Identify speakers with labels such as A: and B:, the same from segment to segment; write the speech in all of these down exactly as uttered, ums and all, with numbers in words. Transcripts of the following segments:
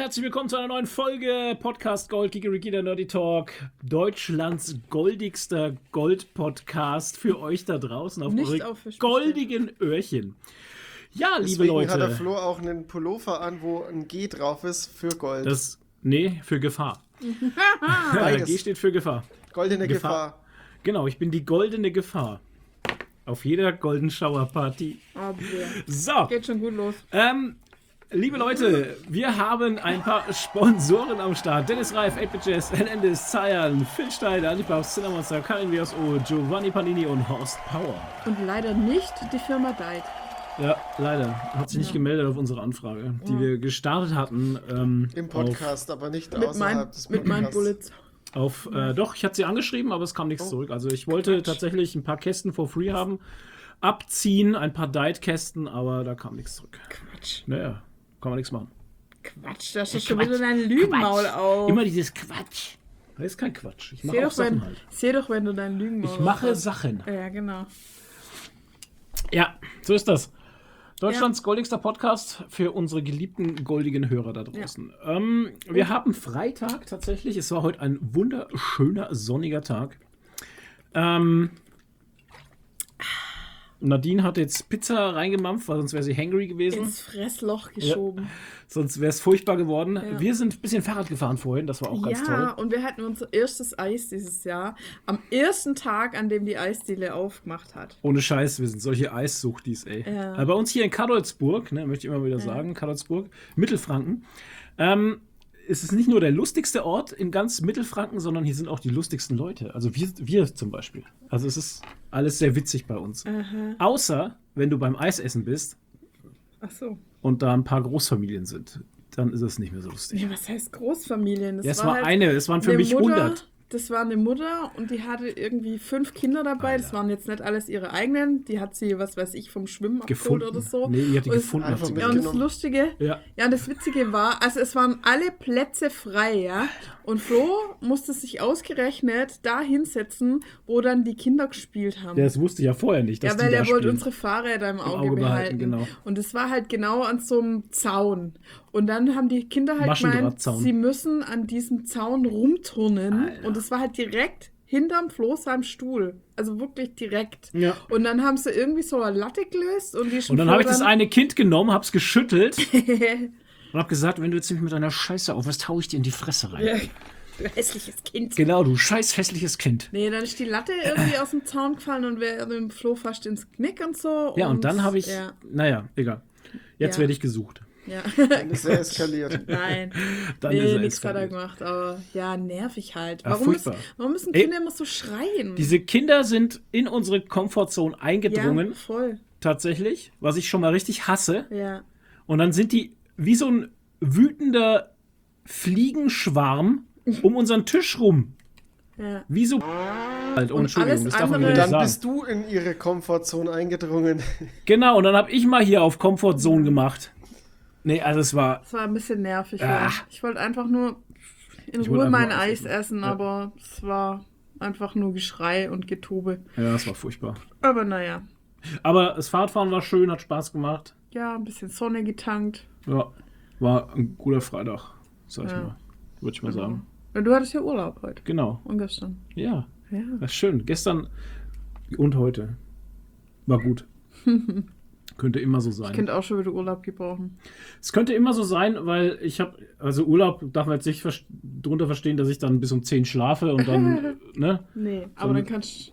A: herzlich willkommen zu einer neuen Folge Podcast Gold, Kikeriki, der Nerdy Talk. Deutschlands goldigster Gold-Podcast für euch da draußen auf
B: Nicht
A: eure
B: auf
A: goldigen Öhrchen. Ja, liebe
C: Deswegen
A: Leute.
C: hat der Flo auch einen Pullover an, wo ein G drauf ist für Gold.
A: Das, nee, für Gefahr.
C: Beides.
A: G steht für Gefahr.
C: Goldene
A: Gefahr.
C: Gefahr.
A: Genau, ich bin die goldene Gefahr. Auf jeder Golden Shower Party.
B: Oh,
A: So.
B: geht schon gut los.
A: Ähm, liebe Leute, wir haben ein paar Sponsoren am Start. Dennis Reif, acht bit Jazz, Hernandez, Zayan, Phil Steiner, Antipaus, Cinnamonster, Karin W S O, Giovanni Panini und Horst Power.
B: Und leider nicht die Firma Dyke.
A: Ja, leider. Hat sich nicht
B: Ja.
A: gemeldet auf unsere Anfrage, die
B: Ja.
A: wir gestartet hatten. Ähm,
C: Im Podcast, aber nicht
B: Mit,
C: außerhalb
B: mein,
C: des
B: mit meinen
C: Podcasts.
B: Bullets.
A: Auf, auf äh, doch, ich hatte sie angeschrieben, aber es kam nichts
C: Oh,
A: zurück. Also ich wollte
C: Quatsch.
A: tatsächlich ein paar Kästen for free haben, abziehen, ein paar Diet-Kästen, aber da kam nichts zurück.
B: Quatsch.
A: Naja, kann man nichts machen.
B: Quatsch, da steht schon wieder dein Lügenmaul auf.
A: Immer dieses Quatsch. Das ist kein Quatsch. Ich mache
B: Seh
A: auch
B: doch, wenn,
A: Sachen halt.
B: seh doch, wenn du dein Lügenmaul
A: Ich mache
B: aufhast.
A: Sachen.
B: Ja, genau.
A: Ja, so ist das. Deutschlands goldigster Podcast für unsere geliebten goldigen Hörer da draußen. Ähm, wir haben Freitag tatsächlich. Es war heute ein wunderschöner, sonniger Tag. Ähm, Nadine hat jetzt Pizza reingemampft, weil sonst wäre sie hangry gewesen.
B: Ins Fressloch geschoben.
A: Sonst wäre es furchtbar geworden.
B: Ja.
A: Wir sind ein bisschen Fahrrad gefahren vorhin, das war auch ganz
B: Ja,
A: toll.
B: und wir hatten unser erstes Eis dieses Jahr. Am ersten Tag, an dem die Eisdiele aufgemacht hat.
A: Ohne Scheiß, wir sind solche Eissuchtis, ey.
B: Ja.
A: Aber bei uns hier in Kadolzburg, ne, möchte ich immer wieder
B: Ja.
A: sagen, Kadolzburg, Mittelfranken, ähm, ist es nicht nur der lustigste Ort in ganz Mittelfranken, sondern hier sind auch die lustigsten Leute. Also wir, wir zum Beispiel. Also es ist alles sehr witzig bei uns.
B: Aha.
A: Außer, wenn du beim Eisessen bist
B: Ach so.
A: und da ein paar Großfamilien sind, dann ist es nicht mehr so lustig.
B: Nee, was heißt Großfamilien? Das
A: Ja, es war
B: halt
A: eine, es waren für
B: eine
A: mich
B: Mutter,
A: hundert.
B: Das war eine Mutter und die hatte irgendwie fünf Kinder dabei. Das
A: Alter.
B: waren jetzt nicht alles ihre eigenen. Die hat sie, was weiß ich, vom Schwimmen abgeholt
A: Gefunden.
B: oder so.
A: Nee, die hat die
B: Und es-
A: gefunden. Hat
C: einfach
A: sie
C: mit-
B: Ja, und das
C: mitgenommen.
B: Lustige,
A: Ja.
B: ja, und das Witzige war, also es waren alle Plätze frei, ja. Und Flo musste sich ausgerechnet da hinsetzen, wo dann die Kinder gespielt haben.
A: Ja, das wusste ich ja vorher nicht, dass
B: Ja, weil
A: die da
B: er wollte
A: spielen.
B: unsere Fahrräder im Auge,
A: Auge behalten,
B: behalten.
A: genau.
B: Und es war halt genau an so einem Zaun. Und dann haben die Kinder halt gemeint,
A: Maschendrahtzaun.
B: sie müssen an diesem Zaun rumturnen.
A: Alter.
B: Und es war halt direkt hinterm Flo seinem Stuhl. Also wirklich direkt.
A: Ja.
B: Und dann haben sie irgendwie so eine Latte gelöst und die
A: Und dann habe ich das eine Kind genommen, hab's geschüttelt
B: eine.
A: und hab gesagt, wenn du jetzt nicht mit deiner Scheiße aufhörst, hau ich dir in die Fresse rein.
B: Ja, du hässliches Kind.
A: Genau, du scheiß hässliches Kind.
B: Nee, dann ist die Latte irgendwie aus dem Zaun gefallen und wäre dem Flo fast ins Knick und so.
A: Ja, und dann habe ich,
B: Ja,
A: naja, egal. Jetzt
B: Ja.
A: werde ich gesucht.
B: ja.
C: Dann ist er eskaliert.
B: Nein.
A: Dann
B: nee,
A: ist er
B: nichts hat er
A: eskaliert.
B: gemacht, aber ja, nervig halt.
A: Ja,
B: Warum, müssen,
A: furchtbar.
B: warum müssen
A: Ey,
B: Kinder immer so schreien?
A: Diese Kinder sind in unsere Komfortzone eingedrungen,
B: Ja, voll.
A: tatsächlich, was ich schon mal richtig hasse.
B: Ja.
A: Und dann sind die wie so ein wütender Fliegenschwarm um unseren Tisch rum.
B: Ja.
A: Wie so halt, oh,
B: Und
A: Entschuldigung,
B: alles
A: das darf man
B: andere-
A: wieder
C: Dann
A: sagen.
C: bist du in ihre Komfortzone eingedrungen.
A: Genau, und dann habe ich mal hier auf Komfortzone gemacht. Nee, also es war,
B: Das war ein bisschen nervig.
A: Ah.
B: Ja. Ich wollte einfach nur in
A: Ich wollte
B: Ruhe
A: einfach
B: mein
A: nur Eis
B: Eis
A: essen.
B: essen,
A: Ja.
B: aber es war einfach nur Geschrei und Getube.
A: ja, es war furchtbar.
B: Aber naja.
A: Aber das Fahrradfahren war schön, hat Spaß gemacht.
B: Ja, ein bisschen Sonne getankt.
A: Ja, war ein guter Freitag, sag ich
B: Ja.
A: mal. Würde ich mal
B: Genau.
A: sagen.
B: Ja, du hattest ja Urlaub heute
A: Genau.
B: und gestern.
A: Ja,
B: Ja.
A: das ist schön. Gestern und heute. War gut. Könnte immer so
B: Ich
A: sein.
B: könnte auch schon wieder Urlaub gebrauchen.
A: Es könnte immer so sein, weil ich habe, also Urlaub darf man jetzt nicht vers- drunter verstehen, dass ich dann bis um zehn schlafe und dann, ne?
B: Nee, aber
A: So-
B: dann kannst du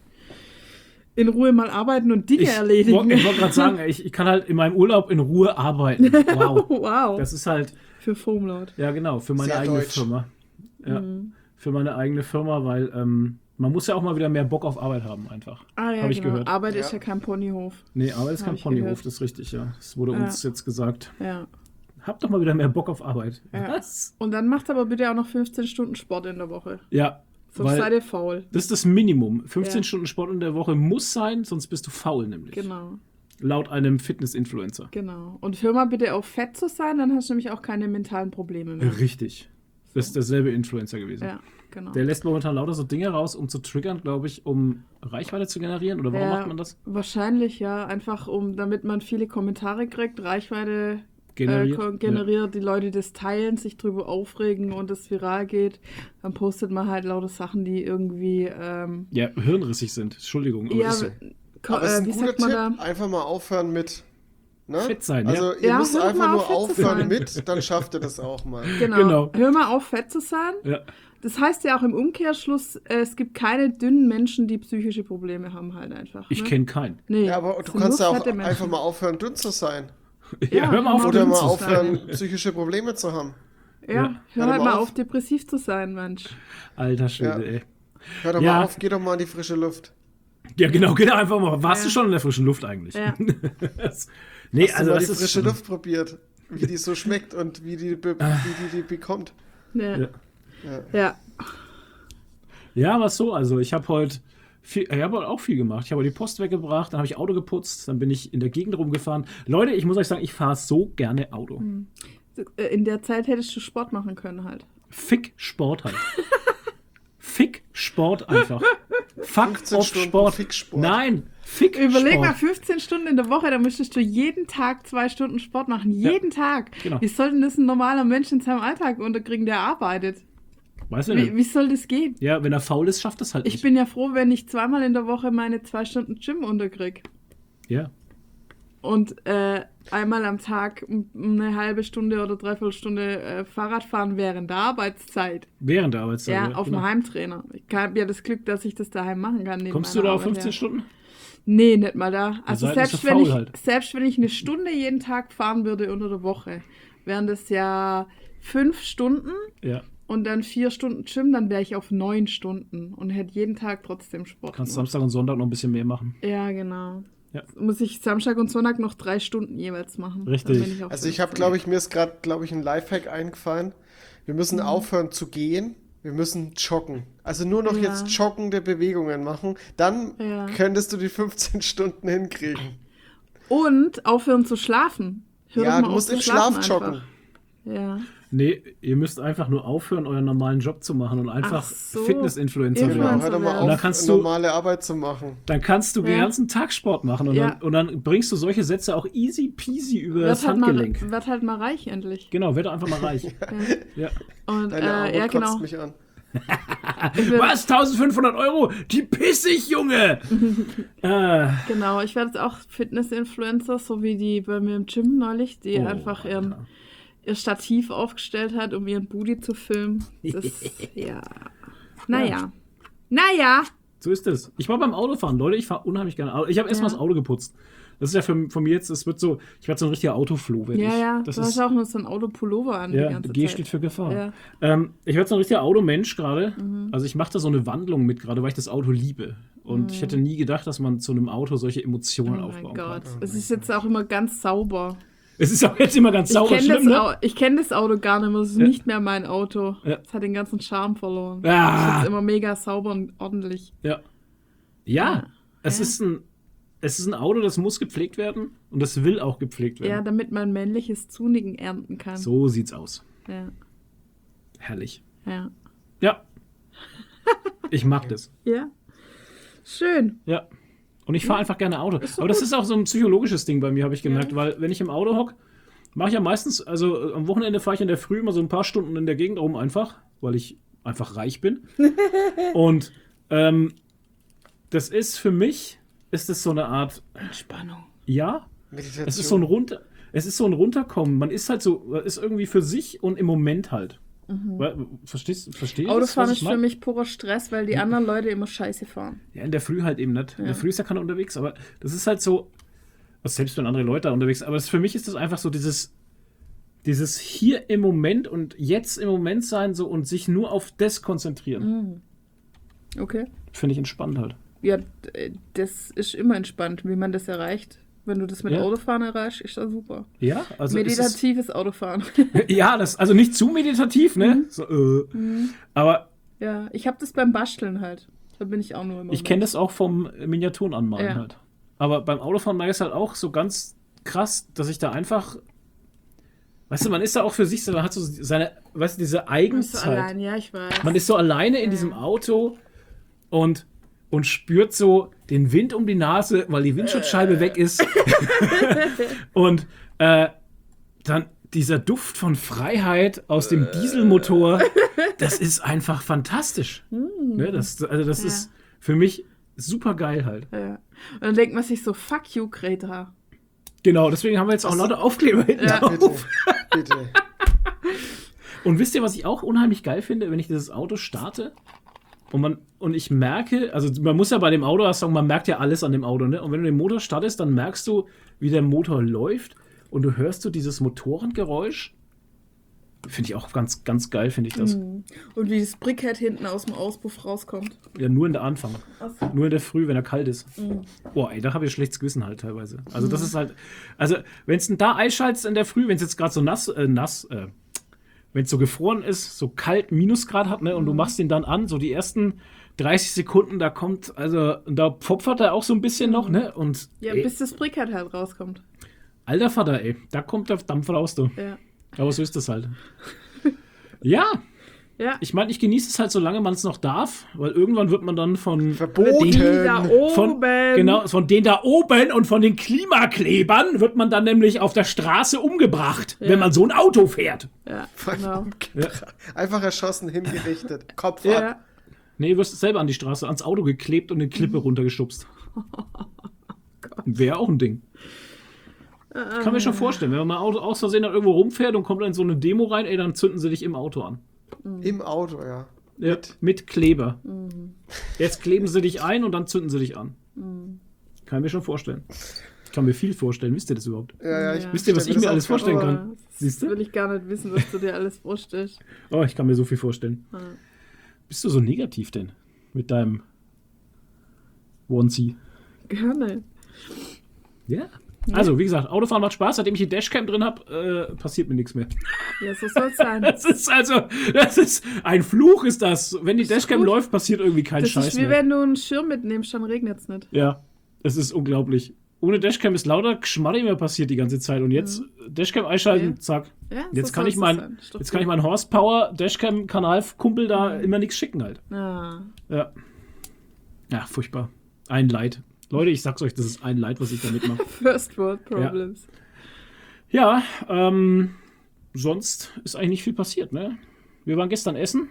B: in Ruhe mal arbeiten und Dinge
A: Ich
B: erledigen.
A: wollte wollt gerade sagen, ich, ich kann halt in meinem Urlaub in Ruhe arbeiten. Wow.
B: Wow.
A: Das ist halt,
B: Für Foamlaut.
A: ja genau, für meine
C: Sehr
A: eigene
C: deutsch.
A: Firma. Ja,
B: Mhm.
A: für meine eigene Firma, weil ähm, man muss ja auch mal wieder mehr Bock auf Arbeit haben einfach.
B: Ah ja,
A: Hab ich
B: genau.
A: gehört.
B: Arbeit
C: Ja.
B: ist ja kein Ponyhof.
A: Nee, Arbeit ist
B: Hab
A: kein
B: ich
A: Ponyhof,
B: gehört.
A: das ist richtig, ja. Das wurde
B: Ja.
A: uns jetzt gesagt.
B: Ja.
A: Habt doch mal wieder mehr Bock auf Arbeit.
B: Ja.
A: Was?
B: Und dann macht aber bitte auch noch fünfzehn Stunden Sport in der Woche.
A: Ja,
B: Sonst seid
A: weil
B: ihr faul.
A: das ist das Minimum. fünfzehn
B: Ja.
A: Stunden Sport in der Woche muss sein, sonst bist du faul nämlich.
B: Genau,
A: Laut einem Fitness-Influencer.
B: genau. Und hör mal bitte auf fett zu sein, dann hast du nämlich auch keine mentalen Probleme mehr.
A: Richtig. Das ist derselbe Influencer gewesen.
B: Ja, genau.
A: Der lässt momentan lauter so Dinge raus, um zu triggern, glaube ich, um Reichweite zu generieren. Oder warum
B: Ja,
A: macht man das?
B: Wahrscheinlich, ja. Einfach, um, damit man viele Kommentare kriegt, Reichweite
A: Generiert,
B: äh, generiert, die Leute das teilen, sich drüber aufregen und das viral geht, dann postet man halt lauter Sachen, die irgendwie ähm,
A: Ja, hirnrissig sind. Entschuldigung. Aber
B: ja,
A: ist so.
B: ko-
C: Aber es ist
B: äh,
C: ein
B: wie
C: guter
B: sagt man da?
C: Tipp, einfach mal aufhören mit. Ne?
A: Fett sein,
C: Also
A: ja.
C: ihr
B: Ja,
C: müsst
B: hört
C: einfach
B: mal
C: nur
B: auf, fett zu
C: aufhören
B: sein.
C: mit, dann schafft ihr das auch mal.
B: Genau.
A: Genau.
B: Hör mal auf, fett zu sein.
A: Ja.
B: Das heißt ja auch im Umkehrschluss, äh, es gibt keine dünnen Menschen, die psychische Probleme haben halt einfach.
A: Ich
B: ne?
A: kenne keinen.
B: Nee,
C: Ja, aber
B: es
C: du
B: sind
C: kannst
B: nur
C: ja auch
B: fette Menschen.
C: einfach mal aufhören, dünn zu sein.
A: Ja, hör mal auf,
C: Oder
A: dünn
C: mal
A: zu sein.
C: aufhören, psychische Probleme zu haben.
B: Ja,
A: Ja.
B: hör
C: Hör
B: halt
C: doch
B: mal
C: mal
B: auf,
C: auf.
B: depressiv zu sein, Mensch.
A: Alter Schwede,
C: Ja.
A: ey.
C: Hör doch
A: Ja.
C: mal auf, geh doch mal in die frische Luft.
A: Ja, genau, genau, einfach mal. Warst
B: Ja.
A: du schon in der frischen Luft eigentlich?
B: Ja.
A: Das- nee,
C: Hast
A: also
C: du mal
A: das
C: die
A: ist
C: frische
A: schon-
C: Luft probiert, wie die so schmeckt und wie die, be wie die, die bekommt.
B: Ja.
A: Ja.
B: Ja. ja.
A: Ja, aber so, also ich habe heute viel, ich habe heute auch viel gemacht. Ich habe die Post weggebracht, dann habe ich Auto geputzt, dann bin ich in der Gegend rumgefahren. Leute, ich muss euch sagen, ich fahre so gerne Auto.
B: Äh, In der Zeit hättest du Sport machen können halt.
A: Fick Sport halt. Fick Sport einfach. Fuck
C: fünfzehn
A: auf
C: Stunden
A: Sport.
C: Fick-Sport.
A: Nein, Fick
B: Überleg
A: Sport.
B: mal, fünfzehn Stunden in der Woche, da müsstest du jeden Tag zwei Stunden Sport machen. Jeden Tag.
A: Genau.
B: Wie soll denn das ein normaler Mensch in seinem Alltag unterkriegen, der arbeitet?
A: Weißt du
B: Wie,
A: nicht?
B: wie soll das gehen?
A: Ja, wenn er faul ist, schafft das halt
B: Ich
A: nicht.
B: bin ja froh, wenn ich zweimal in der Woche meine zwei Stunden Gym unterkrieg.
A: Ja.
B: Und äh, einmal am Tag m- eine halbe Stunde oder dreiviertel Stunde äh, Fahrrad fahren während der Arbeitszeit.
A: Während der Arbeitszeit.
B: Ja, auf
A: genau.
B: dem Heimtrainer. Ich habe ja das Glück, dass ich das daheim machen kann. neben
A: Kommst du
B: meiner
A: da auf
B: Arbeit,
A: fünfzehn
B: ja.
A: Stunden?
B: Nee, nicht mal da. Also
A: seid ihr
B: selbst
A: so
B: wenn,
A: faul
B: ich,
A: halt.
B: selbst wenn ich eine Stunde jeden Tag fahren würde unter der Woche, wären das ja fünf Stunden
A: Ja.
B: und dann vier Stunden Gym, dann wäre ich auf neun Stunden und hätte jeden Tag trotzdem Sport.
A: Kannst
B: gemacht.
A: Samstag und Sonntag noch ein bisschen mehr machen.
B: Ja, genau.
A: Ja.
B: Muss ich Samstag und Sonntag noch drei Stunden jeweils machen.
A: Richtig.
B: Dann bin ich auf
C: Also ich habe,
B: fünfzehn.
C: glaube ich, mir ist gerade, glaube ich, ein Lifehack eingefallen. Wir müssen
B: Mhm.
C: aufhören zu gehen. Wir müssen joggen. Also nur noch
B: Ja.
C: jetzt joggende Bewegungen machen. Dann
B: Ja.
C: könntest du die fünfzehn Stunden hinkriegen.
B: Und aufhören zu schlafen. Hör
C: Ja,
B: doch mal
C: du
B: auf
C: musst
B: zu
C: im Schlaf
B: schlafen
C: joggen.
B: einfach. Ja.
A: Nee, ihr müsst einfach nur aufhören, euren normalen Job zu machen und einfach
B: Ach so.
A: Fitness-Influencer
C: Genau,
A: werden.
B: Influencer
C: hör doch mal
B: werden.
A: Und dann
C: auf,
A: kannst du-
C: normale Arbeit zu machen.
A: Dann kannst du den
B: Ja.
A: ganzen Tag Sport machen und,
B: Ja.
A: dann, und dann bringst du solche Sätze auch easy peasy über
B: Werd
A: das
B: halt, mal,
A: Handgelenk.
B: werd halt mal reich endlich.
A: Genau, werd doch einfach mal reich.
B: Ja.
A: Ja.
B: Und
C: Deine
B: äh,
C: Armut
B: ja,
C: kotzt
B: genau.
C: mich an.
B: Ich werd-
A: Was? eintausendfünfhundert Euro? Die pissig, Junge! äh,
B: Genau, ich werde jetzt auch Fitness-Influencer, so wie die bei mir im Gym neulich, die
A: Oh,
B: einfach ihren,
A: Alter.
B: ihr Stativ aufgestellt hat, um ihren Booty zu filmen. Das, ja. Naja. Naja.
A: so ist es. Ich war beim Autofahren, Leute, ich fahre unheimlich gerne Auto. Ich habe erstmal
B: Ja.
A: das Auto geputzt. Das ist ja für, von mir jetzt, es wird so, ich werde so ein richtiger Autofloh, werde
B: Ja,
A: ich.
B: ja.
A: Das
B: Du
A: ist,
B: hast auch nur so ein Autopullover an die
A: ja,
B: ganze
A: G
B: Zeit.
A: steht für Gefahr.
B: Ja.
A: Ähm, ich werde so ein richtiger Automensch gerade.
B: Mhm.
A: Also ich mache da so eine Wandlung mit gerade, weil ich das Auto liebe. Und ich hätte nie gedacht, dass man zu einem Auto solche Emotionen
B: Oh
A: aufbauen
B: mein Gott.
A: kann.
B: Es ist jetzt auch immer ganz sauber.
A: Es ist auch jetzt immer ganz
B: Ich
A: sauber
B: kenne
A: schlimm,
B: das,
A: ne?
B: Au- ich kenn das Auto gar nicht mehr. Es ist
A: Ja.
B: nicht mehr mein Auto.
A: Ja.
B: Es hat den ganzen Charme verloren.
A: Ah.
B: Es ist jetzt immer mega sauber und ordentlich.
A: Ja. Ja, es
B: Ja.
A: ist ein es ist ein Auto, das muss gepflegt werden und das will auch gepflegt
B: Ja,
A: werden.
B: damit man männliches Zunicken ernten kann.
A: So sieht's aus.
B: Ja.
A: Herrlich.
B: Ja.
A: Ja. Ich mag das.
B: Ja. Schön.
A: Ja. Und ich fahre einfach gerne Auto. Aber das ist auch so ein psychologisches Ding bei mir, habe ich gemerkt,
B: Ja.
A: weil wenn ich im Auto hocke, mache ich ja meistens, also äh, am Wochenende fahre ich in der Früh immer so ein paar Stunden in der Gegend rum einfach, weil ich einfach reich bin. Und ähm, das ist für mich, ist das so eine Art,
B: Entspannung.
A: ja,
C: Meditation.
A: es ist so ein runter, es ist so ein Runterkommen. Man ist halt so, ist irgendwie für sich und im Moment halt. Weil, verstehst verstehst du?
B: Autofahren ist für mich purer Stress, weil die anderen Leute immer scheiße fahren.
A: Ja, in der Früh halt eben nicht. In
B: Ja.
A: der Früh ist ja keiner unterwegs, aber das ist halt so, also selbst wenn andere Leute da unterwegs sind, aber das, für mich ist das einfach so dieses, dieses hier im Moment und jetzt im Moment sein so und sich nur auf das konzentrieren.
B: Okay.
A: Finde ich entspannt halt.
B: Ja, d- das ist immer entspannt, wie man das erreicht. Wenn du das mit
A: Ja.
B: Autofahren erreichst, ist das super.
A: Ja, also es ist,
B: Meditatives Autofahren.
A: ja, das, also nicht zu meditativ, ne? So, äh. Aber
B: Ja, ich habe das beim Basteln halt. Da bin ich auch nur immer.
A: ich kenne das auch vom Miniaturen anmalen
B: Ja.
A: halt. Aber beim Autofahren merke ich es halt auch so ganz krass, dass ich da einfach, weißt du, man ist da auch für sich, so, man hat so seine, weißt du, diese
B: Bist du
A: Eigenzeit.
B: allein, ja, ich weiß.
A: Man ist so alleine in
B: Ja.
A: diesem Auto und, und spürt so den Wind um die Nase, weil die Windschutzscheibe weg ist. Und äh, dann dieser Duft von Freiheit aus dem Dieselmotor, das ist einfach fantastisch. Ne, das, also das
B: Ja.
A: ist für mich super geil halt.
B: Ja. Und dann denkt man sich so, fuck you, Greta.
A: Genau, deswegen haben wir jetzt auch
C: Was-
A: lauter Aufkleber hinten
B: Ja.
A: drauf.
C: Bitte, bitte.
A: Und wisst ihr, was ich auch unheimlich geil finde, wenn ich dieses Auto starte und man und ich merke, also man muss ja bei dem Auto sagen, man merkt ja alles an dem Auto, ne? Und wenn du den Motor startest, dann merkst du, wie der Motor läuft und du hörst du dieses Motorengeräusch. Finde ich auch ganz, ganz geil, finde ich das.
B: Und wie das Brickhead hinten aus dem Auspuff rauskommt.
A: Ja, nur in der Anfang.
B: Achso.
A: Nur in der Früh, wenn er kalt ist.
B: Mhm.
A: Boah, ey, da habe ich schlechtes Gewissen halt teilweise. Also das ist halt, also wenn es denn da einschaltest in der Früh, wenn es jetzt gerade so nass, äh, nass, äh, wenn es so gefroren ist, so kalt, Minusgrad hat, ne, und du machst den dann an, so die ersten dreißig Sekunden, da kommt, also da pfopfert er auch so ein bisschen noch, ne, und
B: Ja,
A: ey,
B: bis das Brickhead halt rauskommt.
A: alter Vater, ey, da kommt der Dampf raus, du.
B: Ja.
A: Aber so ist das halt. Ja,
B: Ja.
A: ich meine, ich genieße es halt, solange man es noch darf, weil irgendwann wird man dann von
C: Verboten.
B: Die da oben.
A: Von, genau, von denen da oben und von den Klimaklebern wird man dann nämlich auf der Straße umgebracht,
B: Ja.
A: wenn man so ein Auto fährt.
B: Ja, genau.
A: Ja.
C: Einfach erschossen, hingerichtet. Kopf ab.
B: Ja.
A: Nee, du wirst selber an die Straße, ans Auto geklebt und eine Klippe runtergeschubst. Wäre auch ein Ding. Ich kann mir schon vorstellen, wenn man mal Auto aus Versehen dann irgendwo rumfährt und kommt in so eine Demo rein, ey, dann zünden sie dich im Auto an.
C: Im Auto, ja.
A: Ja, mit, mit Kleber. Jetzt kleben sie dich ein und dann zünden sie dich an. Kann ich mir schon vorstellen. Ich kann mir viel vorstellen. Wisst ihr das überhaupt?
C: Ja, ja, ich
B: Ja.
A: Wisst ihr, was
C: stell
A: ich mir
C: das
A: alles
C: auch
A: vorstellen
B: Oh,
A: kann?
B: das
A: Siehst du?
B: will ich gar nicht wissen, was du dir alles vorstellst.
A: Oh, ich kann mir so viel vorstellen.
B: Ja.
A: Bist du so negativ denn? Mit deinem Onesie?
B: Gerne.
A: Ja. Also, wie gesagt, Autofahren macht Spaß. Seitdem ich die Dashcam drin habe, äh, passiert mir nichts mehr.
B: Ja, so soll es sein.
A: Das ist also, das ist ein Fluch, ist das. Wenn die Dashcam
B: gut.
A: läuft, passiert irgendwie kein
B: Das
A: Scheiß
B: ist wie
A: mehr.
B: wenn du einen Schirm mitnimmst, dann regnet es nicht.
A: Ja, es ist unglaublich. Ohne Dashcam ist lauter Geschmarri mehr passiert die ganze Zeit. Und jetzt Dashcam einschalten,
B: Ja.
A: zack.
B: Ja,
A: Jetzt
B: so
A: kann ich
B: soll's
A: mein,
B: sein. Ist doch
A: jetzt kann ich
B: gut.
A: meinen Horsepower Dashcam Kanalkumpel da immer nichts schicken halt.
B: Ah.
A: Ja. Ja, furchtbar. Ein Leid. Leute, ich sag's euch, das ist ein Leid, was ich damit mache.
B: First World Problems.
A: Ja, ähm, sonst ist eigentlich nicht viel passiert, ne? Wir waren gestern essen.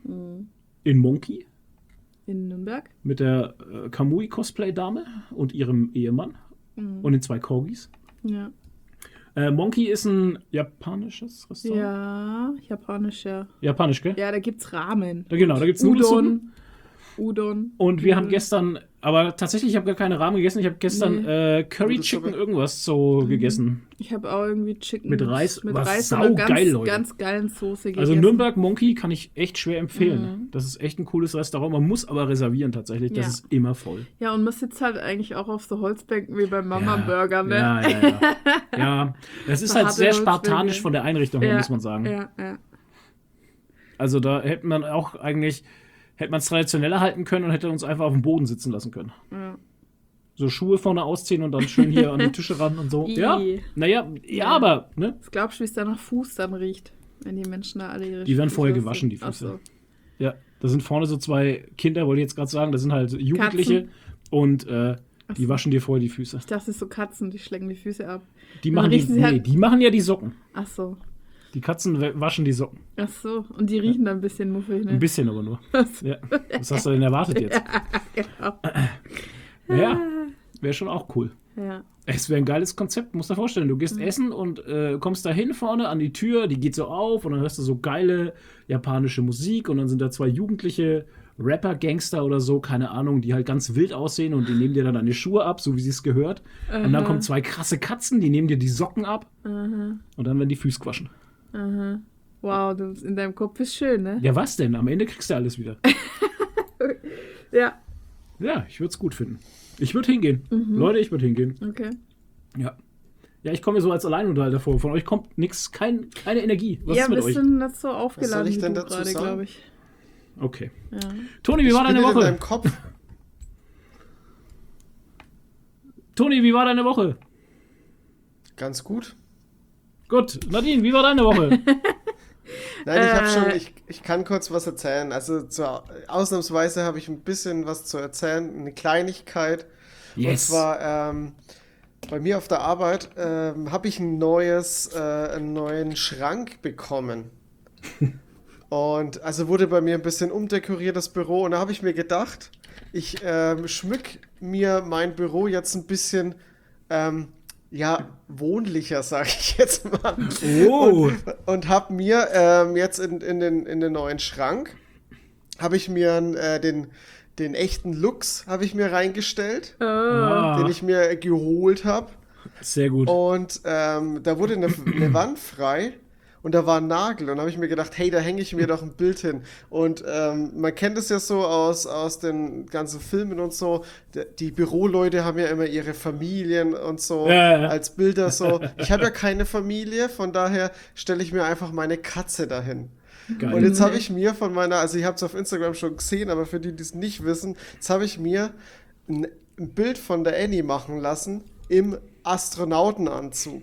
A: In Monkey.
B: In Nürnberg.
A: Mit der äh, Kamui-Cosplay-Dame und ihrem Ehemann. Und den zwei Corgis.
B: Ja.
A: Äh, Monkey ist ein japanisches Restaurant.
B: Ja, japanisch, ja.
A: Japanisch, gell?
B: Ja, da gibt's Ramen.
A: Da, genau, da gibt's Nudelsuppen.
B: Udon. Udon.
A: Und wir haben
B: Nudeln.
A: gestern, aber tatsächlich, ich habe gar keine Ramen gegessen. Ich habe gestern äh, Curry
C: Nudelsuppe.
A: Chicken irgendwas so gegessen.
B: Ich habe auch irgendwie Chicken
A: Mit Reis,
B: mit
A: was
B: Reis und einer
A: saugeil,
B: ganz,
A: Leute.
B: ganz geilen Soße gegessen.
A: Also Nürnberg Monkey kann ich echt schwer empfehlen.
B: Mhm.
A: Das ist echt ein cooles Restaurant. Man muss aber reservieren tatsächlich. Das
B: Ja.
A: ist immer voll.
B: Ja, und man sitzt halt eigentlich auch auf so Holzbänken wie beim Mama Burger, ne?
A: Ja, ja, ja. ja, das ist
B: So
A: halt
B: harte
A: sehr
B: Holzbänke.
A: spartanisch von der Einrichtung her,
B: Ja,
A: muss man sagen.
B: Ja, ja.
A: Also da hätte man auch eigentlich, hätte man es traditioneller halten können und hätte uns einfach auf dem Boden sitzen lassen können.
B: ja.
A: So Schuhe vorne ausziehen und dann schön hier an die Tische ran und so.
B: I.
A: Ja, naja, ja,
B: Ja.
A: aber, ne?
B: Was glaubst du, wie es da nach Fuß dann riecht? Wenn die Menschen da alle ihre
A: Die werden
B: Füße
A: vorher
B: lassen?
A: gewaschen, die
B: Ach
A: Füße.
B: so.
A: Ja, da sind vorne so zwei Kinder, wollte ich jetzt gerade sagen, das sind halt Jugendliche und äh, die
B: so.
A: waschen dir vorher die Füße.
B: Ich dachte, es ist so Katzen, die schlecken die Füße ab.
A: Die
B: Und
A: machen,
B: dann
A: die,
B: riechen sie
A: nee,
B: halt-
A: die machen ja die Socken.
B: Ach so.
A: Die Katzen wa- waschen die Socken.
B: Ach so. Und die riechen dann ein bisschen muffig, ne?
A: Ein bisschen aber nur.
B: Ach so.
A: Ja. Was hast du denn erwartet jetzt?
B: Genau.
A: Naja, wäre schon auch cool.
B: Ja.
A: Es wäre ein geiles Konzept, musst du dir vorstellen. Du
B: Mhm.
A: gehst essen und äh, kommst da hin vorne an die Tür, die geht so auf und dann hörst du so geile japanische Musik und dann sind da zwei jugendliche Rapper, Gangster oder so, keine Ahnung, die halt ganz wild aussehen und die nehmen dir dann deine Schuhe ab, so wie sie es gehört. Und dann kommen zwei krasse Katzen, die nehmen dir die Socken ab und dann werden die Füße gewaschen.
B: Aha. Wow, du, in deinem Kopf ist schön, ne?
A: Ja, was denn? Am Ende kriegst du alles wieder.
B: Ja.
A: Ja, ich würde es gut finden. Ich würde hingehen.
B: Mhm.
A: Leute, ich würde hingehen.
B: Okay.
A: Ja. Ja, ich komme mir so als Alleinunterhalter vor. Von euch kommt nichts, kein, keine Energie. Was
B: ja,
A: ist mit
B: wir
A: euch?
B: sind nicht so aufgeladen
C: ich
B: wie
C: denn
B: du
C: dazu
B: gerade,
C: sagen?
B: glaube ich.
A: Okay.
B: Ja.
A: Toni, wie war
C: Ich bin
A: deine
C: in
A: Woche?
C: deinem Kopf.
A: Toni, wie war deine Woche?
C: Ganz gut.
A: Gut. Nadine, wie war deine Woche?
C: Nein, ich habe
B: Äh.
C: schon, ich, ich kann kurz was erzählen. Also zur, ausnahmsweise habe ich ein bisschen was zu erzählen, eine Kleinigkeit. Und
A: Yes.
C: zwar, ähm, bei mir auf der Arbeit ähm, habe ich ein neues, äh, einen neuen Schrank bekommen. Und also wurde bei mir ein bisschen umdekoriert, das Büro. Und da habe ich mir gedacht, ich ähm, schmück mir mein Büro jetzt ein bisschen, ähm, ja, wohnlicher, sage ich jetzt mal.
A: Oh.
C: Und, und habe mir ähm, jetzt in, in, den, in den neuen Schrank, habe ich mir äh, den, den echten Lux, habe ich mir reingestellt,
B: Oh.
A: Ah,
C: den ich mir geholt habe.
A: sehr gut.
C: Und ähm, da wurde eine, eine Wand frei und da war ein Nagel. Und da habe ich mir gedacht, hey, da hänge ich mir doch ein Bild hin. Und ähm, man kennt es ja so aus, aus den ganzen Filmen und so. D- Die Büroleute haben ja immer ihre Familien und so
A: Ja, ja, ja.
C: als Bilder so. Ich habe ja keine Familie, von daher stelle ich mir einfach meine Katze dahin.
A: Geil.
C: Und jetzt habe ich mir von meiner, also ich habe es auf Instagram schon gesehen, aber für die, die es nicht wissen, jetzt habe ich mir ein, ein Bild von der Annie machen lassen im Astronautenanzug.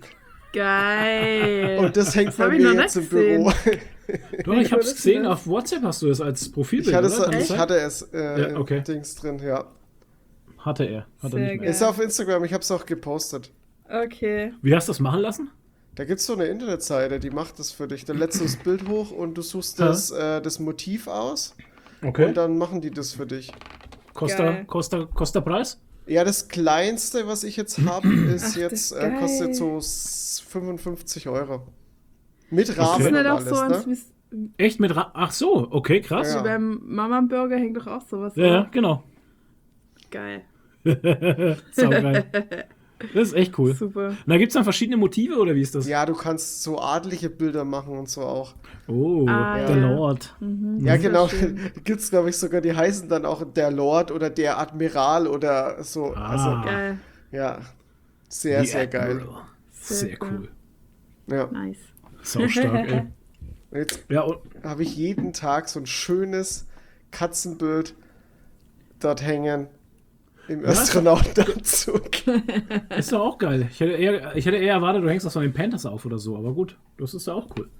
B: Geil.
C: Und das hängt
B: Das
C: bei
B: hab ich
C: mir
B: noch
C: jetzt im
B: nicht gesehen.
C: Büro.
A: Doch, ich hab's
B: das
A: gesehen,
B: das?
A: auf WhatsApp hast du es als Profilbild,
C: Ich hatte es,
A: oder? Kann das
C: ich
A: sein?
C: hatte es äh,
A: Ja, okay.
C: Dings drin, ja.
A: Hatte er, hat er
B: Sehr
A: nicht mehr.
B: geil.
C: Ist auf Instagram, ich habe es auch gepostet.
B: Okay.
A: Wie hast du das machen lassen?
C: Da gibt es so eine Internetseite, die macht das für dich. Da lädst du das Bild hoch und du suchst das, äh, das Motiv aus
A: Okay.
C: und dann machen die das für dich.
A: Costa,
B: Geil.
A: Costa, Costa Preis?
C: Ja, das kleinste, was ich jetzt habe, ist
B: Ach,
C: jetzt,
B: das ist
C: äh,
B: geil.
C: kostet so s- fünfundfünfzig Euro. Mit
B: Ist
C: Rahmen
B: das
C: und
B: nicht auch
C: alles,
B: so eins
C: ne?
B: wie
A: Echt mit Ra Ach so, okay, krass.
C: Ja.
B: beim Mama-Burger hängt doch auch sowas.
A: Ja, ja,
B: drauf.
A: genau.
B: Geil.
A: Saugeil. Das ist echt cool.
B: Super.
A: Und da gibt es dann verschiedene Motive, oder wie ist das?
C: Ja, du kannst so adlige Bilder machen und so auch.
A: Oh,
B: Ah,
A: der
B: ja.
A: Lord.
C: Ja,
B: ist ja
C: genau.
B: schön.
C: Gibt's, glaube ich, sogar, die heißen dann auch der Lord oder der Admiral oder so.
A: Ah.
C: Also,
B: Geil.
C: ja, sehr,
A: The
C: sehr geil.
A: Admiral.
B: Sehr
A: Sehr
B: cool.
A: cool.
C: Ja.
B: Nice.
A: Sau stark, ey.
C: Und jetzt
A: Ja, und
C: habe ich jeden Tag so ein schönes Katzenbild dort hängen im Astronautenanzug.
A: ist doch auch geil. Ich hätte, eher, ich hätte eher erwartet, du hängst das von den Panthers auf oder so, aber gut, das ist ja auch cool.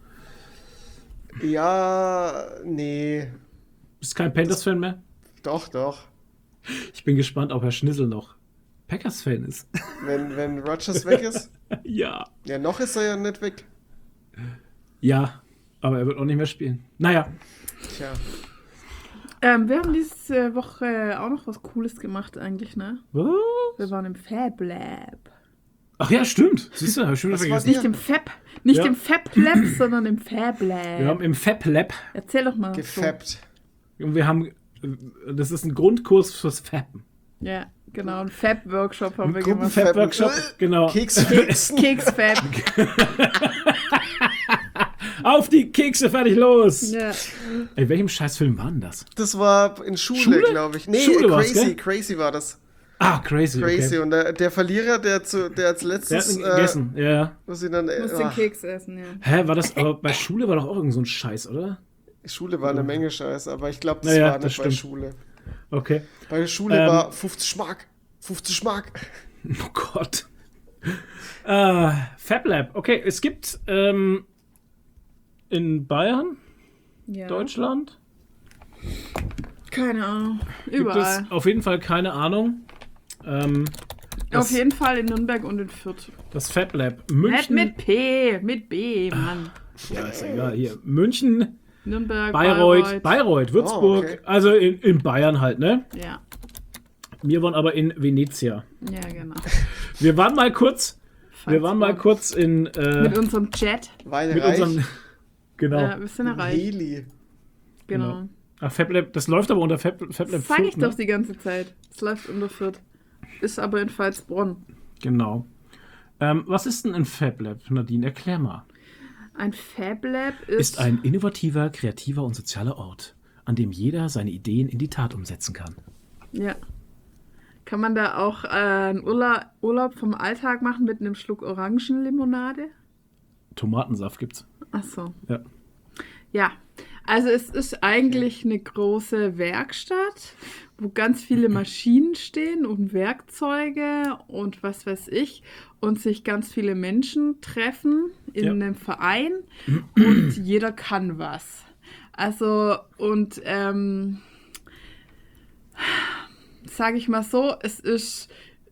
C: Ja, nee,
A: Bist kein Panthers-Fan mehr?
C: doch, doch.
A: Ich bin gespannt, ob Herr Schnissel noch Packers-Fan ist.
C: Wenn, wenn Rodgers weg ist,
A: Ja.
C: ja, noch ist er ja nicht weg.
A: Ja, aber er wird auch nicht mehr spielen. Naja,
C: Tja,
B: Ähm, wir haben diese Woche auch noch was Cooles gemacht eigentlich, ne?
A: was?
B: Wir waren im Fab Lab.
A: Ach ja, stimmt. Siehst du, hab ich schon wieder
C: Was war
A: vergessen.
B: Nicht im Fab, nicht
A: Ja.
B: im Fab Lab, sondern im Fab Lab.
A: Wir haben im Fab Lab
B: Erzähl doch mal.
C: gefappt.
A: und wir haben, äh, das ist ein Grundkurs fürs Fappen.
B: So. Ja, genau. Ein Fab-Workshop haben wir
C: Gruppen-
B: gemacht.
C: Fab-
A: Fab-Workshop, genau.
C: Keks fixen.
B: Keks-Fab.
A: Auf die Kekse, fertig, los!
B: Ja.
A: In welchem Scheißfilm war denn das?
C: Das war in Schule,
A: Schule?
C: glaube ich. Nee,
A: Schule war's,
C: Crazy,
A: gell?
C: Crazy war das.
A: Ah, crazy.
C: Crazy.
A: Okay.
C: Und der, der Verlierer, der, zu, der als
A: Der hat
C: letztes.
A: ihn gegessen, ja, ja.
C: Muss ihn dann, äh,
B: Muss den
C: ach,
B: Keks essen, ja.
A: Hä, war das, aber bei Schule war doch auch irgend so ein Scheiß, oder?
C: Schule war eine Menge Scheiß, aber ich glaube, das
A: Naja,
C: war
A: das
C: nicht bei
A: stimmt.
C: Schule.
A: Okay.
C: Bei der Schule
A: Ähm,
C: war fünfzig Mark. fünfzig Mark.
A: Oh Gott. Äh, Fab Lab. Okay, es gibt ähm, in Bayern,
B: ja.
A: Deutschland,
B: Keine Ahnung.
A: gibt
B: Überall.
A: es auf jeden Fall keine Ahnung. Ähm, das,
B: Auf jeden Fall in Nürnberg und in Fürth.
A: das Fab Lab.
B: Mit,
A: München.
B: mit P, mit B, Mann.
A: Ja, ist egal. Hier. München,
B: Nürnberg,
A: Bayreuth, Bayreuth, Würzburg.
C: Oh, okay.
A: Also in, in Bayern halt, ne?
B: Ja,
A: Wir waren aber in Venezia.
B: ja, genau.
A: Wir waren mal kurz, wir waren mal
B: Salzburg.
A: kurz in, äh,
B: Mit unserem Jet.
C: Weile
A: mit
C: reich.
A: unserem, genau.
B: Ja, wir sind erreicht.
C: Heli.
B: Genau.
A: Ach, Fab Lab, das läuft aber unter Fab, Fab Lab
B: Das sag ich
A: Fürth, ne?
B: doch die ganze Zeit. Es läuft unter Fürth. Ist aber in Pfalzbronn.
A: Genau. Ähm, was ist denn ein Fab Lab, Nadine? Erklär mal.
B: Ein Fab Lab ist,
A: Ist ein innovativer, kreativer und sozialer Ort, an dem jeder seine Ideen in die Tat umsetzen kann.
B: Ja. Kann man da auch äh, einen Urlaub, Urlaub vom Alltag machen mit einem Schluck Orangenlimonade?
A: Tomatensaft gibt's.
B: Ach so.
A: Ja.
B: Ja, also es ist eigentlich eine große Werkstatt, wo ganz viele Maschinen stehen und Werkzeuge und was weiß ich und sich ganz viele Menschen treffen in
A: Ja.
B: einem Verein und jeder kann was. Also und ähm, sage ich mal so, es ist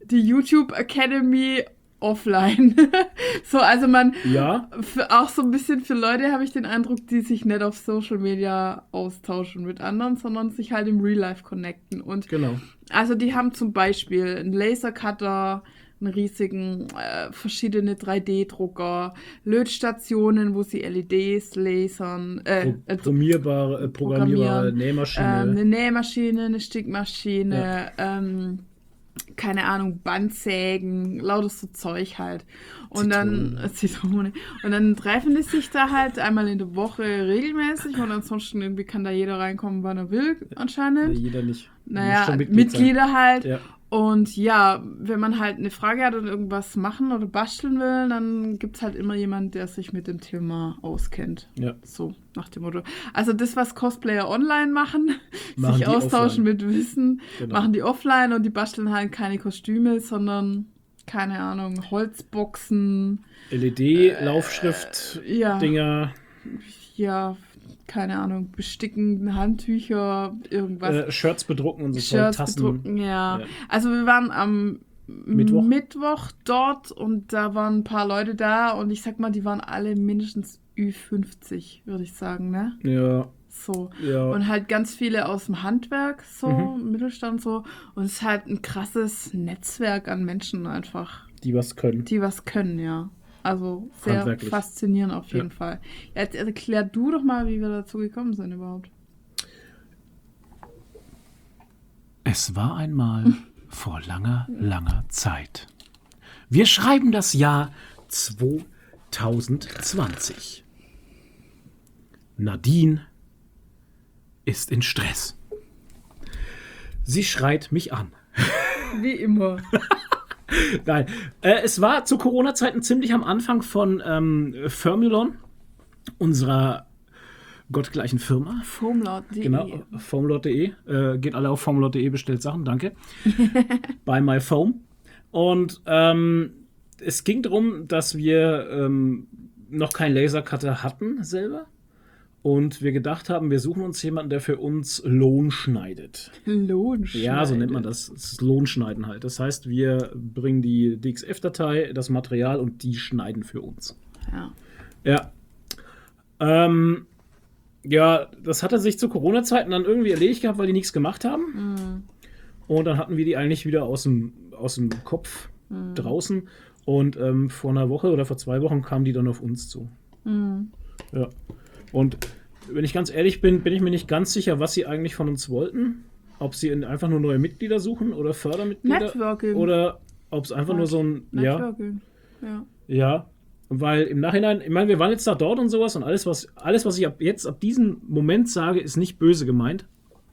B: die YouTube Academy offline. So, also man,
A: Ja.
B: für, auch so ein bisschen für Leute habe ich den Eindruck, die sich nicht auf Social Media austauschen mit anderen, sondern sich halt im Real Life connecten. Und
A: Genau.
B: also die haben zum Beispiel einen Lasercutter, einen riesigen, äh, verschiedene drei D-Drucker, Lötstationen, wo sie L E Ds lasern, äh,
A: Pro
B: äh,
A: programmierbare, äh, programmierbare
B: programmieren,
A: Nähmaschine.
B: ähm, eine Nähmaschine, eine Stickmaschine, ähm, keine Ahnung, Bandsägen, lauter so Zeug halt. Und dann äh, Zitrone. Und dann treffen die sich da halt einmal in der Woche regelmäßig und ansonsten irgendwie kann da jeder reinkommen, wann er will, anscheinend.
A: Nee, jeder nicht. Du musst
B: Naja,
A: schon
B: Mitglieder
A: sein.
B: halt.
A: Ja.
B: Und ja, wenn man halt eine Frage hat und irgendwas machen oder basteln will, dann gibt es halt immer jemanden, der sich mit dem Thema auskennt.
A: Ja.
B: So, nach dem Motto. Also das, was Cosplayer online machen,
A: Machen
B: sich
A: die
B: offline.
A: offline.
B: mit Wissen,
A: Genau.
B: machen die offline und die basteln halt keine Kostüme, sondern, keine Ahnung, Holzboxen,
A: L E D-Laufschrift,
B: ja.
A: Dinger,
B: ja, keine Ahnung, besticken, Handtücher, irgendwas.
A: äh, Shirts bedrucken und so
B: Shirts
A: Tassen.
B: bedrucken, ja.
A: Ja.
B: Also wir waren am
A: Mittwoch?
B: Mittwoch. dort und da waren ein paar Leute da und ich sag mal, die waren alle mindestens Ü fünfzig, würde ich sagen, ne?
A: Ja,
B: So.
A: ja.
B: Und halt ganz viele aus dem Handwerk, so,
A: Mhm.
B: Mittelstand so. Und es ist halt ein krasses Netzwerk an Menschen einfach,
A: Die was können.
B: die was können, ja. Also sehr
A: Handwerklich.
B: faszinierend auf jeden
A: Ja.
B: Fall. Jetzt erklär du doch mal, wie wir dazu gekommen sind überhaupt.
A: Es war einmal vor langer, langer Zeit. Wir schreiben das Jahr zweitausendzwanzig. Nadine ist in Stress. Sie schreit mich an.
B: Wie immer.
A: Nein, äh, es war zu Corona-Zeiten ziemlich am Anfang von ähm, Formulon, unserer gottgleichen Firma.
B: Formlord punkt de.
A: Genau, formlord punkt de. Äh, geht alle auf formlord punkt de, bestellt Sachen, danke. Bei MyFoam. Und ähm, es ging darum, dass wir ähm, noch keinen Lasercutter hatten selber. Und wir gedacht haben, wir suchen uns jemanden, der für uns Lohn schneidet.
B: Lohn
A: Ja, so nennt man das. Das ist Lohnschneiden halt. Das heißt, wir bringen die D X F-Datei, das Material und die schneiden für uns.
B: Ja.
A: Ja. Ähm, ja, das hatte sich zu Corona-Zeiten dann irgendwie erledigt gehabt, weil die nichts gemacht haben.
B: Mhm.
A: Und dann hatten wir die eigentlich wieder aus dem, aus dem Kopf
B: Mhm.
A: draußen. Und ähm, vor einer Woche oder vor zwei Wochen kamen die dann auf uns zu.
B: Mhm.
A: Ja. Und wenn ich ganz ehrlich bin, bin ich mir nicht ganz sicher, was sie eigentlich von uns wollten. Ob sie in- einfach nur neue Mitglieder suchen oder Fördermitglieder.
B: Networking.
A: Oder ob es einfach nur so ein. Ja,
B: Networking. Ja.
A: ja. Weil im Nachhinein, ich meine, wir waren jetzt da dort und sowas und alles, was, alles, was ich ab jetzt, ab diesem Moment sage, ist nicht böse gemeint.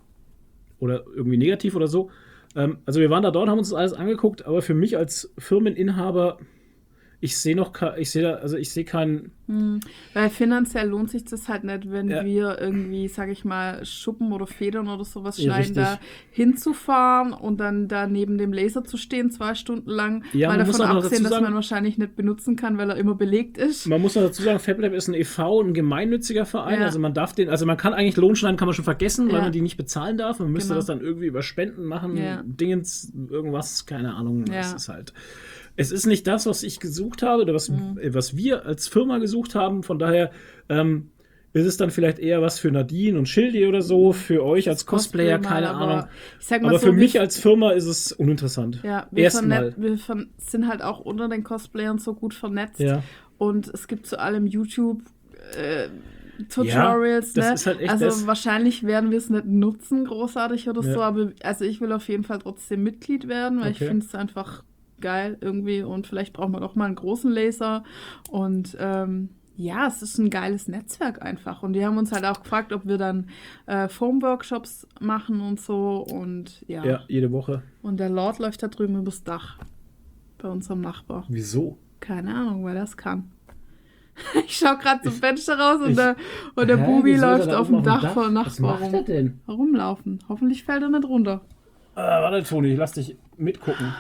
A: Oder irgendwie negativ oder so. Ähm, also wir waren da dort, haben uns das alles angeguckt, aber für mich als Firmeninhaber, ich sehe noch, ke- ich sehe da, also ich sehe keinen.
B: Mhm. Weil finanziell lohnt sich das halt nicht, wenn
A: Ja.
B: wir irgendwie, sag ich mal, Schuppen oder Federn oder sowas
A: Ja,
B: schneiden,
A: richtig.
B: da hinzufahren und dann da neben dem Laser zu stehen, zwei Stunden lang.
A: Ja,
B: mal
A: man muss
B: davon
A: aber
B: abgesehen,
A: dazu
B: dass
A: sagen-
B: man wahrscheinlich nicht benutzen kann, weil er immer belegt ist.
A: Man muss noch dazu sagen, FabLab ist ein E V, ein gemeinnütziger Verein.
B: Ja.
A: Also man darf den, also man kann eigentlich Lohnschneiden, kann man schon vergessen, weil
B: Ja.
A: man die nicht bezahlen darf. Man müsste
B: Genau.
A: das dann irgendwie über Spenden machen,
B: Ja.
A: Dingens, irgendwas, keine Ahnung.
B: Ja.
A: Es ist halt. Es ist nicht das, was ich gesucht habe oder was,
B: Mhm.
A: äh, was wir als Firma gesucht haben. Von daher ähm, ist es dann vielleicht eher was für Nadine und Schildi oder so, für euch als Cosplayer,
B: Cosplay mal,
A: keine
B: aber
A: Ahnung.
B: Ich sag mal
A: Aber
B: so,
A: für
B: wir-
A: mich als Firma ist es uninteressant.
B: ja, wir,
A: Erstmal.
B: vernet- wir ver sind halt auch unter den Cosplayern so gut vernetzt.
A: Ja.
B: Und es gibt zu allem YouTube äh, Tutorials,
A: Ja, das
B: ne?
A: ist halt echt
B: also
A: das.
B: wahrscheinlich werden wir es nicht nutzen, großartig oder
A: Ja.
B: so, aber also ich will auf jeden Fall trotzdem Mitglied werden, weil
A: Okay.
B: ich finde es einfach geil irgendwie und vielleicht braucht man auch mal einen großen Laser und ähm, ja, es ist ein geiles Netzwerk einfach und die haben uns halt auch gefragt, ob wir dann äh, Foam-Workshops machen und so und ja.
A: Ja, jede Woche.
B: Und der Lord läuft da drüben übers Dach bei unserem Nachbar.
A: Wieso?
B: Keine Ahnung, weil er es kann. Ich schaue gerade zum Fenster raus und
A: ich-
B: der, und der
A: Hä,
B: Bubi
A: wieso ist er
B: läuft
A: da
B: auf
A: oben
B: dem Dach vor
A: Was
B: Nachbar
A: macht er
B: rum.
A: denn?
B: Herumlaufen. Hoffentlich fällt er nicht runter.
A: Äh, warte, Toni, ich lass dich mitgucken.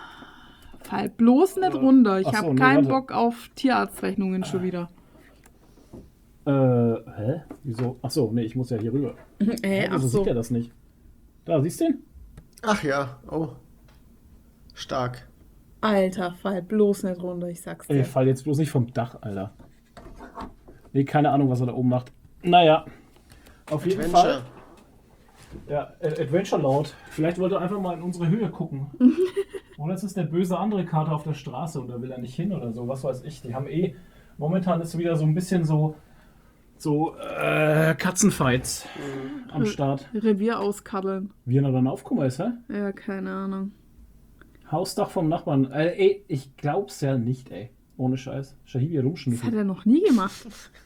B: Fall bloß nicht runter. Ich
A: Ach so,
B: habe
A: nee,
B: keinen
A: warte.
B: Bock auf Tierarztrechnungen schon wieder.
A: Äh, hä? Wieso? Ach so, nee, ich muss ja hier rüber.
B: Äh,
A: Hä,
B: ach
A: wieso
B: so.
A: sieht er das nicht? Da, siehst du ihn?
C: Ach ja, oh. Stark.
B: Alter, fall bloß nicht runter, ich sag's dir.
A: Ey, fall jetzt bloß nicht vom Dach, Alter. Nee, keine Ahnung, was er da oben macht. Naja, auf jeden
C: Adventure.
A: Fall. Ja, äh, Adventure Laut. Vielleicht wollte er einfach mal in unsere Höhe gucken. Oder es ist der böse andere Kater auf der Straße und da will er nicht hin oder so, was weiß ich. Die haben eh, momentan ist wieder so ein bisschen so, so äh, Katzenfights mhm. am Start.
B: Revier auskabbeln.
A: Wie er da dann aufgekommen ist, hä?
B: Ja, keine Ahnung.
A: Hausdach vom Nachbarn. Äh, ey, ich glaub's ja nicht, ey. Ohne Scheiß. Shahibi rumschnitzen.
B: Das hat er noch nie gemacht.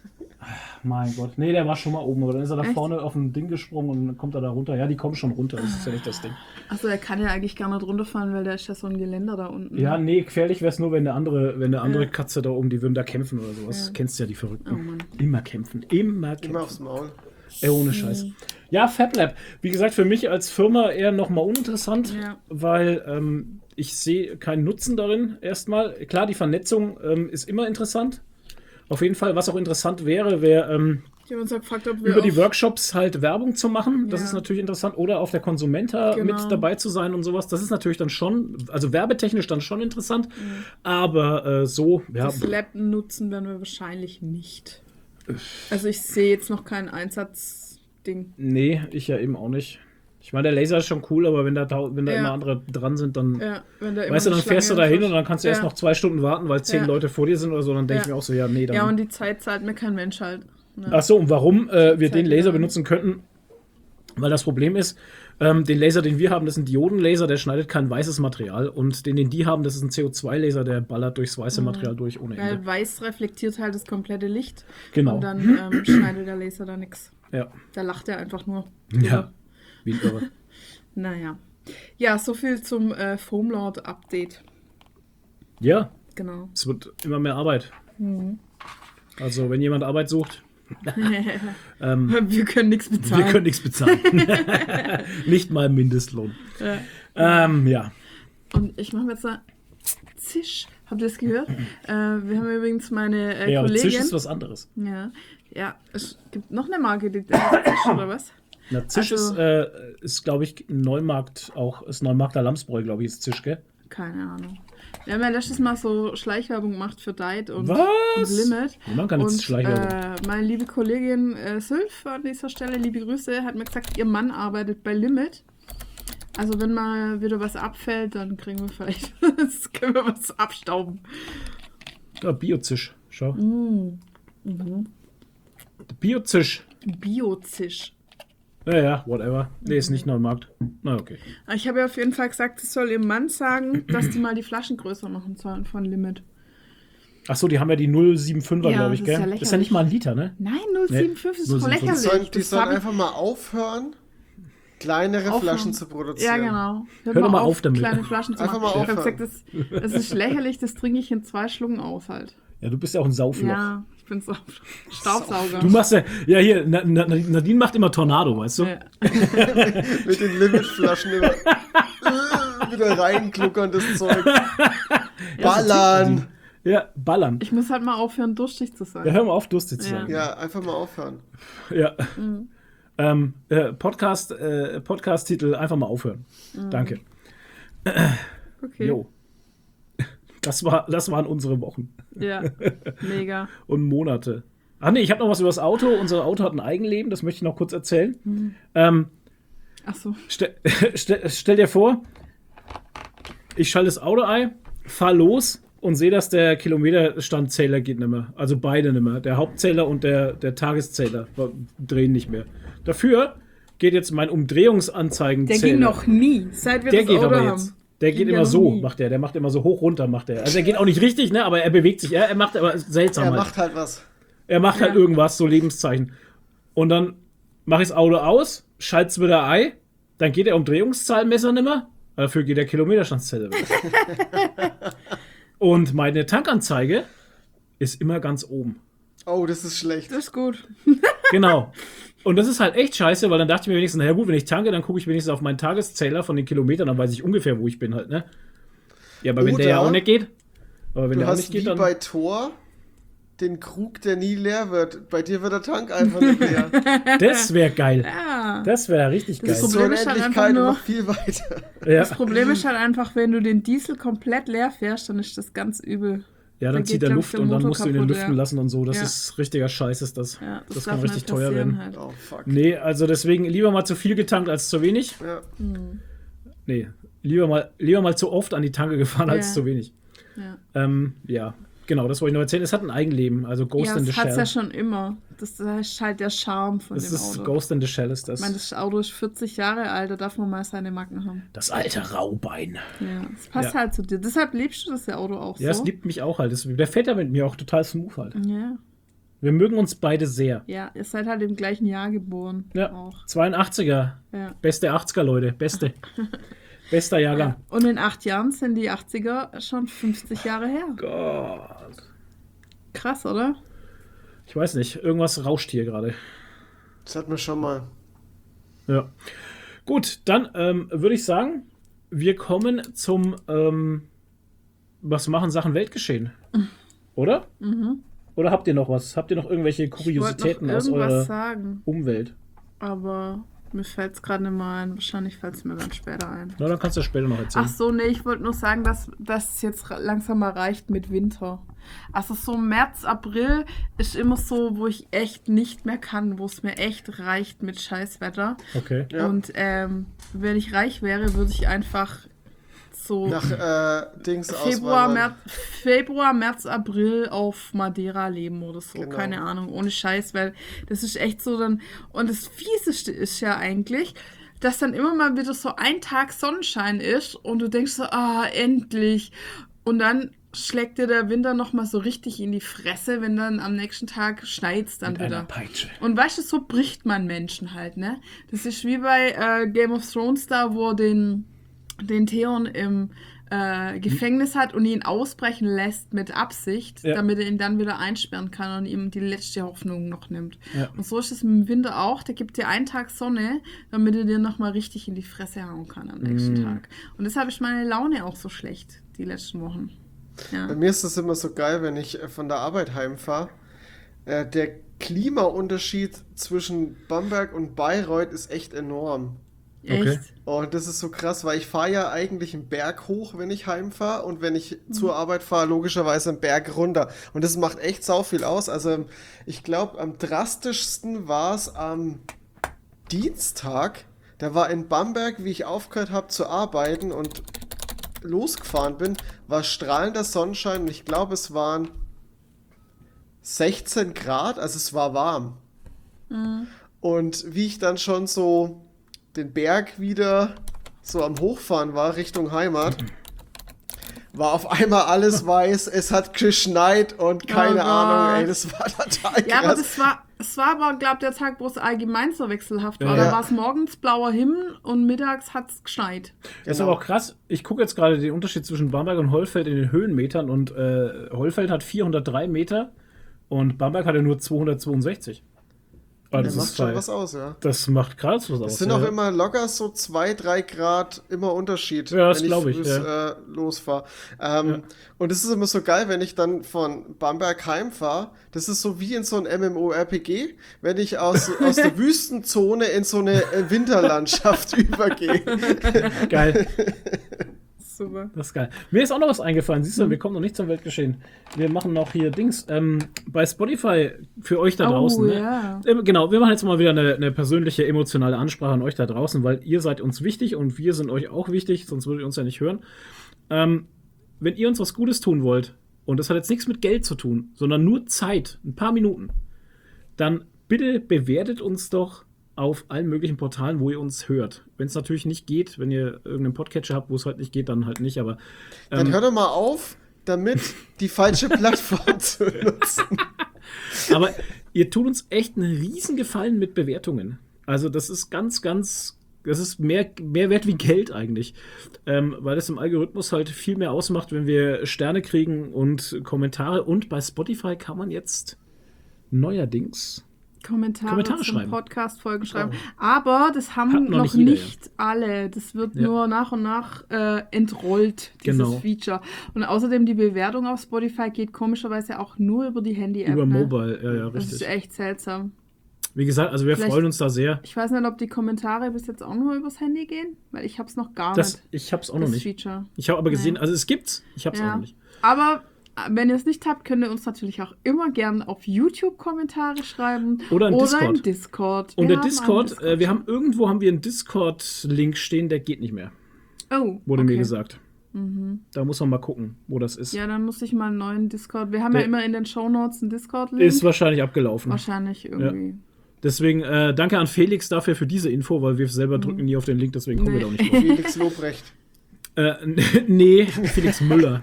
A: Mein Gott. Nee, der war schon mal oben, aber dann ist er da
B: Echt?
A: vorne auf ein Ding gesprungen und dann kommt er da runter. Ja, die kommen schon runter, das ist ja nicht das Ding.
B: Achso, er kann ja eigentlich gar nicht runterfahren, weil da ist ja so ein Geländer da unten.
A: Ja, nee, gefährlich wäre es nur, wenn eine andere, wenn eine andere
B: Ja.
A: Katze da oben, die würden da kämpfen oder sowas.
B: Ja.
A: Kennst ja die Verrückten.
B: Oh Mann.
A: Immer kämpfen, immer kämpfen.
C: Immer aufs Maul.
A: Ey, ohne Scheiß. Ja, FabLab. Wie gesagt, für mich als Firma eher nochmal uninteressant,
B: Ja.
A: weil ähm, ich sehe keinen Nutzen darin erstmal. Klar, die Vernetzung ähm, ist immer interessant. Auf jeden Fall, was auch interessant wäre, wäre ähm,
B: Ich habe uns ja gefragt, ob wir
A: über die
B: auf-
A: Workshops halt Werbung zu machen. Das
B: Ja.
A: ist natürlich interessant. Oder auf der Consumenta
B: Genau.
A: mit dabei zu sein und sowas. Das ist natürlich dann schon, also werbetechnisch dann schon interessant. Aber äh, so, ja.
B: das Lab nutzen werden wir wahrscheinlich nicht. Also ich sehe jetzt noch kein Einsatzding.
A: Nee, ich ja eben auch nicht. Ich meine, der Laser ist schon cool, aber wenn da, tau- wenn da
B: Ja.
A: immer andere dran sind, dann.
B: Ja, wenn da immer
A: Weißt du,
B: eine
A: dann fährst du da
B: Schlange
A: hin und dann kannst du erst
B: Ja.
A: noch zwei Stunden warten, weil zehn
B: Ja.
A: Leute vor dir sind oder so. Dann denke ich
B: Ja.
A: mir auch so, ja, nee, dann.
B: Ja, und die Zeit zahlt mir kein Mensch halt. Ne?
A: Ach so, und warum äh, wir
B: Zeit
A: den Laser
B: wieder.
A: benutzen könnten? Weil das Problem ist, ähm, den Laser, den wir haben, das ist ein Diodenlaser, der schneidet kein weißes Material. Und den, den die haben, das ist ein C O zwei Laser, der ballert durchs weiße Material durch ohne Ende.
B: Weil weiß reflektiert halt das komplette Licht.
A: Genau.
B: Und dann ähm, schneidet der Laser da nichts.
A: Ja.
B: Da lacht er einfach nur.
A: Ja. Wie ein Irre.
B: Naja. Ja, so viel zum äh, Foamlord-Update.
A: Ja,
B: Genau.
A: es wird immer mehr Arbeit.
B: Mhm.
A: Also, wenn jemand Arbeit sucht, ähm,
B: Wir können nichts bezahlen.
A: wir können nichts bezahlen. Nicht mal Mindestlohn.
B: Ja.
A: Ähm, ja.
B: Und ich mache mir jetzt da Zisch. Habt ihr das gehört? äh, wir haben übrigens meine äh,
A: Ja, aber
B: Kollegin.
A: Zisch ist was anderes.
B: Ja. Ja, es gibt noch eine Marke, die heißt Zisch, oder was?
A: Na, Zisch
B: Also-
A: ist, äh, ist glaube ich, Neumarkt auch, ist Neumarkter Lamsbräu, glaube ich, ist Zisch, gell?
B: Keine Ahnung. Wir haben ja letztes Mal so Schleichwerbung gemacht für Diet und,
A: Was?
B: und Limit.
A: Wir machen keine
B: Und
A: Schleichwerbung.
B: äh, meine liebe Kollegin äh, Sylph an dieser Stelle, liebe Grüße, hat mir gesagt, ihr Mann arbeitet bei Limit. Also wenn mal wieder was abfällt, dann kriegen wir vielleicht, das können wir was abstauben.
A: Ja, Biozisch, schau.
B: Mm. Mhm.
A: Biozisch.
B: Biozisch.
A: Ja, ja, whatever. Nee, ist nicht Neumarkt. Na, okay.
B: Ich habe ja auf jeden Fall gesagt, sie soll ihrem Mann sagen, dass die mal die Flaschen größer machen sollen von Limit.
A: Achso, die haben ja die null Komma fünfundsiebziger,
B: Ja,
A: glaube ich,
B: das ist
A: gell?
B: ja
A: Das ist ja
B: lächerlich.
A: nicht mal ein Liter, ne?
B: Nein, null Komma siebenundfünfzig ist voll
A: null Komma
C: Die
B: lächerlich.
C: sollen, die
B: Das
C: sollen
B: hab ich-
C: einfach mal aufhören, kleinere
B: Aufhören.
C: Flaschen zu
B: Ja,
C: produzieren.
B: genau. Hört
A: Hör doch mal auf damit.
B: kleine Flaschen zu
C: Einfach
B: machen.
C: mal
B: Ich habe
C: aufhören.
B: gesagt, das, das ist lächerlich, das trinke ich in zwei Schlucken aus halt.
A: Ja, du bist ja auch ein Saufloch.
B: Ja, ich bin so Staubsauger.
A: Du machst ja, ja hier, Na- Na- Nadine macht immer Tornado, weißt du?
B: Ja.
C: Mit den Limitflaschen immer äh, wieder reinkluckern, das Zeug. Ballern!
A: Ja, ballern.
B: Ich muss halt mal aufhören, durstig zu sein.
A: Ja, hör mal auf, durstig zu
B: Ja.
A: sein.
C: Ja, einfach mal aufhören.
A: Ja.
B: Mhm.
A: Ähm, äh, Podcast, äh, Podcast-Titel, einfach mal aufhören. Danke.
B: Okay.
A: Jo. Das, war, das waren unsere Wochen
B: Ja, mega.
A: und Monate. Ach nee, ich habe noch was über das Auto. Unser Auto hat ein Eigenleben, das möchte ich noch kurz erzählen.
B: Mhm.
A: Ähm,
B: Ach so.
A: stell, stell, stell dir vor, ich schalte das Auto ein, fahr los und sehe, dass der Kilometerstandzähler geht nicht mehr. Also beide nicht mehr. Der Hauptzähler und der, der Tageszähler drehen nicht mehr. Dafür geht jetzt mein Umdrehungsanzeigenzähler.
B: Der ging noch nie, seit wir
A: Der
B: das
A: geht
B: Auto
A: aber
B: haben.
A: jetzt. Der
B: Ging
A: geht
B: ja
A: immer
B: noch
A: so,
B: nie.
A: macht der. Der macht immer so hoch runter, macht der. Also er geht auch nicht richtig, ne? Aber er bewegt sich. Er, er macht aber seltsam.
C: Er
A: halt.
C: macht halt was.
A: Er macht halt
B: Ja.
A: irgendwas, so Lebenszeichen. Und dann mache ich das Auto aus, schalte es wieder ein, dann geht der Umdrehungszahlmesser nicht mehr, dafür geht der Kilometerstandszähler wieder. Und meine Tankanzeige ist immer ganz oben.
C: Oh, das ist schlecht.
B: Das ist gut.
A: Genau. Und das ist halt echt scheiße, weil dann dachte ich mir wenigstens, naja gut, wenn ich tanke, dann gucke ich wenigstens auf meinen Tageszähler von den Kilometern, dann weiß ich ungefähr, wo ich bin halt, ne? Ja, aber wenn der ja
C: Oder
A: auch nicht geht, aber wenn
C: Du
A: der auch
C: hast
A: nicht geht,
C: wie
A: dann...
C: bei Tor den Krug, der nie leer wird. Bei dir wird der Tank einfach nicht leer.
A: Das wäre geil.
B: Ja.
A: Das wäre richtig geil.
B: Das
C: Zur
B: Problem ist halt
C: Unendlichkeit
B: einfach nur-
C: noch viel weiter.
A: Ja.
B: Das Problem ist halt einfach, wenn du den Diesel komplett leer fährst, dann ist das ganz übel.
A: Ja, dann
B: Da
A: zieht
B: geht,
A: der
B: glaub ich,
A: Luft
B: der
A: und dann
B: Motor
A: musst du ihn
B: kaputt,
A: lüften
B: ja.
A: lassen und so. Das
B: Ja.
A: ist richtiger Scheiß, ist das.
B: Ja, das,
A: das
B: darf
A: kann richtig
B: nicht
A: teuer
B: passieren
A: werden.
B: Halt.
C: Oh, fuck.
A: Nee, also deswegen lieber mal zu viel getankt als zu wenig.
C: Ja.
A: Nee, lieber mal, lieber mal zu oft an die Tanke gefahren als
B: Ja.
A: zu wenig.
B: Ja,
A: Ähm, ja, genau, das wollte ich noch erzählen. Es hat ein Eigenleben, also Ghost
B: ja
A: in the
B: das hat es
A: Shell.
B: ja schon immer. Das ist halt der Charme von
A: Das
B: dem
A: ist
B: Auto.
A: Ghost in the Shell, ist das.
B: Ich meine, das Auto ist vierzig Jahre alt, da darf man mal seine Macken haben.
A: Das alte Raubein.
B: Ja, das passt
A: Ja.
B: halt zu dir. Deshalb liebst du das ja Auto auch
A: Ja, es
B: so.
A: liebt mich auch halt. Das, der fährt ja mit mir auch total smooth halt.
B: Ja.
A: Wir mögen uns beide sehr.
B: Ja, ihr seid halt im gleichen Jahr geboren.
A: Ja,
B: Auch.
A: zweiundachtziger.
B: Ja.
A: Beste achtziger, Leute. Beste. Bester Jahrgang.
B: Und in acht Jahren sind die achtziger schon fünfzig Jahre her.
A: Gott.
B: Krass, oder?
A: Ich weiß nicht, irgendwas rauscht hier gerade.
C: Das hatten wir schon mal.
A: Ja. Gut, dann ähm, würde ich sagen, wir kommen zum ähm, was machen Sachen Weltgeschehen. Oder?
B: Mhm.
A: Oder habt ihr noch was? Habt ihr noch irgendwelche
B: Ich wollte
A: Kuriositäten
B: noch
A: aus
B: irgendwas
A: eurer
B: sagen,
A: Umwelt?
B: aber mir fällt es gerade nicht mehr ein. Wahrscheinlich fällt es mir dann später ein.
A: Na, dann kannst du das später noch erzählen.
B: Ach so, nee, ich wollte nur sagen, dass, dass es jetzt ra- langsam mal reicht mit Winter. Also so März, April ist immer so, wo ich echt nicht mehr kann, wo es mir echt reicht mit Scheißwetter.
A: Okay.
C: Ja.
B: Und ähm, wenn ich reich wäre, würde ich einfach so
C: Nach äh, Dings
B: Februar,
C: auswandern.
B: März, Februar, März, April auf Madeira leben oder so.
C: Genau.
B: Keine Ahnung, ohne Scheiß, weil das ist echt so dann. Und das Fieseste ist ja eigentlich, dass dann immer mal wieder so ein Tag Sonnenschein ist und du denkst so, ah, endlich. Und dann schlägt dir der Winter nochmal so richtig in die Fresse, wenn dann am nächsten Tag schneit's dann
A: Mit einer
B: wieder.
A: Peitsche.
B: Und weißt du, so bricht man Menschen halt, ne? Das ist wie bei äh, Game of Thrones da, wo er den, den Theon im äh, Gefängnis hat und ihn ausbrechen lässt mit Absicht,
A: Ja.
B: damit er ihn dann wieder einsperren kann und ihm die letzte Hoffnung noch nimmt.
A: Ja.
B: Und so ist es im Winter auch. Der gibt dir einen Tag Sonne, damit er dir nochmal richtig in die Fresse hauen kann am nächsten
A: Mm.
B: Tag. Und deshalb ist meine Laune auch so schlecht, die letzten Wochen. Ja.
C: Bei mir ist das immer so geil, wenn ich äh, von der Arbeit heimfahre. Äh, der Klimaunterschied zwischen Bamberg und Bayreuth ist echt enorm.
A: Okay.
B: Echt?
C: Und das ist so krass, weil ich fahre ja eigentlich einen Berg hoch, wenn ich heimfahre, und wenn ich zur Arbeit fahre, logischerweise einen Berg runter. Und das macht echt sau viel aus. Also ich glaube, am drastischsten war es am Dienstag. Da war in Bamberg, wie ich aufgehört habe zu arbeiten und losgefahren bin, war strahlender Sonnenschein, und ich glaube, es waren sechzehn Grad, also es war warm. Und wie ich dann schon so den Berg wieder so am Hochfahren war, Richtung Heimat, war auf einmal alles weiß, es hat geschneit und keine
B: Oh
C: Ahnung,
B: Gott.
C: ey, das war total
B: Ja, aber
C: krass.
B: das war, es war aber, glaube ich, der Tag, wo es allgemein so wechselhaft war.
A: Ja.
B: Da war es morgens blauer Himmel und mittags hat es geschneit.
A: Das ist
C: Genau.
A: aber auch krass. Ich gucke jetzt gerade den Unterschied zwischen Bamberg und Hollfeld in den Höhenmetern, und äh, Hollfeld hat vierhundertdrei Meter und Bamberg hatte nur zweihundertzweiundsechzig. Also
C: Das
A: das,
C: macht
A: ist
C: schon
A: halt-
C: was aus, ja.
A: das macht krass was aus.
C: Es sind
A: ja.
C: auch immer locker so zwei, drei Grad immer Unterschied,
A: Ja, das
C: wenn
A: glaub ich,
C: frühs,
A: ja.
C: äh, losfahre. Ähm,
A: Ja.
C: Und es ist immer so geil, wenn ich dann von Bamberg heimfahre. Das ist so wie in so ein MMORPG, wenn ich aus, aus der Wüstenzone in so eine äh, Winterlandschaft übergehe.
A: Geil.
B: Super.
A: Das ist geil. Mir ist auch noch was eingefallen. Siehst du,
B: Mhm.
A: wir kommen noch nicht zum Weltgeschehen. Wir machen noch hier Dings. Ähm, bei Spotify für euch da
B: Oh,
A: draußen. Ne?
B: ja.
A: Ähm, genau, wir machen jetzt mal wieder eine, eine persönliche, emotionale Ansprache an euch da draußen, weil ihr seid uns wichtig und wir sind euch auch wichtig, sonst würdet ihr uns ja nicht hören. Ähm, wenn ihr uns was Gutes tun wollt, und das hat jetzt nichts mit Geld zu tun, sondern nur Zeit, ein paar Minuten, dann bitte bewertet uns doch auf allen möglichen Portalen, wo ihr uns hört. Wenn es natürlich nicht geht, wenn ihr irgendeinen Podcatcher habt, wo es halt nicht geht, dann halt nicht, aber
C: Dann
A: ähm,
C: hör doch mal auf, damit die falsche Plattform zu nutzen.
A: aber ihr tut uns echt einen riesen Gefallen mit Bewertungen. Also das ist ganz, ganz, das ist mehr, mehr wert wie Geld eigentlich. Ähm, weil das im Algorithmus halt viel mehr ausmacht, wenn wir Sterne kriegen und Kommentare. Und bei Spotify kann man jetzt neuerdings
B: Kommentare,
A: Kommentare
B: zum
A: schreiben.
B: Podcast-Folgen schreiben. Aber das haben
A: Hat
B: noch,
A: noch nicht
B: nicht,
A: jeder,
B: alle. Das wird
A: Ja.
B: nur nach und nach äh, entrollt, dieses
A: Genau.
B: Feature. Und außerdem die Bewertung auf Spotify geht komischerweise auch nur über die Handy-App.
A: Über
B: ne?
A: Mobile, ja, ja,
B: Das ist
A: richtig.
B: echt seltsam.
A: Wie gesagt, also wir
B: Vielleicht-
A: freuen uns da sehr.
B: Ich weiß nicht, ob die Kommentare bis jetzt auch nur übers Handy gehen, weil ich habe es noch gar
A: Das,
B: nicht.
A: ich hab's auch noch
B: das
A: nicht.
B: Feature.
A: Ich habe aber gesehen,
B: Nee.
A: also es gibt's, ich hab's auch
B: Ja.
A: noch nicht.
B: Aber äh, wenn ihr es nicht habt, könnt ihr uns natürlich auch immer gern auf YouTube Kommentare schreiben.
A: Oder in
B: oder
A: Discord.
B: im Discord.
A: Und
B: Wir
A: der
B: haben einen
A: Discord, äh, wir haben irgendwo haben wir einen Discord-Link stehen, der geht nicht mehr,
B: Oh,
A: wurde
B: okay.
A: mir gesagt. Da muss man mal gucken, wo das ist.
B: Ja, dann muss ich mal einen neuen Discord. Wir haben
A: Der-
B: ja immer in den Shownotes einen Discord-Link.
A: Ist wahrscheinlich abgelaufen.
B: Wahrscheinlich irgendwie.
A: Deswegen äh, danke an Felix dafür für diese Info, weil wir selber drücken nie auf den Link, deswegen kommen wir
B: Nee.
A: da auch nicht drauf.
C: Felix Lobrecht.
A: äh, nee, Felix Müller.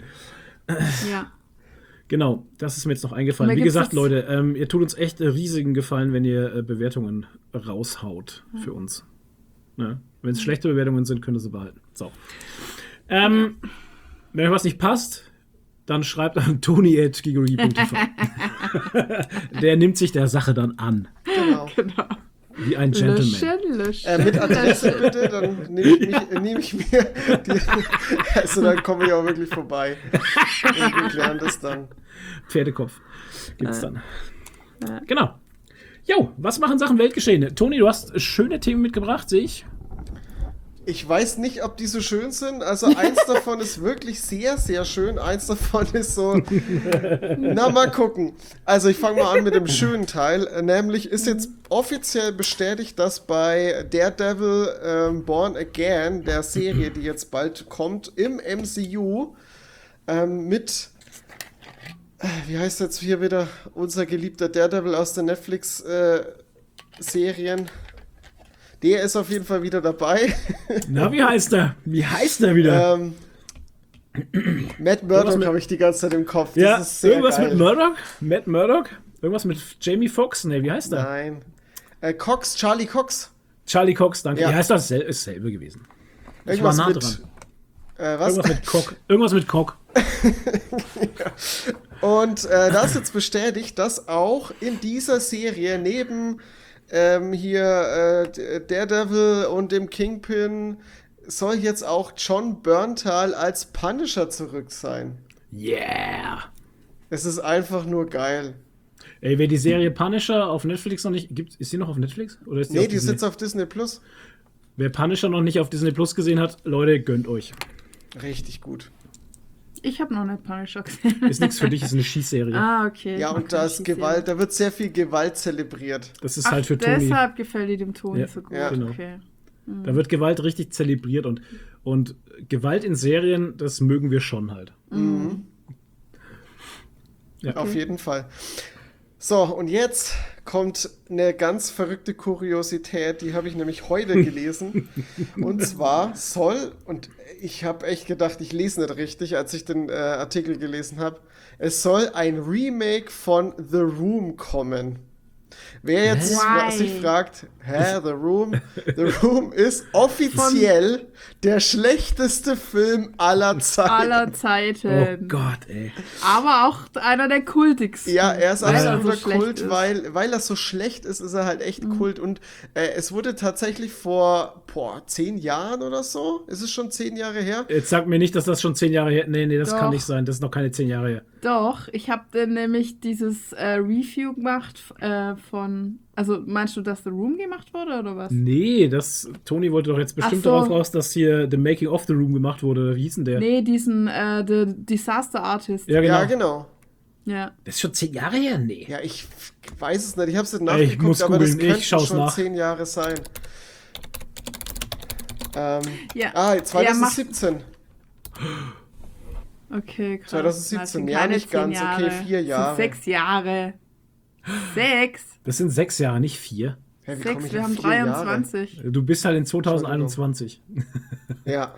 B: Ja.
A: Genau, das ist mir jetzt noch eingefallen.
B: Und da
A: Wie
B: gibt's
A: gesagt,
B: das-
A: Leute, ähm, ihr tut uns echt äh, riesigen Gefallen, wenn ihr äh, Bewertungen raushaut für uns. Ne? Wenn es schlechte Bewertungen sind, könnt ihr sie behalten. So. Ähm, wenn euch was nicht passt, dann schreibt an toni at gigori punkt t v. Der nimmt sich der Sache dann an.
C: Genau.
B: Genau.
A: Wie ein Gentleman.
B: Löschen, löschen.
C: Äh, mit Adresse bitte, dann nehme ich, mich- nehm ich mir die, also dann komme ich auch wirklich vorbei. Und wir klären das dann.
A: Pferdekopf gibt's dann. Genau. Jo, was machen Sachen Weltgeschehen? Toni, du hast schöne Themen mitgebracht, sehe ich.
C: Ich weiß nicht, ob die so schön sind. Also eins davon ist wirklich sehr, sehr schön. Eins davon ist so, na mal gucken. Also ich fange mal an mit dem schönen Teil. Äh, Nämlich ist jetzt offiziell bestätigt, dass bei Daredevil ähm, Born Again, der Serie, die jetzt bald kommt, im M C U ähm, mit, äh, wie heißt jetzt hier wieder unser geliebter Daredevil aus den Netflix-Serien? Der ist auf jeden Fall wieder dabei.
A: Na, wie heißt er? Wie heißt er wieder?
C: ähm, Matt
A: Irgendwas
C: Murdock
A: mit-
C: habe ich die ganze Zeit im Kopf. Das
A: ja,
C: ist sehr
A: irgendwas
C: geil.
A: mit Murdoch? Matt Murdoch? Irgendwas mit Jamie Foxx? Ne, wie heißt er?
C: Nein. Äh, Cox, Charlie Cox.
A: Charlie Cox, danke.
C: Ja.
A: Ja, ist das sel ist selbe gewesen. Ich war
C: Irgendwas
A: nah
C: mit.
A: dran.
C: Äh, was?
A: Irgendwas mit Cock. Irgendwas mit Cock.
C: Und äh, da ist jetzt bestätigt, dass auch in dieser Serie neben ähm, hier äh, Daredevil und dem Kingpin soll jetzt auch John Bernthal als Punisher zurück sein.
A: Yeah!
C: Es ist einfach nur geil.
A: Ey, wer die Serie Punisher auf Netflix noch nicht gibt, ist die noch auf Netflix? Oder ist die
C: Nee,
A: auf
C: die
A: Disney?
C: sitzt auf Disney Plus.
A: Wer Punisher noch nicht auf Disney Plus gesehen hat, Leute, gönnt euch.
C: Richtig gut.
B: Ich habe noch nicht Punisher gesehen.
A: Ist nichts für dich, ist eine Schießserie.
B: Ah, okay.
C: Ja, und da ist Gewalt, da wird sehr viel Gewalt zelebriert.
A: Das ist
B: Ach,
A: halt für Toni.
B: deshalb gefällt die dem Toni
A: Ja,
B: so gut.
C: ja.
A: genau.
B: Okay.
A: Da wird Gewalt richtig zelebriert und, und Gewalt in Serien, das mögen wir schon halt. Ja.
C: Auf jeden Fall. So, und jetzt kommt eine ganz verrückte Kuriosität, die habe ich nämlich heute gelesen. Und zwar soll, und ich habe echt gedacht, ich lese nicht richtig, als ich den äh, Artikel gelesen habe, es soll ein Remake von The Room kommen. Wer jetzt
B: Why?
C: sich fragt, hä, The Room? The Room ist offiziell der schlechteste Film aller Zeiten.
B: Aller
A: Oh
B: Zeiten.
A: Gott, ey.
B: Aber auch einer der kultigsten.
C: Ja, er ist
B: weil er
C: absoluter
B: so schlecht
C: Kult,
B: ist.
C: weil, weil er so schlecht ist, ist er halt echt
B: Mhm.
C: Kult. Und äh, es wurde tatsächlich vor, boah, zehn Jahren oder so, ist es schon zehn Jahre her?
A: Jetzt sag mir nicht, dass das schon zehn Jahre her. Nee, nee, das
B: Doch.
A: kann nicht sein. Das ist noch keine zehn Jahre her.
B: Doch, ich habe nämlich dieses äh, Review gemacht äh, von. Also meinst du, dass The Room gemacht wurde oder was?
A: Nee, das. Toni wollte doch jetzt bestimmt
B: Ach so.
A: darauf raus, dass hier The Making of the Room gemacht wurde. Oder wie hieß denn der?
B: Nee, diesen äh, The Disaster Artist.
A: Ja, genau.
C: Ja, genau.
B: Ja.
A: Das ist schon zehn Jahre her? Nee.
C: Ja, ich f- weiß es nicht, ich habe es nicht
A: Ey, ich
C: nachgeguckt,
A: muss
C: aber das
A: googeln, ich
C: könnten
A: schau's
C: schon
A: nach.
C: zehn Jahre sein. Ähm,
B: Ja.
C: ah,
B: Ja,
C: zwanzig siebzehn.
B: Okay, krass.
C: zwanzig siebzehn,
B: Das sind
C: ja,
B: keine
C: nicht
B: zehn
C: ganz, okay,
B: Jahre.
C: vier
B: Das
C: Jahre.
B: sind sechs Jahre. Sechs?
A: Das sind sechs Jahre, nicht vier.
C: Hä, wie komm
B: Sechs,
C: ich
B: wir
C: auf
B: haben
C: vier Jahre?
B: dreiundzwanzig.
A: Du bist halt in zwanzig einundzwanzig.
C: Ja.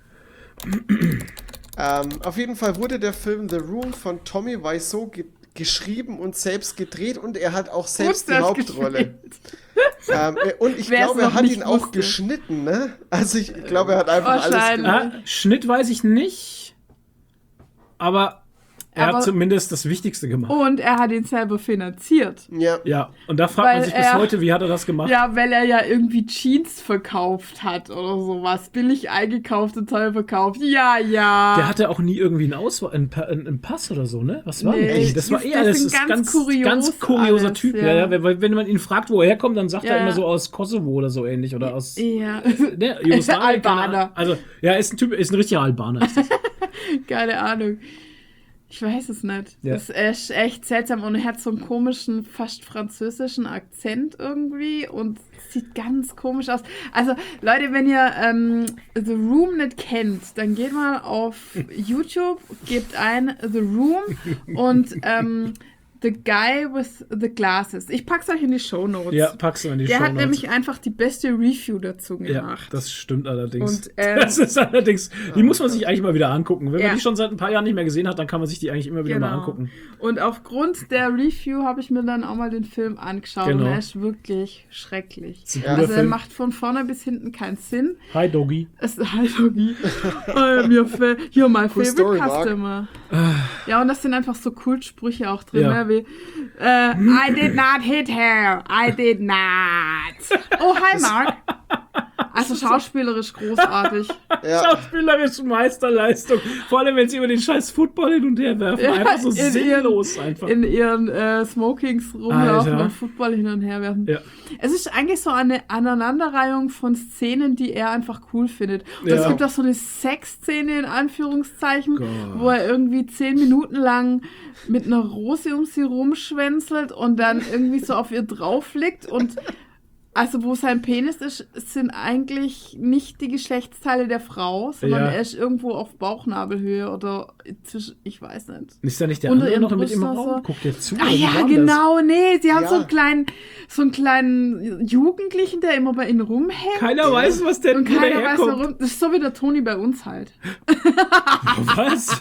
C: ähm, auf jeden Fall wurde der Film The Room von Tommy Wiseau ge geschrieben und selbst gedreht und er hat auch selbst
B: Und
C: die
B: das
C: Hauptrolle.
B: gedreht.
C: ähm, äh, und ich
B: Wer's
C: glaube, er
B: noch
C: hat
B: nicht
C: ihn auch
B: wusste.
C: geschnitten, ne? Also ich glaube, er hat einfach alles
B: Wahrscheinlich.
C: gemacht.
A: Ah, Schnitt weiß ich nicht. Aber er
B: aber,
A: hat zumindest das Wichtigste gemacht.
B: und er hat ihn selber finanziert.
C: Ja.
A: Ja, und da fragt
B: Weil
A: man sich bis
B: er-
A: heute, wie hat er das gemacht?
B: Ja, weil er ja irgendwie Jeans verkauft hat oder sowas. Billig eingekauft und teuer verkauft. Ja, ja.
A: Der hatte auch nie irgendwie einen Ausweis, einen, Pa- einen, einen Pass oder so, ne? Was war
B: Nee,
A: denn das? Das war
B: das-
A: eher
B: das
A: das
B: sind
A: ist
B: ganz
A: ganz,
B: kurios
A: ganz kurioser
B: alles,
A: Typ.
B: ja.
A: Ja. Ja, weil wenn man ihn fragt, wo er herkommt, dann sagt
B: Ja.
A: er immer so aus Kosovo oder so ähnlich oder aus
B: ja.
A: ne, Jugoslawien. keine
B: Albaner.
A: Ahnung. Also, ja, ist ein Typ, ist ein richtiger Albaner. Ist das.
B: Keine Ahnung. Ich weiß es nicht.
A: Ja.
B: Das ist echt, echt seltsam und er hat so einen komischen, fast französischen Akzent irgendwie und sieht ganz komisch aus. Also Leute, wenn ihr ähm, The Room nicht kennt, dann geht mal auf YouTube, gebt ein The Room und ähm, The Guy with the Glasses. Ich pack's euch in die Shownotes.
A: Ja, packst du in die
B: Der hat
A: Shownotes.
B: nämlich einfach die beste Review dazu
A: Ja,
B: gemacht.
A: das stimmt allerdings.
B: Und, ähm,
A: das ist allerdings, die muss man sich eigentlich mal wieder angucken. Wenn
B: Ja.
A: man die schon seit ein paar Jahren nicht mehr gesehen hat, dann kann man sich die eigentlich immer wieder mal
B: Genau.
A: angucken.
B: Und aufgrund der Review habe ich mir dann auch mal den Film angeschaut
A: Genau.
B: und er ist wirklich schrecklich.
A: Ist ein
C: Ja.
A: guter
B: Also er
A: Film.
B: macht von vorne bis hinten keinen Sinn.
A: Hi, Doggy.
B: Es ist halt irgendwie, äh, mir fe- hier mal
C: Cool
B: Favorite
C: Story, Mark.
B: Customer. Ja, und das sind einfach so Kultsprüche auch drin,
A: Ja.
B: ne, wie äh, I did not hit her, I did not. Oh, hi Mark. Also schauspielerisch großartig.
C: Ja.
A: Schauspielerische Meisterleistung. Vor allem, wenn sie über den scheiß Football hin und her werfen.
B: Ja,
A: einfach so
B: in ihren-
A: sinnlos einfach.
B: In ihren äh, Smokings rumlaufen
A: Alter.
B: und Football hin und her werfen.
A: Ja.
B: Es ist eigentlich so eine Aneinanderreihung von Szenen, die er einfach cool findet. Und
A: Ja.
B: es gibt auch so eine Sexszene in Anführungszeichen,
A: Gott.
B: wo er irgendwie zehn Minuten lang mit einer Rose um sie rumschwänzelt und dann irgendwie so auf ihr drauf liegt und also wo sein Penis ist, sind eigentlich nicht die Geschlechtsteile der Frau, sondern
A: Ja.
B: er ist irgendwo auf Bauchnabelhöhe oder zwischen, ich weiß nicht.
A: Ist da nicht der
B: Unter
A: andere
B: ihren
A: noch mit im
B: Brüsten
A: Raum?
B: so.
A: Guckt der zu?
B: Ah
A: oder wie
B: ja,
A: war das?
B: genau, nee, sie haben
C: Ja.
B: so einen kleinen, so einen kleinen Jugendlichen, der immer bei ihnen rumhängt.
A: Keiner weiß, was der
B: und
A: wo der
B: keiner weiß
A: herkommt.
B: warum. Das ist so wie der Toni bei uns halt.
A: Was?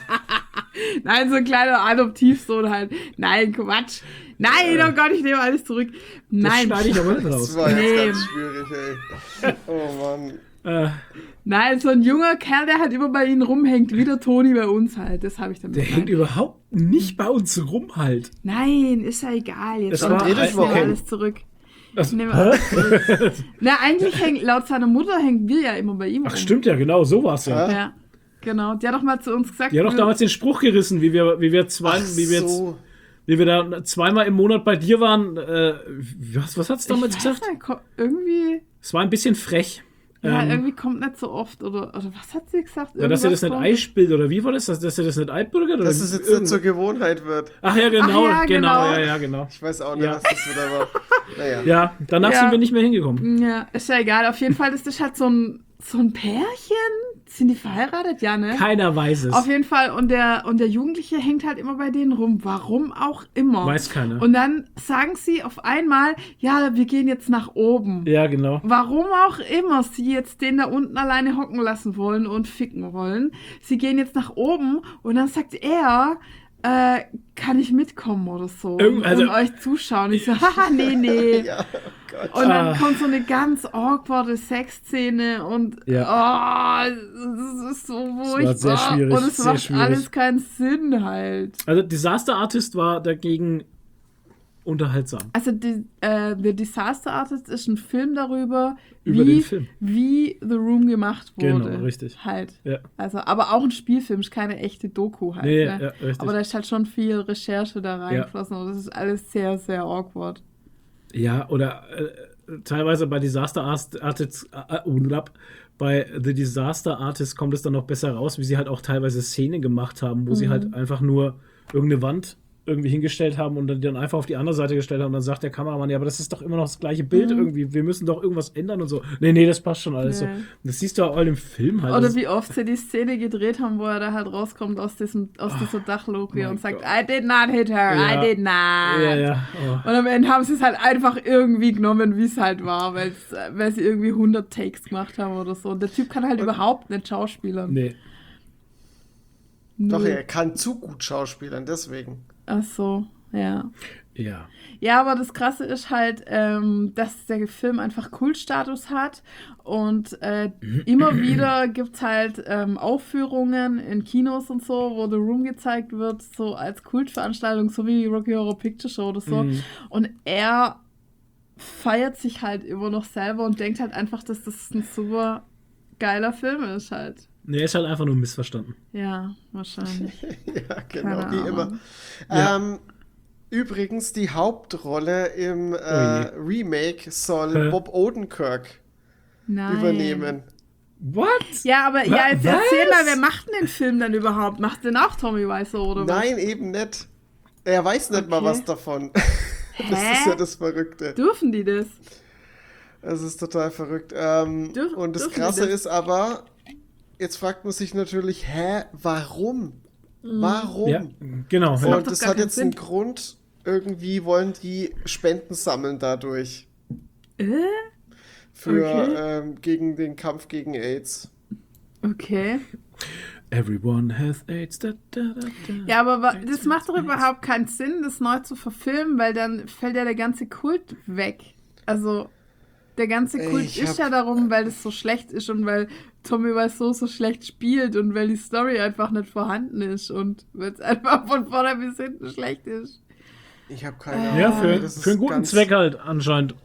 B: Nein, so ein kleiner Adoptivsohn halt. Nein, Quatsch. Nein, oh Gott, ich nehme alles zurück.
A: Das
B: Nein,
A: schneide ich aber nicht
C: Das
A: raus.
C: war jetzt
B: Nee.
C: ganz schwierig, ey. Oh Mann.
A: Äh,
B: nein, so ein junger Kerl, der halt immer bei ihnen rumhängt, wie der Toni bei uns halt. Das habe ich damit
A: der hängt überhaupt nicht bei uns rum halt.
B: Nein, ist ja egal. Jetzt
A: Das war-
B: ich nehme
C: Redet warum?
B: alles zurück.
A: Das,
B: Ich nehme
A: Hä?
B: alles zurück. Na, eigentlich hängt, laut seiner Mutter hängen wir ja immer bei ihm
A: Ach
B: rum.
A: stimmt ja, genau, so war es ja.
C: Ja.
B: Ja, genau. Die hat doch mal zu uns gesagt,
A: Die hat doch
B: wir-
A: damals den Spruch gerissen, wie wir, wie wir zwei,
C: Ach
A: wie wir jetzt,
C: so.
A: wie wir da zweimal im Monat bei dir waren. Äh, was, was hat's
B: ich
A: damals
B: weiß
A: gesagt?
B: nicht, ko- irgendwie,
A: Es war ein bisschen frech.
B: ja,
A: Ähm,
B: irgendwie kommt nicht so oft. Oder, oder was hat sie gesagt?
A: ja, dass ihr das
B: Irgendwas
A: nicht
B: von-
A: einspielt oder wie war das? Dass, dass ihr das nicht einbürgert? Oder
C: Dass es jetzt nicht zur Gewohnheit wird.
A: Ach ja, genau,
B: Ach ja,
A: genau,
B: genau.
A: ja, ja, genau.
C: Ich weiß auch nicht,
A: Ja.
C: was das wieder war. Naja.
A: Ja, danach
B: Ja.
A: sind wir nicht mehr hingekommen.
B: Ja, ist ja egal. Auf jeden Fall ist das halt so ein, so ein Pärchen. Sind die verheiratet? Ja, ne?
A: Keiner weiß es.
B: Auf jeden Fall. Und der, und der Jugendliche hängt halt immer bei denen rum. Warum auch immer.
A: Weiß keiner.
B: Und dann sagen sie auf einmal, ja, wir gehen jetzt nach oben.
A: Ja, genau.
B: Warum auch immer sie jetzt den da unten alleine hocken lassen wollen und ficken wollen. Sie gehen jetzt nach oben und dann sagt er, äh, kann ich mitkommen oder so
A: Irgend-
B: und,
A: also-
B: und euch zuschauen. Ich so, haha, nee, nee.
C: Ja, oh Gott.
B: Und dann
A: Ah.
B: kommt so eine ganz awkwarde Sexszene und
A: Ja.
B: oh, das ist so
A: war
B: furchtbar.
A: sehr schwierig,
B: und es
A: sehr
B: macht
A: schwierig.
B: alles keinen Sinn halt.
A: Also Disaster Artist war dagegen unterhaltsam.
B: Also die, äh, The Disaster Artist ist ein Film darüber,
A: Über
B: wie,
A: den Film.
B: wie The Room gemacht wurde.
A: Genau, richtig.
B: Halt.
A: Ja.
B: Also, aber auch ein Spielfilm, ist keine echte Doku halt.
A: Nee,
B: ne?
A: ja, richtig.
B: Aber da ist halt schon viel Recherche da reingeflossen und das ist alles sehr, sehr awkward.
A: Ja, oder äh, teilweise bei Disaster Artist, Artist äh, äh, bei The Disaster Artist kommt es dann noch besser raus, wie sie halt auch teilweise Szenen gemacht haben, wo sie halt einfach nur irgendeine Wand irgendwie hingestellt haben und dann, dann einfach auf die andere Seite gestellt haben und dann sagt der Kameramann, ja, aber das ist doch immer noch das gleiche Bild irgendwie, wir müssen doch irgendwas ändern und so. Nee, nee, das passt schon alles
B: Nee.
A: so. Das siehst du auch all im Film halt.
B: Oder
A: Das-
B: wie oft sie die Szene gedreht haben, wo er da halt rauskommt aus, diesem, aus dieser Dachluke
A: mein
B: und sagt,
A: Gott.
B: I did not hit her,
A: Ja.
B: I did not.
A: Ja, ja. Oh.
B: Und am Ende haben sie es halt einfach irgendwie genommen, wie es halt war, weil's, äh, weil sie irgendwie hundert Takes gemacht haben oder so. Und der Typ kann halt überhaupt nicht schauspielern.
A: Nee.
C: Doch,
B: Null.
C: er kann zu gut schauspielern, deswegen.
B: Ach so. Ja.
A: Ja.
B: Ja, aber das Krasse ist halt, ähm, dass der Film einfach Kultstatus hat und äh, immer wieder gibt es halt ähm, Aufführungen in Kinos und so, wo The Room gezeigt wird, so als Kultveranstaltung, so wie Rocky Horror Picture Show oder so.
A: Mhm.
B: Und er feiert sich halt immer noch selber und denkt halt einfach, dass das ein super geiler Film ist halt.
A: Nee, er ist halt einfach nur missverstanden.
B: Ja, wahrscheinlich.
C: Ja, genau,
B: Keine
C: wie
B: Ahnung.
C: immer.
A: Ja.
C: Ähm, übrigens, die Hauptrolle im äh, Remake soll
A: Hä?
C: Bob Odenkirk
B: Nein.
C: übernehmen.
A: What?
B: Ja, aber
A: Wa-
B: ja, jetzt
A: was?
B: erzähl mal, wer macht denn den Film dann überhaupt? Macht den auch Tommy Wiseau oder
C: Nein, eben nicht. Er weiß nicht mal
B: Okay.
C: was davon. Das
B: Hä?
C: ist ja das Verrückte.
B: was? Dürfen die das?
C: Das ist total verrückt. Ähm,
B: Dürfen-
C: und das
B: dürfen
C: Krasse
B: die das?
C: ist aber, jetzt fragt man sich natürlich, hä, warum? Warum?
A: Ja, genau.
B: macht
A: Ja.
C: Und
B: doch
C: das
B: gar
C: hat
B: keinen
C: jetzt einen
B: Sinn.
C: Grund. Irgendwie wollen die Spenden sammeln dadurch.
B: Äh?
C: Für,
B: Okay.
C: ähm, gegen den Kampf gegen AIDS.
B: Okay.
A: Everyone has AIDS. Da, da, da, da.
B: Ja, aber wa- das macht doch überhaupt keinen Sinn, das neu zu verfilmen, weil dann fällt ja der ganze Kult weg. Also, der ganze
C: Ey,
B: Kult
C: ich
B: ist
C: hab-
B: ja darum, weil das so schlecht ist und weil Tommy Wiseau so schlecht spielt und weil die Story einfach nicht vorhanden ist und weil es einfach von vorne bis hinten schlecht ist.
C: Ich habe keine Ahnung.
A: Ja, für,
C: Das ist
A: für einen guten
C: ganz,
A: Zweck halt anscheinend.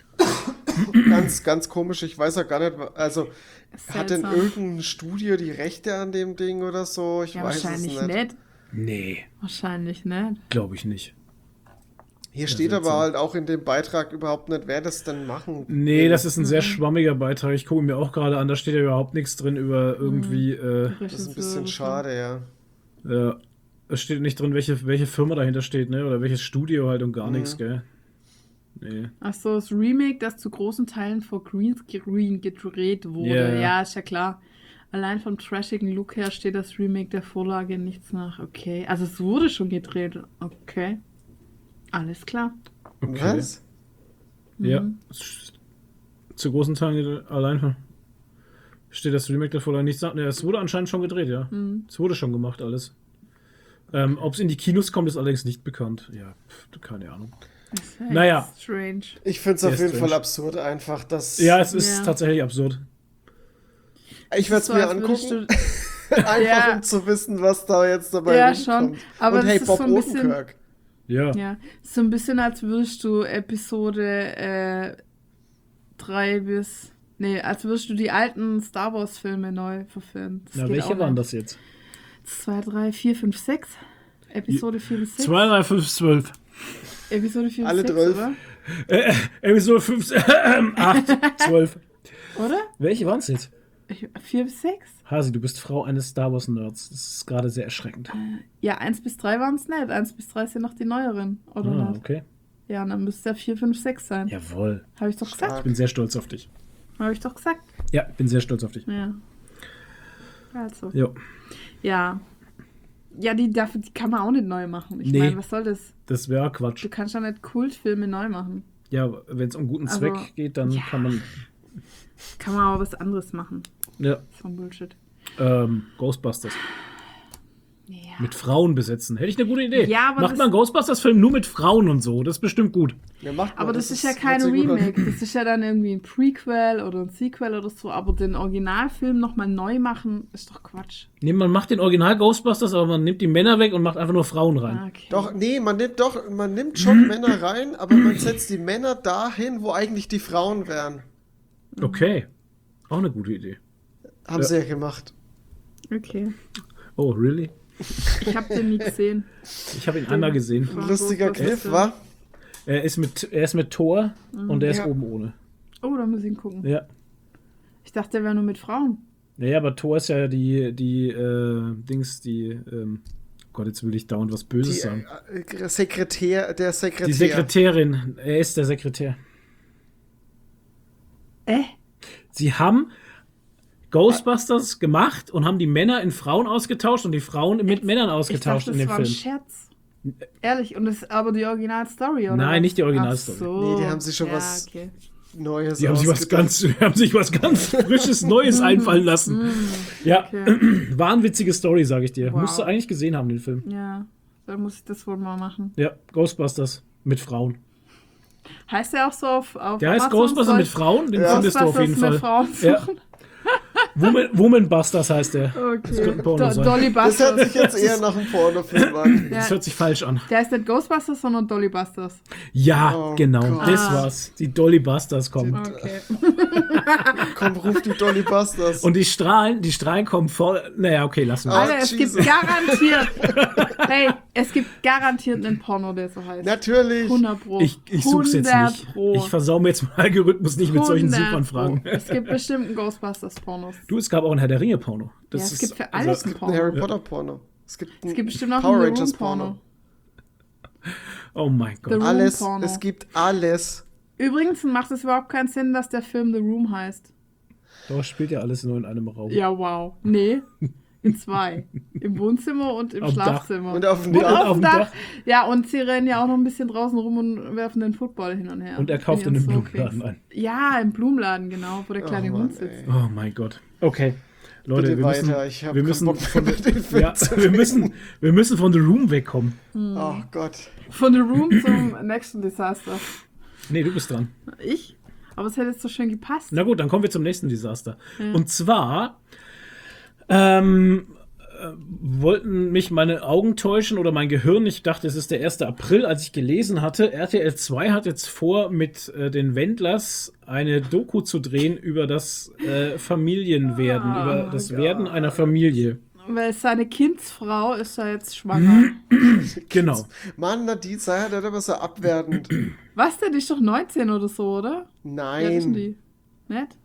C: Ganz, ganz komisch. Ich weiß auch gar nicht, wa- also
B: Ist
C: hat denn
B: seltsam.
C: irgendein Studio die Rechte an dem Ding oder so? Ich
B: Ja,
C: weiß es
B: wahrscheinlich
C: nicht.
B: nicht.
A: Nee,
B: Wahrscheinlich nicht.
A: glaube ich nicht.
C: Hier steht
A: seltsam.
C: aber halt auch in dem Beitrag überhaupt nicht, wer das denn machen
A: Nee,
C: will.
A: das ist ein sehr schwammiger Beitrag. Ich gucke mir auch gerade an, da steht ja überhaupt nichts drin über irgendwie. Äh,
C: Das ist ein bisschen schade, ja.
A: ja, es steht nicht drin, welche, welche Firma dahinter steht, ne? Oder welches Studio halt und gar
C: Mhm.
A: nichts, gell? Nee.
B: Achso, das Remake, das zu großen Teilen vor Greenscreen gedreht wurde.
A: Ja, ja.
B: Ja, ist ja klar. Allein vom trashigen Look her steht das Remake der Vorlage nichts nach. Okay. Also es wurde schon gedreht. Okay. Alles klar.
A: Okay.
C: Was?
A: Ja.
B: Mhm.
A: S- Zu großen Teilen allein von- steht das Remake der Vorlage nicht. Ja, es wurde anscheinend schon gedreht, ja.
B: Mhm.
A: Es wurde schon gemacht, alles. Ähm, Ob es in die Kinos kommt, ist allerdings nicht bekannt. Ja, pf, keine Ahnung.
B: Das ist
A: Naja.
B: Strange.
C: Ich finde es
A: Sehr
C: auf jeden
A: strange.
C: Fall absurd einfach, dass...
A: Ja, es ist
B: Ja.
A: tatsächlich absurd.
C: ich werde es
B: So,
C: mir
B: als würdest
C: angucken,
B: du-
C: einfach
B: Ja.
C: um zu wissen, was da jetzt dabei
B: Ja,
C: rumkommt.
B: schon. Aber
C: Und
B: das
C: hey,
B: ist
C: Bob
B: so ein bisschen-
C: Odenkirk.
A: Ja.
B: Ja, so ein bisschen, als würdest du Episode äh, drei bis. Nee, als würdest du die alten Star Wars-Filme neu verfilmen. Das
A: Na,
B: geht
A: welche
B: auch
A: waren
B: nicht.
A: das jetzt?
B: zwei, drei, vier, fünf, sechs. Episode vier bis sechs.
A: zwei, drei, fünf, zwölf.
B: Episode vier
C: Alle
B: bis sechs,
C: zwölf.
B: oder?
A: Äh, Episode fünf, acht, zwölf.
B: Oder?
A: Welche waren es jetzt?
B: Ich, vier bis sechs?
A: Hasi, du bist Frau eines Star Wars Nerds. Das ist gerade sehr erschreckend.
B: Ja, eins bis drei waren es nicht. eins bis drei sind noch die neueren, oder
A: Ah,
B: nicht?
A: okay.
B: Ja, und dann müsste ja vier, fünf, sechs sein.
A: Jawohl.
B: Habe ich doch
C: Stark.
B: gesagt.
A: Ich bin sehr stolz auf dich.
B: Habe ich doch gesagt.
A: Ja, bin sehr stolz auf dich.
B: Ja. Also.
A: Jo.
B: Ja. Ja, die, darf, die kann man auch nicht neu machen. Ich
A: Nee.
B: meine, was soll das?
A: Das wäre Quatsch.
B: Du kannst ja nicht Kultfilme neu machen.
A: Ja, wenn es um guten
B: Also,
A: Zweck geht, dann
B: ja.
A: kann man.
B: Kann man aber was anderes machen.
A: Ja.
B: Das ist von Bullshit.
A: Ähm, Ghostbusters.
B: Ja.
A: Mit Frauen besetzen. Hätte ich eine gute Idee.
B: Ja, aber
A: Macht
B: das-
A: mal einen Ghostbusters-Film nur mit Frauen und so. Das ist bestimmt gut.
C: Ja, macht mal,
B: Aber das, ist ja
C: hört
B: kein
C: sich gut an.
B: Remake. Das ist ja dann irgendwie ein Prequel oder ein Sequel oder so. Aber den Originalfilm nochmal neu machen, ist doch Quatsch.
A: Nee, man macht den Original Ghostbusters, aber man nimmt die Männer weg und macht einfach nur Frauen rein.
B: Ah, okay.
C: Doch, nee, man nimmt doch, man nimmt schon Männer rein, aber man setzt die Männer dahin, wo eigentlich die Frauen wären.
A: Okay. Auch eine gute Idee.
C: Haben
A: Ja.
C: sie ja gemacht.
B: Okay.
A: Oh, really?
B: Ich habe den nie gesehen.
A: Ich habe ihn einmal gesehen.
B: War
C: Lustiger
B: Ghostbusters.
C: Kniff, wa?
A: Er ist mit, er ist mit Thor und er ist
C: Ja.
A: oben ohne.
B: Oh, da muss ich ihn gucken.
A: Ja.
B: Ich dachte, der wäre nur mit Frauen.
A: Naja, aber Thor ist ja die, die, äh, Dings, die, ähm, Gott, jetzt will ich dauernd was
C: Die
A: Böses sagen.
C: äh, Sekretär, der Sekretär.
A: Die Sekretärin. Er ist der Sekretär.
B: Äh?
A: Sie haben Ghostbusters gemacht und haben die Männer in Frauen ausgetauscht und die Frauen mit Männern
B: Ich
A: ausgetauscht
B: dachte,
A: in
B: das
A: dem
B: war ein
A: Film.
B: Scherz. Ehrlich, und das ist aber die Originalstory, oder?
A: Nein,
B: was?
A: nicht die Originalstory.
B: Ach so.
C: Nee, die haben sich schon
B: ja,
C: was-
B: Okay.
C: Neues
A: Sie haben sich was
C: ausgedacht.
A: ganz, haben sich was ganz Frisches, Neues einfallen lassen. Ja,
B: Okay.
A: wahnwitzige Story, sage ich dir.
B: Wow.
A: Musst du eigentlich gesehen haben, den Film.
B: Ja. Dann muss ich das wohl mal machen.
A: Ja, Ghostbusters mit Frauen.
B: Heißt der auch so auf, auf
A: Der heißt
B: Amazon?
A: Ghostbusters
B: Soll
A: mit
B: ich
A: Frauen, den
C: Ja.
A: findest du auf jeden
B: Ghostbusters
A: Fall.
B: mit Frauen
A: Ja.
B: suchen?
A: Woman, Womanbusters heißt der. Das könnte ein
B: Okay.
A: Porno
B: Do
A: sein.
B: Dolly
C: Das hört sich
B: Busters.
C: jetzt eher nach einem Pornofilm an.
A: Das
B: Ja.
A: hört sich falsch an.
B: Der heißt nicht Ghostbusters, sondern Dolly Busters.
A: Ja,
C: Oh
A: genau.
C: Gott.
A: Das
B: Ah.
A: war's. Die Dolly Busters kommen.
B: Okay.
C: Komm, ruf die Dolly Busters.
A: Und die Strahlen, die Strahlen kommen voll. Naja, okay, lassen wir.
C: Ah.
B: Alter, es
C: Jesus.
B: gibt garantiert. Hey, es gibt garantiert einen Porno, der so heißt.
C: Natürlich.
B: hundert Pro.
A: Ich, ich such's jetzt
B: hundert
A: nicht.
B: Pro.
A: Ich versau mir jetzt meinen Algorithmus nicht mit solchen
B: hundert
A: Suchanfragen.
B: Pro. Es gibt bestimmt einen Ghostbusters-Pornos.
A: Du, es gab auch ein Herr der Ringe-Porno. Das
B: Ja, es
A: ist-
B: gibt für alles einen
C: Ein
B: Porno.
C: Harry Potter Porno. Es gibt,
B: Es
C: ein
B: gibt bestimmt auch
C: Power
B: einen
C: Rangers
B: The Room-Porno.
A: Oh mein
B: The
A: Gott.
B: Room
C: Alles.
B: Porno.
C: Es gibt alles.
B: Übrigens macht es überhaupt keinen Sinn, dass der Film The Room heißt.
A: Doch, spielt ja alles nur in einem Raum.
B: Ja, wow. Nee, in zwei. Im Wohnzimmer und im
A: Am Dach.
B: Schlafzimmer.
C: Und auf dem
B: Und
C: Dach.
B: auf dem Dach. Ja, und sie rennen ja auch noch ein bisschen draußen rum und werfen den Football hin und her.
A: Und er kauft
B: Bin
A: in
B: jetzt
A: einem
B: so
A: Blumenladen
B: fix.
A: ein.
B: Ja, im Blumenladen, genau, wo der kleine
C: Oh Mann,
B: Hund sitzt.
C: ey.
A: Oh mein Gott. Okay. Leute,
C: Bitte
A: wir müssen,
C: weiter, ich hab
A: wir
C: keinen
A: müssen,
C: Bock mehr
A: von,
C: mit den Film
A: ja,
C: zu
A: wir müssen, wir müssen von The Room wegkommen.
C: Oh Gott.
B: Von The Room zum nächsten Desaster.
A: Nee, du bist dran.
B: Ich? Aber es hätte jetzt so schön gepasst.
A: Na gut, dann kommen wir zum nächsten Desaster. Und zwar ähm, äh, wollten mich meine Augen täuschen oder mein Gehirn. Ich dachte, es ist der erste April, als ich gelesen hatte. R T L zwei hat jetzt vor, mit äh, den Wendlers eine Doku zu drehen über das äh, Familienwerden,
B: Ah,
A: über das Werden einer Familie.
B: Weil seine Kindsfrau ist ja jetzt schwanger.
A: Genau.
C: Mann, na, die sei halt aber so abwertend.
B: Was denn? Die ist doch neunzehn oder so, oder? Wie alt ist denn
C: Nein.
B: die? Nicht?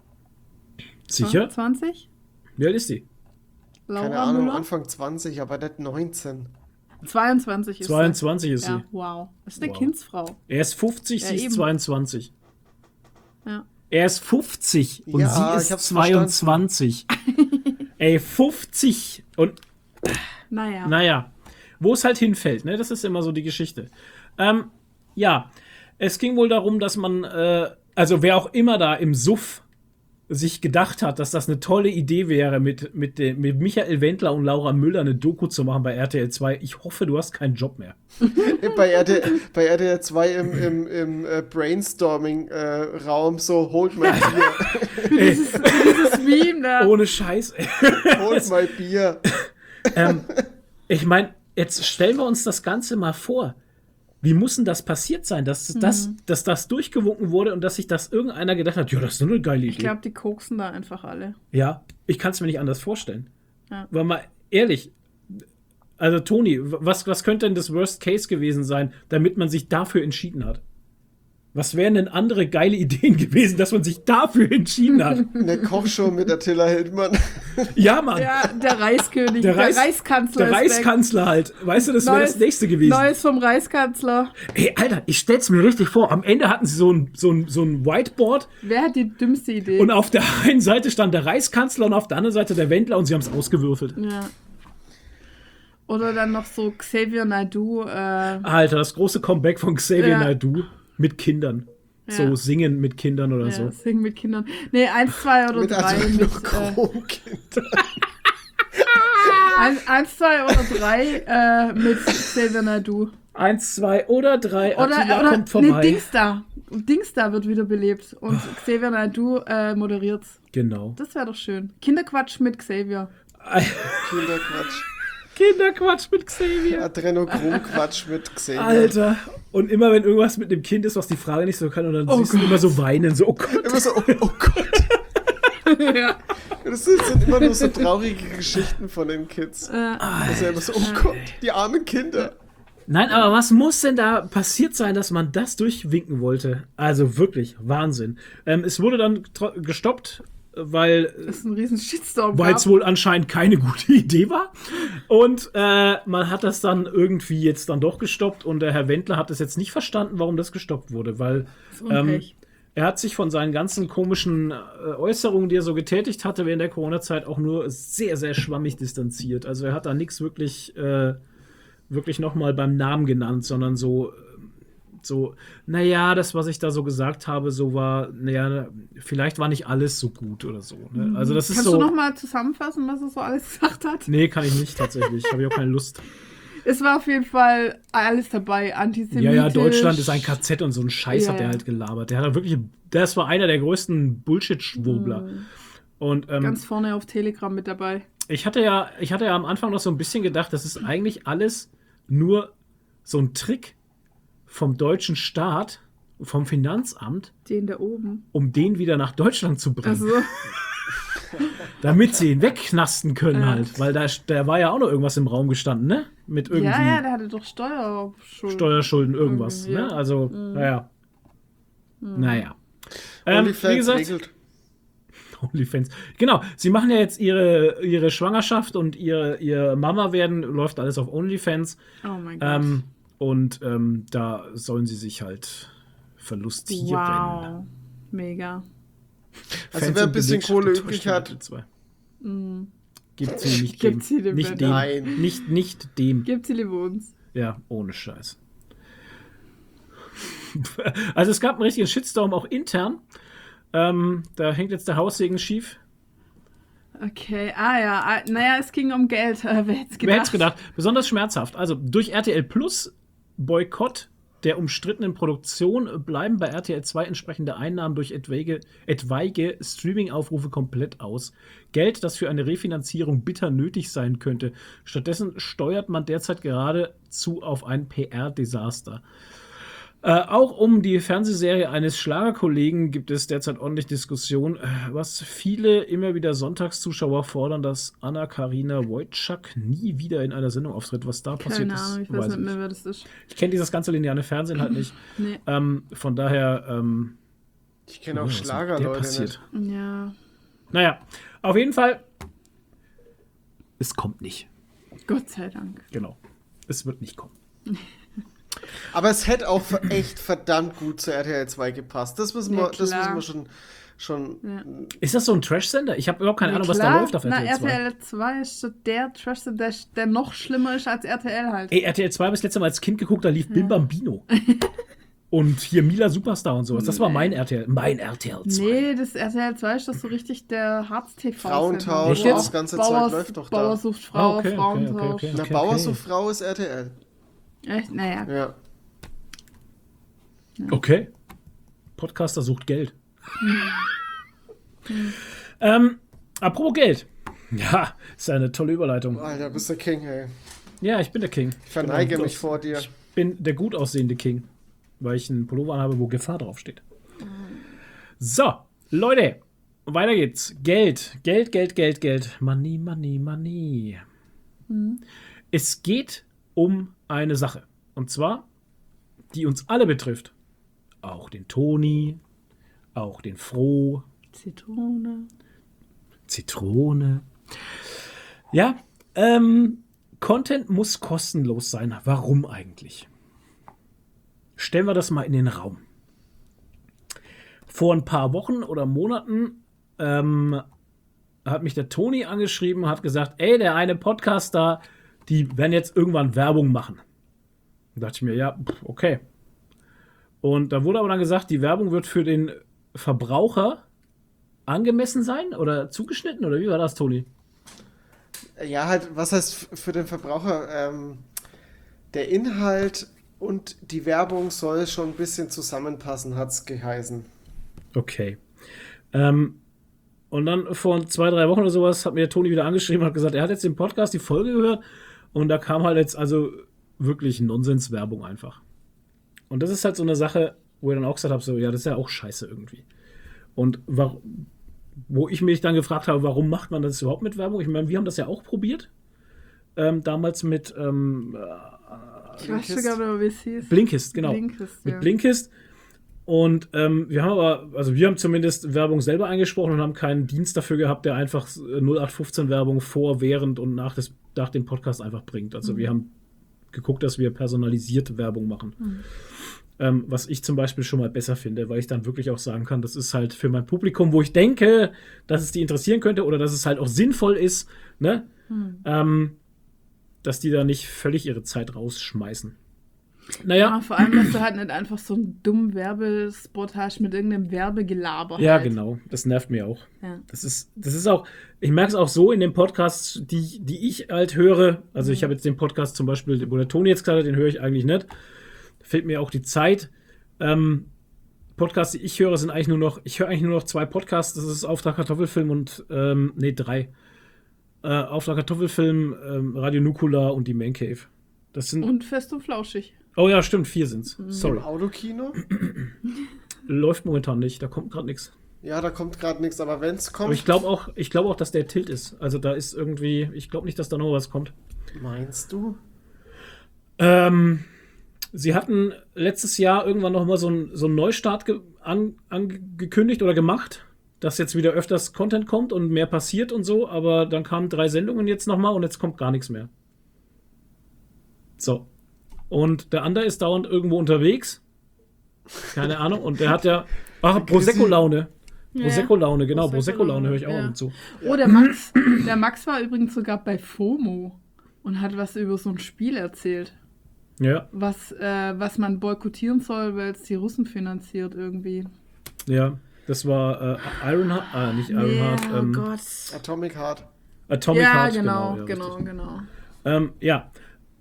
A: Sicher?
B: zwanzig?
A: Wie alt ist die?
B: Laura
C: Keine Ahnung,
B: Müller?
C: Anfang zwanzig, aber nicht neunzehn.
B: zweiundzwanzig ist
A: zweiundzwanzig ist
B: sie. Ja,
A: sie.
B: wow. Das ist eine
A: Wow.
B: Kindsfrau.
A: Er ist fünfzig,
B: Ja,
A: sie ist
B: eben.
A: zweiundzwanzig.
B: Ja.
A: Er ist fünfzig und
C: Ja,
A: sie
C: ich
A: ist
C: hab's
A: zweiundzwanzig. Ey, fünfzig und
B: Naja.
A: naja, wo es halt hinfällt, ne? Das ist immer so die Geschichte. Ähm, ja, es ging wohl darum, dass man, äh, also wer auch immer da im Suff sich gedacht hat, dass das eine tolle Idee wäre, mit, mit, de, mit Michael Wendler und Laura Müller eine Doku zu machen bei R T L zwei. Ich hoffe, du hast keinen Job mehr.
C: Bei R T L, bei R T L zwei im, im, im äh, Brainstorming-Raum so, holt mein Bier,
B: Dieses, dieses Meme da.
A: Ohne Scheiß.
C: holt mein Bier.
A: ähm, ich meine, jetzt stellen wir uns das Ganze mal vor. Wie muss denn das passiert sein, dass,
B: Mhm.
A: das, dass das durchgewunken wurde und dass sich das irgendeiner gedacht hat, ja, das ist so eine geile Idee.
B: Ich glaube, die koksen da einfach alle.
A: Ja, ich kann es mir nicht anders vorstellen.
B: Ja.
A: Weil mal ehrlich, also Toni, was, was könnte denn das Worst Case gewesen sein, damit man sich dafür entschieden hat? Was wären denn andere geile Ideen gewesen, dass man sich dafür entschieden hat?
C: Eine Kochshow mit Attila Hildmann.
A: Ja, Mann.
B: Ja, der Reiskönig,
A: Der
B: der,
A: Reis-
B: Reiskanzler
A: Der
B: ist weg.
A: Reiskanzler halt. Weißt du, das wäre das nächste gewesen.
B: Neues vom Reiskanzler.
A: Ey, Alter, ich stell's mir richtig vor. Am Ende hatten sie so ein, so ein, so ein Whiteboard
B: Wer hat die dümmste Idee?
A: und auf der einen Seite stand der Reiskanzler und auf der anderen Seite der Wendler und sie haben es ausgewürfelt.
B: Ja. Oder dann noch so Xavier Naidoo. Äh,
A: Alter, das große Comeback von Xavier
B: Ja.
A: Naidoo mit Kindern. So
B: Ja.
A: singen mit Kindern oder
B: ja,
A: so.
B: singen mit Kindern. Nee, eins, zwei oder
C: Mit
B: drei.
C: also
B: Mit,
C: nur
B: äh,
C: Chromkinder.
B: eins, eins, zwei oder drei äh, mit Xavier Naidoo.
A: Eins, zwei oder drei.
B: Oder,
A: Attila
B: oder
A: kommt vorbei.
B: nee, Dingsda. Dingsda wird wieder belebt. Und Xavier Naidoo äh, moderiert's.
A: Genau.
B: Das wäre doch schön. Kinderquatsch mit Xavier.
C: Kinderquatsch.
A: Kinderquatsch mit Xavier.
C: Adrenochrom-Quatsch mit Xavier.
A: Alter. Und immer wenn irgendwas mit dem Kind ist, was die Frage nicht so kann, und dann
B: Oh
A: siehst du
B: Gott.
A: immer so weinen, so, oh Gott.
C: Immer so, oh, oh Gott.
B: ja.
C: Das sind, sind immer nur so traurige Geschichten von den Kids.
B: Äh,
C: Das ist ja immer so, oh Gott, die armen Kinder.
A: Nein, aber was muss denn da passiert sein, dass man das durchwinken wollte? Also wirklich, Wahnsinn. Ähm, es wurde dann tro- gestoppt, weil
B: das ist ein riesen Shitstorm.
A: weil
B: gab.
A: es wohl anscheinend keine gute Idee war. Und äh, man hat das dann irgendwie jetzt dann doch gestoppt und der Herr Wendler hat es jetzt nicht verstanden, warum das gestoppt wurde, weil
B: Das ist Unpech.
A: er hat sich von seinen ganzen komischen äh, Äußerungen, die er so getätigt hatte während der Corona-Zeit, auch nur sehr, sehr schwammig distanziert. Also er hat da nichts wirklich, äh, wirklich nochmal beim Namen genannt, sondern so, so, naja, das, was ich da so gesagt habe, so war, naja, vielleicht war nicht alles so gut oder so. Ne? Also das ist
B: Kannst
A: so.
B: du noch mal zusammenfassen, was er so alles gesagt hat?
A: Nee, kann ich nicht tatsächlich. Habe ich auch keine Lust.
B: Es war auf jeden Fall alles dabei, antisemitisch.
A: Ja, ja, Deutschland ist ein K Z und so ein Scheiß
B: Ja,
A: hat der
B: ja.
A: halt gelabert. Der hat wirklich, das war einer der größten Bullshit-Schwurbler.
B: Mhm.
A: Und ähm,
B: Ganz vorne auf Telegram mit dabei.
A: ich hatte ja, ich hatte ja am Anfang noch so ein bisschen gedacht, das ist eigentlich alles nur so ein Trick vom deutschen Staat, vom Finanzamt,
B: Den da oben.
A: um den wieder nach Deutschland zu bringen.
B: Also,
A: Damit sie ihn wegknasten können
B: Ja.
A: halt. Weil da, da war ja auch noch irgendwas im Raum gestanden, ne? Mit irgendwie
B: ja, ja, der hatte doch Steuerschulden.
A: Steuerschulden, irgendwas.
B: Irgendwie, ja.
A: Ne? Also,
B: Mhm.
A: naja. Naja. Ähm, wie
C: OnlyFans
A: gesagt,
C: regelt.
A: OnlyFans. Genau, sie machen ja jetzt ihre, ihre Schwangerschaft und ihre, ihr Mama werden, läuft alles auf OnlyFans.
B: Oh mein Gott.
A: Ähm, und ähm, da sollen sie sich halt verlustieren.
B: Wow. Mega.
C: Also
A: Fans
C: wer ein
A: und
C: bisschen
A: Beleg-
C: Kohle
A: enttäuscht
C: übrig
A: von
C: hat,
A: RTL zwei.
B: Mm.
A: Gibt sie nicht dem.
B: Gibt sie dem
A: nicht
B: bitte.
A: dem.
C: Nein.
A: Nicht, nicht dem.
B: Gibt sie lieber uns.
A: Ja, ohne Scheiß. Also es gab einen richtigen Shitstorm auch intern. Ähm, da hängt jetzt der Haussegen schief.
B: Okay, ah ja, ah, naja, es ging um Geld. Wer hätte es gedacht?
A: Wer hätte es gedacht? Besonders schmerzhaft. Also durch R T L Plus Boykott der umstrittenen Produktion bleiben bei R T L zwei entsprechende Einnahmen durch etwaige, etwaige Streaming-Aufrufe komplett aus. Geld, das für eine Refinanzierung bitter nötig sein könnte. Stattdessen steuert man derzeit geradezu auf ein P R-Desaster. Äh, auch um die Fernsehserie eines Schlagerkollegen gibt es derzeit ordentlich Diskussion, äh, was viele immer wieder Sonntagszuschauer fordern, dass Anna-Karina Wojcik nie wieder in einer Sendung auftritt. Was da passiert
B: Keine
A: ist,
B: Ahnung, ich weiß nicht mehr, wer das ist.
A: Ich kenne dieses ganze lineare Fernsehen halt nicht.
B: Nee.
A: Ähm, von daher, ähm,
C: ich kenne auch
A: ja, was mit der
C: Schlagerleute
A: passiert.
C: nicht.
B: Ja,
A: Naja, auf jeden Fall, es kommt nicht.
B: Gott sei Dank.
A: Genau. Es wird nicht kommen.
C: Aber es hätte auch ver- echt verdammt gut zu R T L zwei gepasst. Das müssen wir,
B: Ja,
C: das
B: klar.
C: müssen wir schon, schon
B: Ja.
A: Ist das so ein Trash-Sender? Ich habe überhaupt keine
B: Na
A: Ahnung, was
B: klar,
A: da läuft auf R T L
B: Na,
A: zwei.
B: R T L zwei ist so der Trash, der, der noch schlimmer ist als R T L halt.
A: Ey, R T L zwei habe ich das letzte Mal als Kind geguckt, da lief Bim Bambino. Und hier Mila Superstar und sowas. Das war mein R T L. Mein R T L zwei.
B: Nee, das R T L zwei ist doch so richtig der Harz-T V.
C: Frauentausch,
A: Echt jetzt?
C: das ganze Zeug läuft doch da.
B: Bauer sucht Frau,
A: Ah, okay, okay,
B: Frauentausch.
A: okay, okay.
C: Na, Bauer sucht Frau ist R T L.
B: Echt? Naja.
C: Ja.
A: Okay. Podcaster sucht Geld. ähm, apropos Geld. Ja, ist eine tolle Überleitung.
C: Alter, bist der King, ey.
A: Ja, ich bin der King.
C: Ich verneige
A: Genau.
C: mich vor dir.
A: Ich bin der gut aussehende King, weil ich einen Pullover anhabe, wo Gefahr draufsteht. So, Leute, weiter geht's. Geld, Geld, Geld, Geld, Geld. Money, money, money. Es geht um eine Sache. Und zwar, die uns alle betrifft. Auch den Toni, auch den Froh,
B: Zitrone.
A: Zitrone. Ja, ähm, Content muss kostenlos sein. Warum eigentlich? Stellen wir das mal in den Raum. Vor ein paar Wochen oder Monaten ähm, hat mich der Toni angeschrieben und hat gesagt, ey, der eine Podcaster, die werden jetzt irgendwann Werbung machen. Da dachte ich mir, ja, okay. Und da wurde aber dann gesagt, die Werbung wird für den Verbraucher angemessen sein oder zugeschnitten oder wie war das, Toni?
C: Ja, halt, was heißt f- für den Verbraucher? Ähm, der Inhalt und die Werbung soll schon ein bisschen zusammenpassen, hat's geheißen.
A: Okay. Ähm, und dann vor zwei, drei Wochen oder sowas hat mir der Toni wieder angeschrieben und hat gesagt, er hat jetzt den Podcast, die Folge gehört und da kam halt jetzt also wirklich Nonsenswerbung einfach. Und das ist halt so eine Sache, wo ich dann auch gesagt habe, so, ja, das ist ja auch scheiße irgendwie. Und wa- wo ich mich dann gefragt habe, warum macht man das überhaupt mit Werbung? Ich meine, wir haben das ja auch probiert. Ähm, damals mit ähm,
B: Ich weiß sogar noch, wie es hieß.
A: Blinkist, genau.
B: Blinkist,
A: Mit
B: ja.
A: Blinkist. Und ähm, wir haben aber, also wir haben zumindest Werbung selber eingesprochen und haben keinen Dienst dafür gehabt, der einfach null acht fünfzehn Werbung vor, während und nach, des, nach dem Podcast einfach bringt. Also wir haben geguckt, dass wir personalisierte Werbung machen.
B: Mhm.
A: Ähm, was ich zum Beispiel schon mal besser finde, weil ich dann wirklich auch sagen kann, das ist halt für mein Publikum, wo ich denke, dass es die interessieren könnte oder dass es halt auch sinnvoll ist, ne?
B: Mhm.
A: Ähm, dass die da nicht völlig ihre Zeit rausschmeißen. Naja.
B: Ja, vor allem, dass du halt nicht einfach so einen dummen Werbespot hast mit irgendeinem Werbegelaber.
A: Ja,
B: halt.
A: genau. Das nervt mir auch.
B: Ja.
A: Das ist, das ist auch, ich merke es auch so in den Podcasts, die, die ich halt höre. Also ich habe jetzt den Podcast zum Beispiel, wo der Toni jetzt gesagt hat, den höre ich eigentlich nicht. Da fehlt mir auch die Zeit. Ähm, Podcasts, die ich höre, sind eigentlich nur noch, ich höre eigentlich nur noch zwei Podcasts. Das ist Auftrag Kartoffelfilm und, ähm, nee, drei. Äh, Auftrag Kartoffelfilm, ähm, Radio Nukular und die Man Cave. Das sind,
B: Und fest und flauschig.
A: oh ja, stimmt, vier sind's. Sorry.
C: Im Autokino?
A: Läuft momentan nicht, da kommt gerade nichts.
C: Ja, da kommt gerade nichts, aber wenn es kommt.
A: Aber ich glaube auch, ich glaube auch, dass der Tilt ist. Also da ist irgendwie, ich glaube nicht, dass da noch was kommt.
C: Meinst du?
A: Ähm, sie hatten letztes Jahr irgendwann noch mal so einen so einen Neustart ge an, angekündigt oder gemacht, dass jetzt wieder öfters Content kommt und mehr passiert und so, aber dann kamen drei Sendungen jetzt noch mal und jetzt kommt gar nichts mehr. So. Und der andere ist dauernd irgendwo unterwegs. Keine Ahnung. Und der hat ja, ach, Prosecco-Laune.
B: Ja.
A: Prosecco-Laune, genau.
B: Prosecco-Laune,
A: Prosecco-Laune höre ich auch
B: ja.
A: noch zu.
B: Oh, der Max, der Max war übrigens sogar bei FOMO und hat was über so ein Spiel erzählt,
A: Ja,
B: was, äh, was man boykottieren soll, weil es die Russen finanziert irgendwie.
A: ja. Das war äh, Ironheart, ah, nicht Ironheart,
B: Ja,
A: ähm,
B: oh Gott.
C: Atomic Heart.
A: Atomic
B: Ja,
A: Heart.
B: genau,
A: ja,
B: genau,
A: richtig.
B: genau.
A: Ähm, ja.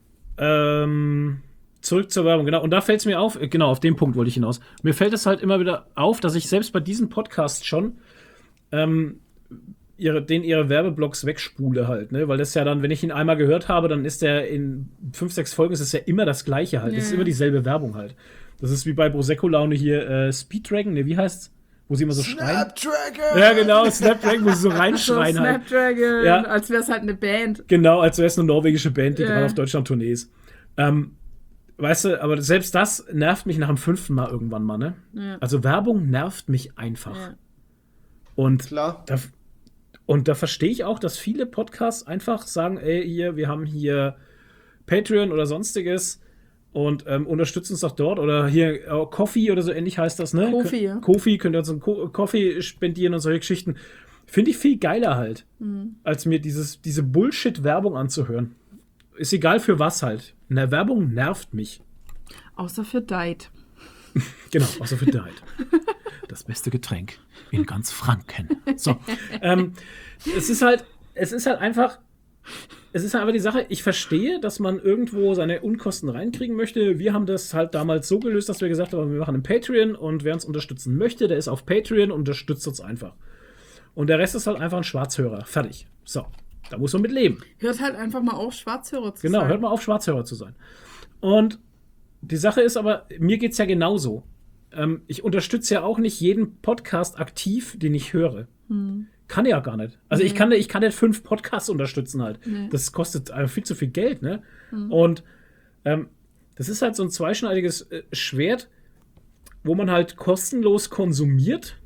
A: Ähm, zurück zur Werbung, genau. Und da fällt es mir auf, äh, genau, auf den Punkt wollte ich hinaus. Mir fällt es halt immer wieder auf, dass ich selbst bei diesem Podcast schon ähm, ihre, den ihre Werbeblocks wegspule halt, ne? Weil das ja dann, wenn ich ihn einmal gehört habe, dann ist der in fünf, sechs Folgen, ist es ja immer das Gleiche halt. Es ist
B: Ja.
A: immer dieselbe Werbung halt. Das ist wie bei Prosecco-Laune hier, äh, Speed Dragon, ne, wie heißt's? Wo sie immer so schreien.
C: Snapdragon!
A: Ja, genau, Snapdragon, wo sie so
B: So
A: reinschreien halt.
B: Snapdragon,
A: Ja.
B: als wäre es halt eine Band.
A: Genau, als wäre es eine norwegische Band, die
B: Ja.
A: gerade auf Deutschland-Tournee ist. Ähm, weißt du, aber selbst das nervt mich nach dem fünften Mal irgendwann mal, ne?
B: Ja.
A: Also Werbung nervt mich einfach.
B: Ja.
A: Und
C: Klar.
A: da, und da verstehe ich auch, dass viele Podcasts einfach sagen, ey, hier, wir haben hier Patreon oder sonstiges und ähm, unterstützt uns doch dort. Oder hier äh, Coffee oder so ähnlich heißt das, ne?
B: Kofi, ja.
A: Kofi, könnt ihr uns einen Ko Coffee spendieren und solche Geschichten. Finde ich viel geiler halt,
B: Mhm.
A: als mir dieses, diese Bullshit-Werbung anzuhören. Ist egal für was halt. Eine Werbung nervt mich.
B: Außer für Diet.
A: Genau, außer für Diet. Das beste Getränk in ganz Franken. So. ähm, es ist halt, es ist halt einfach, es ist halt einfach die Sache, ich verstehe, dass man irgendwo seine Unkosten reinkriegen möchte. Wir haben das halt damals so gelöst, dass wir gesagt haben, wir machen einen Patreon und wer uns unterstützen möchte, der ist auf Patreon und unterstützt uns einfach. Und der Rest ist halt einfach ein Schwarzhörer. Fertig. So. Da muss man mit leben.
B: Hört halt einfach mal auf, Schwarzhörer zu
A: Genau,
B: sein.
A: hört mal auf, Schwarzhörer zu sein. Und die Sache ist aber, mir geht es ja genauso. Ähm, ich unterstütze ja auch nicht jeden Podcast aktiv, den ich höre.
B: Hm.
A: Kann ja gar nicht. Also
B: Nee.
A: ich kann, ich kann nicht fünf Podcasts unterstützen halt.
B: Nee.
A: Das kostet äh, viel zu viel Geld, ne? Und ähm, das ist halt so ein zweischneidiges äh, Schwert, wo man halt kostenlos konsumiert,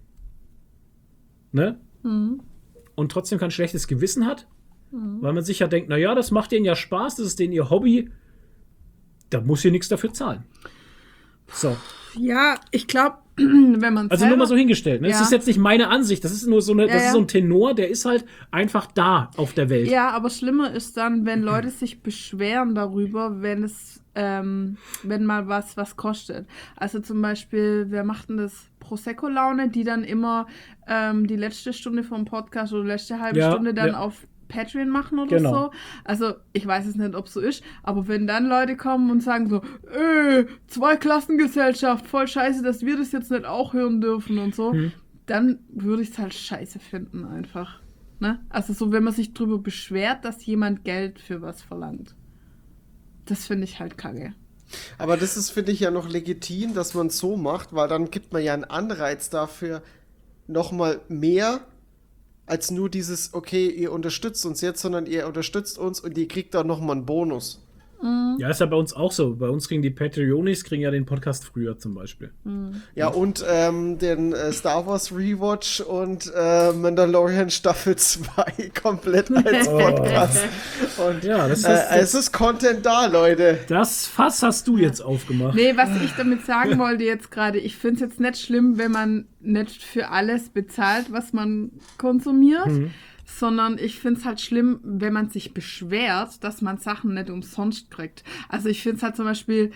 A: ne?
B: Mhm.
A: Und trotzdem kein schlechtes Gewissen hat, weil man sich ja denkt, naja, das macht denen ja Spaß, das ist denen ihr Hobby, da muss ihr nichts dafür zahlen. So,
B: Ja, ich glaube, wenn man
A: also nur mal so hingestellt. Ne? Das
B: Ja.
A: ist jetzt nicht meine Ansicht, das ist nur so, eine,
B: Ja,
A: das ist
B: ja.
A: so ein Tenor, der ist halt einfach da auf der Welt.
B: Ja, aber schlimmer ist dann, wenn Leute sich beschweren darüber, wenn es, ähm, wenn mal was was kostet. Also zum Beispiel, wer macht denn das? Prosecco-Laune, die dann immer ähm, die letzte Stunde vom Podcast oder die letzte halbe
A: Ja,
B: Stunde dann
A: ja.
B: auf Patreon machen oder
A: Genau.
B: so. Also ich weiß es nicht, ob es so ist, aber wenn dann Leute kommen und sagen so, äh, Zweiklassengesellschaft, voll scheiße, dass wir das jetzt nicht auch hören dürfen und so,
A: Hm.
B: dann würde ich es halt scheiße finden einfach. Ne? Also so, wenn man sich drüber beschwert, dass jemand Geld für was verlangt. Das finde ich halt kacke.
C: Aber das ist, finde ich, ja noch legitim, dass man es so macht, weil dann gibt man ja einen Anreiz dafür, nochmal mehr als nur dieses, okay, ihr unterstützt uns jetzt, sondern ihr unterstützt uns und ihr kriegt dann nochmal einen Bonus.
A: Ja, ist ja bei uns auch so. Bei uns kriegen die Patreonis kriegen ja den Podcast früher zum Beispiel.
C: Ja, und ähm, den äh, Star Wars Rewatch und äh, Mandalorian Staffel zwei komplett als Podcast. Und
A: Ja, das,
C: äh,
A: ist,
C: es ist Content da, Leute.
A: das Fass hast du jetzt aufgemacht.
B: Nee, was ich damit sagen wollte jetzt gerade, ich finde es jetzt nicht schlimm, wenn man nicht für alles bezahlt, was man konsumiert, sondern ich finde es halt schlimm, wenn man sich beschwert, dass man Sachen nicht umsonst kriegt. Also ich finde es halt zum Beispiel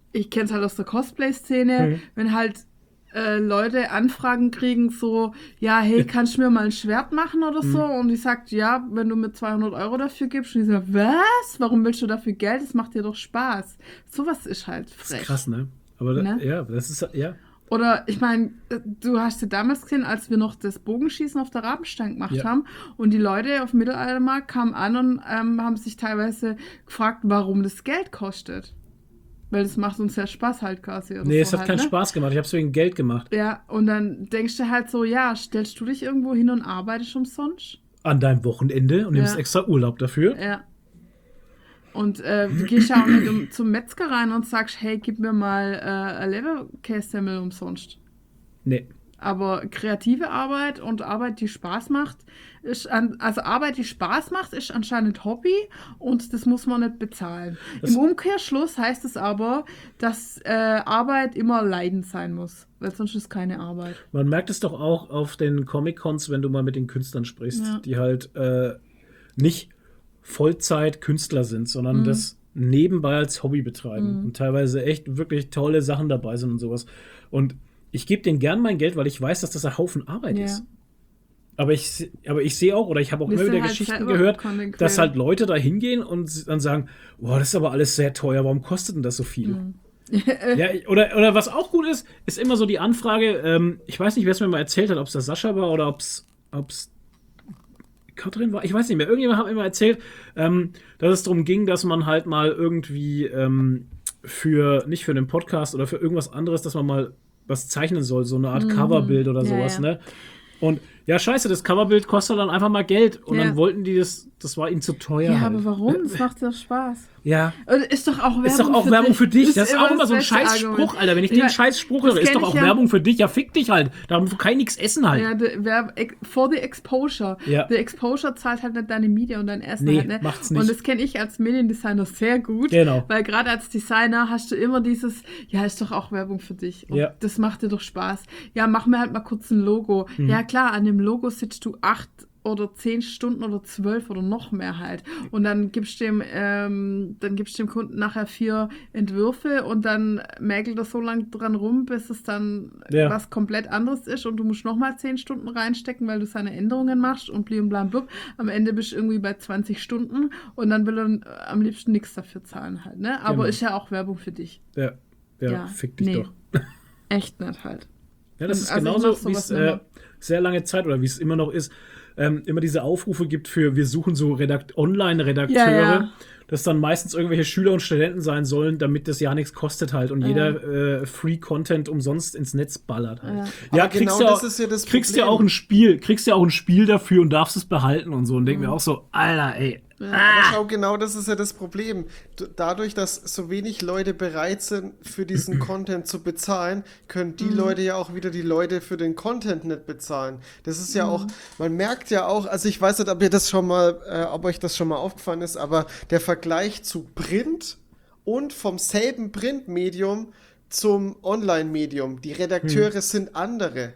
B: ich kenne es halt aus der Cosplay-Szene,
A: Mhm.
B: wenn halt äh, Leute Anfragen kriegen, so, ja, hey, kannst du mir mal ein Schwert machen oder so? Und ich sag, ja, wenn du mir zweihundert Euro dafür gibst. Und die sagen, was? Warum willst du dafür Geld? Das macht dir doch Spaß. Sowas ist halt frech.
A: Das ist krass, ne? Aber da,
B: Ne?
A: ja, das ist, ja.
B: Oder ich meine, du hast ja damals gesehen, als wir noch das Bogenschießen auf der Rabenstein gemacht
A: Ja.
B: haben und die Leute auf dem Mittelaltermarkt kamen an und ähm, haben sich teilweise gefragt, warum das Geld kostet. Weil das macht uns ja Spaß halt quasi. Oder
A: Nee,
B: so
A: es hat
B: halt,
A: keinen
B: ne?
A: Spaß gemacht. Ich habe es wegen Geld gemacht.
B: Ja, und dann denkst du halt so, ja, stellst du dich irgendwo hin und arbeitest umsonst?
A: An deinem Wochenende und nimmst
B: Ja.
A: extra Urlaub dafür.
B: Ja. Und äh, du gehst ja auch nicht um, zum Metzger rein und sagst, hey, gib mir mal äh, eine Leberkässemmel umsonst.
A: Nee.
B: Aber kreative Arbeit und Arbeit, die Spaß macht, ist an, also Arbeit, die Spaß macht, ist anscheinend Hobby und das muss man nicht bezahlen.
A: Das-
B: Im Umkehrschluss heißt es aber, dass äh, Arbeit immer leidend sein muss, weil sonst ist keine Arbeit.
A: Man merkt es doch auch auf den Comic-Cons, wenn du mal mit den Künstlern sprichst,
B: Ja.
A: die halt äh, nicht Vollzeit-Künstler sind, sondern
B: Mhm.
A: das nebenbei als Hobby betreiben
B: Mhm.
A: und teilweise echt wirklich tolle Sachen dabei sind und sowas. Und ich gebe denen gern mein Geld, weil ich weiß, dass das ein Haufen Arbeit
B: Ja.
A: ist. Aber ich, se- aber ich sehe auch, oder ich habe auch
B: Wir
A: immer
B: sind
A: wieder
B: halt
A: Geschichten
B: selber
A: gehört,
B: Content
A: dass
B: Creator.
A: halt Leute da hingehen und s- dann sagen, boah, das ist aber alles sehr teuer, warum kostet denn das so viel?
B: Mhm.
A: Ja, ich- oder, oder was auch gut ist, ist immer so die Anfrage, ähm, ich weiß nicht, wer es mir mal erzählt hat, ob es der Sascha war oder ob es Katrin war, ich weiß nicht mehr, irgendjemand hat mir mal erzählt, ähm, dass es darum ging, dass man halt mal irgendwie ähm, für, nicht für einen Podcast oder für irgendwas anderes, dass man mal was zeichnen soll, so eine Art
B: Mhm.
A: Coverbild oder
B: Ja,
A: sowas,
B: ja.
A: ne? Und ja, scheiße, das Coverbild kostet dann einfach mal Geld. Und
B: Ja.
A: dann wollten die das, das war ihnen zu teuer.
B: Ja,
A: halt.
B: aber warum? Das macht doch Spaß.
A: Ja.
B: Und ist doch auch Werbung
A: Ist doch auch
B: für
A: Werbung
B: dich.
A: für dich. Das ist auch immer so ein
B: beste
A: scheiß
B: Argument.
A: Spruch, Alter. Wenn ich
B: Ja,
A: den scheiß Spruch
B: das
A: höre, ist
B: kenn
A: doch auch
B: ich ja.
A: Werbung für dich. Ja, fick dich halt. Darum kann ich nichts essen halt.
B: Ja, the, wer, ex- for the exposure.
A: Ja.
B: The exposure zahlt halt nicht deine Miete und dein Essen
A: Nee,
B: halt, ne?
A: macht's nicht.
B: Und das kenne ich als Mediendesigner sehr gut.
A: Genau.
B: Weil gerade als Designer hast du immer dieses, ja, ist doch auch Werbung für dich. Und
A: Ja.
B: das macht dir doch Spaß. Ja, mach mir halt mal kurz ein Logo.
A: Mhm.
B: Ja, klar, an dem Logo sitzt du acht oder zehn Stunden oder zwölf oder noch mehr halt. Und dann gibst du dem, ähm, dann gibst du dem Kunden nachher vier Entwürfe und dann mäkelt er so lange dran rum, bis es dann
A: Ja.
B: was komplett anderes ist und du musst nochmal zehn Stunden reinstecken, weil du seine Änderungen machst und blim blam blub. Am Ende bist du irgendwie bei zwanzig Stunden und dann will er äh, am liebsten nichts dafür zahlen halt, ne? Aber
A: Genau.
B: ist ja auch Werbung für dich.
A: Ja, ja,
B: Ja,
A: fick dich
B: nee.
A: doch.
B: Echt nicht halt.
A: Ja, das ist
B: Also ich
A: genauso,
B: mach
A: wie
B: sowas
A: es
B: nicht
A: äh,
B: mehr.
A: sehr lange Zeit oder wie es immer noch ist, ähm, immer diese Aufrufe gibt für, wir suchen so Redakt Online-Redakteure,
B: Ja, ja.
A: das dann meistens irgendwelche Schüler und Studenten sein sollen, damit das ja nichts kostet halt und
B: Ja.
A: jeder äh, Free-Content umsonst ins Netz ballert halt.
B: Ja.
A: Ja,
C: Aber
A: kriegst
C: genau
A: ja
C: das
A: auch,
C: ist ja das
A: kriegst ja
C: Problem.
A: auch ein Spiel, kriegst ja auch ein Spiel dafür und darfst es behalten und so und denk
B: Mhm.
A: mir auch so, Alter, ey.
C: Aber schau, genau das ist ja das Problem. D- Dadurch, dass so wenig Leute bereit sind, für diesen Content zu bezahlen, können die Leute ja auch wieder die Leute für den Content nicht bezahlen. Das ist ja auch, man merkt ja auch, also ich weiß nicht, ob ihr das schon mal, äh, ob euch das schon mal aufgefallen ist, aber der Vergleich zu Print und vom selben Printmedium zum Online-Medium, die Redakteure sind andere.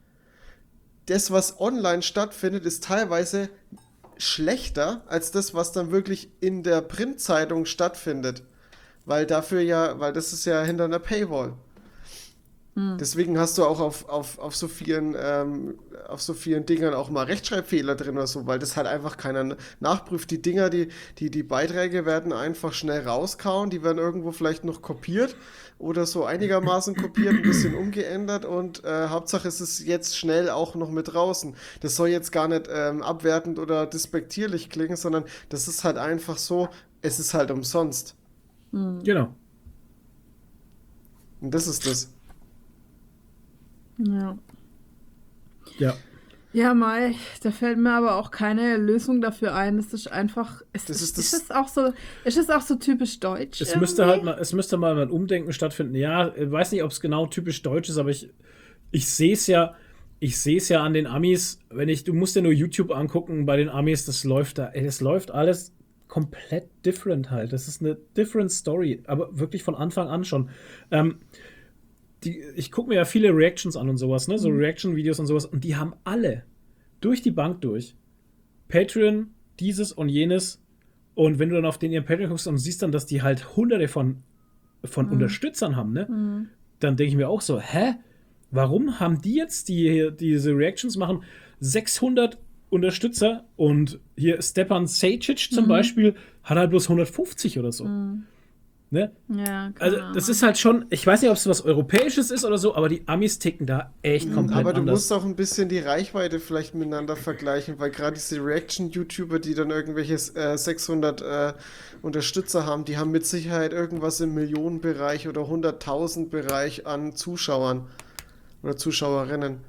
C: Das, was online stattfindet, ist teilweise schlechter als das, was dann wirklich in der Printzeitung stattfindet. Weil dafür ja, weil das ist ja hinter einer Paywall. Deswegen hast du auch auf, auf, auf, so vielen, ähm, auf so vielen Dingern auch mal Rechtschreibfehler drin oder so, weil das halt einfach keiner nachprüft. Die Dinger, die, die, die Beiträge werden einfach schnell rauskauen, die werden irgendwo vielleicht noch kopiert oder so einigermaßen kopiert, ein bisschen umgeändert und äh, Hauptsache es ist jetzt schnell auch noch mit draußen. Das soll jetzt gar nicht ähm, abwertend oder despektierlich klingen, sondern das ist halt einfach so, es ist halt umsonst.
A: Genau.
C: Und das ist das.
B: Ja.
A: Ja.
B: Ja, Mai, da fällt mir aber auch keine Lösung dafür ein. Es ist einfach, es
C: Das
B: ist,
C: ist
B: ist,
C: das-
B: es auch so, ist es auch so typisch deutsch?
A: Es müsste
B: irgendwie?
A: halt mal, es müsste mal ein Umdenken stattfinden. Ja, ich weiß nicht, ob es genau typisch deutsch ist, aber ich, ich sehe es ja, ich sehe es ja an den Amis, wenn ich, du musst dir nur YouTube angucken bei den Amis, das läuft da, ey, das läuft alles komplett different halt. Das ist eine different Story, aber wirklich von Anfang an schon. Ähm, die, ich gucke mir ja viele Reactions an und sowas, ne, so Reaction-Videos und sowas, und die haben alle durch die Bank durch Patreon, dieses und jenes. Und wenn du dann auf den ihren Patreon guckst und siehst dann, dass die halt hunderte von von
B: Mhm.
A: Unterstützern haben, ne?
B: Mhm.
A: Dann denke ich mir auch so, hä? Warum haben die jetzt, die hier diese Reactions machen, sechshundert Unterstützer und hier Stepan Sajic zum
B: Mhm.
A: Beispiel hat halt bloß hundertfünfzig oder so.
B: Mhm.
A: Ne?
B: Ja, keine
A: Also
B: Ahnung.
A: das ist halt schon, ich weiß nicht, ob es was Europäisches ist oder so, aber die Amis ticken da echt komplett
C: Aber du
A: anders.
C: musst auch ein bisschen die Reichweite vielleicht miteinander vergleichen, weil gerade diese Reaction-YouTuber, die dann irgendwelche äh, sechshundert äh, Unterstützer haben, die haben mit Sicherheit irgendwas im Millionenbereich oder hunderttausend Bereich an Zuschauern oder Zuschauerinnen.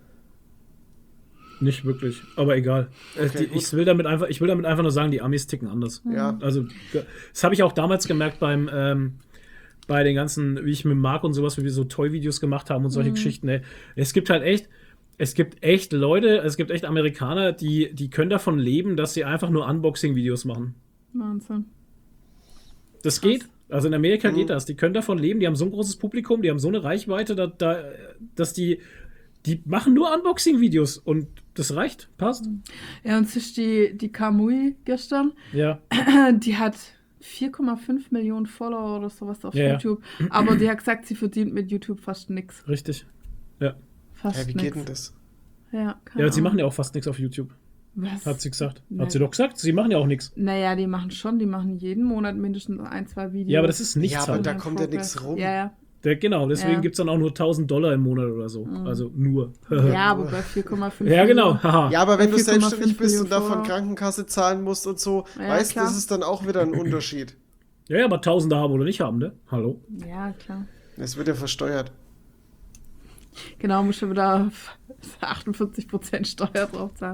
A: Nicht wirklich, aber egal. Äh,
C: Okay,
A: die,
C: gut.
A: ich will damit einfach, ich will damit einfach nur sagen, die Amis ticken anders.
C: Ja.
A: Also das habe ich auch damals gemerkt beim ähm, bei den ganzen, wie ich mit Marc und sowas, wie wir so Toy-Videos gemacht haben und solche Geschichten. Ey. Es gibt halt echt, es gibt echt Leute, es gibt echt Amerikaner, die, die können davon leben, dass sie einfach nur Unboxing-Videos machen.
B: Wahnsinn.
A: Das geht. Also in Amerika
C: Mhm.
A: geht das. Die können davon leben, die haben so ein großes Publikum, die haben so eine Reichweite, da, da, dass die, die machen nur Unboxing-Videos und das reicht. Passt.
B: Ja, und es ist die, die Kamui gestern,
A: Ja.
B: die hat vier Komma fünf Millionen Follower oder sowas auf
A: Ja, ja.
B: YouTube. Aber die hat gesagt, sie verdient mit YouTube fast nichts.
A: Richtig. Ja.
B: Fast
C: Ja, wie geht denn
B: nix.
C: das?
B: Ja, keine
A: Ja, sie
B: Ahnung.
A: machen ja auch fast nichts auf YouTube.
B: Was?
A: Hat sie gesagt.
B: Nein.
A: Hat sie doch gesagt. Sie machen ja auch nichts.
B: Naja, die machen schon, die machen jeden Monat mindestens ein, zwei Videos.
A: Ja, aber das ist nichts
C: Ja, aber
A: halt.
C: da kommt ja nichts rum.
B: Ja, ja.
A: Der, genau, deswegen
B: Ja.
A: gibt es dann auch nur tausend Dollar im Monat oder so. Also nur.
B: Ja, aber bei vier Komma fünf
A: Ja, genau. Haha.
C: Ja, aber wenn
B: Bei
C: du
B: vier Komma
C: selbstständig
B: fünf
C: bist
B: Millionen
C: und davon
B: Follower.
C: Krankenkasse zahlen musst und so,
B: Ja,
C: weißt du,
B: klar.
C: das ist dann auch wieder ein Unterschied.
A: Ja, ja, aber Tausende haben oder nicht haben, ne? Hallo?
B: Ja, klar.
C: Es wird ja versteuert.
B: Genau, muss schon wieder auf achtundvierzig Prozent Steuer drauf zahlen.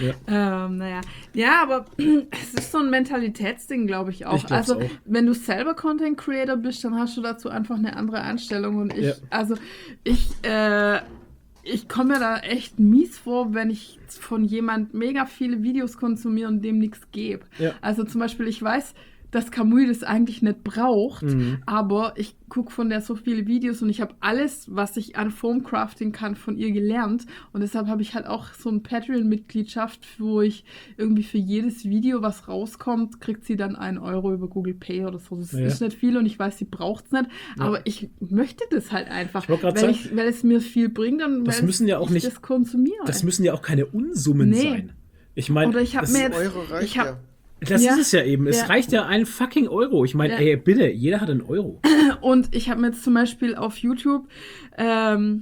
A: Ja.
B: Ähm, naja. Ja, aber es ist so ein Mentalitätsding, glaube ich auch.
A: Ich glaub's
B: also,
A: auch.
B: wenn du selber Content Creator bist, dann hast du dazu einfach eine andere Einstellung. Und ich,
A: Ja.
B: also, ich, äh, ich komme mir da echt mies vor, wenn ich von jemand mega viele Videos konsumiere und dem nichts gebe.
A: Ja.
B: Also zum Beispiel, ich weiß, dass Kamui das eigentlich nicht braucht,
A: Mhm.
B: aber ich gucke von der so viele Videos und ich habe alles, was ich an Foamcrafting kann, von ihr gelernt und deshalb habe ich halt auch so eine Patreon-Mitgliedschaft, wo ich irgendwie für jedes Video, was rauskommt, kriegt sie dann einen Euro über Google Pay oder so. Das
A: Ja.
B: ist nicht viel und ich weiß, sie braucht es nicht,
A: Ja.
B: aber ich möchte das halt einfach,
A: Ich wollte grad
B: weil,
A: sagen,
B: ich, weil es mir viel bringt und
A: das
B: weil
A: müssen ja auch
B: ich
A: nicht-
B: das konsumiere.
A: Das müssen ja auch keine Unsummen
B: Nee.
A: sein. Ich meine,
B: Oder ich habe
A: das,
B: mir jetzt...
C: Euro reicht
B: ich hab,
C: ja.
A: das
B: Ja.
A: ist es ja eben. Es
B: Ja.
A: reicht ja ein fucking Euro. Ich meine,
B: Ja.
A: ey, bitte, jeder hat einen Euro.
B: Und ich habe mir jetzt zum Beispiel auf YouTube ähm,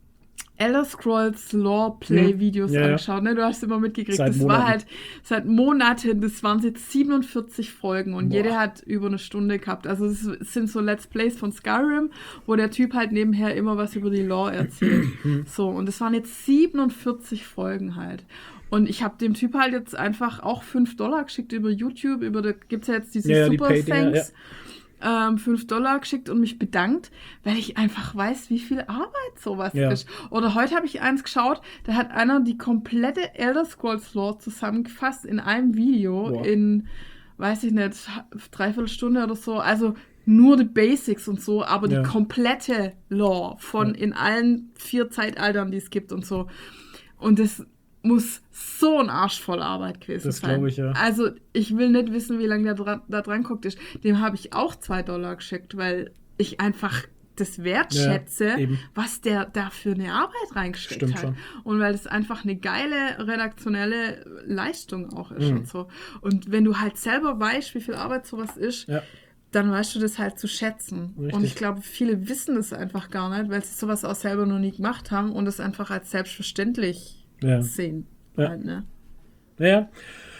B: Elder Scrolls Lore Play Videos
A: Hm. Ja, ja.
B: angeschaut. Ne? Du hast immer mitgekriegt.
A: Seit
B: das
A: Monaten.
B: war halt seit Monaten, das waren jetzt siebenundvierzig Folgen und
A: Boah.
B: jede hat über eine Stunde gehabt. Also es sind so Let's Plays von Skyrim, wo der Typ halt nebenher immer was über die Lore erzählt. So, und es waren jetzt siebenundvierzig Folgen halt. Und ich habe dem Typ halt jetzt einfach auch fünf Dollar geschickt über YouTube, über da gibt es ja jetzt diese
A: Ja, ja, die
B: Super
A: Pay-Dinger,
B: Thanks. Ähm, fünf Dollar geschickt und mich bedankt, weil ich einfach weiß, wie viel Arbeit sowas
A: Ja.
B: ist. Oder heute habe ich eins geschaut, da hat einer die komplette Elder Scrolls Lore zusammengefasst in einem Video
A: Boah.
B: in, weiß ich nicht, dreiviertel Stunde oder so. Also nur die Basics und so, aber
A: Ja.
B: die komplette Lore von
A: Ja.
B: in allen vier Zeitaltern, die es gibt und so. Und das muss so ein Arsch voll Arbeit gewesen
A: Das
B: sein.
A: glaube ich, ja.
B: Also ich will nicht wissen, wie lange der dran, da dran guckt ist. Dem habe ich auch zwei Dollar geschickt, weil ich einfach das wertschätze,
A: Ja, eben.
B: was der da für eine Arbeit reingesteckt
A: Stimmt
B: hat.
A: schon.
B: Und weil es einfach eine geile redaktionelle Leistung auch ist
A: Mhm.
B: und so. Und wenn du halt selber weißt, wie viel Arbeit sowas ist,
A: Ja.
B: dann weißt du das halt zu schätzen.
A: Richtig.
B: Und ich glaube, viele wissen das einfach gar nicht, weil sie sowas auch selber noch nie gemacht haben und es einfach als selbstverständlich
A: Ja.
B: sehen.
A: Ja.
B: Halt, ne?
A: Ja.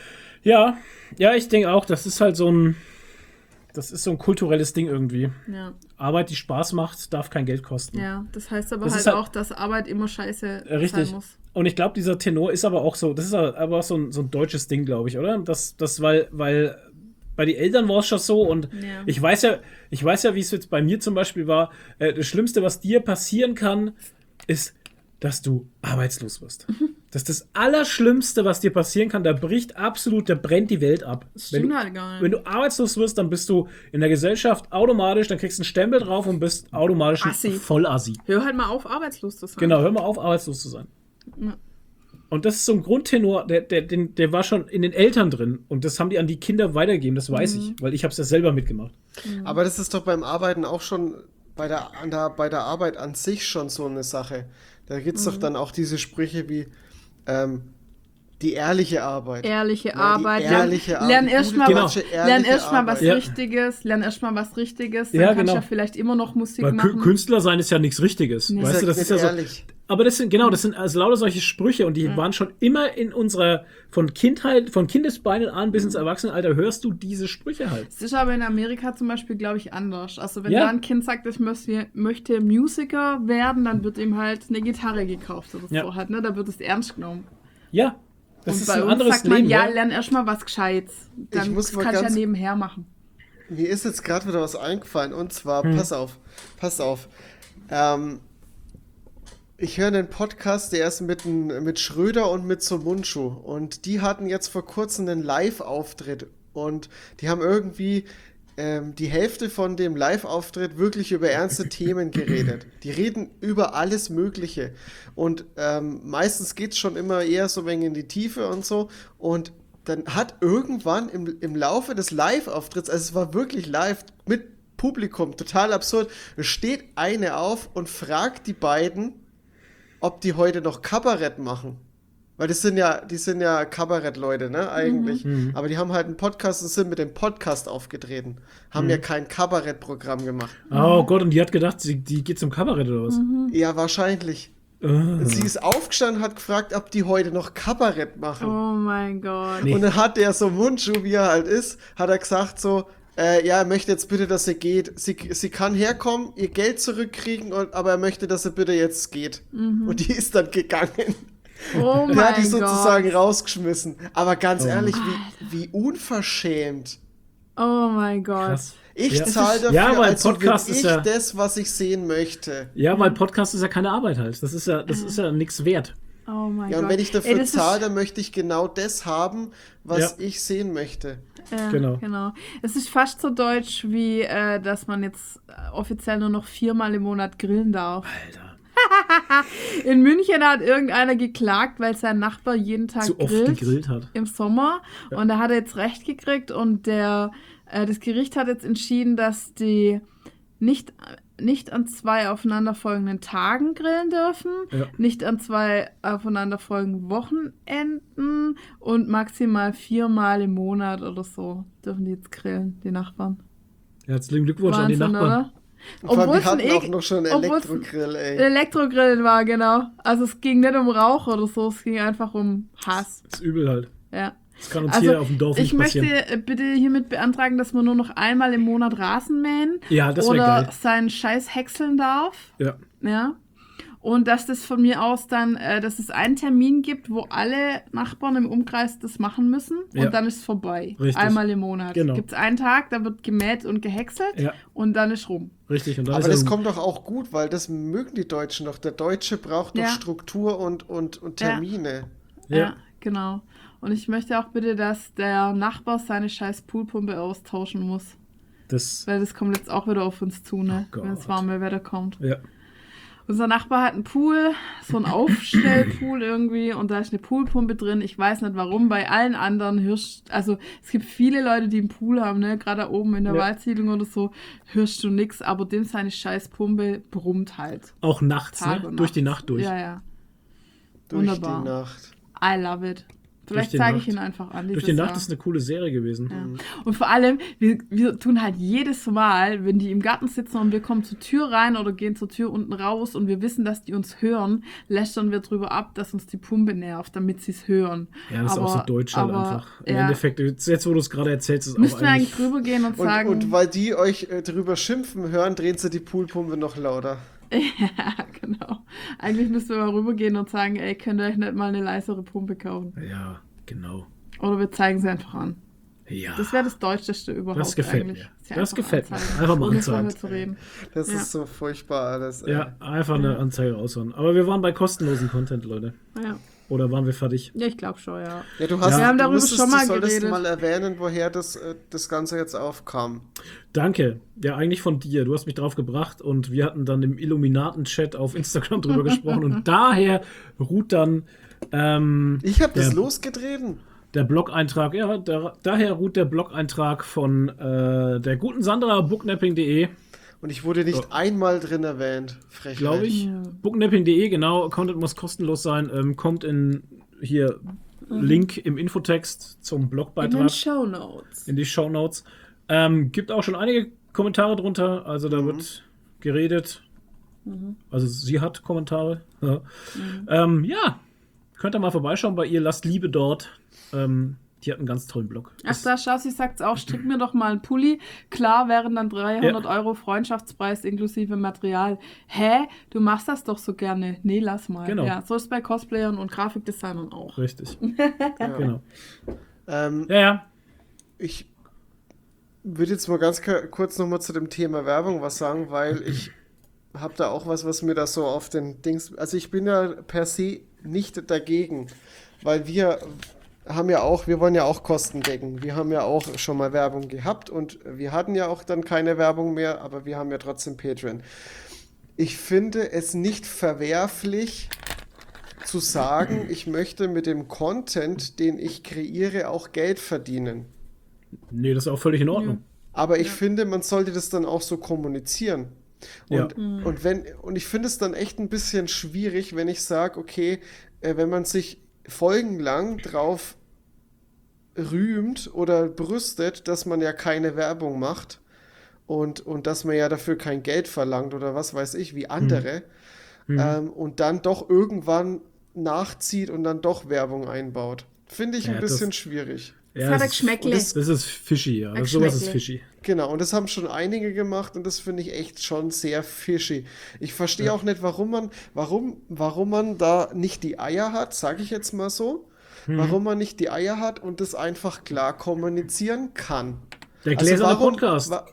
A: Ja, ja, ich denke auch, das ist halt so ein, das ist so ein kulturelles Ding irgendwie.
B: Ja.
A: Arbeit, die Spaß macht, darf kein Geld kosten.
B: ja, das heißt aber
A: Das
B: halt,
A: ist halt-
B: auch, dass Arbeit immer scheiße
A: Äh, Richtig.
B: sein muss.
A: Und ich glaube, dieser Tenor ist aber auch so, das ist aber auch so ein, so ein deutsches Ding, glaube ich, oder? Das, das, weil, weil bei den Eltern war es schon so und
B: Ja.
A: ich weiß ja, ich weiß ja, wie es jetzt bei mir zum Beispiel war. Äh, das Schlimmste, was dir passieren kann, ist, dass du arbeitslos wirst. Das ist das Allerschlimmste, was dir passieren kann. Da bricht absolut, da brennt die Welt ab.
B: Das
A: Wenn
B: stimmt
A: du,
B: halt gar nicht.
A: wenn du arbeitslos wirst, dann bist du in der Gesellschaft automatisch, dann kriegst du einen Stempel drauf und bist automatisch ein
B: Assi.
A: Vollassi.
B: Hör halt mal auf, arbeitslos zu sein.
A: Genau, hör mal auf, arbeitslos zu sein.
B: Ja.
A: Und das ist so ein Grundtenor, der, der, den, der war schon in den Eltern drin. Und das haben die an die Kinder weitergegeben, das weiß
B: Mhm.
A: ich, weil ich habe es ja selber mitgemacht.
C: Aber das ist doch beim Arbeiten auch schon bei der, an der, bei der Arbeit an sich schon so eine Sache. Da gibt es
B: Mhm.
C: doch dann auch diese Sprüche wie ähm, die ehrliche Arbeit.
B: Ehrliche
C: Ja, die
B: Arbeit.
C: ehrliche
B: lern,
C: Arbeit.
B: lern erstmal
C: Gute
B: was,
C: deutsche
B: lern
C: ehrliche
B: erst mal was
C: Arbeit.
A: Ja.
B: Richtiges, lern erstmal was Richtiges, dann
A: Ja,
B: kannst du
A: genau.
B: ja vielleicht immer noch Musik
A: Weil Kü-
B: machen.
A: Künstler sein ist ja nichts Richtiges.
B: Nee.
A: Weißt du, das
C: Sag
A: ist ja
C: nicht
A: so.
C: ehrlich.
A: Aber das sind, genau, das sind also lauter solche Sprüche und die waren schon immer in unserer, von Kindheit, von Kindesbeinen an bis ins Erwachsenenalter hörst du diese Sprüche halt.
B: Es ist aber in Amerika zum Beispiel, glaube ich, anders. Also wenn
A: Ja.
B: da ein Kind sagt, ich möchte, möchte Musiker werden, dann wird ihm halt eine Gitarre gekauft oder
A: Ja.
B: so halt, ne? Da wird es ernst genommen.
A: Ja, das
B: Und
A: ist
B: bei
A: ein
B: uns
A: anderes
B: sagt man,
A: Leben.
B: ja,
A: ja.
B: lern erstmal was Gescheites. Dann
C: muss mal
B: kannst du ja
C: ganz-
B: nebenher machen.
C: Mir ist jetzt gerade wieder was eingefallen und zwar,
A: Hm.
C: pass auf, pass auf. Ähm, ich höre einen Podcast, der ist mit, n- mit Schröder und mit Somunchu und die hatten jetzt vor kurzem einen Live-Auftritt und die haben irgendwie ähm, die Hälfte von dem Live-Auftritt wirklich über ernste Themen geredet. Die reden über alles Mögliche und ähm, meistens geht es schon immer eher so ein wenig in die Tiefe und so und dann hat irgendwann im, im Laufe des Live-Auftritts, also es war wirklich live mit Publikum, total absurd, steht eine auf und fragt die beiden, ob die heute noch Kabarett machen. Weil das sind ja, die sind ja Kabarettleute, ne, eigentlich.
A: Mhm.
C: Aber die haben halt einen Podcast und sind mit dem Podcast aufgetreten. Haben
A: Mhm.
C: ja kein Kabarettprogramm gemacht.
A: Oh Gott, und die hat gedacht, sie, die geht zum Kabarett oder was?
C: Ja, wahrscheinlich.
A: Ah.
C: Sie ist aufgestanden, hat gefragt, ob die heute noch Kabarett machen.
B: Oh mein Gott.
A: Nee.
C: Und dann hat der so Mundschuh, wie er halt ist, hat er gesagt so, äh, ja, er möchte jetzt bitte, dass sie geht. Sie, sie kann herkommen, ihr Geld zurückkriegen, und, aber er möchte, dass sie bitte jetzt geht. Und die ist dann gegangen.
B: Oh
C: Der
B: mein
C: hat die sozusagen
B: Gott.
C: rausgeschmissen. Aber ganz
A: Oh.
C: ehrlich, wie, wie unverschämt.
B: Oh mein Gott.
A: Krass.
C: Ich
A: Ja.
C: zahle dafür,
A: Ja, weil
C: also
A: Podcast
C: will
A: ist
C: ich
A: ja-
C: das, was ich sehen möchte.
A: Ja, weil Podcast ist ja keine Arbeit halt. Das ist ja, das ist ja nichts wert.
B: Oh mein
C: Ja,
B: Gott.
C: und wenn ich dafür
B: Ey, das ist-
C: zahle, dann möchte ich genau das haben, was
A: Ja.
C: ich sehen möchte.
B: Ja,
A: Genau.
B: genau. Es ist fast so deutsch, wie äh, dass man jetzt äh, offiziell nur noch viermal im Monat grillen darf.
A: Alter.
B: In München hat irgendeiner geklagt, weil sein Nachbar jeden Tag
A: Zu oft
B: grillt
A: gegrillt hat.
B: im Sommer.
A: Ja.
B: Und da hat er jetzt Recht gekriegt und der, äh, das Gericht hat jetzt entschieden, dass die nicht, nicht an zwei aufeinanderfolgenden Tagen grillen dürfen,
A: Ja.
B: nicht an zwei aufeinanderfolgenden Wochenenden und maximal viermal im Monat oder so dürfen die jetzt grillen, die Nachbarn.
A: Herzlichen Glückwunsch an die
B: Wahnsinn,
A: Nachbarn.
B: oder?
C: Und vor allem,
B: Obwohl's
C: die
B: ein
C: hatten auch
B: Ek-
C: noch schon einen
B: obwohl's ein
C: Elektrogrill, ey.
B: Elektrogrill war, genau. Also es ging nicht um Rauch oder so, es ging einfach um Hass.
A: Das ist übel halt.
B: Ja.
A: Das kann uns
B: Also,
A: hier auf dem Dorf
B: ich
A: nicht passieren.
B: möchte äh, bitte hiermit beantragen, dass man nur noch einmal im Monat Rasen mähen
A: Ja, das wär
B: oder
A: geil.
B: seinen Scheiß häckseln darf.
A: Ja.
B: Ja. Und dass das von mir aus dann, äh, dass es einen Termin gibt, wo alle Nachbarn im Umkreis das machen müssen und
A: Ja.
B: dann ist es vorbei.
A: Richtig.
B: Einmal im Monat.
A: Genau.
B: Gibt es einen Tag, da wird gemäht und gehäckselt
A: Ja.
B: und dann ist rum.
A: Richtig. Und dann
C: Aber
A: ist
C: das
A: er-
C: kommt doch auch gut, weil das mögen die Deutschen doch. Der Deutsche braucht doch
B: Ja.
C: Struktur und, und, und
B: Ja.
C: Termine.
B: Ja.
A: Ja.
B: genau. Und ich möchte auch bitte, dass der Nachbar seine scheiß Poolpumpe austauschen muss.
A: das.
B: Weil das kommt jetzt auch wieder auf uns zu, ne?
A: Oh Gott.
B: Wenn das warme Wetter kommt.
A: Ja.
B: Unser Nachbar hat einen Pool, so einen Aufstellpool irgendwie und da ist eine Poolpumpe drin. Ich weiß nicht warum. Bei allen anderen hörst, also es gibt viele Leute, die einen Pool haben, ne? Gerade da oben in der
A: Ja.
B: Waldsiedlung oder so, hörst du nix, aber dem seine scheiß Pumpe brummt halt.
A: Auch nachts,
B: Tag
A: ne?
B: und
A: Durch die
B: nachts.
A: Nacht durch.
B: Ja, ja.
C: Durch
B: Wunderbar.
C: die Nacht.
B: I love it. Vielleicht
A: die
B: zeige
A: Nacht.
B: ich ihn einfach an.
A: Durch
B: dieses
A: die Nacht
B: Jahr.
A: ist eine coole Serie gewesen.
B: Ja. Und vor allem, wir, wir tun halt jedes Mal, wenn die im Garten sitzen und wir kommen zur Tür rein oder gehen zur Tür unten raus und wir wissen, dass die uns hören, lästern wir drüber ab, dass uns die Pumpe nervt, damit sie es hören.
A: Ja, das ist auch so deutsch halt
B: aber,
A: einfach. Im
B: ja,
A: Endeffekt, jetzt wo du es gerade erzählst, ist es auch
B: müssten wir
A: eigentlich.
B: eigentlich rübergehen und
C: Und,
B: sagen,
C: und weil die euch äh, drüber schimpfen hören, drehen sie die Poolpumpe noch lauter.
B: ja, genau. Eigentlich müssten wir mal rübergehen und sagen, ey, könnt ihr euch nicht mal eine leisere Pumpe kaufen?
A: Ja, genau.
B: Oder wir zeigen sie einfach an.
A: Ja.
B: Das wäre das Deutscheste überhaupt
A: Das gefällt
B: eigentlich.
A: mir.
B: Sie
A: Das
B: einfach
A: gefällt mir.
B: anzeigen,
A: Einfach mal
B: ohne vorher
A: anzeigen.
B: zu reden.
C: Das
B: Ja.
C: ist so furchtbar alles. ey.
A: Ja, einfach eine Anzeige raushauen. Aber wir waren bei kostenlosen Content, Leute.
B: Ja,
A: Oder waren wir fertig?
B: ja ich glaube schon, ja.
C: Ja, du hast,
A: Wir haben
C: du
B: darüber
C: müsstest,
B: schon mal
C: du solltest
B: geredet.
C: mal erwähnen, woher das, äh, das Ganze jetzt aufkam.
A: Danke. Ja, eigentlich von dir. Du hast mich drauf gebracht und wir hatten dann im Illuminaten-Chat auf Instagram drüber gesprochen und daher ruht dann Ähm,
C: Ich habe das
A: der,
C: losgetreten.
A: Der Blog-Eintrag, ja, der, daher ruht der Blog-Eintrag von äh, der guten Sandra, booknapping punkt de.
C: Und ich wurde nicht
A: Oh.
C: einmal drin erwähnt. Frechheit.
A: Glaube ich.
B: Ja.
A: booknapping punkt de, genau. Content muss kostenlos sein. Ähm, kommt in hier Link im Infotext zum
B: In den
A: Blogbeitrag
B: Shownotes.
A: in die Shownotes. Ähm, gibt auch schon einige Kommentare drunter. Also da
C: Mhm.
A: wird geredet. Also sie hat Kommentare. Ja. Ähm, ja, könnt ihr mal vorbeischauen bei ihr. Lasst Liebe dort. Ähm, die hat einen ganz tollen Blog.
B: Ach, da schau, sie sagt auch, strick mir doch mal einen Pulli. Klar, wären dann dreihundert
A: Ja.
B: Euro Freundschaftspreis inklusive Material. Hä? Du machst das doch so gerne. Nee, lass mal.
A: Genau.
B: Ja, so ist es bei Cosplayern und Grafikdesignern auch.
A: Richtig.
C: Ja.
A: Genau.
C: Ähm,
A: Ja, ja.
C: Ich würde jetzt mal ganz k- kurz nochmal zu dem Thema Werbung was sagen, weil ich habe da auch was, was mir da so auf den Dings. Also ich bin ja per se nicht dagegen, weil wir haben ja auch, wir wollen ja auch Kosten decken. Wir haben ja auch schon mal Werbung gehabt und wir hatten ja auch dann keine Werbung mehr, aber wir haben ja trotzdem Patreon. Ich finde es nicht verwerflich zu sagen, ich möchte mit dem Content, den ich kreiere, auch Geld verdienen.
A: Nee, das ist auch völlig in Ordnung.
C: Aber ich
B: Ja.
C: finde, man sollte das dann auch so kommunizieren.
A: Ja.
C: Und, und, wenn, und ich finde es dann echt ein bisschen schwierig, wenn ich sage, okay, äh, wenn man sich folgenlang drauf rühmt oder brüstet, dass man ja keine Werbung macht und, und dass man ja dafür kein Geld verlangt oder was weiß ich, wie andere,
A: Mhm.
C: ähm, und dann doch irgendwann nachzieht und dann doch Werbung einbaut. Finde ich
A: Ja,
C: ein
A: das-
C: bisschen schwierig.
A: Ja,
B: hat ein
A: das, ist,
B: Geschmäckle.
A: das, das ist fishy, ja.
B: Ein
A: Das, sowas ist
B: Geschmäckle.
A: fishy.
C: Genau, und das haben schon einige gemacht und das finde ich echt schon sehr fishy. Ich verstehe
A: Ja.
C: auch nicht, warum man, warum, warum man da nicht die Eier hat, sage ich jetzt mal so,
A: Mhm.
C: warum man nicht die Eier hat und das einfach klar kommunizieren kann.
A: Der
C: Also
A: gläserne
C: warum,
A: Podcast.
C: wa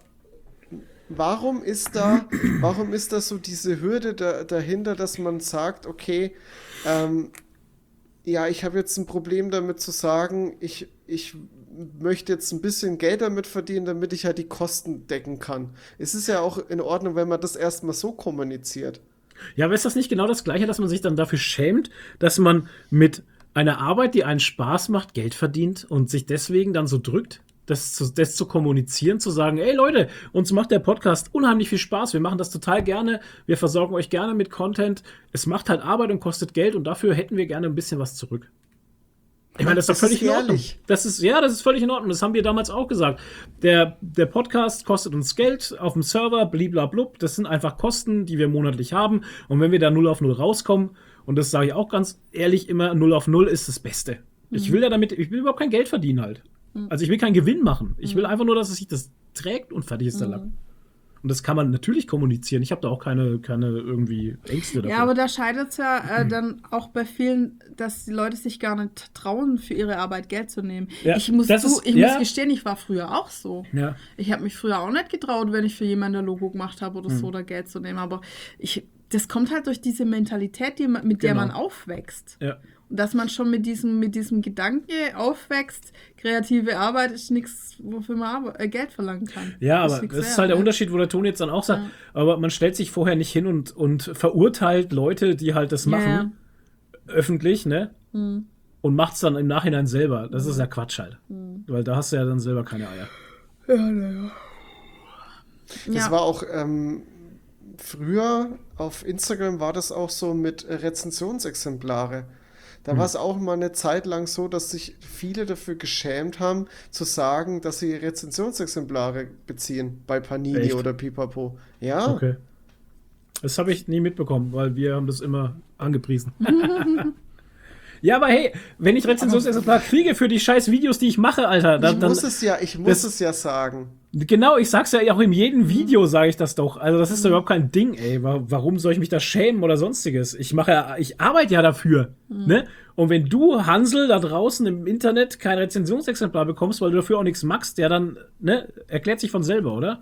C: warum ist da, warum ist da so diese Hürde da, dahinter, dass man sagt, okay, ähm, ja, ich habe jetzt ein Problem damit zu sagen, ich, ich möchte jetzt ein bisschen Geld damit verdienen, damit ich halt die Kosten decken kann. Es ist ja auch in Ordnung, wenn man das erstmal so kommuniziert.
A: Ja, aber ist das nicht genau das Gleiche, dass man sich dann dafür schämt, dass man mit einer Arbeit, die einen Spaß macht, Geld verdient und sich deswegen dann so drückt? Das zu, das zu kommunizieren, zu sagen, ey Leute, uns macht der Podcast unheimlich viel Spaß, wir machen das total gerne, wir versorgen euch gerne mit Content, es macht halt Arbeit und kostet Geld und dafür hätten wir gerne ein bisschen was zurück. Ich meine, das ist doch
C: Das ist
A: völlig in Ordnung.
C: ehrlich.
A: Das ist, ja, das ist völlig in Ordnung. Das haben wir damals auch gesagt. Der, der Podcast kostet uns Geld auf dem Server, bliblablub. Das sind einfach Kosten, die wir monatlich haben. Und wenn wir da null auf null rauskommen, und das sage ich auch ganz ehrlich immer, null auf null ist das Beste. Ich will ja damit, ich will überhaupt kein Geld verdienen halt. Also ich will keinen Gewinn machen. Ich will einfach nur, dass es sich das trägt und fertig ist der Lack. Und das kann man natürlich kommunizieren. Ich habe da auch keine, keine irgendwie Ängste dafür.
B: Ja, aber da scheitert es ja äh, dann auch bei vielen, dass die Leute sich gar nicht trauen, für ihre Arbeit Geld zu nehmen.
A: Ja,
B: ich muss,
A: das
B: zu,
A: ist-
B: ich
A: ja.
B: muss gestehen, ich war früher auch so.
A: ja.
B: Ich habe mich früher auch nicht getraut, wenn ich für jemanden ein Logo gemacht habe oder
A: Hm.
B: so, oder Geld zu nehmen. Aber ich, das kommt halt durch diese Mentalität, die man, mit der
A: Genau.
B: man aufwächst.
A: Ja.
B: Und dass man schon mit diesem, mit diesem Gedanke aufwächst, kreative Arbeit ist nichts, wofür man Arbe äh, Geld verlangen kann.
A: Ja, aber
B: nix
A: das ist
B: wert,
A: halt der
B: ne?
A: Unterschied, wo der Ton jetzt dann auch sagt.
B: Ja.
A: Aber man stellt sich vorher nicht hin und, und verurteilt Leute, die halt das
B: Ja,
A: machen, öffentlich, ne?
B: Hm.
A: Und macht es dann im Nachhinein selber. Das ist ja Quatsch halt.
B: Hm.
A: Weil da hast du ja dann selber keine Eier.
B: Ja, naja.
C: Das
B: Ja.
C: war auch ähm, früher auf Instagram war das auch so mit äh, Rezensionsexemplare. Da war es auch mal eine Zeit lang so, dass sich viele dafür geschämt haben, zu sagen, dass sie Rezensionsexemplare beziehen bei Panini
A: Echt?
C: oder Pipapo. Ja,
A: Okay. Das habe ich nie mitbekommen, weil wir haben das immer angepriesen. Ja, aber hey, wenn ich Rezensionsexemplar kriege für die scheiß Videos, die ich mache, Alter, dann,
C: ich
A: dann
C: muss es ja, ich muss
A: das-
C: es ja sagen.
A: genau, ich sag's ja auch in jedem Video, sage ich das doch. Also das ist doch überhaupt kein Ding, ey. Wa- Warum soll ich mich da schämen oder sonstiges? Ich mache ja, ich arbeite ja dafür, ne? Und wenn du, Hansel, da draußen im Internet kein Rezensionsexemplar bekommst, weil du dafür auch nichts machst, ja dann, ne, erklärt sich von selber, oder?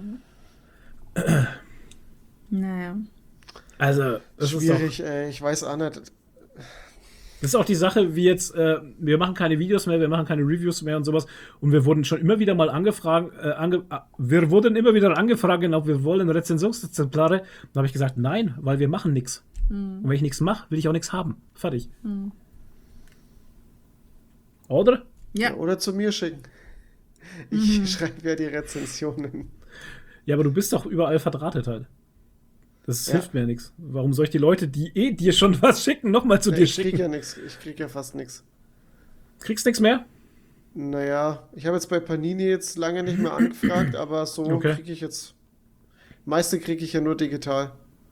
B: Naja.
A: Also, das ist doch,
C: Schwierig, ey, ich weiß auch nicht.
A: das ist auch die Sache, wie jetzt, äh, wir machen keine Videos mehr, wir machen keine Reviews mehr und sowas. Und wir wurden schon immer wieder mal angefragt, äh, ange, äh, wir wurden immer wieder angefragt, ob wir wollen Rezensionsexemplare. Da habe ich gesagt, nein, weil wir machen nichts. Und wenn ich nichts mache, will ich auch nichts haben. Fertig. Oder?
B: Ja.
C: Oder zu mir schicken. Ich mhm. schreibe ja die Rezensionen.
A: Ja, aber du bist doch überall verdrahtet halt. Das
C: Ja.
A: hilft mir ja nichts. Warum soll ich die Leute, die eh dir schon was schicken, nochmal zu
C: Ja,
A: dir
C: ich
A: schicken?
C: krieg ja nichts. Ich krieg ja fast nichts.
A: Kriegst nichts mehr?
C: Naja, ich habe jetzt bei Panini jetzt lange nicht mehr angefragt, aber so
A: Okay.
C: kriege ich jetzt. Meiste kriege ich ja nur digital.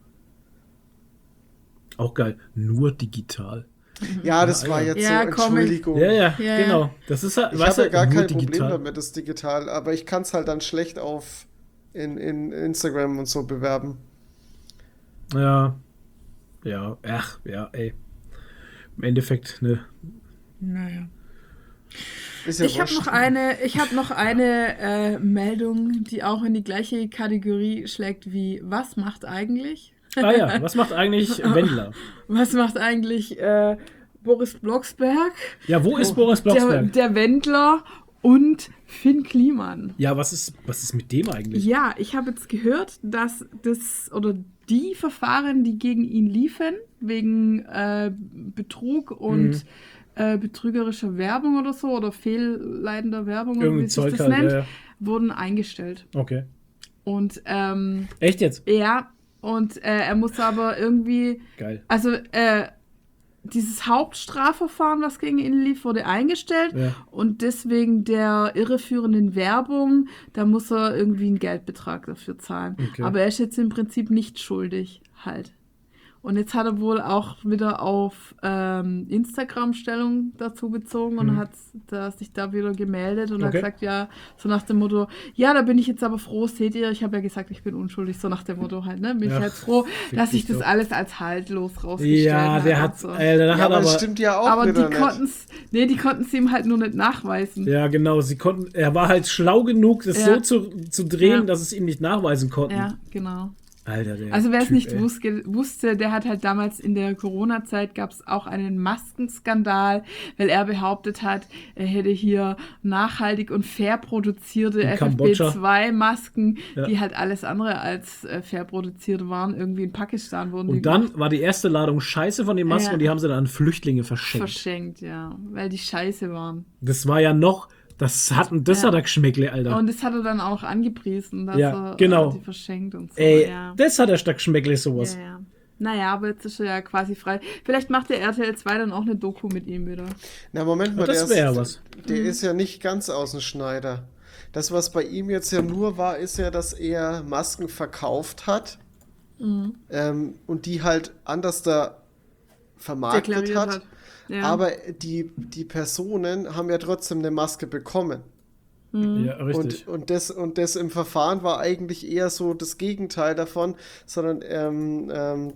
A: Auch geil. Nur digital.
C: Ja, das
A: Ja,
C: war
A: Alter.
C: jetzt
B: Ja,
C: so,
B: komm,
C: Entschuldigung.
A: Ja, ja,
B: Ja,
A: genau. Das ist ja,
C: Ich
A: weißt
C: habe ja
A: du,
C: gar
A: nur
C: kein Problem
A: digital.
C: damit, das digital, aber ich kann es halt dann schlecht auf in, in Instagram und so bewerben.
A: Ja. Ja, ach, ja, ey. Im Endeffekt, ne.
B: Naja.
C: Ist ja
B: Ich habe
C: wurscht.
B: noch eine, ich hab noch eine äh, Meldung, die auch in die gleiche Kategorie schlägt wie was macht eigentlich?
A: Ah ja, was macht eigentlich Wendler?
B: Was macht eigentlich äh, Boris Blocksberg,
A: Ja, wo ist Boris
B: der,
A: Blocksberg?
B: der Wendler und Finn Kliman?
A: Ja, was ist, was ist mit dem eigentlich?
B: Ja, ich habe jetzt gehört, dass das oder die Verfahren, die gegen ihn liefen, wegen äh, Betrug und
A: Mhm.
B: äh, betrügerischer Werbung oder so oder fehlleitender Werbung oder
A: Irgendwie
B: wie sich
A: Zeug
B: das
A: halt,
B: nennt,
A: ja, ja.
B: wurden eingestellt.
A: Okay.
B: Und ähm,
A: Echt jetzt?
B: ja, und äh, er muss aber irgendwie,
A: Geil.
B: also äh, dieses Hauptstrafverfahren, was gegen ihn lief, wurde eingestellt
A: Ja.
B: und deswegen der irreführenden Werbung, da muss er irgendwie einen Geldbetrag dafür zahlen.
A: Okay.
B: Aber er ist jetzt im Prinzip nicht schuldig, halt. Und jetzt hat er wohl auch wieder auf ähm, Instagram Stellung dazu bezogen und
A: Mhm.
B: hat da, sich da wieder gemeldet und hat
A: Okay.
B: gesagt, ja, so nach dem Motto, ja, da bin ich jetzt aber froh, seht ihr, ich habe ja gesagt, ich bin unschuldig, so nach dem Motto halt, ne? Bin ich
A: Ach,
B: halt froh,
A: fick
B: dass
A: dich
B: sich das
A: doch.
B: alles als haltlos rausgestellt
A: Ja,
B: hat.
A: der
B: und
A: hat,
B: so.
A: äh, der
C: Ja,
A: hat
C: aber
A: aber,
C: das stimmt ja auch
B: aber die
C: wieder nicht.
B: konnten's, nee, die konnten es ihm halt nur nicht nachweisen.
A: ja genau, sie konnten, er war halt schlau genug, das
B: Ja.
A: so zu, zu drehen,
B: Ja.
A: dass es ihm nicht nachweisen konnten.
B: Ja, genau.
A: Alter, der
B: Also wer es
A: Typ,
B: nicht
A: ey.
B: wusste, wusste, der hat halt damals in der Corona-Zeit gab es auch einen Maskenskandal, weil er behauptet hat, er hätte hier nachhaltig und fair produzierte
A: In
B: F F P
A: Kambodscha.
B: zwei Masken,
A: Ja.
B: die halt alles andere als äh, fair produziert waren. Irgendwie in Pakistan wurden die
A: Und dann war die erste Ladung Scheiße von den Masken
B: Ja.
A: und die haben sie dann an Flüchtlinge verschenkt.
B: verschenkt, ja, weil die scheiße waren.
A: Das war ja noch, das hat, das
B: Ja.
A: hat er Geschmäckle, Alter.
B: Und das hat er dann auch angepriesen, dass
A: Ja,
B: er
A: genau.
B: äh, die verschenkt und so.
A: Ey,
B: ja.
A: das hat er stark Geschmäckle, sowas.
B: Ja, ja. Naja, aber jetzt ist er ja quasi frei. Vielleicht macht der R T L zwei dann auch eine Doku mit ihm wieder.
C: Na, Moment mal,
A: Ja, das
C: der,
A: wär
C: ist,
A: was.
C: der
B: Mhm.
C: ist ja nicht ganz aus dem Schneider. Das, was bei ihm jetzt ja nur war, ist ja, dass er Masken verkauft hat
B: Mhm.
C: ähm, und die halt anders da vermarktet
B: Deklariert
C: hat.
B: hat. Ja.
C: Aber die, die Personen haben ja trotzdem eine Maske bekommen.
B: Mhm.
A: Ja, richtig.
C: Und, und, das, und das im Verfahren war eigentlich eher so das Gegenteil davon, sondern ähm, ähm,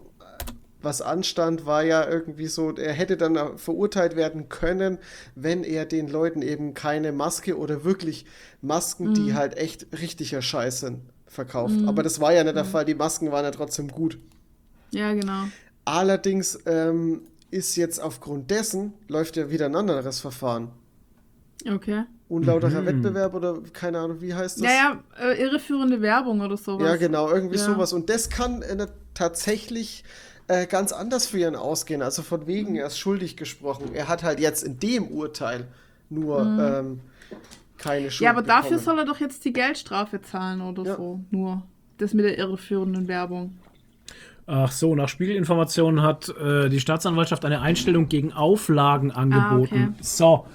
C: was anstand, war ja irgendwie so, er hätte dann verurteilt werden können, wenn er den Leuten eben keine Maske oder wirklich Masken, die halt echt richtiger Scheiß sind, verkauft. Aber das war ja nicht der Fall, die Masken waren ja trotzdem gut.
B: Ja, genau.
C: Allerdings ähm, ist jetzt aufgrund dessen, läuft ja wieder ein anderes Verfahren.
B: Okay.
C: Unlauterer
A: Mhm.
C: Wettbewerb oder keine Ahnung, wie heißt das?
B: Ja, ja, äh, irreführende Werbung oder sowas.
C: Ja, genau, irgendwie
B: Ja.
C: sowas. Und das kann äh, tatsächlich äh, ganz anders für ihn ausgehen. Also von wegen, er ist schuldig gesprochen. Er hat halt jetzt in dem Urteil nur ähm, keine Schuld
B: Ja, aber dafür
C: bekommen.
B: soll er doch jetzt die Geldstrafe zahlen oder
C: Ja.
B: so. Nur. Das mit der irreführenden Werbung.
A: Ach so, nach Spiegelinformationen hat äh, die Staatsanwaltschaft eine Einstellung gegen Auflagen angeboten.
B: Ah, okay.
A: So.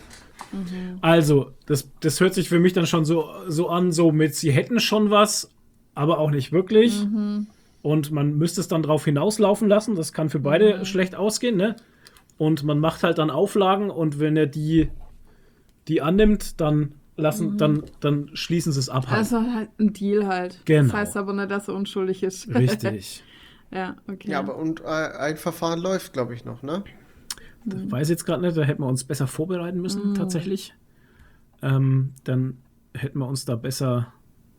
A: Also, das, das hört sich für mich dann schon so, so an, so mit, sie hätten schon was, aber auch nicht wirklich. Und man müsste es dann drauf hinauslaufen lassen. Das kann für beide schlecht ausgehen, ne? Und man macht halt dann Auflagen und wenn er die, die annimmt, dann lassen, dann, dann schließen sie es ab. Halt.
B: Also halt ein Deal halt.
A: Genau.
B: Das heißt aber nicht, dass er unschuldig ist.
A: Richtig.
B: Ja, okay.
C: Ja, aber und äh, ein Verfahren läuft, glaube ich, noch, ne?
A: Ich weiß jetzt gerade nicht, da hätten wir uns besser vorbereiten müssen, tatsächlich. Ähm, dann hätten wir uns da besser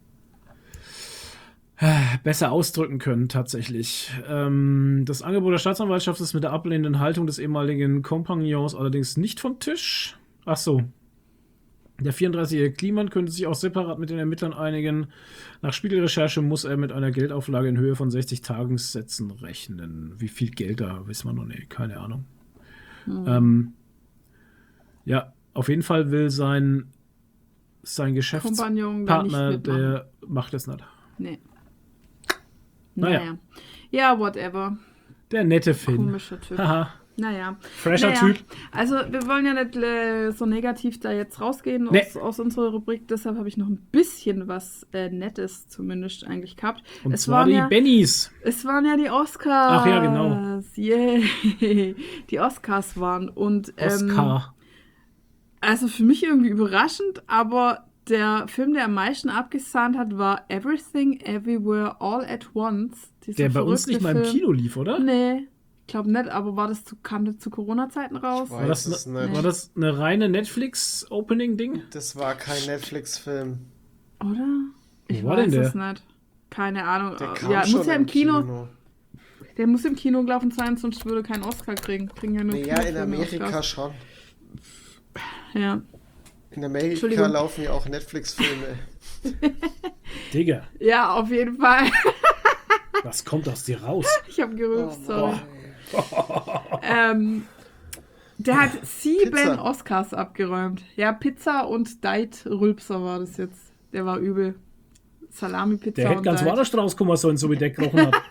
A: äh, besser ausdrücken können, tatsächlich. Ähm, das Angebot der Staatsanwaltschaft ist mit der ablehnenden Haltung des ehemaligen Kompagnons allerdings nicht vom Tisch. Ach so. Der vierunddreißigjährige Kliman könnte sich auch separat mit den Ermittlern einigen. Nach Spiegelrecherche muss er mit einer Geldauflage in Höhe von sechzig Tagessätzen rechnen. Wie viel Geld da, wissen wir noch nicht, keine Ahnung. Ähm, ja, auf jeden Fall will sein, sein
B: Kompagnon da nicht
A: Geschäftspartner,
B: mitmachen.
A: der macht das nicht.
B: Nee.
A: Naja.
B: Naja. Ja, whatever.
A: Der nette Finn.
B: Komischer Typ.
A: Haha.
B: Naja.
A: Fresher
B: naja.
A: Typ.
B: Also, wir wollen ja nicht äh, so negativ da jetzt rausgehen
A: Nee.
B: aus, aus unserer Rubrik. Deshalb habe ich noch ein bisschen was äh, Nettes zumindest eigentlich gehabt.
A: Und
B: es
A: zwar
B: waren
A: die
B: ja,
A: Bennies.
B: Es waren ja die Oscars.
A: Ach ja, genau.
B: Yay. Die Oscars waren. Und, ähm,
A: Oscar.
B: also für mich irgendwie überraschend, aber der Film, der am meisten abgesahnt hat, war Everything, Everywhere, All at Once. Dieser
A: Der bei uns
B: verrückte
A: nicht mal im
B: Film.
A: Kino lief, oder?
B: Nee, ich glaube nicht, aber war das zu, kam das zu Corona-Zeiten raus?
C: Ich
A: War das,
C: weiß es
A: ne,
C: nicht.
A: war das eine reine Netflix-Opening-Ding?
C: Das war kein Netflix-Film.
B: Oder? Ich
A: Wo war
B: weiß
A: denn der?
B: es nicht. Keine Ahnung.
C: Der kam
B: Ja,
C: schon
B: muss ja im Kino, Der muss im Kino gelaufen sein, sonst würde er keinen Oscar kriegen. Kriegen ja nur
C: Naja, in
B: Kinofilme
C: Amerika
B: Oscars.
C: schon.
B: Ja.
C: In Amerika
B: Entschuldigung.
C: laufen ja auch Netflix-Filme.
A: Digga,
B: Ja, auf jeden Fall.
A: was kommt aus dir raus?
B: Ich habe gerülpst,
C: Oh,
B: sorry.
C: Mann.
B: Ähm, der hat sieben
C: Pizza.
B: Oscars abgeräumt. Ja, Pizza und Diet Rülpser war das jetzt. Der war übel. Salami-Pizza
A: Der hätte
B: und
A: ganz
B: Diet.
A: woanders rauskommen sollen, so wie der gerochen hat.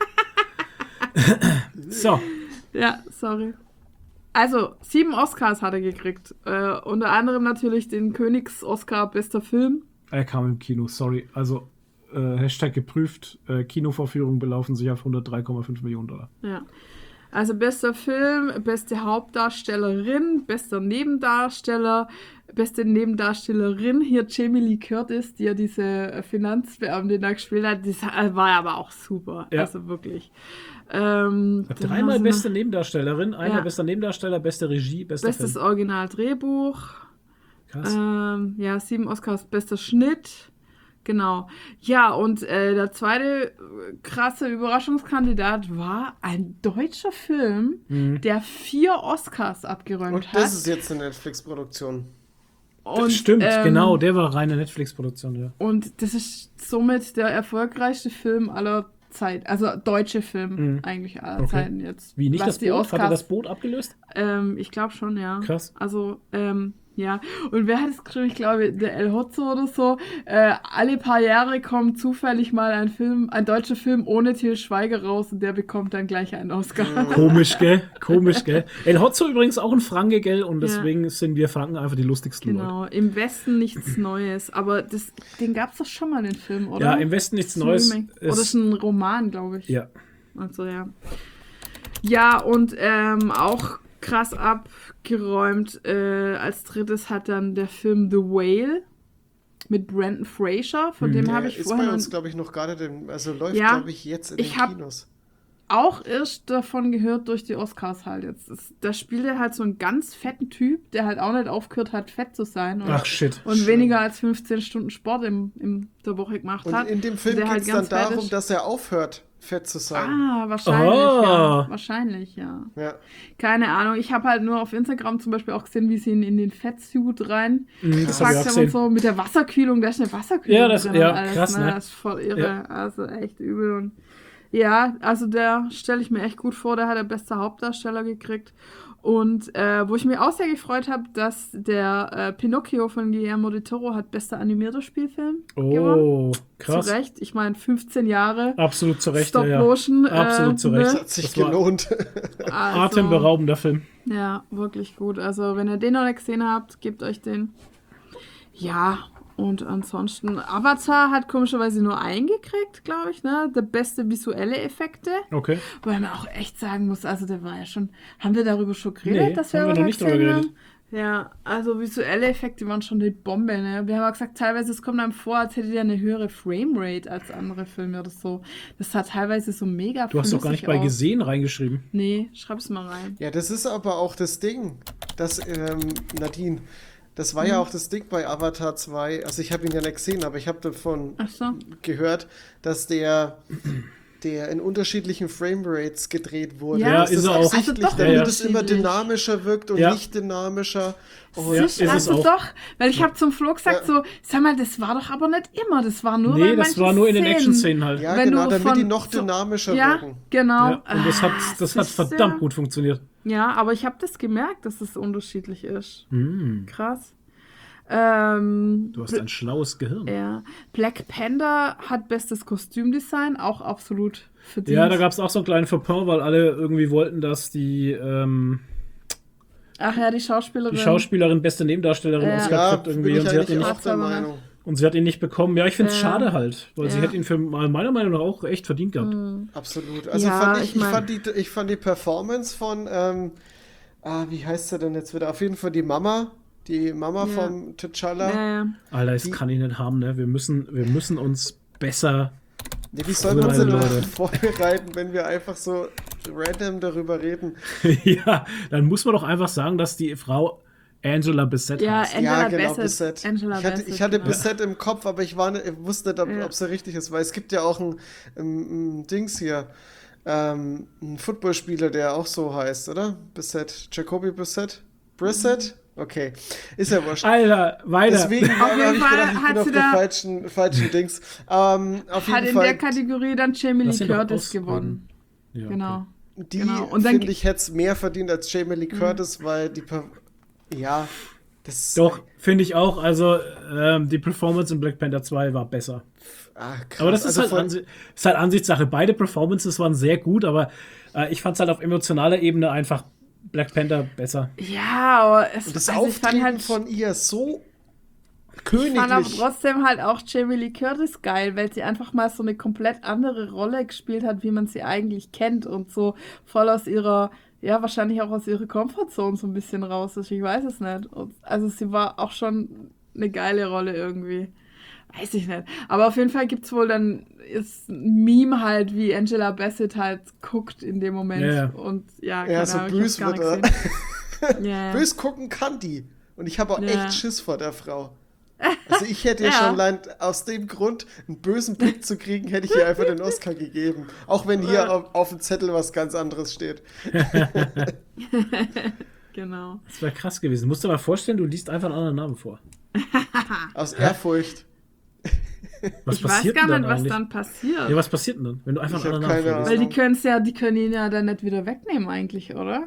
A: So,
B: Ja, sorry. Also, sieben Oscars hat er gekriegt. Äh, unter anderem natürlich den Königs-Oscar bester Film.
A: er kam im Kino, sorry. Also, äh, Hashtag geprüft, äh, Kinovorführungen belaufen sich auf hundertdrei Komma fünf Millionen Dollar.
B: Ja. Also bester Film, beste Hauptdarstellerin, bester Nebendarsteller, beste Nebendarstellerin. Hier Jamie Lee Curtis, die ja diese Finanzbeamtin da gespielt hat, die war aber auch super.
A: Ja.
B: Also wirklich. Ähm,
A: Hat
B: dann
A: dreimal
B: haben sie
A: beste Nebendarstellerin, einmal
B: Ja.
A: bester Nebendarsteller, beste Regie,
B: noch
A: bester
B: bestes
A: Film.
B: Original-Drehbuch.
A: Krass.
B: Ähm, ja, sieben Oscars, bester Schnitt. Genau. Ja, und äh, der zweite äh, krasse Überraschungskandidat war ein deutscher Film,
A: Mhm.
B: der vier Oscars abgeräumt
C: Und
B: hat.
C: das ist jetzt eine Netflix-Produktion.
B: Und,
A: Stimmt,
B: ähm,
A: genau, der war reine Netflix-Produktion, ja.
B: Und das ist somit der erfolgreichste Film aller Zeiten. Also deutsche Film
A: Mhm.
B: eigentlich aller
A: Okay.
B: Zeiten jetzt.
A: Wie, nicht
B: Was
A: das
B: die
A: Boot? Hat
B: Oscars,
A: er das Boot abgelöst?
B: Ähm, ich glaube schon, ja.
A: Krass.
B: Also, ähm, ja. Und wer hat es geschrieben? Ich glaube, der El Hotzo oder so. Äh, alle paar Jahre kommt zufällig mal ein Film, ein deutscher Film ohne Til Schweiger raus und der bekommt dann gleich einen Oscar.
A: Komisch, gell? Komisch, gell? El Hotzo übrigens auch ein Franke, gell? Und
B: Ja.
A: deswegen sind wir Franken einfach die lustigsten Leute.
B: Genau, im Westen nichts Neues. Aber das, den gab es doch schon mal, den Film, oder?
A: Ja, im Westen nichts
B: Das ist ein
A: Neues.
B: Remake.
A: Es-
B: Oder ist ein Roman, glaube ich.
A: Ja.
B: Also ja. Ja, und ähm, auch krass abgeräumt. Äh, als drittes hat dann der Film The Whale mit Brendan Fraser, von
A: Mhm.
B: dem
C: Der
B: habe ich
C: ist
B: vorher
C: bei
B: noch
C: uns, glaube ich, noch gar nicht im, also läuft,
B: Ja,
C: glaube ich, jetzt in
B: ich
C: den
B: hab-
C: Kinos.
B: auch erst davon gehört durch die Oscars halt jetzt. Das, da spielt er halt so einen ganz fetten Typ, der halt auch nicht aufgehört hat, fett zu sein und,
A: Ach, shit.
B: und weniger als fünfzehn Stunden Sport im, im der Woche gemacht
C: Und
B: hat.
C: in dem Film
B: der
C: geht
B: halt
C: es dann
B: ganz fett
C: darum,
B: ist.
C: dass er aufhört, fett zu sein.
B: Ah, wahrscheinlich,
A: Oh.
B: ja. Wahrscheinlich, ja.
C: Ja.
B: Keine Ahnung. Ich habe halt nur auf Instagram zum Beispiel auch gesehen, wie sie ihn in den Fettsuit rein
A: Mhm, das habe ich auch
B: gepackt haben und
A: gesehen.
B: so mit der Wasserkühlung. Da ist eine Wasserkühlung
A: Ja, das-
B: drin
A: ja,
B: und alles,
A: krass, ne?
B: Das ist voll irre.
A: Ja.
B: Also echt übel. Und ja, also der stelle ich mir echt gut vor. Der hat der beste Hauptdarsteller gekriegt. Und äh, wo ich mich auch sehr gefreut habe, dass der äh, Pinocchio von Guillermo del Toro hat bester animierter Spielfilm gewonnen.
A: Oh, krass.
B: Zu Recht. Ich meine, fünfzehn Jahre.
A: Absolut zu Recht,
B: Stop
A: ja, ja.
B: Motion.
A: Absolut zu Recht.
C: Das
B: Ne?
C: hat sich
A: Das war-
C: gelohnt.
B: Also,
A: Atemberaubender Film.
B: Ja, wirklich gut. Also, wenn ihr den noch nicht gesehen habt, gebt euch den. Ja, und ansonsten, Avatar hat komischerweise nur eingekriegt, glaube ich, ne? Der beste visuelle Effekte.
A: Okay.
B: Weil man auch echt sagen muss, also der war ja schon, haben wir darüber schon geredet,
A: Nee,
B: dass wir
A: haben wir
B: aber
A: noch nicht drüber
B: gesehen
A: geredet.
B: haben? Ja, also visuelle Effekte waren schon die Bombe, ne? Wir haben auch gesagt, teilweise, es kommt einem vor, als hätte der eine höhere Framerate als andere Filme oder so. Das sah teilweise so mega
A: Du hast doch gar nicht bei
B: aus.
A: gesehen reingeschrieben.
B: Nee, schreib's mal rein.
C: Ja, das ist aber auch das Ding, dass, ähm, Nadine, das war ja
B: Mhm.
C: auch das Ding bei Avatar zwei, also ich habe ihn ja nicht gesehen, aber ich habe davon
B: Ach so.
C: gehört, dass der, der in unterschiedlichen Framerates gedreht wurde.
B: Ja,
C: das
A: ist er auch.
C: absichtlich,
B: Also doch
C: damit
A: ja.
C: es immer
B: unterschiedlich.
C: dynamischer wirkt und
A: Ja.
C: nicht dynamischer. Und
A: Ja,
B: Siehst,
A: ist es
B: also
A: auch.
B: doch, weil ich habe zum Flo gesagt
C: Ja.
B: so, sag mal, das war doch aber nicht immer, das war nur bei
A: Nee, das
B: manchen
A: war nur in den
B: Szenen.
A: Action-Szenen halt.
C: ja,
B: wenn
C: genau,
B: du
C: damit
B: von-
C: die noch
B: so-
C: dynamischer
B: Ja,
C: wirken.
B: genau.
A: Ja, und das hat,
B: Ah,
A: das hat
B: siehste?
A: verdammt gut funktioniert.
B: Ja, aber ich habe das gemerkt, dass es unterschiedlich ist.
A: Mm.
B: Krass. Ähm,
A: Du hast ein schlaues Gehirn.
B: ja. Black Panther hat bestes Kostümdesign, auch absolut verdient.
A: Ja, da gab es auch so einen kleinen Fauxpas, weil alle irgendwie wollten, dass die, ähm,
B: Ach ja, die Schauspielerin.
A: die Schauspielerin beste Nebendarstellerin
B: Ja.
A: Oscar
C: Ja,
A: kriegt
C: bin
A: irgendwie
C: ich
A: und sie, hat ihn
C: eigentlich
A: nicht,
C: auch der Meinung.
A: und sie hat ihn nicht bekommen. Ja, ich finde es
B: Ja.
A: schade halt, weil sie
B: Ja.
A: hätte ihn für meiner Meinung nach auch echt verdient gehabt.
C: Absolut. Also
B: Ja,
C: fand ich,
B: ich
C: ich,
B: mein-
C: fand die, ich fand die Performance von, ähm, ah, wie heißt sie denn jetzt wieder? Auf jeden Fall die Mama, die Mama
B: Ja.
C: vom T'Challa.
B: Ja, ja.
A: Alter, das
C: Die-
A: kann ich nicht haben, ne? Wir müssen, wir müssen uns besser.
C: Nee, wie soll man sie
A: Leute.
C: denn vorbereiten, wenn wir einfach so random darüber reden?
A: Ja, dann muss man doch einfach sagen, dass die Frau Angela Bassett
B: Ja,
A: heißt.
B: Angela
C: ja, genau,
B: Bassett.
C: Bassett.
B: Angela
C: ich hatte,
B: Bassett,
C: ich hatte
B: genau.
C: Bassett im Kopf, aber ich, war, nicht- ich wusste nicht, ob
B: Ja.
C: es so richtig ist, weil es gibt ja auch ein, ein, ein Dings hier, ähm, einen Footballspieler, der auch so heißt, oder? Bassett. Jacoby Bassett? Brissett? Okay. Ist ja wurscht.
A: Alter, weiter.
C: Deswegen
B: Auf
C: habe
B: jeden
C: ich
B: Fall
C: gedacht, ich
B: hat
C: bin auf
B: sie
C: der
B: da-
C: falschen, falschen Dings. Ähm, auf
B: Hat
C: jeden
B: in
C: Fall,
B: der Kategorie dann Jamie
A: Lass
B: Lee
A: ihn doch
B: Curtis
A: ausreden.
B: gewonnen.
A: Ja, okay.
B: Genau.
C: die
B: genau. Und dann
C: finde
B: ge-
C: ich, hätte es mehr verdient als Jamie Lee Curtis, weil die, Per- ja, das
A: Doch, finde ich auch. Also, ähm, die Performance in Black Panther zwei war besser.
C: Ah, krass.
A: Aber das ist,
C: Also
A: halt
C: von-
A: Ansi ist halt Ansichtssache. Beide Performances waren sehr gut, aber äh, ich fand es halt auf emotionaler Ebene einfach Black Panther besser.
B: Ja, aber es,
C: Und das
B: also ich fand
C: Auftreten
B: halt,
C: von ihr so
B: ich fand aber
C: königlich.
B: trotzdem halt auch Jamie Lee Curtis geil, weil sie einfach mal so eine komplett andere Rolle gespielt hat, wie man sie eigentlich kennt und so voll aus ihrer, ja, wahrscheinlich auch aus ihrer Comfortzone so ein bisschen raus ist. Ich weiß es nicht. Und, also sie war auch schon eine geile Rolle irgendwie. Weiß ich nicht. Aber auf jeden Fall gibt es wohl dann ist ein Meme halt, wie Angela Bassett halt guckt in dem Moment.
A: Ja, ja.
B: Und ja,
C: Ja,
B: keine
C: so
B: Ahnung, ich hab's
C: bös
B: gar
C: wird
B: nicht
C: er.
B: gesehen. Ja.
C: Bös gucken kann die. Und ich habe auch
B: Ja.
C: echt Schiss vor der Frau. Also ich hätte ihr
B: Ja.
C: schon allein aus dem Grund, einen bösen Blick zu kriegen, hätte ich ihr einfach den Oscar gegeben. Auch wenn hier auf, auf dem Zettel was ganz anderes steht.
B: Genau.
A: Das wäre krass gewesen. Musst du dir mal vorstellen, du liest einfach einen anderen Namen vor.
C: Aus Ehrfurcht.
A: Was
B: Ich weiß
A: passiert
B: gar
A: denn
B: nicht,
A: dann
B: was
A: eigentlich?
B: dann passiert.
A: Ja, was passiert denn dann, wenn du einfach
C: Ich
A: einen
C: hab
A: anderen Namen
C: keine
A: vorliest?
B: Weil die
C: Ahnung.
B: können es ja, die können ihn ja dann nicht wieder wegnehmen eigentlich, oder?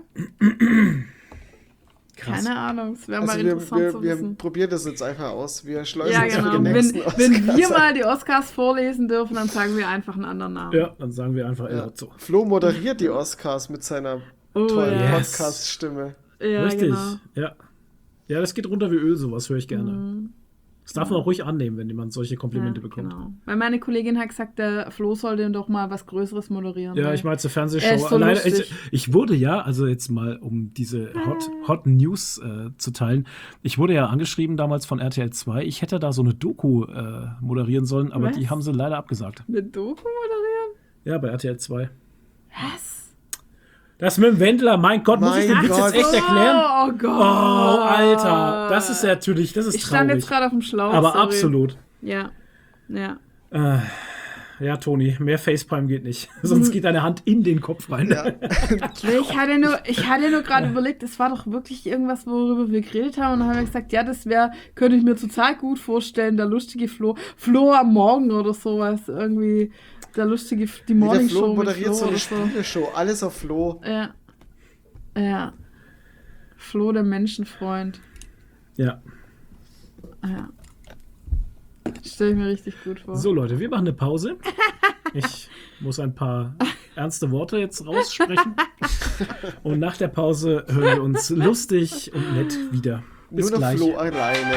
A: Krass.
B: Keine Ahnung, es wäre mal
C: Also wir,
B: interessant
C: wir,
B: zu
C: wir
B: wissen.
C: probieren das jetzt einfach aus. Wir schleusen
B: Ja,
C: uns
B: genau.
C: für den
B: Wenn,
C: nächsten
B: wenn
C: Oscar
B: wir
C: sein.
B: mal die Oscars vorlesen dürfen, dann sagen wir einfach einen anderen Namen.
A: Ja, dann sagen wir einfach
C: Ja.
A: El Hotzo.
C: Flo moderiert die Oscars mit seiner
B: Oh,
C: tollen
B: ja.
A: Yes.
C: Podcast-Stimme.
B: Ja,
A: Richtig.
B: genau.
A: Ja. Ja, das geht runter wie Öl, sowas höre ich gerne.
B: Mhm.
A: Das darf man auch ruhig annehmen, wenn jemand solche Komplimente
B: Ja,
A: bekommt.
B: genau. Weil meine Kollegin hat gesagt, der Flo sollte doch mal was Größeres moderieren.
A: Ja,
B: weil-
A: ich meine zur
B: Er
A: Fernsehshow.
B: ist so
A: Alleine,
B: lustig.
A: ich, ich wurde ja, also jetzt mal, um diese Hot, Hot News äh, zu teilen, ich wurde ja angeschrieben damals von R T L zwei, ich hätte da so eine Doku äh, moderieren sollen, aber
B: Was?
A: die haben sie leider abgesagt.
B: Eine Doku moderieren?
A: Ja, bei R T L zwei.
B: Was?
A: Das mit dem Wendler, mein Gott, muss ich den
C: Mein
A: Witz
C: Gott.
A: jetzt echt erklären?
B: Oh, oh
A: Oh,
B: Gott.
A: Alter, das ist ja natürlich, das ist
B: Ich stand
A: traurig.
B: jetzt gerade auf dem Schlauch.
A: aber
B: sorry.
A: absolut.
B: Ja. Ja.
A: Äh, ja, Toni, mehr Facepalm geht nicht. Sonst geht deine Hand in den Kopf rein.
C: Ja.
B: Nee, Ich hatte nur, ich hatte nur gerade überlegt, es war doch wirklich irgendwas, worüber wir geredet haben. Und dann haben wir gesagt, ja, das wäre, könnte ich mir total gut vorstellen, der lustige Flo. Flo am Morgen oder sowas. Irgendwie der lustige, die
C: Der
B: Morning
C: Flo
B: Show mit
C: moderiert
B: Flo
C: so eine
B: oder so.
C: Spieleshow. Alles auf Flo.
B: Ja. Ja. Flo, der Menschenfreund.
A: Ja.
B: Ja. Stelle ich mir richtig gut vor.
A: So, Leute, wir machen eine Pause. Ich muss ein paar ernste Worte jetzt raussprechen. Und nach der Pause hören wir uns lustig und nett wieder. Bis
C: Nur noch
A: gleich.
C: Flo alleine.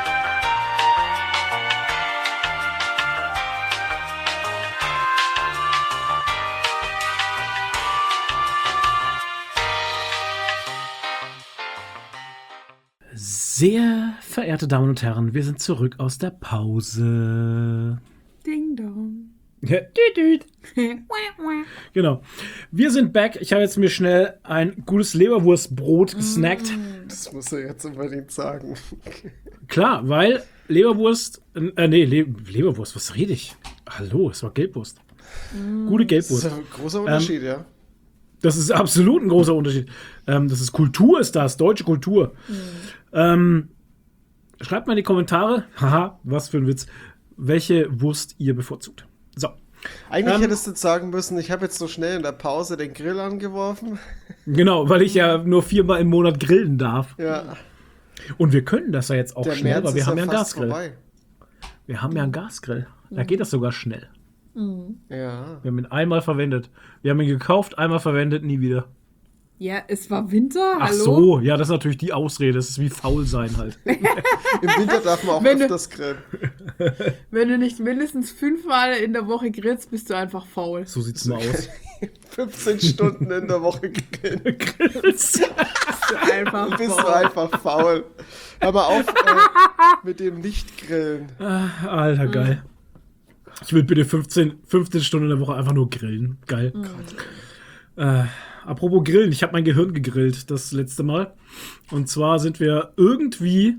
A: Sehr verehrte Damen und Herren, wir sind zurück aus der Pause.
B: Ding dong.
A: Ja,
B: Düt, düt.
A: genau. Wir sind back. Ich habe jetzt mir schnell ein gutes Leberwurstbrot gesnackt.
C: Das muss er jetzt unbedingt sagen.
A: Klar, weil Leberwurst, äh, nee, Le Leberwurst, was rede ich? Hallo, es war Gelbwurst. Gute
C: Das ist
A: Gelbwurst.
C: ein großer Unterschied, ja.
A: Das ist absolut ein großer Unterschied. Ähm, das ist Kultur, ist das, deutsche Kultur. Ähm, schreibt mal in die Kommentare, haha, was für ein Witz, welche Wurst ihr bevorzugt. So.
C: Eigentlich
A: Ähm,
C: hättest du jetzt sagen müssen, ich habe jetzt so schnell in der Pause den Grill angeworfen.
A: Genau, weil ich ja nur viermal im Monat grillen darf.
C: Ja.
A: Und wir können das ja jetzt auch
C: Der
A: schnell,
C: März
A: weil wir
C: ist
A: haben ja einen
C: fast
A: Gasgrill.
C: vorbei.
A: Wir haben ja einen Gasgrill. Da geht das sogar schnell.
C: Ja.
A: Wir haben ihn einmal verwendet. Wir haben ihn gekauft, einmal verwendet, nie wieder.
B: Ja, es war Winter,
A: Ach
B: hallo?
A: so, ja, das ist natürlich die Ausrede. Das ist wie faul sein halt.
C: Im Winter darf man auch
B: Wenn du-
C: öfters grillen.
B: Wenn du nicht mindestens fünfmal in der Woche grillst, bist du einfach faul.
A: So sieht's mal aus.
C: fünfzehn Stunden in der Woche gegrillt.
B: Bist du einfach
C: Bist du
B: faul.
C: einfach faul. Hör mal auf äh, mit dem Nicht-Grillen.
A: Alter, geil. Ich will bitte fünfzehn, fünfzehn Stunden in der Woche einfach nur grillen. Geil. Äh, apropos Grillen, ich habe mein Gehirn gegrillt das letzte Mal. Und zwar sind wir irgendwie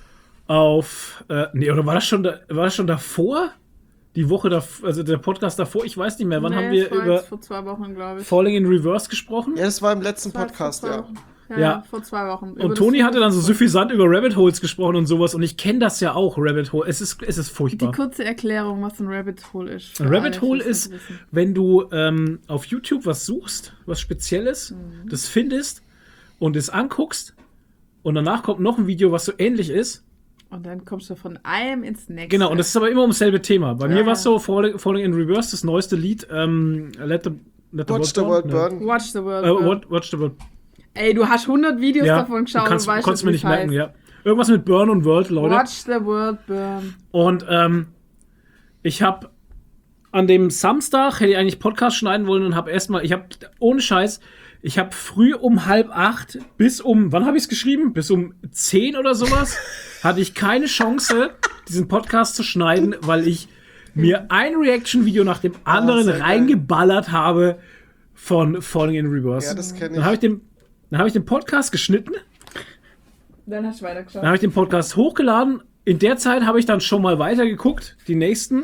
A: auf. Äh, nee, oder war das schon, da, war das schon davor? Die Woche davor, also der Podcast davor, ich weiß nicht mehr. Wann
B: Nee,
A: haben wir
B: das war
A: über
B: jetzt vor zwei Wochen, glaube ich.
A: Falling in Reverse gesprochen?
C: Ja, das war im letzten
B: Das war
C: Podcast,
B: vor zwei
C: ja.
B: Wochen. Ja,
A: Ja.
B: ja, vor zwei Wochen. Über
A: Und
B: das
A: Toni hatte dann so
B: Video-
A: suffisant über Rabbit Holes gesprochen und sowas. Und ich kenne das ja auch, Rabbit Hole. Es ist, es ist
B: Die
A: furchtbar.
B: kurze Erklärung, was ein Rabbit Hole ist.
A: Ein
B: für
A: Rabbit
B: alle,
A: Hole
B: die es
A: ist,
B: nicht wissen.
A: wenn du ähm, auf YouTube was suchst, was Spezielles,
B: Mhm.
A: das findest und es anguckst und danach kommt noch ein Video, was so ähnlich ist.
B: Und dann kommst du von einem ins nächste.
A: Genau, und das ist aber immer ums selbe Thema. Bei mir
B: Ja.
A: war es so, Falling, Falling in Reverse, das neueste Lied, ähm, Let the, let
C: Watch the World Burn.
B: Watch the World.
A: Äh,
B: Burn.
A: what, watch the World.
B: Ey, du hast hundert Videos
A: Ja,
B: davon geschaut
A: du kannst,
B: und weißt
A: konntest
B: nicht,
A: mir
B: wie
A: nicht
B: es
A: merken,
B: heißt.
A: ja. Irgendwas mit Burn und World, Leute.
B: Watch the World Burn.
A: Und ähm, ich habe an dem Samstag, hätte ich eigentlich Podcast schneiden wollen und habe erstmal, ich habe, ohne Scheiß, ich habe früh um halb acht bis um, wann habe ich es geschrieben? Bis um zehn oder sowas, hatte ich keine Chance, diesen Podcast zu schneiden, weil ich mir ein Reaction-Video nach dem anderen
C: sehr geil.
A: reingeballert habe von Falling in Reverse.
C: Ja, das kenne
A: Dann habe
C: ich.
A: ich, den- dann hab ich den Podcast geschnitten.
B: Dann hast du weitergeschaut.
A: Dann habe ich den Podcast hochgeladen. In der Zeit habe ich dann schon mal weitergeguckt, die nächsten.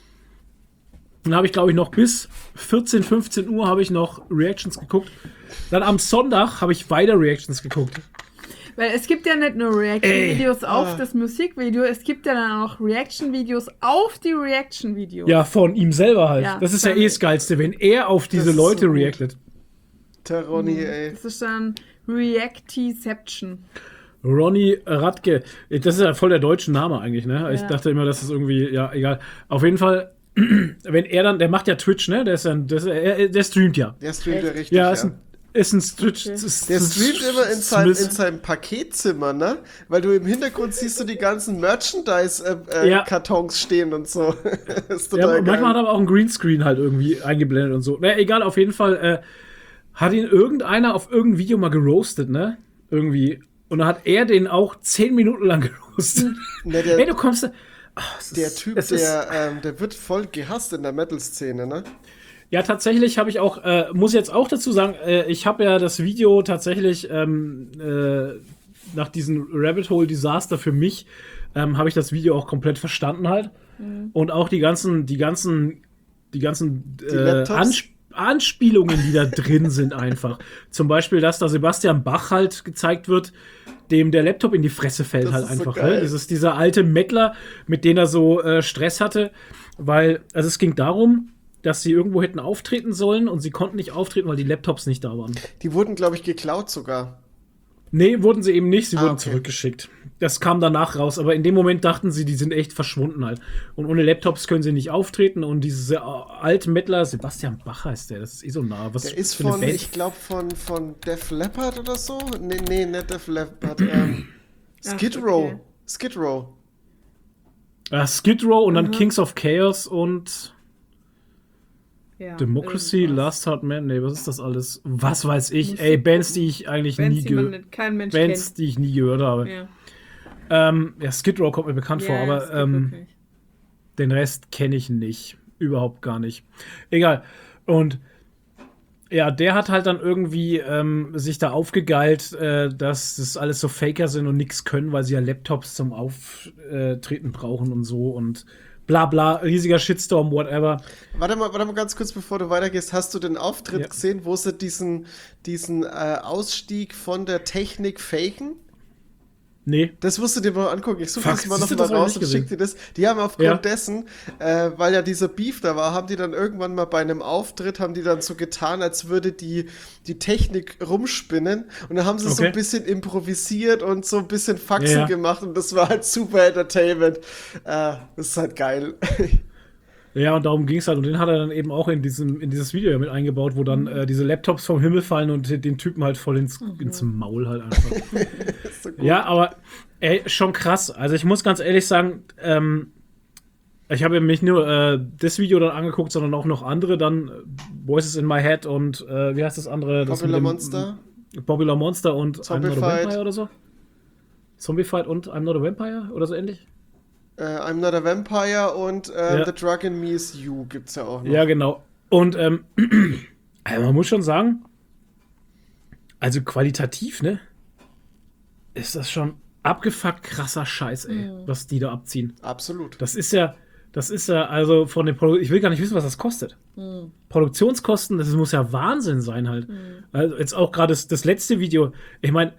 A: Dann habe ich, glaube ich, noch bis vierzehn, fünfzehn Uhr habe ich noch Reactions geguckt. Dann am Sonntag habe ich weiter Reactions geguckt.
B: Weil es gibt ja nicht nur Reaction-Videos auf
C: Ah.
B: das Musikvideo, es gibt ja dann auch Reaction-Videos auf die Reaction-Videos.
A: Ja, von ihm selber halt.
B: Ja,
A: das ist ja
B: dann-
A: eh das Geilste, wenn er auf diese
C: ist
A: Leute
C: so gut.
A: reactet.
C: Der Ronny,
A: Mhm.
C: ey.
B: Das ist dann Reactiception.
A: Ronny Radke. Das ist ja voll der deutsche Name eigentlich, ne? Ich
B: Ja.
A: dachte immer, das ist irgendwie, ja, egal. Auf jeden Fall, wenn er dann, der macht ja Twitch, ne? Der, ist dann, der, ist- er, der streamt ja.
C: Der streamt ja richtig,
A: Ja,
C: ja.
A: ist ein, ist ein Twitch.
B: Okay.
A: ist-
C: Der
A: ist-
C: streamt immer in, sein, in
A: Smith.
C: seinem Paketzimmer, ne? Weil du im Hintergrund siehst du die ganzen
A: Ja.
C: Merchandise-Kartons stehen und so. ist
A: Ja,
C: total
A: manchmal
C: geil.
A: hat er aber auch ein Greenscreen halt irgendwie eingeblendet und so. Naja, egal, auf jeden Fall äh, hat ihn irgendeiner auf irgendein Video mal geroastet, ne? Irgendwie. Und dann hat er den auch zehn Minuten lang geroastet.
C: Ne, der,
A: Hey, du kommst da. Ach, es
C: der
A: ist-
C: Typ,
A: es ist-
C: der, ähm, der wird voll gehasst in der Metal-Szene, ne?
A: Ja, tatsächlich habe ich auch, äh, muss jetzt auch dazu sagen, äh, ich habe ja das Video tatsächlich ähm, äh, nach diesem Rabbit Hole Desaster für mich, ähm, habe ich das Video auch komplett verstanden halt. Und auch die ganzen, die ganzen, die ganzen
C: Die
A: äh,
C: Laptops?
A: Ansp Anspielungen, die da drin sind einfach. Zum Beispiel, dass da Sebastian Bach halt gezeigt wird, dem der Laptop in die Fresse fällt
C: Das
A: halt
C: ist so
A: einfach.
C: geil.
A: Ne? Das ist dieser alte Mettler, mit dem er so äh, Stress hatte, weil, also es ging darum, dass sie irgendwo hätten auftreten sollen und sie konnten nicht auftreten, weil die Laptops nicht da waren.
C: Die wurden, glaube ich, geklaut sogar.
A: Nee, wurden sie eben nicht, sie
C: Ah,
A: wurden
C: okay.
A: zurückgeschickt. Das kam danach raus, aber in dem Moment dachten sie, die sind echt verschwunden halt. Und ohne Laptops können sie nicht auftreten und diese äh, alte Mettler, Sebastian Bach heißt der, das ist eh so nah. Was
C: Der ist
A: für eine
C: von,
A: Band?
C: ich glaube, von, von Def Leppard oder so. Nee, nee, nicht Def Leppard. Ähm, Skid
B: Ach,
C: Row.
B: okay.
C: Skid Row.
A: Ja, Skid Row und dann
B: Mhm.
A: Kings of Chaos und
B: Ja,
A: Democracy,
B: irgendwas.
A: Last Heart Man, nee, was ist das alles? Was weiß ich,
B: Musst
A: ey,
B: du
A: Bands,
B: gucken.
A: die ich eigentlich
B: Bands,
A: nie
B: die man
A: gehört
B: nicht, kein Mensch
A: Bands,
B: kennt.
A: die ich nie gehört habe.
B: Ja,
A: Ähm, ja, Skid Row kommt mir bekannt vor,
B: Ja,
A: aber
B: das geht
A: ähm,
B: wirklich.
A: den Rest kenne ich nicht. Überhaupt gar nicht. Egal. Und ja, der hat halt dann irgendwie ähm, sich da aufgegeilt, äh, dass das alles so Faker sind und nichts können, weil sie ja Laptops zum Auftreten brauchen und so und bla bla, riesiger Shitstorm, whatever.
C: Warte mal, warte mal ganz kurz, bevor du weitergehst. Hast du den Auftritt
A: Ja.
C: gesehen, wo sie diesen, diesen äh, Ausstieg von der Technik faken?
A: Nee.
C: Das musst du dir mal angucken. Ich suche
A: Fuck,
C: das mal
A: siehst
C: noch
A: du,
C: mal
A: das hab ich
C: raus
A: nicht
C: und schick dir das. Die haben aufgrund
A: Ja.
C: dessen, äh, weil ja dieser Beef da war, haben die dann irgendwann mal bei einem Auftritt, haben die dann so getan, als würde die, die Technik rumspinnen. Und dann haben sie so
A: Okay.
C: ein bisschen improvisiert und so ein bisschen Faxen
A: Ja, ja.
C: gemacht. Und das war halt super Entertainment. Äh, das ist halt geil.
A: Ja, und darum ging es halt. Und den hat er dann eben auch in, diesem, in dieses Video mit eingebaut, wo dann äh, diese Laptops vom Himmel fallen und den Typen halt voll ins, ins Maul halt einfach.
C: Das ist so gut.
A: Ja, aber ey, schon krass. Also ich muss ganz ehrlich sagen, ähm, ich habe mir nicht nur äh, das Video dann angeguckt, sondern auch noch andere dann, äh, Voices in My Head und äh, wie heißt das andere? Das
C: Popular
A: mit dem-
C: Monster,
A: Popular Monster und I'm Not a
C: Zombified.
A: Vampire oder so? Zombified und I'm Not a Vampire oder so ähnlich?
C: äh, I'm Not a Vampire und äh,
A: Ja.
C: The Drug in Me is You gibt's ja auch noch.
A: Ja, genau. Und ähm, also man muss schon sagen, also qualitativ, ne, ist das schon abgefuckt krasser Scheiß, ey, was die da abziehen.
C: Absolut.
A: Das ist ja, das ist ja, also von den Produ ich will gar nicht wissen, was das kostet. Produktionskosten, das muss ja Wahnsinn sein halt. Also jetzt auch gerade das, das letzte Video, ich meine,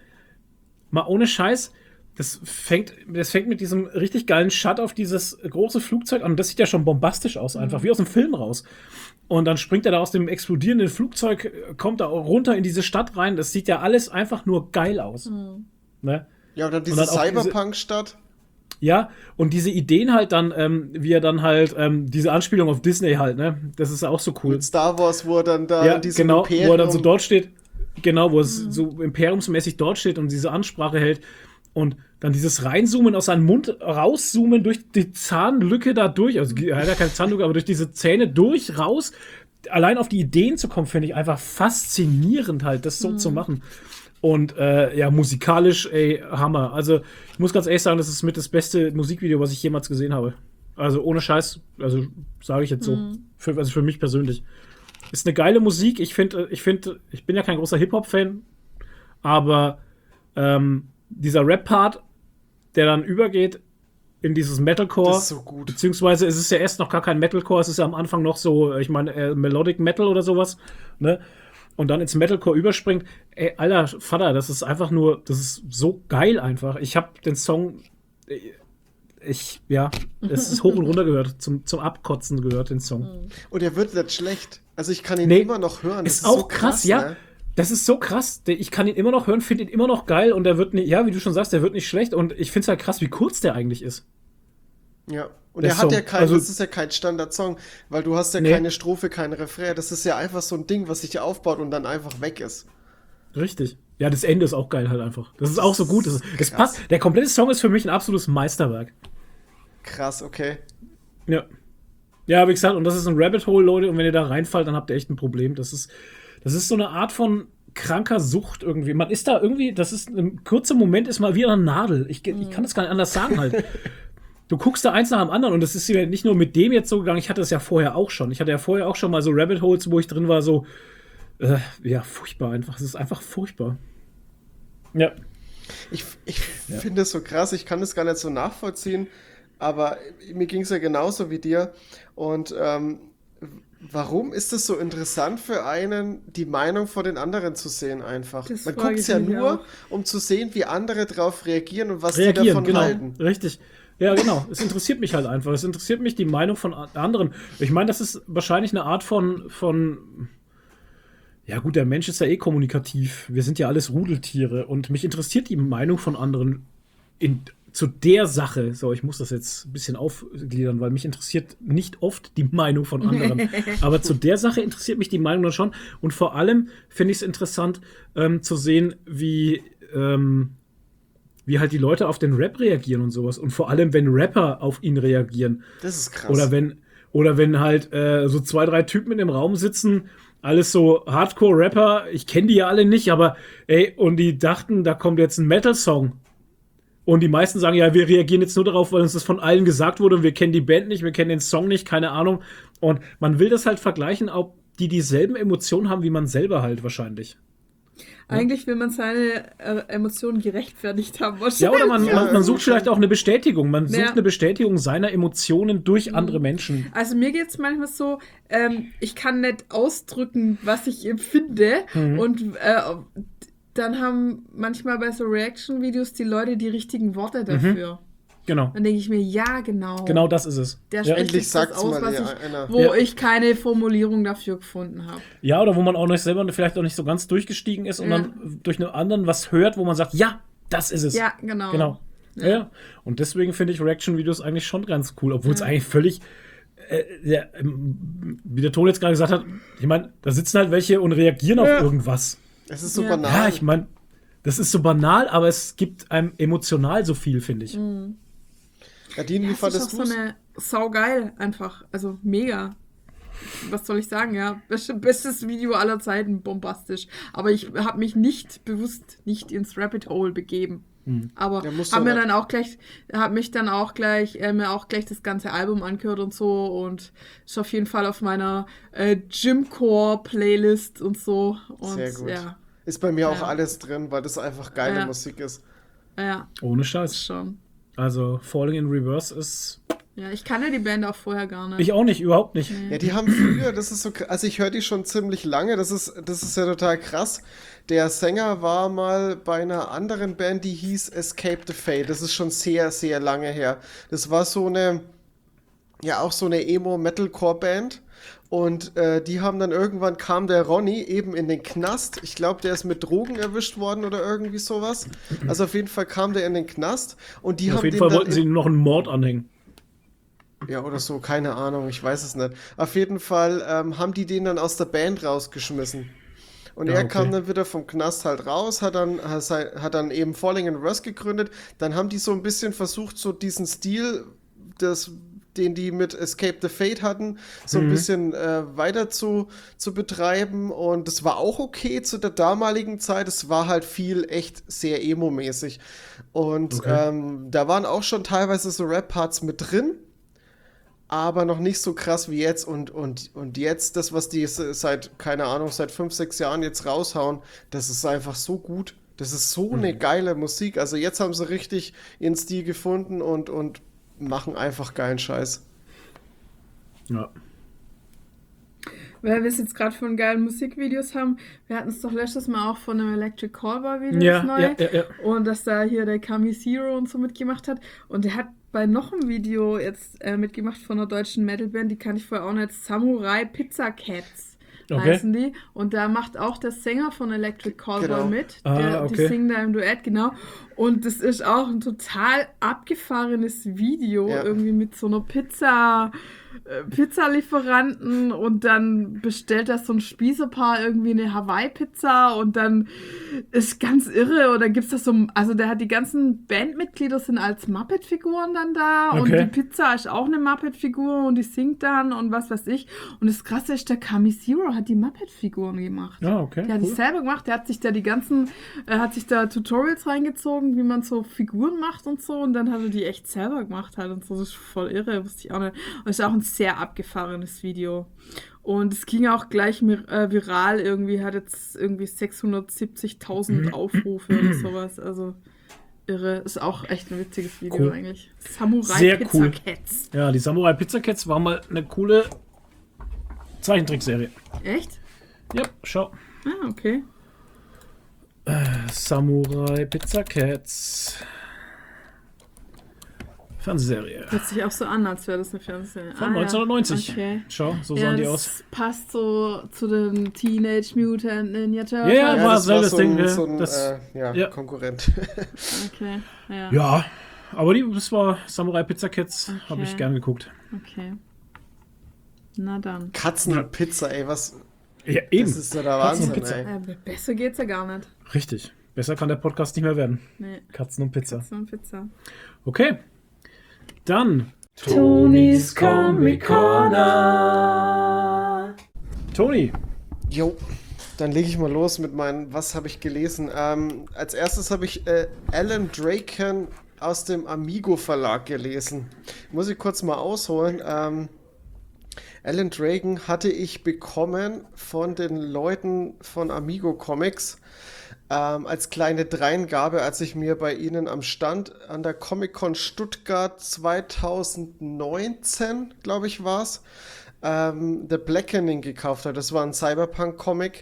A: mal ohne Scheiß, das fängt, das fängt mit diesem richtig geilen Shot auf dieses große Flugzeug an. Das sieht ja schon bombastisch aus, einfach wie aus dem Film raus. Und dann springt er da aus dem explodierenden Flugzeug, kommt da runter in diese Stadt rein. Das sieht ja alles einfach nur geil aus. Ne?
C: Ja, und dann diese
A: dann auch diese-
C: Cyberpunk-Stadt.
A: Ja, und diese Ideen halt dann, ähm, wie er dann halt, ähm, diese Anspielung auf Disney halt, ne? Das ist auch so cool.
C: Mit Star Wars, wo er dann da
A: Ja,
C: in diesem
A: genau,
C: Imperium...
A: wo er dann so dort steht. Genau, wo es so imperiumsmäßig dort steht und diese Ansprache hält. Und dann dieses Reinzoomen aus seinem Mund, rauszoomen durch die Zahnlücke da durch. Also, er hat ja keine Zahnlücke, aber durch diese Zähne durch, raus. Allein auf die Ideen zu kommen, finde ich einfach faszinierend halt, das so zu machen. Und äh, ja, musikalisch, ey, Hammer. Also, ich muss ganz ehrlich sagen, das ist mit das beste Musikvideo, was ich jemals gesehen habe. Also, ohne Scheiß, also, sage ich jetzt so. Für, also, für mich persönlich. Ist eine geile Musik. Ich finde, ich finde, ich bin ja kein großer Hip-Hop-Fan, aber ähm, dieser Rap-Part, der dann übergeht in dieses Metalcore,
C: Das ist so gut.
A: beziehungsweise es ist ja erst noch gar kein Metalcore, es ist ja am Anfang noch so, ich meine, äh, Melodic Metal oder sowas, ne? Und dann ins Metalcore überspringt. Ey, alter Vater, das ist einfach nur, das ist so geil einfach. Ich habe den Song, äh, ich, ja, es ist hoch und runter gehört, zum, zum Abkotzen gehört, den Song.
C: Und er wird nicht schlecht. Also ich kann ihn
A: Nee,
C: immer noch hören. Das
A: Ist auch
C: so
A: krass, ja.
C: ne?
A: Das ist so krass. Der- Ich kann ihn immer noch hören, finde ihn immer noch geil und der wird nicht, ja, wie du schon sagst, der wird nicht schlecht und ich finde es halt krass, wie kurz der eigentlich ist.
C: Ja. Und
A: Der
C: er hat
A: Song.
C: ja kein,
A: Also-
C: das ist ja kein Standard-Song, weil du hast ja
A: Nee.
C: keine Strophe, kein Refrain. Das ist ja einfach so ein Ding, was sich aufbaut und dann einfach weg ist.
A: Richtig. Ja, das Ende ist auch geil halt einfach. Das ist auch so gut. Das, ist, das
C: Krass.
A: passt. Der komplette Song ist für mich ein absolutes Meisterwerk.
C: Krass, okay.
A: Ja. Ja, wie gesagt, und das ist ein Rabbit Hole, Leute, und wenn ihr da reinfallt, dann habt ihr echt ein Problem. Das ist, das ist so eine Art von kranker Sucht irgendwie. Man ist da irgendwie, das ist ein kurzer Moment, ist mal wie eine Nadel. Ich, ich kann das gar nicht anders sagen halt. Du guckst da eins nach dem anderen und das ist ja nicht nur mit dem jetzt so gegangen, ich hatte das ja vorher auch schon. Ich hatte ja vorher auch schon mal so Rabbit Holes, wo ich drin war, so, äh, ja, furchtbar einfach. Es ist einfach furchtbar. Ja.
C: Ich, ich finde es so krass, ich kann es gar nicht so nachvollziehen, aber mir ging es ja genauso wie dir. Und ähm, warum ist es so interessant für einen, die Meinung von den anderen zu sehen einfach?
B: Das
C: Man
B: frage
C: guckt es
B: ich
C: ja
B: mich
C: nur,
B: auch.
C: um zu sehen, wie andere drauf reagieren und was die
A: Reagieren,
C: davon
A: genau.
C: halten.
A: Richtig. Ja, genau. Es interessiert mich halt einfach. Es interessiert mich die Meinung von a- anderen. Ich meine, das ist wahrscheinlich eine Art von, von. Ja, gut, der Mensch ist ja eh kommunikativ. Wir sind ja alles Rudeltiere. Und mich interessiert die Meinung von anderen in, zu der Sache. So, ich muss das jetzt ein bisschen aufgliedern, weil mich interessiert nicht oft die Meinung von anderen. Aber zu der Sache interessiert mich die Meinung dann schon. Und vor allem finde ich es interessant ähm, zu sehen, wie. Ähm, wie halt die Leute auf den Rap reagieren und sowas. Und vor allem, wenn Rapper auf ihn reagieren.
C: Das ist krass.
A: Oder wenn, oder wenn halt äh, so zwei, drei Typen in dem Raum sitzen, alles so Hardcore-Rapper, ich kenne die ja alle nicht, aber ey, und die dachten, da kommt jetzt ein Metal-Song. Und die meisten sagen, ja, wir reagieren jetzt nur darauf, weil uns das von allen gesagt wurde und wir kennen die Band nicht, wir kennen den Song nicht, keine Ahnung. Und man will das halt vergleichen, ob die dieselben Emotionen haben, wie man selber halt wahrscheinlich.
B: Eigentlich will man seine äh, Emotionen gerechtfertigt haben.
A: Ja, oder man,
C: Ja,
A: man, man sucht
C: irgendwie
A: vielleicht auch eine Bestätigung. Man sucht
B: Ja.
A: eine Bestätigung seiner Emotionen durch andere Menschen.
B: Also mir geht es manchmal so, ähm, ich kann nicht ausdrücken, was ich empfinde.
A: Mhm.
B: Und äh, dann haben manchmal bei so Reaction-Videos die Leute die richtigen Worte dafür.
A: Genau.
B: Dann denke ich mir, ja, genau.
A: Genau das ist es.
B: Der
A: Ja.
B: spricht
C: Endlich
B: jetzt das
C: sagt's
B: aus,
C: mal
B: was
C: ja,
B: ich,
C: einer.
B: wo
A: Ja.
B: ich keine Formulierung dafür gefunden habe.
A: Ja, oder wo man auch nicht selber vielleicht auch nicht so ganz durchgestiegen ist und
B: Ja.
A: dann durch einen anderen was hört, wo man sagt, ja, das ist es.
B: Ja, genau.
A: Genau. Ja.
B: Ja.
A: Ja. Und deswegen finde ich Reaction-Videos eigentlich schon ganz cool, obwohl es
B: Ja.
A: eigentlich völlig, äh, ja, ähm, wie der Ton jetzt gerade gesagt hat, ich meine, da sitzen halt welche und reagieren
B: Ja.
A: auf irgendwas.
C: Es ist so
B: Ja.
C: banal.
A: Ja, ich meine, das ist so banal, aber es gibt einem emotional so viel, finde ich.
C: Nadine, wie
B: Das ist
C: fandest
B: auch
C: du
B: so
C: es?
B: eine saugeil einfach. Also mega. Was soll ich sagen, ja? Best- Bestes Video aller Zeiten, bombastisch. Aber ich habe mich nicht bewusst nicht ins Rabbit Hole begeben. Aber
C: Ja, musst
B: habe
C: du
B: mir
C: nicht.
B: dann auch gleich, habe mich dann auch gleich, äh, mir auch gleich das ganze Album angehört und so und ist auf jeden Fall auf meiner äh, Gymcore-Playlist und so. Und
C: Sehr gut.
B: ja,
C: Ist bei mir auch
B: Ja.
C: alles drin, weil das einfach geile
B: Ja.
C: Musik ist.
B: ja,
A: Ohne Scheiß.
B: schon.
A: Also Falling in Reverse ist.
B: Ja, ich kannte die Band auch vorher gar nicht.
A: Ich auch nicht, überhaupt nicht.
C: Ja, die haben früher, das ist so, kr- also ich höre die schon ziemlich lange, das ist, das ist ja total krass. Der Sänger war mal bei einer anderen Band, die hieß Escape the Fate. Das ist schon sehr, sehr lange her. Das war so eine, ja auch so eine Emo-Metalcore-Band. Und äh, die haben dann irgendwann, kam der Ronny eben in den Knast. Ich glaube, der ist mit Drogen erwischt worden oder irgendwie sowas. Also auf jeden Fall kam der in den Knast. Und die
A: Auf
C: haben
A: jeden
C: den
A: Fall
C: dann
A: wollten sie ihm noch einen Mord anhängen.
C: Ja, oder so, keine Ahnung, ich weiß es nicht. Auf jeden Fall ähm, haben die den dann aus der Band rausgeschmissen. Und
A: Ja,
C: er
A: okay.
C: kam dann wieder vom Knast halt raus, hat dann, hat sei- hat dann eben Falling in Reverse gegründet. Dann haben die so ein bisschen versucht, so diesen Stil, das, den die mit Escape the Fate hatten, so ein bisschen äh, weiter zu, zu betreiben. Und das war auch okay zu der damaligen Zeit. Es war halt viel echt sehr emo-mäßig. Und
A: Okay.
C: ähm, da waren auch schon teilweise so Rap-Parts mit drin, aber noch nicht so krass wie jetzt. Und, und, und jetzt, das, was die s- seit, keine Ahnung, seit fünf, sechs Jahren jetzt raushauen, das ist einfach so gut. Das ist so eine geile Musik. Also jetzt haben sie richtig ihren Stil gefunden und, und machen einfach geilen Scheiß.
A: Ja.
B: Weil wir es jetzt gerade von geilen Musikvideos haben, wir hatten es doch letztes Mal auch von einem Electric Callboy Video
A: Ja,
B: das neue.
A: ja, ja, ja.
B: Und dass da hier der Kami Zero und so mitgemacht hat. Und der hat bei noch einem Video jetzt äh, mitgemacht von einer deutschen Metalband, die kann ich vorher auch nicht, Samurai Pizza Cats
A: Okay.
B: heißen die. Und da macht auch der Sänger von Electric Callboy
C: Genau.
B: mit.
A: Ah,
B: Der,
A: okay.
B: Die singen da im Duett, genau. Und das ist auch ein total abgefahrenes Video,
C: Ja.
B: irgendwie mit so einer Pizza, äh, Pizzalieferanten und dann bestellt das so ein Spießerpaar irgendwie eine Hawaii-Pizza und dann ist ganz irre und dann gibt's das so, also der hat die ganzen Bandmitglieder sind als Muppet-Figuren dann da und
A: Okay.
B: die Pizza ist auch eine Muppet-Figur und die singt dann und was weiß ich und das Krasse ist, der Kami Zero hat die Muppet-Figuren gemacht.
A: Ja, okay.
B: Der hat
A: cool.
B: es selber gemacht, der hat sich da die ganzen, er hat sich da Tutorials reingezogen, wie man so Figuren macht und so und dann hat er die echt selber gemacht halt und so, das ist voll irre, wusste ich auch nicht. Und es ist auch ein sehr abgefahrenes Video. Und es ging auch gleich mir- äh, viral irgendwie, hat jetzt irgendwie sechshundertsiebzigtausend Aufrufe oder sowas, also irre, ist auch echt ein witziges Video
A: Cool.
B: eigentlich. Samurai
A: Sehr
B: Pizza
A: cool.
B: Cats.
A: Ja, die Samurai Pizza Cats war mal eine coole Zeichentrickserie.
B: Echt?
A: Ja, schau.
B: Ah, okay.
A: Samurai Pizza Cats. Fernsehserie.
B: Hört sich auch so an, als wäre das eine Fernsehserie.
A: Von
B: Ah, ja.
A: neunzehnhundertneunzig.
B: Okay.
A: Schau, so
B: Ja,
A: sahen die
B: das
A: aus.
B: passt so zu den Teenage Mutant Ninja Turtles.
A: Ja,
C: Ja,
A: war
C: das war
A: selbes
C: so
A: Ding,
C: ein,
A: ja.
C: so ein
A: Das-
C: äh, ja,
A: ja.
C: Konkurrent.
B: Okay, ja.
A: Ja, aber die, das war Samurai Pizza Cats. Habe ich
B: Okay.
A: gern geguckt.
B: Okay. Na dann.
C: Katzenpizza, ey, was.
A: Ja, eben.
C: Das ist ja der Wahnsinn,
A: Katzenpizza.
C: ey.
B: Äh, besser geht's ja gar nicht.
A: Richtig. Besser kann der Podcast nicht mehr werden.
B: Nee,
A: Katzen und Pizza.
B: so eine Pizza.
A: Okay. Dann.
B: Tonys
A: Comic Corner. Toni.
C: Jo, dann lege ich mal los mit meinen, was habe ich gelesen? Ähm, als erstes habe ich äh, Alan Draken aus dem Amigo Verlag gelesen. Muss ich kurz mal ausholen. Ähm, Alan Draken hatte ich bekommen von den Leuten von Amigo Comics ähm, als kleine Dreingabe, als ich mir bei ihnen am Stand an der Comic-Con Stuttgart zweitausendneunzehn, glaube ich, war es, ähm, The Blackening gekauft habe. Das war ein Cyberpunk-Comic,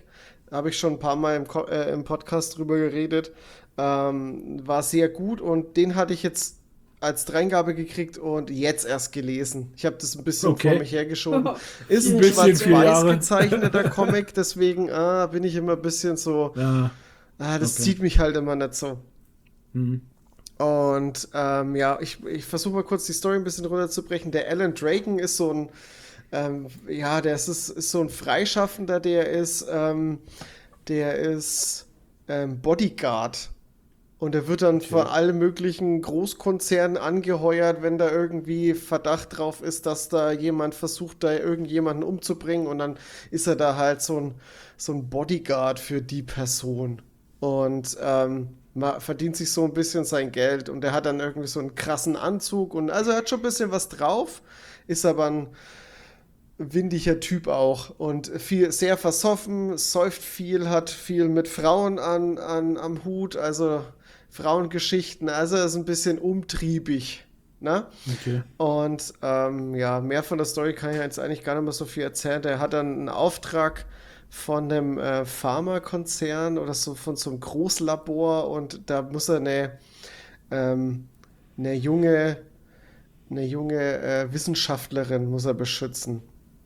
C: Da habe ich schon ein paar Mal im, Ko- äh, im Podcast drüber geredet. Ähm, war sehr gut und den hatte ich jetzt als Dreingabe gekriegt und jetzt erst gelesen. Ich habe das ein bisschen
A: Okay.
C: vor mich hergeschoben. Ist
A: Ein
C: ein
A: bisschen vier
C: schwarz-weiß
A: Jahre.
C: gezeichneter Comic, deswegen ah, bin ich immer ein bisschen so,
A: Ja.
C: ah, das
A: Okay.
C: zieht mich halt immer nicht so.
A: Hm.
C: Und ähm, ja, ich, ich versuche mal kurz die Story ein bisschen runterzubrechen. Der Alan Draken ist so ein, ähm, ja, der ist, ist so ein Freischaffender, der ist, ähm, der ist ähm, Bodyguard. Und er wird dann
A: Okay.
C: von allen möglichen Großkonzernen angeheuert, wenn da irgendwie Verdacht drauf ist, dass da jemand versucht, da irgendjemanden umzubringen. Und dann ist er da halt so ein, so ein Bodyguard für die Person. Und ähm, ma- verdient sich so ein bisschen sein Geld. Und er hat dann irgendwie so einen krassen Anzug. Und also er hat schon ein bisschen was drauf, ist aber ein windiger Typ auch und viel, sehr versoffen, säuft viel, hat viel mit Frauen an, an, am Hut, also Frauengeschichten, also er ist ein bisschen umtriebig, ne?
A: Okay.
C: Und ähm, ja, mehr von der Story kann ich jetzt eigentlich gar nicht mehr so viel erzählen. Der hat dann einen Auftrag von einem äh, Pharmakonzern oder so von so einem Großlabor und da muss er eine, ähm, eine junge, eine junge äh, Wissenschaftlerin muss er beschützen.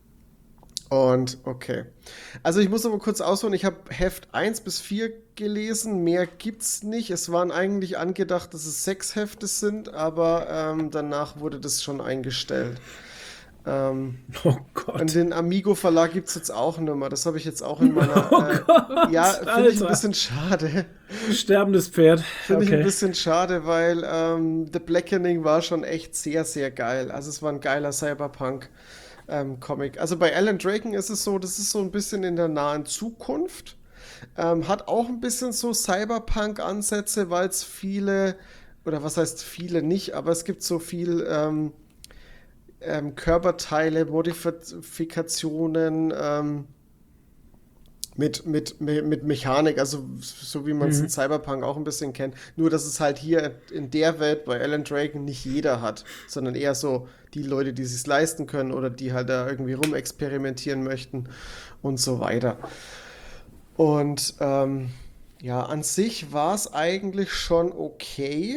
C: Und okay. Also ich muss aber kurz ausholen, ich habe Heft eins bis vier gelesen, mehr gibt's nicht. Es waren eigentlich angedacht, dass es sechs Hefte sind, aber ähm, danach wurde das schon eingestellt. Ähm,
A: Oh Gott.
C: und den Amigo Verlag gibt's jetzt auch nicht mehr. Das habe ich jetzt auch in meiner...
A: Oh
C: äh,
A: Gott,
C: ja, finde ich ein
A: Alter.
C: bisschen schade.
A: Sterbendes Pferd.
C: Finde ich ein
A: Okay.
C: bisschen schade, weil ähm, The Blackening war schon echt sehr, sehr geil. Also es war ein geiler Cyberpunk. Ähm, Comic. Also bei Alan Draken ist es so, das ist so ein bisschen in der nahen Zukunft. Ähm, hat auch ein bisschen so Cyberpunk-Ansätze, weil es viele, oder was heißt viele nicht, aber es gibt so viel ähm, ähm, Körperteile, Modifikationen ähm, mit, mit, mit, mit Mechanik, also so wie man es in
A: Mhm.
C: Cyberpunk auch ein bisschen kennt. Nur, dass es halt hier in der Welt bei Alan Draken nicht jeder hat, sondern eher so die Leute, die es sich leisten können oder die halt da irgendwie rumexperimentieren möchten und so weiter. Und ähm, ja, an sich war es eigentlich schon okay,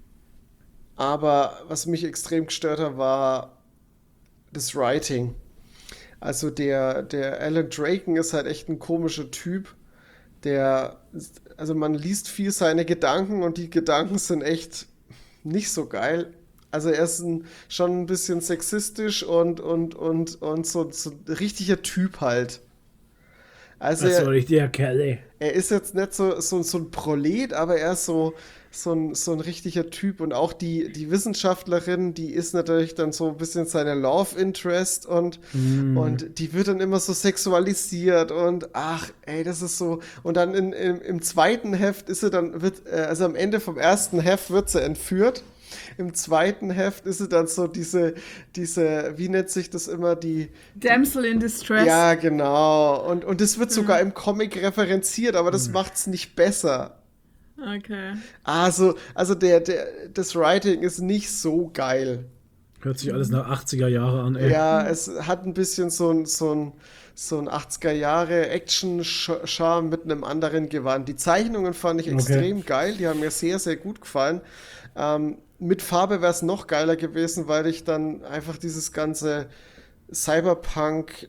C: aber was mich extrem gestört hat, war das Writing. Also der, der Alan Draken ist halt echt ein komischer Typ, der, also man liest viel seine Gedanken und die Gedanken sind echt nicht so geil. Also er ist ein, schon ein bisschen sexistisch und, und, und, und so, so ein richtiger Typ halt. Also
A: Das war
C: er,
A: richtiger Kerl, ey.
C: er ist jetzt nicht so, so, so ein Prolet, aber er ist so, so ein, so ein richtiger Typ. Und auch die, die Wissenschaftlerin, die ist natürlich dann so ein bisschen seine Love Interest und,
A: Mm.
C: und die wird dann immer so sexualisiert und ach, ey, das ist so. Und dann in, im, im zweiten Heft ist sie dann, wird, äh, also am Ende vom ersten Heft wird sie entführt. Im zweiten Heft ist sie dann so diese, diese, wie nennt sich das immer, die,
B: Damsel in Distress.
C: ja, genau. Und, und das wird sogar im Comic referenziert, aber das macht's nicht besser.
B: Okay.
C: Also, also der, der, das Writing ist nicht so geil.
A: Hört sich alles nach achtziger Jahre an, ey.
C: Ja, es hat ein bisschen so ein, so ein, so ein achtziger Jahre Action-Charme mit einem anderen Gewand. Die Zeichnungen fand ich
A: Okay.
C: extrem geil, die haben mir sehr, sehr gut gefallen. Ähm, mit Farbe wäre es noch geiler gewesen, weil ich dann einfach dieses ganze Cyberpunk,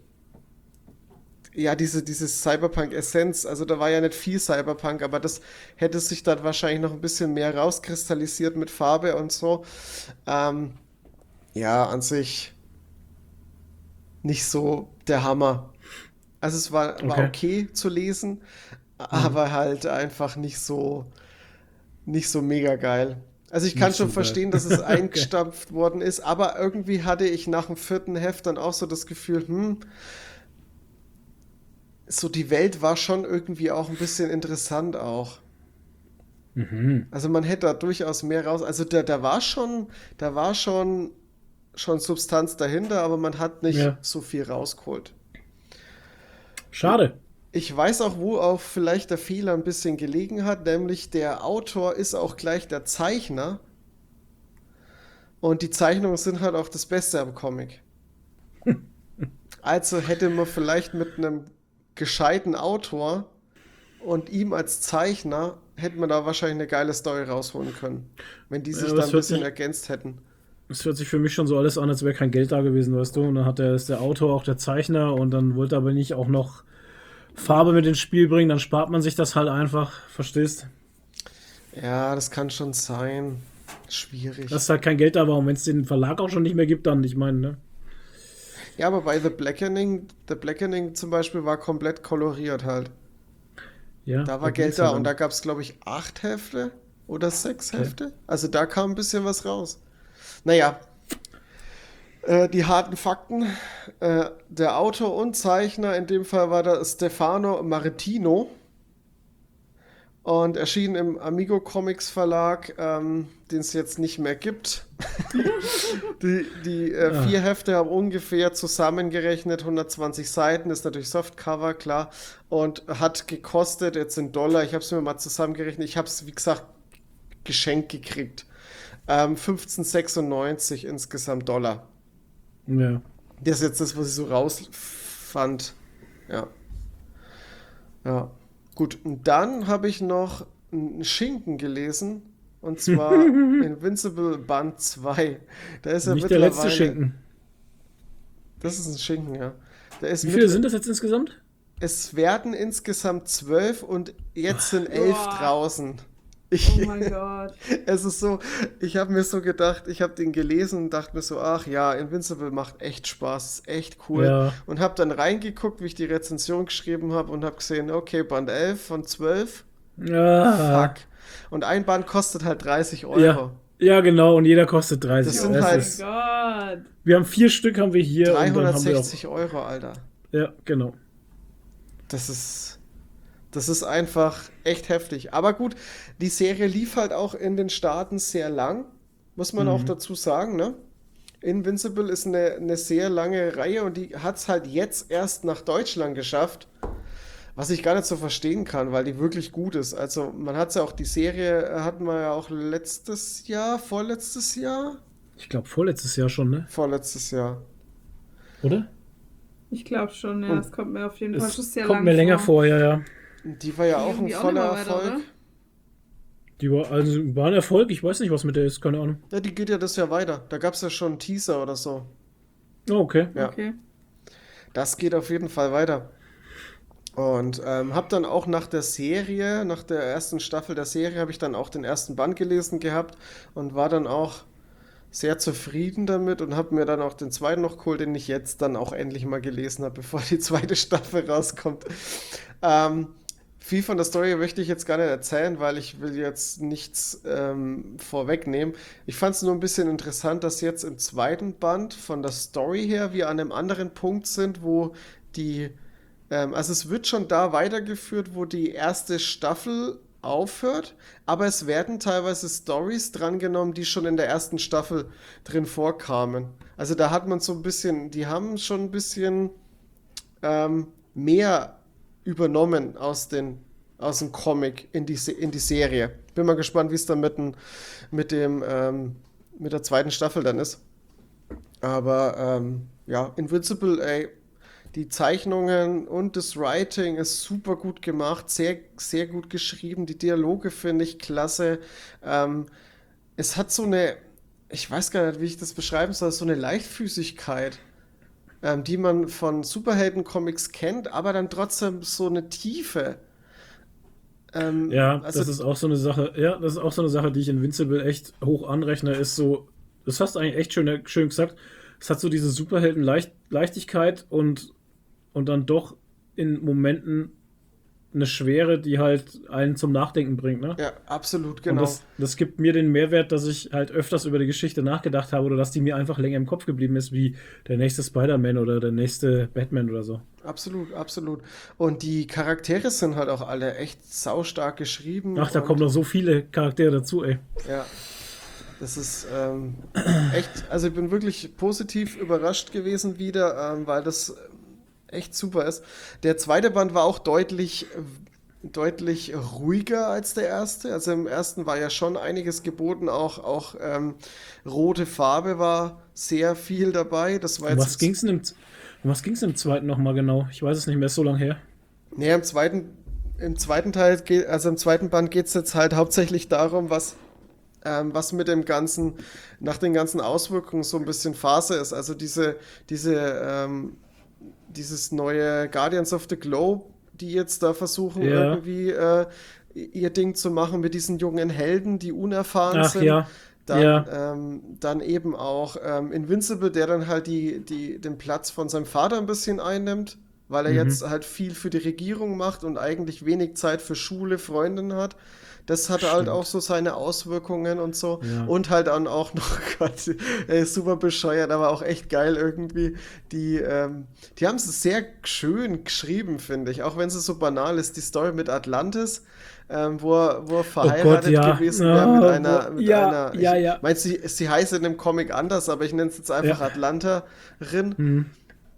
C: ja, diese, diese Cyberpunk-Essenz, also da war ja nicht viel Cyberpunk, aber das hätte sich dann wahrscheinlich noch ein bisschen mehr rauskristallisiert mit Farbe und so. Ähm, ja, an sich nicht so der Hammer. Also es war, war
A: Okay.
C: okay zu lesen, aber halt einfach nicht so, nicht so mega geil. Also ich kann
A: Nicht
C: schon
A: so geil.
C: verstehen, dass es
A: Okay.
C: eingestampft worden ist, aber irgendwie hatte ich nach dem vierten Heft dann auch so das Gefühl, hm, so die Welt war schon irgendwie auch ein bisschen interessant auch.
A: Mhm.
C: Also man hätte da durchaus mehr raus. Also da, da war schon, da war schon, schon Substanz dahinter, aber man hat nicht
A: Ja.
C: so viel rausgeholt.
A: Schade.
C: Ich weiß auch, wo auch vielleicht der Fehler ein bisschen gelegen hat, nämlich der Autor ist auch gleich der Zeichner und die Zeichnungen sind halt auch das Beste am Comic. Also hätte man vielleicht mit einem gescheiten Autor und ihm als Zeichner hätte man da wahrscheinlich eine geile Story rausholen können, wenn die sich
A: Ja,
C: da
A: das
C: ein
A: hört
C: bisschen
A: sich-
C: ergänzt hätten.
A: Es hört sich für mich schon so alles an, als wäre kein Geld da gewesen, weißt du? Und dann hat der, ist der Autor auch der Zeichner und dann wollte er aber nicht auch noch Farbe mit ins Spiel bringen, dann spart man sich das halt einfach, verstehst?
C: Ja, das kann schon sein. Schwierig.
A: Dass halt kein Geld da war und wenn es den Verlag auch schon nicht mehr gibt, dann, ich meine, ne?
C: Ja, aber bei The Blackening, The Blackening zum Beispiel war komplett koloriert halt.
A: Ja,
C: Da war
A: ging's
C: Geld da
A: halt
C: und da
A: dann.
C: gab es, glaube ich, acht Hefte oder sechs
A: Okay.
C: Hefte. Also da kam ein bisschen was raus. Naja, äh, die harten Fakten. Äh, der Autor und Zeichner, in dem Fall war da Stefano Martino und erschien im Amigo Comics Verlag, ähm, den es jetzt nicht mehr gibt. Die, die äh,
A: Ah.
C: vier Hefte haben ungefähr zusammengerechnet hundertzwanzig Seiten, ist natürlich Softcover, klar, und hat gekostet, jetzt in Dollar, ich habe es mir mal zusammengerechnet, ich habe es, wie gesagt, geschenkt gekriegt. Ähm, fünfzehn Komma sechsundneunzig insgesamt Dollar.
A: Ja.
C: Das ist jetzt das, was ich so rausfand. Ja. Ja. Gut, und dann habe ich noch einen Schinken gelesen. Und zwar Invincible Band zwei. Da ist ja
A: Nicht der letzte
C: mittlerweile-
A: Schinken.
C: Das ist ein Schinken, ja. Da ist
A: Wie viele
C: mittler-
A: sind das jetzt insgesamt?
C: Es werden insgesamt zwölf und jetzt sind elf
B: Boah.
C: draußen.
B: Oh
C: Ich,
B: mein Gott.
C: es ist so, ich habe mir so gedacht, ich habe den gelesen und dachte mir so, ach ja, Invincible macht echt Spaß, ist echt cool.
A: Ja.
C: Und habe dann reingeguckt, wie ich die Rezension geschrieben habe und habe gesehen, okay, Band elf von zwölf,
A: Ja.
C: fuck. Und ein Band kostet halt dreißig Euro.
A: Ja. Ja, genau, und jeder kostet dreißig
C: Das
A: Euro.
C: sind
A: Das
C: halt-
A: ist,
B: Oh mein Gott.
A: wir haben vier Stück haben wir hier und dann haben wir auch,
C: dreihundertsechzig Euro, Alter.
A: ja, genau.
C: Das ist, das ist einfach echt heftig. Aber gut, die Serie lief halt auch in den Staaten sehr lang, muss man
A: Mhm.
C: auch dazu sagen, ne? Invincible ist eine, eine sehr lange Reihe und die hat es halt jetzt erst nach Deutschland geschafft, was ich gar nicht so verstehen kann, weil die wirklich gut ist. Also man hat ja auch, die Serie äh, hatten wir ja auch letztes Jahr, vorletztes Jahr?
A: Ich glaube vorletztes Jahr schon, ne?
C: Vorletztes Jahr.
A: Oder?
B: Ich glaube schon, ja.
C: Und
B: Es kommt mir auf jeden Fall schon
A: Es
B: sehr
A: kommt
B: lang
A: mir länger vor, ja, ja.
C: Und die war ja auch ein
B: Irgendwie auch
C: voller
B: nicht mal weiter,
C: Erfolg.
B: oder?
A: Die war, also war ein Erfolg, ich weiß nicht, was mit der ist, keine Ahnung.
C: Ja, die geht ja das Jahr weiter. Da gab es ja schon einen Teaser oder so.
A: Oh, okay.
C: Ja.
B: Okay.
C: Das geht auf jeden Fall weiter. Und ähm, habe dann auch nach der Serie, nach der ersten Staffel der Serie, habe ich dann auch den ersten Band gelesen gehabt und war dann auch sehr zufrieden damit und habe mir dann auch den zweiten noch geholt, den ich jetzt dann auch endlich mal gelesen habe, bevor die zweite Staffel rauskommt. Ähm, viel von der Story möchte ich jetzt gar nicht erzählen, weil ich will jetzt nichts ähm, vorwegnehmen. Ich fand es nur ein bisschen interessant, dass jetzt im zweiten Band von der Story her wir an einem anderen Punkt sind, wo die, ähm, also es wird schon da weitergeführt, wo die erste Staffel aufhört, aber es werden teilweise Stories drangenommen, die schon in der ersten Staffel drin vorkamen. Also da hat man so ein bisschen, die haben schon ein bisschen ähm, mehr übernommen aus den, aus dem Comic in die, Se- in die Serie. Bin mal gespannt, wie es dann mit, dem- mit dem ähm, mit der zweiten Staffel dann ist. Aber ähm, ja, Invincible, ey, die Zeichnungen und das Writing ist super gut gemacht, sehr, sehr gut geschrieben. Die Dialoge finde ich klasse. Ähm, es hat so eine, ich weiß gar nicht, wie ich das beschreiben soll, so eine Leichtfüßigkeit, ähm, die man von Superhelden-Comics kennt, aber dann trotzdem so eine Tiefe. Ähm,
A: Ja,
C: also,
A: das ist auch so eine Sache, ja, das ist auch so eine Sache, die ich Invincible echt hoch anrechne, ist so, das hast du eigentlich echt schön, schön gesagt, es hat so diese Superhelden-Leichtigkeit und, und dann doch in Momenten eine Schwere, die halt einen zum Nachdenken bringt, ne?
C: ja, absolut,
A: Und
C: genau.
A: das, das gibt mir den Mehrwert, dass ich halt öfters über die Geschichte nachgedacht habe oder dass die mir einfach länger im Kopf geblieben ist, wie der nächste Spider-Man oder der nächste Batman oder so.
C: Absolut, absolut. Und die Charaktere sind halt auch alle echt saustark geschrieben.
A: Ach, da
C: und,
A: kommen noch so viele Charaktere dazu, ey.
C: Ja, das ist ähm, echt, also ich bin wirklich positiv überrascht gewesen wieder, ähm, weil das echt super ist. Der zweite Band war auch deutlich, deutlich ruhiger als der erste. Also im ersten war ja schon einiges geboten, auch, auch ähm, rote Farbe war sehr viel dabei. Das war
A: Um
C: jetzt
A: was ging's denn im, um was ging's im zweiten nochmal genau? Ich weiß es nicht mehr, ist so lange her.
C: Nee, im zweiten im zweiten Teil geht, also im zweiten Band geht es jetzt halt hauptsächlich darum, was, ähm, was mit dem ganzen, nach den ganzen Auswirkungen so ein bisschen Phase ist. Also diese, diese, ähm, dieses neue Guardians of the Globe, die jetzt da versuchen,
A: Ja.
C: irgendwie äh, ihr Ding zu machen mit diesen jungen Helden, die unerfahren
A: Ach
C: sind.
A: ja.
C: Dann,
A: Ja.
C: ähm, dann eben auch ähm, Invincible, der dann halt die, die, den Platz von seinem Vater ein bisschen einnimmt, weil er
A: Mhm.
C: jetzt halt viel für die Regierung macht und eigentlich wenig Zeit für Schule, Freundinnen hat. Das hat halt
A: Stimmt.
C: auch so seine Auswirkungen und so.
A: Ja.
C: Und halt dann auch noch, Gott, er ist super bescheuert, aber auch echt geil irgendwie. Die, ähm, die haben es sehr schön geschrieben, finde ich. Auch wenn es so banal ist, die Story mit Atlantis, ähm, wo er, wo er verheiratet
A: ja.
C: gewesen wäre mit
A: Ah,
C: einer,
A: wo-
C: mit
A: ja,
C: einer, ich
A: ja, ja.
C: meine, sie, sie heißt in dem Comic anders, aber ich nenne es jetzt einfach
A: Ja.
C: Atlanterin.
A: Hm.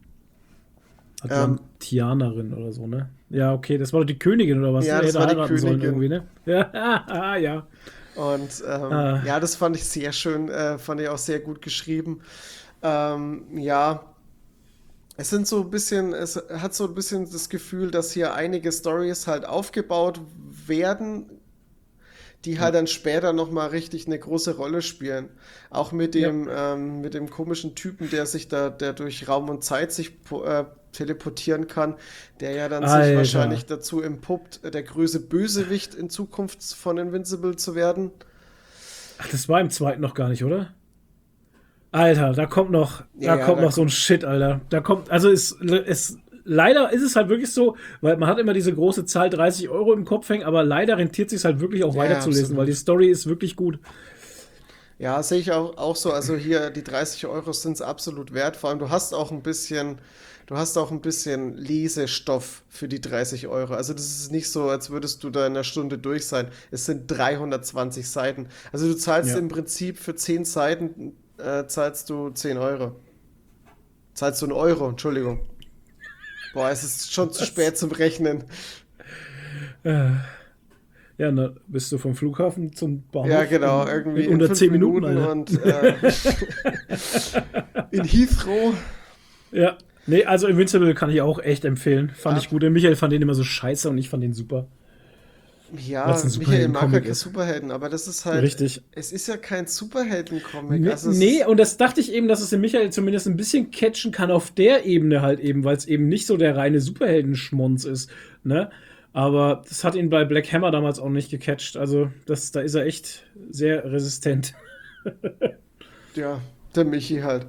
A: Atlantianerin oder so, ne? Ja, okay, das war doch die Königin oder was?
C: Ja,
A: Die
C: das
A: hätte
C: war die
A: heiraten sollen
C: Königin.
A: irgendwie, ne? Ja, ja.
C: Und ähm,
A: Ah.
C: ja, das fand ich sehr schön, äh, fand ich auch sehr gut geschrieben. Ähm, ja, es sind so ein bisschen, es hat so ein bisschen das Gefühl, dass hier einige Stories halt aufgebaut werden, die halt dann später nochmal richtig eine große Rolle spielen. Auch mit dem, ähm, mit dem komischen Typen, der sich da, der durch Raum und Zeit sich po- äh, teleportieren kann, der ja dann sich
A: Alter.
C: wahrscheinlich dazu empuppt, der größte Bösewicht in Zukunft von Invincible zu werden.
A: Ach, das war im zweiten noch gar nicht, oder? Alter, da kommt noch,
C: Ja,
A: da
C: ja,
A: kommt
C: da
A: noch so ein Shit, Alter. Da kommt, also es, es, leider ist es halt wirklich so, weil man hat immer diese große Zahl dreißig Euro im Kopf hängen, aber leider rentiert sich halt wirklich auch
C: Ja,
A: weiterzulesen,
C: absolut.
A: weil die Story ist wirklich gut.
C: Ja, sehe ich auch, auch so. Also hier die dreißig Euro sind es absolut wert. Vor allem du hast auch ein bisschen, du hast auch ein bisschen Lesestoff für die dreißig Euro. Also das ist nicht so, als würdest du da in einer Stunde durch sein. Es sind dreihundertzwanzig Seiten. Also du zahlst
A: Ja.
C: im Prinzip für zehn Seiten äh, zahlst du zehn Euro. Zahlst du einen Euro, Entschuldigung. Boah, es ist schon zu spät zum Rechnen.
A: Ja, na, bist du vom Flughafen zum Bahnhof?
C: Ja, genau,
A: in,
C: irgendwie
A: in unter
C: fünf
A: zehn Minuten, Alter.
C: und äh, in Heathrow.
A: Ja, nee, also Invincible kann ich auch echt empfehlen. Fand
C: Ja.
A: ich gut. Der Michael fand den immer so scheiße und ich fand den super.
C: Ja,
A: Weil's ein
C: Michael mag ja
A: Superhelden-Comic
C: keine
A: ist.
C: Superhelden, aber das ist halt.
A: Richtig.
C: Es ist ja kein Superhelden-Comic.
A: Nee,
C: Also es
A: nee,
C: ist,
A: und das dachte ich eben, dass es den Michael zumindest ein bisschen catchen kann auf der Ebene halt eben, weil es eben nicht so der reine Superheldenschmonz ist, ne? Aber das hat ihn bei Black Hammer damals auch nicht gecatcht. Also das, da ist er echt sehr resistent.
C: ja, der Michi halt.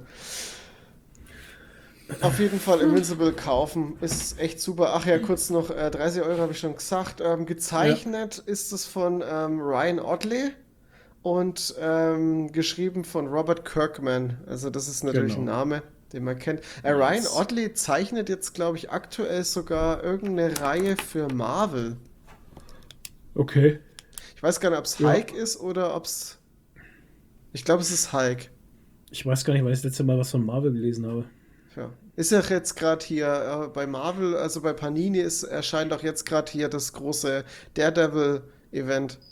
C: Auf jeden Fall Invincible kaufen. Ist echt super. Ach ja, kurz noch, äh, dreißig Euro habe ich schon gesagt. Ähm, gezeichnet ist es von ähm, Ryan Ottley und ähm, geschrieben von Robert Kirkman. Also das ist natürlich
A: Genau.
C: ein Name, den man kennt. Äh, Ryan Ottley zeichnet jetzt, glaube ich, aktuell sogar irgendeine Reihe für Marvel.
A: Okay.
C: Ich weiß gar nicht, ob es
A: Ja.
C: Hulk ist oder ob es... Ich glaube, es ist Hulk.
A: Ich weiß gar nicht, weil ich das letzte Mal was von Marvel gelesen habe.
C: Ja. Ist ja jetzt gerade hier äh, bei Marvel, also bei Panini ist, erscheint auch jetzt gerade hier das große Daredevil-Event.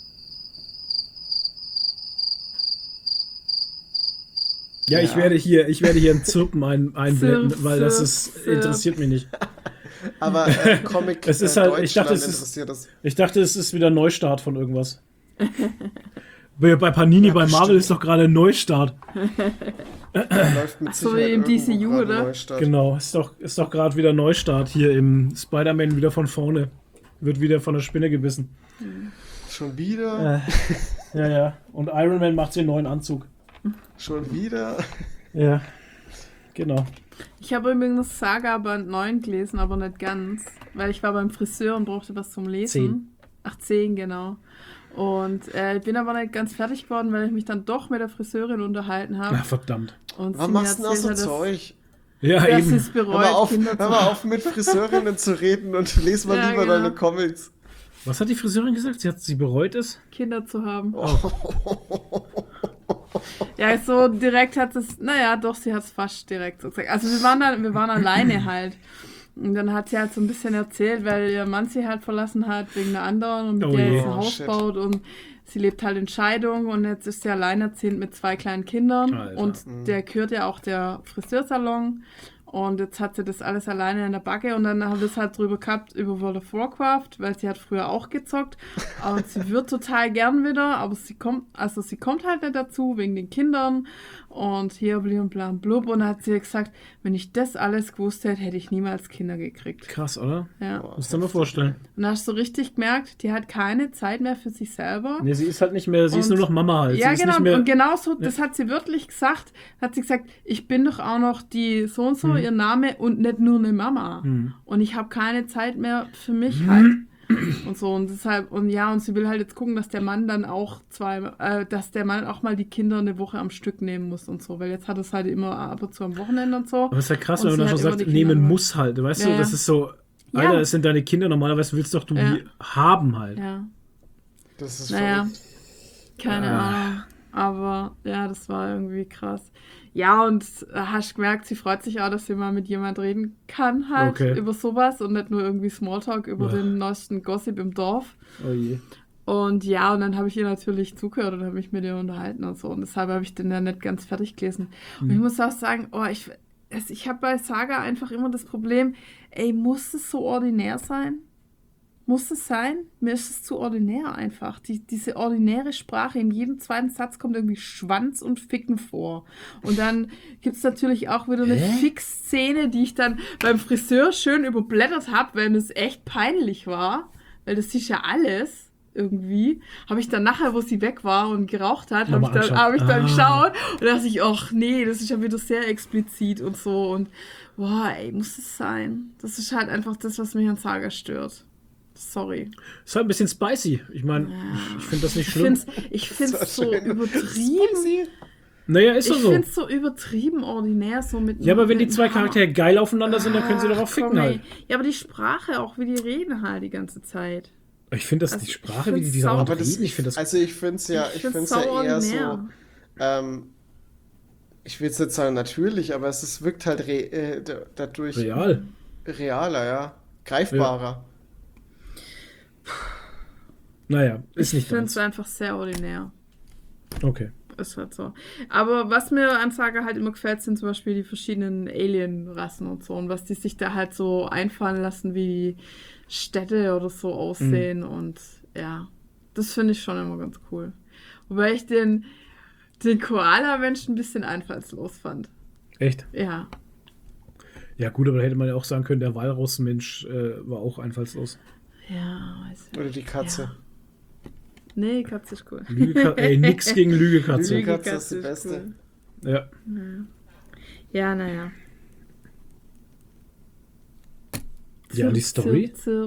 A: Ja, ich
C: Ja.
A: werde hier, ich werde hier ein Zirpen ein, einblenden,
B: Zirp,
A: weil das
B: Zirp,
A: ist,
B: Zirp.
A: interessiert mich nicht.
C: Aber äh, Comic
A: Es ist
C: äh,
A: halt- ich dachte,
C: Deutschland
A: es ist-
C: interessiert das.
A: Ich dachte, es ist wieder ein Neustart von irgendwas. bei, bei Panini,
C: Ja,
A: bei Marvel
C: bestimmt.
A: ist doch gerade ein Neustart.
C: Da läuft mit
B: so
C: Sicherheit
B: wie im D C U,
C: irgendwo gerade
B: oder?
C: Neustart.
A: Genau, ist doch, ist doch gerade wieder Neustart hier im Spider-Man wieder von vorne. Wird wieder von der Spinne gebissen.
C: Schon wieder?
A: Äh, ja, ja. Und Iron Man macht sich einen neuen Anzug.
C: Schon wieder?
A: Ja. Genau.
B: Ich habe übrigens Saga Band neun gelesen, aber nicht ganz, weil ich war beim Friseur und brauchte was zum Lesen.
A: Zehn.
B: Ach, zehn, genau. Und äh, ich bin aber nicht ganz fertig geworden, weil ich mich dann doch mit der Friseurin unterhalten habe.
A: Ja, verdammt.
B: Und
C: Warum
B: sie mir
C: machst du denn auch so
B: erzählt hat, dass-
C: Zeug?
A: Ja,
B: dass
A: eben.
B: sie es
C: Hör
B: bereut,
C: mal, auf,
B: Kinder
C: hör
B: zu
C: mal
B: haben.
C: auf, mit Friseurinnen zu reden und lese mal
B: Ja,
C: lieber
B: genau.
C: deine Comics.
A: Was hat die Friseurin gesagt? Sie hat sie bereut es?
B: Kinder zu haben.
C: Oh.
B: Ja, so direkt hat es, naja, doch, sie hat es fast direkt so gesagt. Also wir waren dann, wir waren alleine halt. Und dann hat sie halt so ein bisschen erzählt, weil ihr Mann sie halt verlassen hat wegen einer anderen und mit
A: Oh
B: der
A: je.
B: jetzt ein
C: Oh,
B: Haus
C: shit.
B: baut und sie lebt halt in Scheidung und jetzt ist sie alleinerziehend mit zwei kleinen Kindern
A: Alter.
B: und der gehört ja auch der Friseursalon Und jetzt hat sie das alles alleine in der Backe und dann haben wir es halt drüber gehabt über World of Warcraft, weil sie hat früher auch gezockt. Und sie wird total gern wieder, aber sie kommt, also sie kommt halt nicht dazu wegen den Kindern und hier und bla blub. Und dann hat sie gesagt, wenn ich das alles gewusst hätte, hätte ich niemals Kinder gekriegt.
A: Krass, oder?
B: Ja.
A: Musst du dir mal vorstellen.
B: Und da hast du richtig gemerkt, die hat keine Zeit mehr für sich selber.
A: Nee, sie ist halt nicht mehr, sie
B: Und-
A: ist nur noch Mama halt.
B: Ja,
A: sie ist
B: genau.
A: nicht mehr,
B: Und genau so, das hat sie wörtlich gesagt, hat sie gesagt, ich bin doch auch noch die so und so,
A: Mhm.
B: ihr Name und nicht nur eine Mama.
A: Mhm.
B: Und ich habe keine Zeit mehr für mich halt. Und so, und deshalb, und ja, und sie will halt jetzt gucken, dass der Mann dann auch zwei, äh, dass der Mann auch mal die Kinder eine Woche am Stück nehmen muss und so, weil jetzt hat es halt immer ab und zu am Wochenende und so.
A: Aber es ist ja krass,
B: Und
A: wenn man
B: sie
A: dann schon
B: hat immer
A: sagt,
B: die Kinder
A: nehmen
B: dabei.
A: muss halt. Weißt
B: Ja,
A: du,
B: ja.
A: das ist so,
B: Ja.
A: Alter, das sind deine Kinder, normalerweise willst doch du
B: Ja.
A: die haben halt.
B: Ja,
C: Das ist
B: naja,
C: verrückt.
B: keine
A: Ah.
B: Ahnung. Aber ja, das war irgendwie krass. Ja, und äh, hast gemerkt, sie freut sich auch, dass sie mal mit jemand reden kann halt
A: Okay.
B: über sowas und nicht nur irgendwie Smalltalk über
A: Ugh.
B: den neuesten Gossip im Dorf.
A: Oh je.
B: Und ja, und dann habe ich ihr natürlich zugehört und habe mich mit ihr unterhalten und so. Und deshalb habe ich den ja nicht ganz fertig gelesen. Und ich muss auch sagen, oh, ich, es, ich habe bei Saga einfach immer das Problem, ey, muss es so ordinär sein? Muss es sein? Mir ist es zu ordinär einfach. Die, diese ordinäre Sprache, in jedem zweiten Satz kommt irgendwie Schwanz und Ficken vor. Und dann gibt es natürlich auch wieder eine
A: Hä?
B: Fix-Szene, die ich dann beim Friseur schön überblättert habe, weil es echt peinlich war. Weil das ist ja alles irgendwie. Habe ich dann nachher, wo sie weg war und geraucht hat, habe ich
A: Nochmal
B: dann, hab ich dann
A: angeschaut.
B: geschaut und dachte ich, ach nee, das ist ja wieder sehr explizit und so. Und boah, ey, muss es sein? Das ist halt einfach das, was mich an Saga stört. Sorry.
A: Ist halt ein bisschen spicy. Ich meine, ich finde das nicht
B: Ich
A: schlimm.
B: find's, ich find's
C: Das war
B: so
C: schön.
B: übertrieben.
C: Spicy.
A: Naja, ist doch
B: Ich
A: so.
B: find's so übertrieben ordinär, so mit
A: Ja, aber wenn die
B: mit
A: zwei
B: einem Hammer.
A: Charaktere geil aufeinander sind, dann können sie doch auch
B: Ach,
A: ficken
B: komm, ey.
A: halt.
B: Ja, aber die Sprache auch, wie die reden halt die ganze Zeit.
A: Ich finde das,
B: Also,
A: die
B: ich
A: Sprache, wie die
B: find's
A: diese
B: sau-
A: Art
C: Aber das,
A: reden, ich finde das...
C: also ich finde es ja,
B: Ich
C: ich
B: find's
C: find's ja
B: sau
C: eher so,
B: ordinär.
C: ähm, ich will es nicht sagen natürlich, aber es ist, wirkt halt re, äh, da- dadurch
A: Real.
C: realer, ja, greifbarer.
A: Naja, ist
B: Ich
A: nicht
B: finde es
A: deins.
B: einfach sehr ordinär.
A: Okay.
B: Ist halt so. Aber was mir an Saga halt immer gefällt, sind zum Beispiel die verschiedenen Alien-Rassen und so. Und was die sich da halt so einfallen lassen, wie die Städte oder so aussehen.
A: Mhm.
B: Und ja, das finde ich schon immer ganz cool. Wobei ich den, den Koala-Mensch ein bisschen einfallslos fand.
A: Echt?
B: Ja.
A: Ja gut, aber da hätte man ja auch sagen können, der Walrossmensch äh, war auch einfallslos.
B: Ja, weiß ich.
C: Oder die Katze.
B: Ja. Nee, Katze ist cool.
A: Lüge, ey, nix gegen Lügekatze.
C: Lüge- Katze ist die beste.
A: Ja.
B: Ja, naja.
A: Ja, die Story?
B: Zirp, zirp.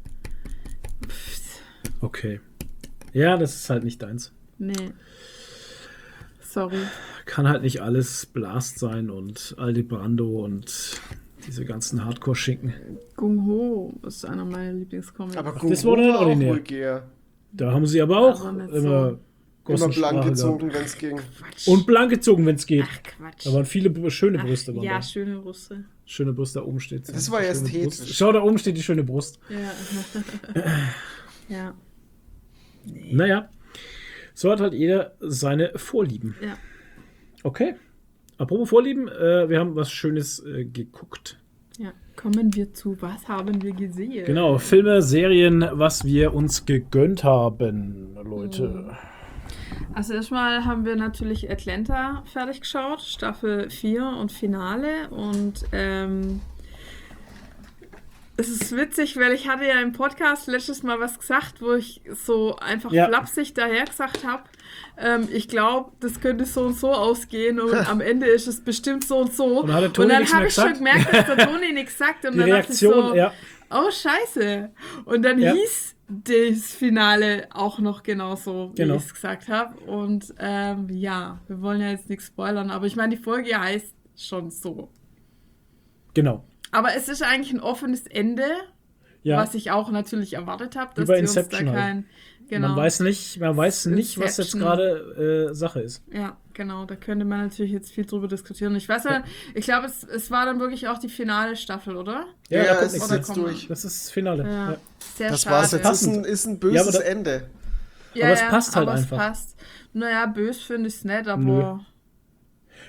A: Okay. Ja, das ist halt nicht deins.
B: Nee. Sorry.
A: Kann halt nicht alles Blast sein und Aldebrando und diese ganzen Hardcore-Schinken.
B: Gung Ho ist einer meiner Lieblingscomics.
C: Aber
A: Ach,
C: Gung
A: das
C: Ho
A: war dann
C: war auch
A: ordinär.
C: vulgär.
A: Da haben sie aber auch
B: Aber nicht
A: immer
B: so.
C: Immer
A: Gossensprache
C: blank
A: gehabt.
C: gezogen, wenn es ging.
B: Quatsch.
A: Und blank gezogen, wenn es geht.
B: Ach, Quatsch.
A: Da waren viele br- schöne
B: Ach,
A: Brüste. Waren
B: ja,
A: da.
B: schöne Russe.
A: Schöne Brust, da oben steht sie.
C: Das war
A: Die
C: ja
A: schöne
C: ästhetisch.
A: Brust. Schau, da oben steht die schöne Brust.
B: Ja. ja.
A: Naja, so hat halt jeder seine Vorlieben.
B: Ja.
A: Okay. Apropos Vorlieben, äh, wir haben was Schönes äh, geguckt.
B: Ja. Kommen wir zu, was haben wir gesehen?
A: Genau, Filme, Serien, was wir uns gegönnt haben, Leute.
B: Also erstmal haben wir natürlich Atlanta fertig geschaut, Staffel vier und Finale. Und ähm, es ist witzig, weil ich hatte ja im Podcast letztes Mal was gesagt, wo ich so einfach
A: Ja.
B: flapsig daher gesagt habe, ähm, ich glaube, das könnte so und so ausgehen und am Ende ist es bestimmt so und so.
A: Und dann hat der Toni
B: dann
A: nichts
B: habe
A: mehr
B: ich schon
A: gesagt.
B: gemerkt, dass der Toni nichts sagt. Und
A: Die
B: dann
A: Reaktion,
B: dachte ich so,
A: ja.
B: oh scheiße. Und dann
A: Ja.
B: hieß das Finale auch noch genauso, wie
A: Genau.
B: ich es gesagt habe. Und ähm, ja, wir wollen ja jetzt nichts spoilern, aber ich meine, die Folge heißt schon so.
A: Genau.
B: Aber es ist eigentlich ein offenes Ende,
A: Ja,
B: was ich auch natürlich erwartet habe, dass
A: bei
B: die uns da
A: Inception halt.
B: kein... Genau.
A: man weiß nicht, man weiß nicht, was jetzt
B: Inception.
A: gerade äh, Sache ist.
B: Ja, genau, da könnte man natürlich jetzt viel drüber diskutieren. Ich weiß ja, ich glaube, es, es war dann wirklich auch die finale Staffel, oder?
C: Ja,
A: da kommt
C: es
A: nichts
C: ist
A: mehr.
C: jetzt
B: kommt
C: durch.
A: Das ist das Finale.
B: Ja,
A: Ja.
B: sehr
C: Das
B: schade.
C: war's jetzt. Das ist ein,
A: Passend.
C: ist ein
A: Ja,
C: böses
A: aber da-
C: Ende.
B: Ja,
A: Aber es
B: ja,
A: passt halt
B: aber
A: einfach.
B: Es passt. Naja, bös finde ich es nicht, aber...
A: Nö.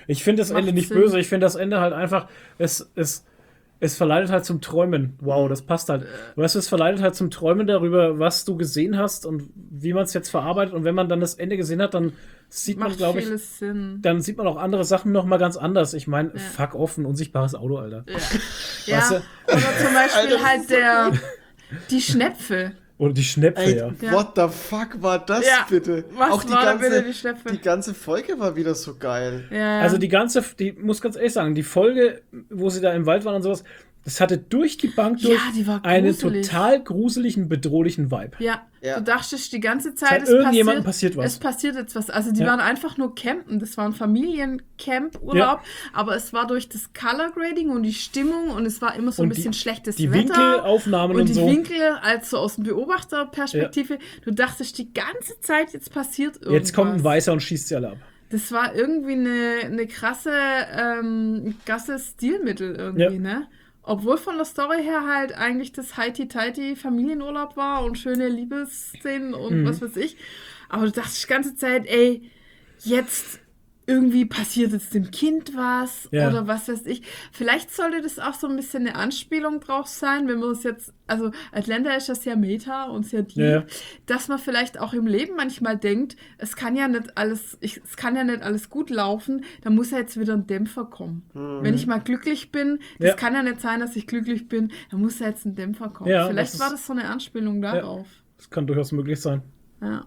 A: Ich finde das
B: Macht
A: Ende nicht
B: Sinn.
A: böse, ich finde das Ende halt einfach, es, es, es verleitet halt zum Träumen. Wow, das passt halt. Weißt du, es verleitet halt zum Träumen darüber, was du gesehen hast und wie man es jetzt verarbeitet. Und wenn man dann das Ende gesehen hat, dann sieht man,
B: Macht
A: glaube ich,
B: vieles Sinn.
A: dann sieht man auch andere Sachen noch mal ganz anders. Ich meine,
B: Ja.
A: fuck off, ein unsichtbares Auto, Alter.
B: Ja. ja.
A: Weißt du?
B: Oder zum Beispiel
C: Alter, das
B: halt
C: ist so
B: der, die Schnäpfe.
A: Oder die Schnäpfe,
C: Ey,
A: ja.
B: Ja.
C: what the fuck war das
B: Ja,
C: bitte?
B: was
C: Auch die
B: war da
C: ganze,
B: bitte, die Schnäpfe?
C: die ganze Folge war wieder so geil.
B: Ja.
A: Also die ganze, die muss ganz ehrlich sagen, die Folge, wo sie da im Wald waren und sowas, das hatte durch die Bank
B: Ja,
A: durch
B: die war
A: einen
B: gruselig.
A: total gruseligen, bedrohlich Vibe.
B: Ja,
C: Ja.
B: du dachtest die ganze Zeit,
A: Seit
B: es
A: irgendjemandem
B: passiert,
A: passiert was.
B: es passiert jetzt was. Also die
A: Ja.
B: waren einfach nur campen. Das war ein Familiencamp-Urlaub. Aber es war durch das Color Grading und die Stimmung und es war immer so ein
A: Und
B: bisschen
A: die-
B: schlechtes
A: Die
B: Wetter.
A: Winkelaufnahmen und,
B: und die
A: so.
B: Winkel, also aus dem Beobachterperspektive, du dachtest die ganze Zeit, jetzt passiert irgendwas.
A: Jetzt kommt ein Weißer und schießt sie alle ab.
B: Das war irgendwie eine, eine krasse, ähm, krasses Stilmittel irgendwie,
A: Ja.
B: ne? Obwohl von der Story her halt eigentlich das Heiti-Teiti Familienurlaub war und schöne Liebesszenen und
A: Mhm.
B: was weiß ich. Aber du dachtest die ganze Zeit, ey, jetzt irgendwie passiert jetzt dem Kind was
A: Ja.
B: oder was weiß ich. Vielleicht sollte das auch so ein bisschen eine Anspielung drauf sein, wenn man es jetzt, also Atlanta ist ja sehr meta und sehr deep,
A: Ja.
B: dass man vielleicht auch im Leben manchmal denkt, es kann ja nicht alles, ich, es kann ja nicht alles gut laufen, da muss ja jetzt wieder ein Dämpfer kommen. Wenn ich mal glücklich bin, das
A: Ja.
B: kann ja nicht sein, dass ich glücklich bin, da muss ja jetzt ein Dämpfer kommen.
A: Ja,
B: Vielleicht
A: das
B: war
A: ist-
B: das so eine Anspielung darauf.
A: Das kann durchaus möglich sein.
B: Ja.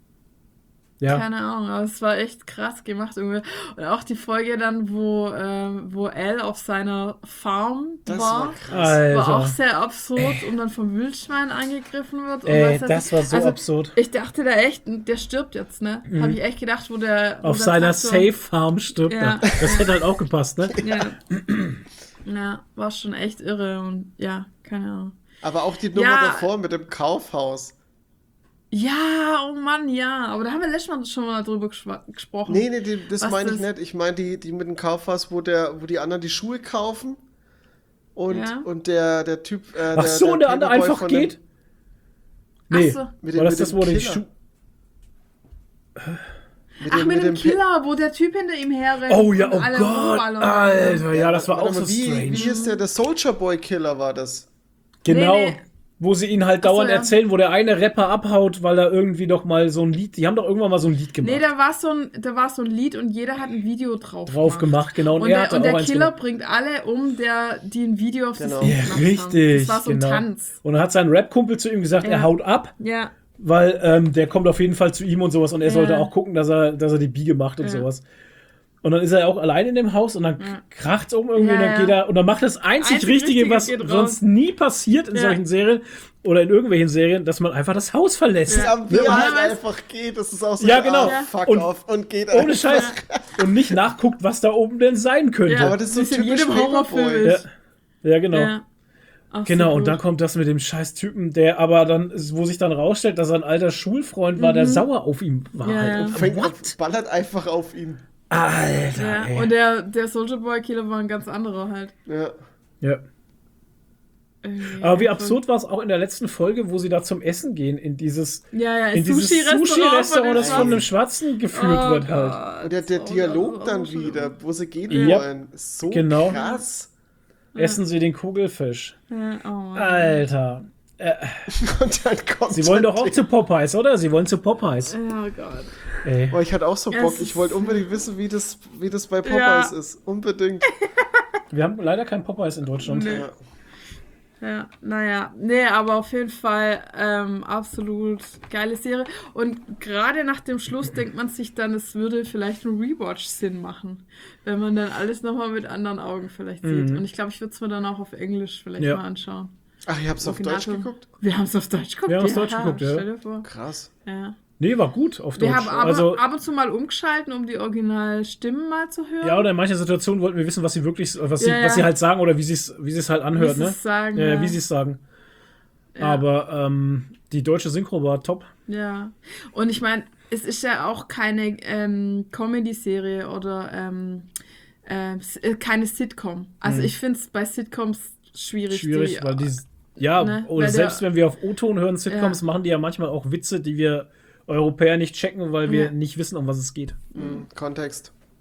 A: Ja.
B: Keine Ahnung, aber es war echt krass gemacht irgendwie. Und auch die Folge dann, wo, ähm, wo Al auf seiner Farm
C: Das
B: war,
C: war krass.
A: Alter.
B: war auch sehr absurd und dann vom Wildschwein angegriffen wird. Und
A: Ey,
B: was weiß
A: das
B: ich.
A: war so
B: also,
A: absurd.
B: Ich dachte da echt, der stirbt jetzt, ne? Habe ich echt gedacht, wo der. Wo
A: Auf
B: der
A: seiner
B: Traktor-
A: Safe Farm stirbt
B: Ja.
A: er. Das hätte halt auch gepasst, ne?
B: Ja. Ja, war schon echt irre und ja, keine Ahnung.
C: Aber auch die Nummer
B: Ja.
C: davor mit dem Kaufhaus.
B: Ja, oh Mann, ja. Aber da haben wir letztes Mal schon mal drüber geschwa- gesprochen.
C: Nee, nee, die, das
B: Was
C: meine ich
B: das-
C: nicht. Ich meine die, die mit dem Kaufhaus, wo, der, wo die anderen die Schuhe kaufen und,
B: Ja.
C: und der, der Typ. Äh,
A: Ach so, und der andere
C: Paperboy
A: einfach
C: von dem-
A: geht? Nee.
B: Ach so.
C: Mit
A: War
C: dem,
A: das
C: mit
A: das,
C: dem
A: wo der die
C: Killer.
A: Schuh...
C: Mit
B: Ach,
C: dem,
B: mit,
C: mit
B: dem
C: dem
B: Killer, wo der Typ hinter ihm herrennt.
A: Oh ja,
B: und
A: oh
B: alle
A: Gott,
B: rumballern.
A: Alter, ja, das war
C: Warte
A: auch
C: mal,
A: so
C: wie,
A: strange.
C: Wie hieß der? Der Soldier Boy Killer war das.
A: Genau.
B: Nee, nee.
A: Wo sie ihn halt
B: Ach so,
A: dauernd
B: ja.
A: erzählen, wo der eine Rapper abhaut, weil er irgendwie doch mal so ein Lied, die haben doch irgendwann mal so ein Lied gemacht.
B: Nee, da war, so ein, da war so ein Lied und jeder hat ein Video drauf,
A: drauf gemacht, genau. Und,
B: Und
A: er
B: der,
A: hatte
B: und
A: auch
B: der
A: eins
B: Killer
A: gemacht.
B: bringt alle um, der, die ein Video auf
C: Genau.
B: das Lied
A: Ja,
B: gemacht haben.
A: richtig.
B: Das war so ein
A: genau.
B: Tanz.
A: Und dann hat sein Rap-Kumpel zu ihm gesagt,
B: Ja.
A: er haut ab,
B: Ja,
A: weil ähm, der kommt auf jeden Fall zu ihm und sowas und er
B: Ja.
A: sollte auch gucken, dass er, dass er die Biege macht und
B: Ja.
A: sowas. Und dann ist er auch allein in dem Haus und dann
B: Ja.
A: kracht's um irgendwie
B: Ja,
A: und dann
B: ja.
A: geht er und dann macht das einzig,
B: Einzig
A: Richtige,
B: Richtige
A: was
B: geht raus.
A: sonst nie passiert in
B: Ja.
A: solchen Serien oder in irgendwelchen Serien, dass man einfach das Haus verlässt.
C: Ja, wie
A: Ne?
C: er
A: Und
C: halt
B: was?
C: einfach geht. Das ist auch so.
A: Ja, genau.
C: Ah, fuck
A: Und-
C: off. Und geht
A: ohne
C: einfach.
A: Scheiß. Und nicht nachguckt, was da oben denn sein könnte.
B: ja.
C: Aber das ist so
B: wie es in
C: typisch
B: jedem Horrorfilm
C: Paperboy.
A: Ja,
B: ist.
A: ja genau.
B: Ja. Ach, so
A: Genau, und
B: gut.
A: dann kommt das mit dem scheiß Typen, der aber dann, wo sich dann rausstellt, dass er ein alter Schulfreund war, der sauer auf ihn war.
B: Mhm. Ja,
A: halt.
B: ja.
A: Und-
C: Fängt
A: What?
C: an, ballert einfach auf ihn.
A: Alter,
B: Ja,
A: ey.
B: und der, der Soldier Boy Killer war ein ganz anderer halt.
C: Ja.
A: ja.
B: Irgendwie
A: Aber wie
B: einfach-
A: absurd war es auch in der letzten Folge, wo sie da zum Essen gehen, in dieses,
B: Ja, ja,
A: in dieses
B: Sushi-Restaurant
A: Sushi-Restaurant, das
B: von
A: von
B: dem
A: einem Schwarzen geführt
B: Oh
A: wird halt.
B: Gott.
C: Und der, der
B: Oh,
C: Dialog
B: das ist
C: dann
B: auch schlimm.
C: wieder, wo sie gehen
A: Ja.
C: wollen. Ist so
A: Genau.
C: krass.
A: Essen sie den Kugelfisch.
B: Ja, oh Mann.
A: Alter. Äh,
C: Und dann kommt
A: sie wollen
C: dann
A: doch auch
C: die-
A: zu Popeyes, oder? Sie wollen zu Popeyes.
B: Oh Gott.
A: Ey.
C: Oh, ich hatte auch so
B: Ja,
C: Bock.
B: es
C: Ich
B: ist-
C: wollte unbedingt wissen, wie das, wie das bei Popeyes
B: Ja.
C: ist. Unbedingt.
A: Wir haben leider kein Popeyes in Deutschland.
B: Nee.
C: Ja.
B: Ja, naja, nee, aber auf jeden Fall ähm, absolut geile Serie. Und gerade nach dem Schluss denkt man sich dann, es würde vielleicht ein Rewatch Sinn machen, wenn man dann alles nochmal mit anderen Augen vielleicht sieht.
A: Mhm.
B: Und ich glaube, ich würde es mir dann auch auf Englisch vielleicht
A: Ja.
B: mal anschauen.
C: Ach, ich hab's auf Deutsch
B: Original-
C: geguckt?
B: Wir haben es auf Deutsch geguckt.
A: Wir haben es Deutsch geguckt, ja.
B: Stell dir vor.
C: Krass.
B: Ja.
A: Nee, war gut auf Deutsch.
B: Wir haben aber
A: also,
B: ab und zu mal umgeschalten, um die Originalstimmen mal zu hören.
A: ja, oder in manchen Situationen wollten wir wissen, was sie wirklich, was sie,
B: Ja, ja.
A: was sie halt sagen oder wie sie es, wie sie es halt anhört,
B: Wie sie
A: ne?
B: es sagen,
A: ja,
B: ja.
A: wie sie es sagen.
B: Ja.
A: Aber ähm, die deutsche Synchro war top.
B: Ja, und ich meine, es ist ja auch keine ähm, Comedy-Serie oder ähm, äh, s- äh, keine Sitcom. Also
A: Mhm.
B: ich finde es bei Sitcoms schwierig.
A: Schwierig,
B: die,
A: weil die, ja,
B: ne,
A: oder
B: weil
A: selbst
B: der-
A: wenn wir auf O-Ton hören, Sitcoms,
B: Ja.
A: machen die ja manchmal auch Witze, die wir Europäer nicht checken, weil wir
B: Ja.
A: nicht wissen, um was es geht.
C: Mhm. Kontext.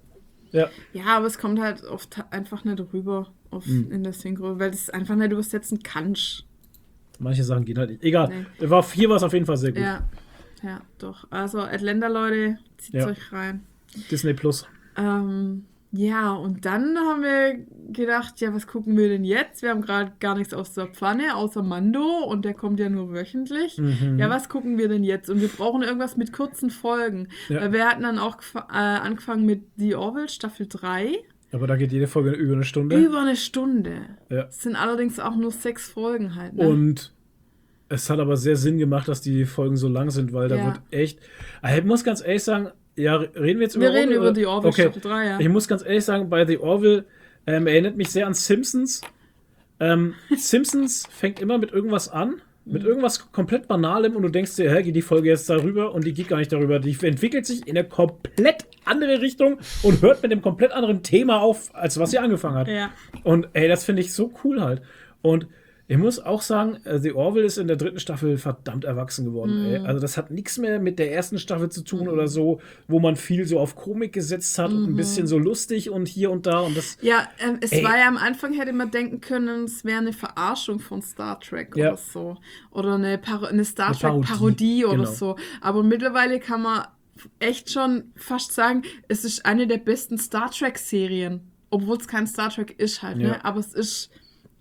A: Ja.
B: Ja, aber es kommt halt oft einfach nicht rüber auf,
A: Mhm.
B: in der Synchro, weil du es einfach nicht übersetzen kannst.
A: Manche Sachen gehen halt nicht. Egal.
B: Nee.
A: War, hier war es auf jeden Fall sehr gut.
B: Ja, ja, doch. Also Atlanta, Leute, zieht
A: Ja.
B: euch rein.
A: Disney Plus.
B: Ähm, ja, und dann haben wir gedacht, ja, was gucken wir denn jetzt? Wir haben gerade gar nichts aus der Pfanne, außer Mando und der kommt ja nur wöchentlich.
A: Mhm.
B: Ja, was gucken wir denn jetzt? Und wir brauchen irgendwas mit kurzen Folgen.
A: Ja.
B: Weil wir hatten dann auch gefa- äh, angefangen mit The Orville, Staffel drei.
A: Aber da geht jede Folge über eine Stunde.
B: Über eine Stunde.
A: Ja.
B: Es sind allerdings auch nur sechs Folgen halt. Ne?
A: Und es hat aber sehr Sinn gemacht, dass die Folgen so lang sind, weil da
B: Ja.
A: wird echt. Ich muss ganz ehrlich sagen, ja, reden wir jetzt über
B: wir reden
A: Orville,
B: über
A: oder?
B: The Orville,
A: Okay.
B: Staffel drei, ja.
A: Ich muss ganz ehrlich sagen, bei The Orville ähm, erinnert mich sehr an Simpsons. Ähm, Simpsons fängt immer mit irgendwas an, mit irgendwas komplett Banalem und du denkst dir, hä, geht die Folge jetzt darüber und die geht gar nicht darüber. Die entwickelt sich in eine komplett andere Richtung und hört mit einem komplett anderen Thema auf, als was sie angefangen hat.
B: Ja.
A: Und ey, das finde ich so cool halt. Und ich muss auch sagen, äh, The Orville ist in der dritten Staffel verdammt erwachsen geworden. Ey. Also das hat nichts mehr mit der ersten Staffel zu tun oder so, wo man viel so auf Komik gesetzt hat und ein bisschen so lustig und hier und da und das.
B: Ja, ähm, es
A: Ey.
B: war ja am Anfang, hätte man denken können, es wäre eine Verarschung von Star Trek
A: Ja.
B: oder so. Oder eine, Par eine Star
A: Eine
B: Trek-Parodie
A: Parodie,
B: oder
A: genau.
B: so. Aber mittlerweile kann man echt schon fast sagen, es ist eine der besten Star Trek-Serien. Obwohl es kein Star Trek ist halt,
A: Ja.
B: ne? Aber es ist.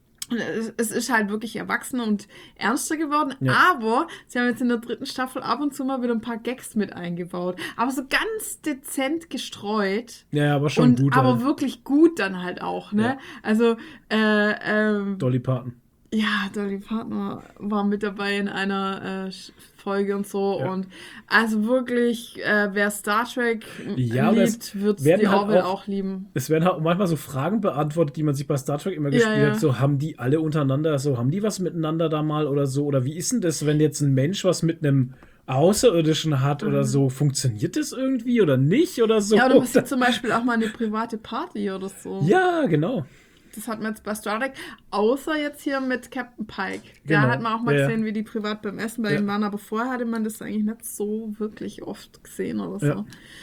B: Es es ist halt wirklich erwachsener und ernster geworden,
A: Ja.
B: aber sie haben jetzt in der dritten Staffel ab und zu mal wieder ein paar Gags mit eingebaut. Aber so ganz dezent gestreut.
A: Ja, aber schon
B: Und
A: gut.
B: aber
A: halt.
B: wirklich gut dann halt auch, ne?
A: Ja.
B: Also, äh, ähm,
A: Dolly Parton.
B: ja, Dolly Partner war mit dabei in einer äh, Sch- Folge und so.
A: Ja.
B: Und also wirklich, äh, wer Star Trek
A: Ja, aber
B: liebt,
A: es
B: wird
A: werden
B: die
A: halt
B: Orville
A: auch-
B: auch lieben.
A: Es werden halt manchmal so Fragen beantwortet, die man sich bei Star Trek immer
B: Ja,
A: gespielt
B: ja.
A: hat. So, haben die alle untereinander, so, haben die was miteinander da mal oder so? Oder wie ist denn das, wenn jetzt ein Mensch was mit einem Außerirdischen hat oder so? Funktioniert das irgendwie oder nicht oder so?
B: Mhm. Ja, oder passiert zum Beispiel auch mal eine private Party oder so.
A: Ja, genau.
B: Das hat man jetzt bei Star Trek, außer jetzt hier mit Captain Pike. Da
A: Genau.
B: hat man auch mal
A: Ja, ja.
B: gesehen, wie die privat beim Essen bei
A: Ja.
B: ihm waren, aber vorher hatte man das eigentlich nicht so wirklich oft gesehen oder so.
A: Ja.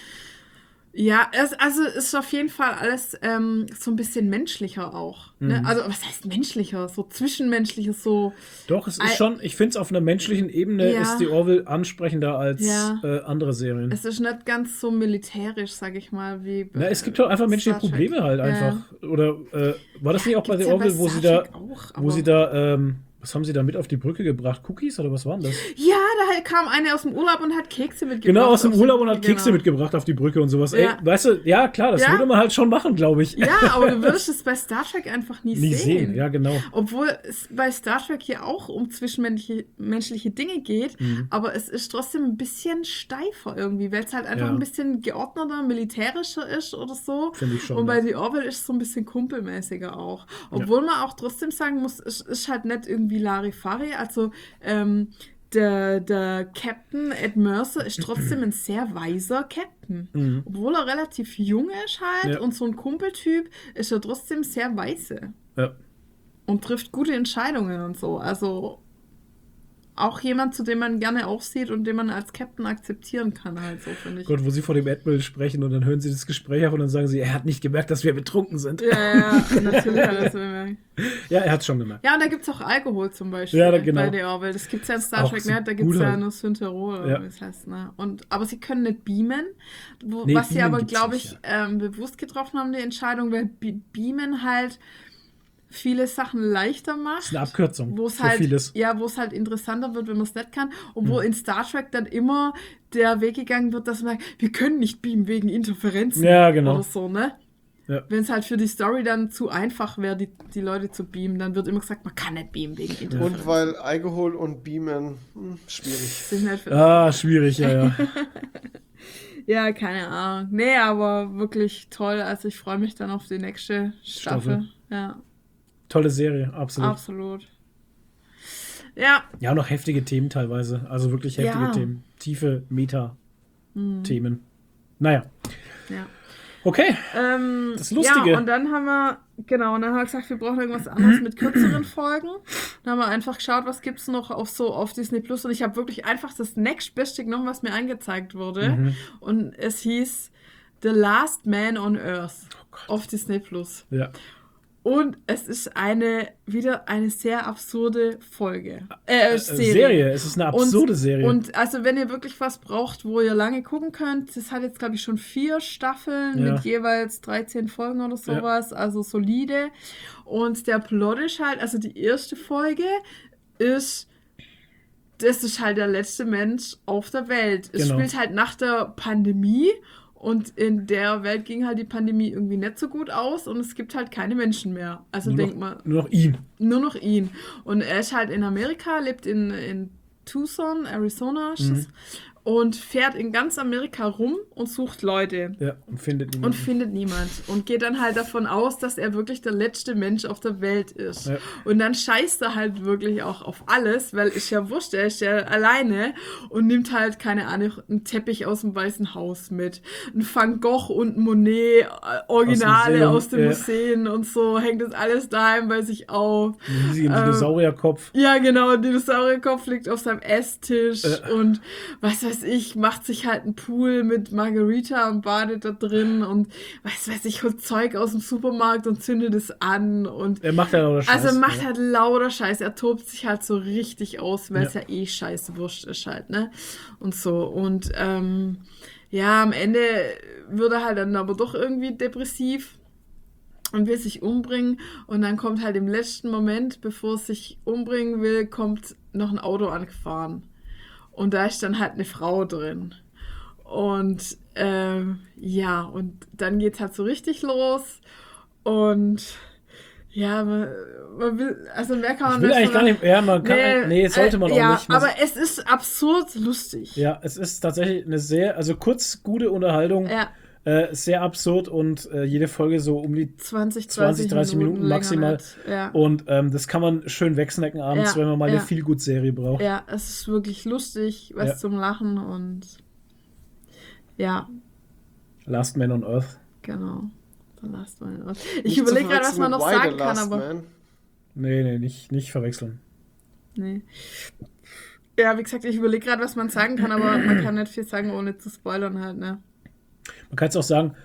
B: Ja, es, also es ist auf jeden Fall alles ähm, so ein bisschen menschlicher auch. Ne?
A: Mhm.
B: Also, was heißt menschlicher? So zwischenmenschlicher, so.
A: Doch, es
B: Ei-
A: ist schon, ich finde es auf einer menschlichen Ebene
B: Ja.
A: ist die Orville ansprechender als
B: Ja.
A: äh, andere Serien.
B: Es ist nicht ganz so militärisch, sag ich mal, wie.
A: Na, es gibt halt einfach menschliche
B: Star Trek.
A: Probleme halt
B: Ja.
A: einfach. Oder äh, war das nicht auch bei
B: Gibt's
A: The
B: ja bei
A: Orville, wo
B: Star
A: sie da,
B: Trek auch,
A: wo
B: aber-
A: sie da, ähm, was haben sie da mit auf die Brücke gebracht? Cookies oder was waren das?
B: Ja, da kam eine aus dem Urlaub und hat Kekse mitgebracht.
A: Genau, aus dem
B: Auf
A: Urlaub und hat Kekse
B: genau.
A: mitgebracht auf die Brücke und sowas.
B: Ja.
A: Ey, weißt du, ja klar, das
B: Ja.
A: würde man halt schon machen, glaube ich.
B: Ja, aber du würdest es bei Star Trek einfach nie,
A: Nie
B: sehen.
A: sehen, ja genau.
B: Obwohl es bei Star Trek hier auch um zwischenmenschliche menschliche Dinge geht,
A: Mhm.
B: aber es ist trotzdem ein bisschen steifer irgendwie, weil es halt einfach
A: Ja.
B: ein bisschen geordneter, militärischer ist oder so.
A: Finde ich schon,
B: Und bei
A: ja.
B: The Orville ist es so ein bisschen kumpelmäßiger auch. Obwohl man auch trotzdem sagen muss, es ist halt nicht irgendwie Larifari. Also ähm, der, der Captain Ed Mercer ist trotzdem ein sehr weiser Captain.
A: Mhm.
B: Obwohl er relativ jung ist halt
A: Ja.
B: und so ein Kumpeltyp, ist er trotzdem sehr weise
A: Ja.
B: und trifft gute Entscheidungen und so. Also auch jemand, zu dem man gerne aufsieht und den man als Captain akzeptieren kann, halt so, finde ich.
A: Gott, wo sie vor dem Admiral sprechen und dann hören sie das Gespräch auf und dann sagen sie, er hat nicht gemerkt, dass wir betrunken sind.
B: Ja, ja, natürlich hat er es bemerkt.
A: Ja, er hat es schon gemerkt.
B: Ja, und da gibt es auch Alkohol zum Beispiel
A: Ja, da- genau.
B: bei The Orville. Das gibt es ja in Star
A: Auch
B: Trek
A: so
B: nicht, da gibt es
A: gut
B: ja
A: halt.
B: nur Synterol, oder
A: Ja.
B: wie es heißt. Ne? Und, aber sie können nicht beamen, wo,
A: Nee,
B: was sie
A: beamen
B: aber,
A: gibt's
B: glaube
A: nicht,
B: ich, ähm, bewusst getroffen haben, die Entscheidung, weil Be Beamen halt viele Sachen leichter macht.
A: Das ist eine Abkürzung
B: Wo es
A: für
B: halt,
A: vieles.
B: ja, wo es halt interessanter wird, wenn man es nicht kann. Und wo in Star Trek dann immer der Weg gegangen wird, dass man, wir können nicht beamen wegen Interferenzen
A: Ja, genau.
B: oder so, ne?
A: Ja.
B: Wenn es halt für die Story dann zu einfach wäre, die, die Leute zu beamen, dann wird immer gesagt, man kann nicht beamen wegen Interferenzen.
C: Und weil Alkohol und Beamen, hm, schwierig.
B: Sind halt für
A: Ah, schwierig, ja, ja.
B: ja, keine Ahnung. Nee, aber wirklich toll. Also ich freue mich dann auf die nächste Staffel.
A: Staffel.
B: Ja,
A: Tolle Serie, absolut.
B: absolut. Ja,
A: Ja, und auch heftige Themen teilweise. Also wirklich heftige
B: Ja.
A: Themen. Tiefe Meta-Themen. Naja,
B: ja.
A: okay.
B: Ähm,
A: Das Lustige.
B: Ja, und dann haben wir, genau, und dann haben wir gesagt, wir brauchen irgendwas anderes mit kürzeren Folgen. Dann haben wir einfach geschaut, was gibt es noch auf so auf Disney Plus. Und ich habe wirklich einfach das nächstbeste genommen, was mir angezeigt wurde.
A: Mhm.
B: Und es hieß The Last Man on Earth
A: Oh
B: auf Disney Plus.
A: Ja.
B: Und es ist eine wieder eine sehr absurde Folge. Äh, Serie.
A: Serie. Es ist eine absurde
B: und,
A: Serie.
B: Und also wenn ihr wirklich was braucht, wo ihr lange gucken könnt, das hat jetzt glaube ich schon vier Staffeln
A: Ja.
B: mit jeweils dreizehn Folgen oder sowas, ja. Also solide. Und der Plot ist halt, also die erste Folge ist, das ist halt der letzte Mensch auf der Welt. Es
A: Genau.
B: spielt halt nach der Pandemie. Und in der Welt ging halt die Pandemie irgendwie nicht so gut aus und es gibt halt keine Menschen mehr. Also
A: nur
B: denkt
A: noch,
B: man,
A: nur noch ihn.
B: nur noch ihn. Und er ist halt in Amerika, lebt in, in Tucson, Arizona ist
A: Mhm.
B: das, und fährt in ganz Amerika rum und sucht Leute.
A: Ja, und findet niemanden.
B: Und findet niemand. Und geht dann halt davon aus, dass er wirklich der letzte Mensch auf der Welt ist.
A: Ja.
B: Und dann scheißt er halt wirklich auch auf alles, weil ist ja wurscht, er ist ja alleine und nimmt halt, keine Ahnung, einen Teppich aus dem Weißen Haus mit. Ein Van Gogh und ein Monet, äh, Originale aus,
A: Museum,
B: den
A: ja.
B: Museen und so, hängt das alles daheim bei sich auf.
A: Einen riesigen
B: Ähm,
A: Dinosaurierkopf.
B: Ja, genau, ein Dinosaurierkopf liegt auf seinem Esstisch
A: Äh.
B: und was weiß ich, macht sich halt einen Pool mit Margarita und badet da drin und was weiß ich, holt Zeug aus dem Supermarkt und zündet es an und
A: Er macht ja lauter Scheiß.
B: also er macht
A: ja.
B: halt lauter Scheiß, er tobt sich halt so richtig aus, weil es
A: Ja.
B: ja. eh scheiße wurscht ist halt, ne? Und so und ähm, ja, am Ende wird er halt dann aber doch irgendwie depressiv und will sich umbringen und dann kommt halt im letzten Moment, bevor er sich umbringen will, kommt noch ein Auto angefahren und da ist dann halt eine Frau drin und ähm, ja, und dann geht's halt so richtig los und ja, man, man will, also mehr kann man
A: Ich will
B: nicht
A: eigentlich
B: so
A: gar nicht, ja, man kann, nee, nee sollte man
B: äh,
A: auch
B: ja,
A: nicht. Man-
B: aber es ist absurd lustig.
A: Ja, es ist tatsächlich eine sehr, also kurz, gute Unterhaltung,
B: Ja,
A: äh, sehr absurd und äh, jede Folge so um die
B: zwanzig,
A: zwanzig, dreißig Minuten
B: länger
A: maximal.
B: nicht. Ja.
A: Und ähm, das kann man schön wegsnacken abends,
B: Ja,
A: wenn man mal
B: ja.
A: eine Feelgood-Serie braucht.
B: Ja, es ist wirklich lustig, was
A: Ja.
B: zum Lachen und ja,
A: Last Man on Earth.
B: genau. The Last Man. Ich
C: Nicht zu
B: überlege gerade, was
C: verwechseln
B: man
C: mit
B: noch
C: Why the
B: sagen kann,
C: Last
B: aber
C: Man.
A: Nee, nee, nicht, nicht verwechseln.
B: nee. Ja, wie gesagt, ich überlege gerade, was man sagen kann, aber man kann nicht viel sagen, ohne zu spoilern halt, ne?
A: Man kann es auch sagen,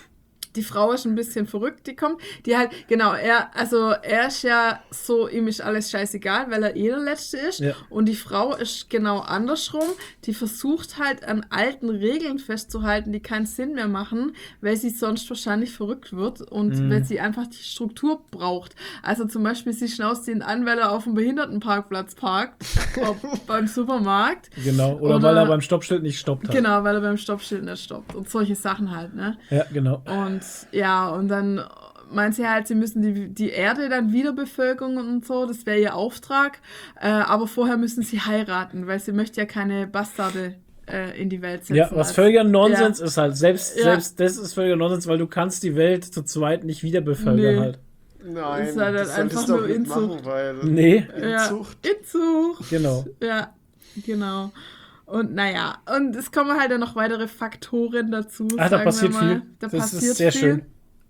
B: Die Frau ist ein bisschen verrückt, die kommt. Die halt, genau, er, also er ist ja so, ihm ist alles scheißegal, weil er eh der Letzte ist.
A: Ja.
B: Und die Frau ist genau andersrum. Die versucht halt an alten Regeln festzuhalten, die keinen Sinn mehr machen, weil sie sonst wahrscheinlich verrückt wird und
A: Mhm.
B: weil sie einfach die Struktur braucht. Also zum Beispiel, sie schnauzt ihn an, weil er auf dem Behindertenparkplatz parkt, ob beim Supermarkt.
A: genau, oder,
B: Oder-
A: weil er beim Stoppschild nicht stoppt hat.
B: Genau, weil er beim Stoppschild nicht stoppt. Und solche Sachen halt, ne?
A: Ja, genau.
B: Und ja, und dann meint sie halt, sie müssen die, die Erde dann wieder bevölkern und so, das wäre ihr Auftrag. Äh, aber vorher müssen sie heiraten, weil sie möchte ja keine Bastarde äh, in die Welt setzen.
A: Ja, was
B: Also-
A: völliger Nonsens ist halt. Selbst,
B: Ja.
A: selbst das ist völliger Nonsens, weil du kannst die Welt zu zweit nicht wieder bevölkern
B: Nee.
A: halt.
C: Nein,
B: ist halt
C: das
B: einfach
C: solltest du
B: nur
C: auch nicht
B: Inzucht.
C: machen, weil
A: Nee,
B: Ja,
C: Inzucht.
B: Inzucht.
A: genau.
B: Ja, genau. Und naja, und es kommen halt dann noch weitere Faktoren dazu.
A: Ah, da
B: sagen wir
A: passiert
B: mal.
A: viel.
B: Da
A: Das
B: passiert
A: ist sehr
B: viel.
A: schön.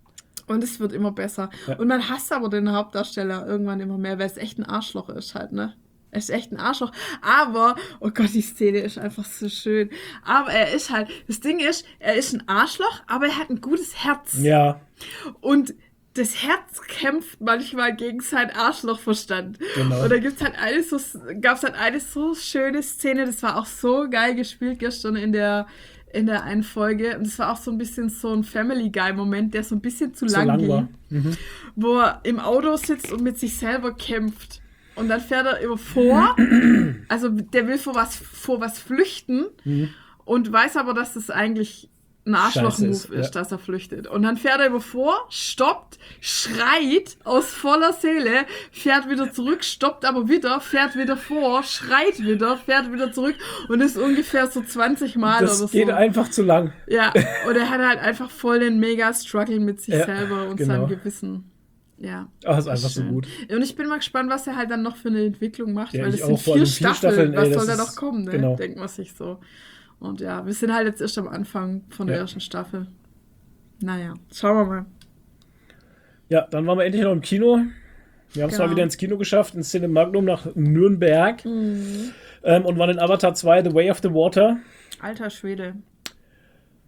B: Und es wird immer besser.
A: Ja.
B: Und man hasst aber den Hauptdarsteller irgendwann immer mehr, weil es echt ein Arschloch ist halt, ne? Er ist echt ein Arschloch. Aber, oh Gott, die Szene ist einfach so schön. Aber er ist halt, das Ding ist, er ist ein Arschloch, aber er hat ein gutes Herz.
A: Ja,
B: Und das Herz kämpft manchmal gegen seinen Arschlochverstand.
A: Genau.
B: Und da gibt's halt eine so, gab's halt eine so schöne Szene, das war auch so geil gespielt gestern in der, in der einen Folge. Und das war auch so ein bisschen so ein Family Guy-Moment, der so ein bisschen zu
A: so
B: lang,
A: lang
B: ging.
A: war. Mhm.
B: Wo er im Auto sitzt und mit sich selber kämpft. Und dann fährt er immer vor, also der will vor was, vor was flüchten
A: Mhm.
B: und weiß aber, dass das eigentlich ein
A: Scheiße
B: Arschloch-Move
A: ist,
B: ist,
A: ja.
B: dass er flüchtet. Und dann fährt er immer vor, stoppt, schreit aus voller Seele, fährt wieder zurück, stoppt aber wieder, fährt wieder vor, schreit wieder, fährt wieder zurück und ist ungefähr so zwanzig Mal
A: Das
B: oder
A: geht
B: so.
A: einfach zu lang.
B: Ja, und er hat halt einfach voll den Mega-Struggle mit sich
A: Ja,
B: selber und
A: genau.
B: seinem Gewissen. Ja.
A: Aber es ist einfach so
B: schön.
A: gut.
B: Und ich bin mal gespannt, was er halt dann noch für eine Entwicklung macht,
A: Ja,
B: weil
A: ich
B: es sind
A: auch, vor
B: vier
A: allem vier
B: Staffeln.
A: Staffeln, ey,
B: Was
A: das
B: soll da
A: ist-
B: noch kommen, ne?
A: genau.
B: Denkt man sich so. Und ja, wir sind halt jetzt erst am Anfang von der
A: Ja.
B: ersten Staffel. Naja, schauen wir mal.
A: Ja, dann waren wir endlich noch im Kino. Wir haben es
B: Genau.
A: mal wieder ins Kino geschafft, ins Cinemagnum nach Nürnberg.
B: Mhm.
A: Ähm, und waren in Avatar zwei, The Way of the Water.
B: Alter Schwede.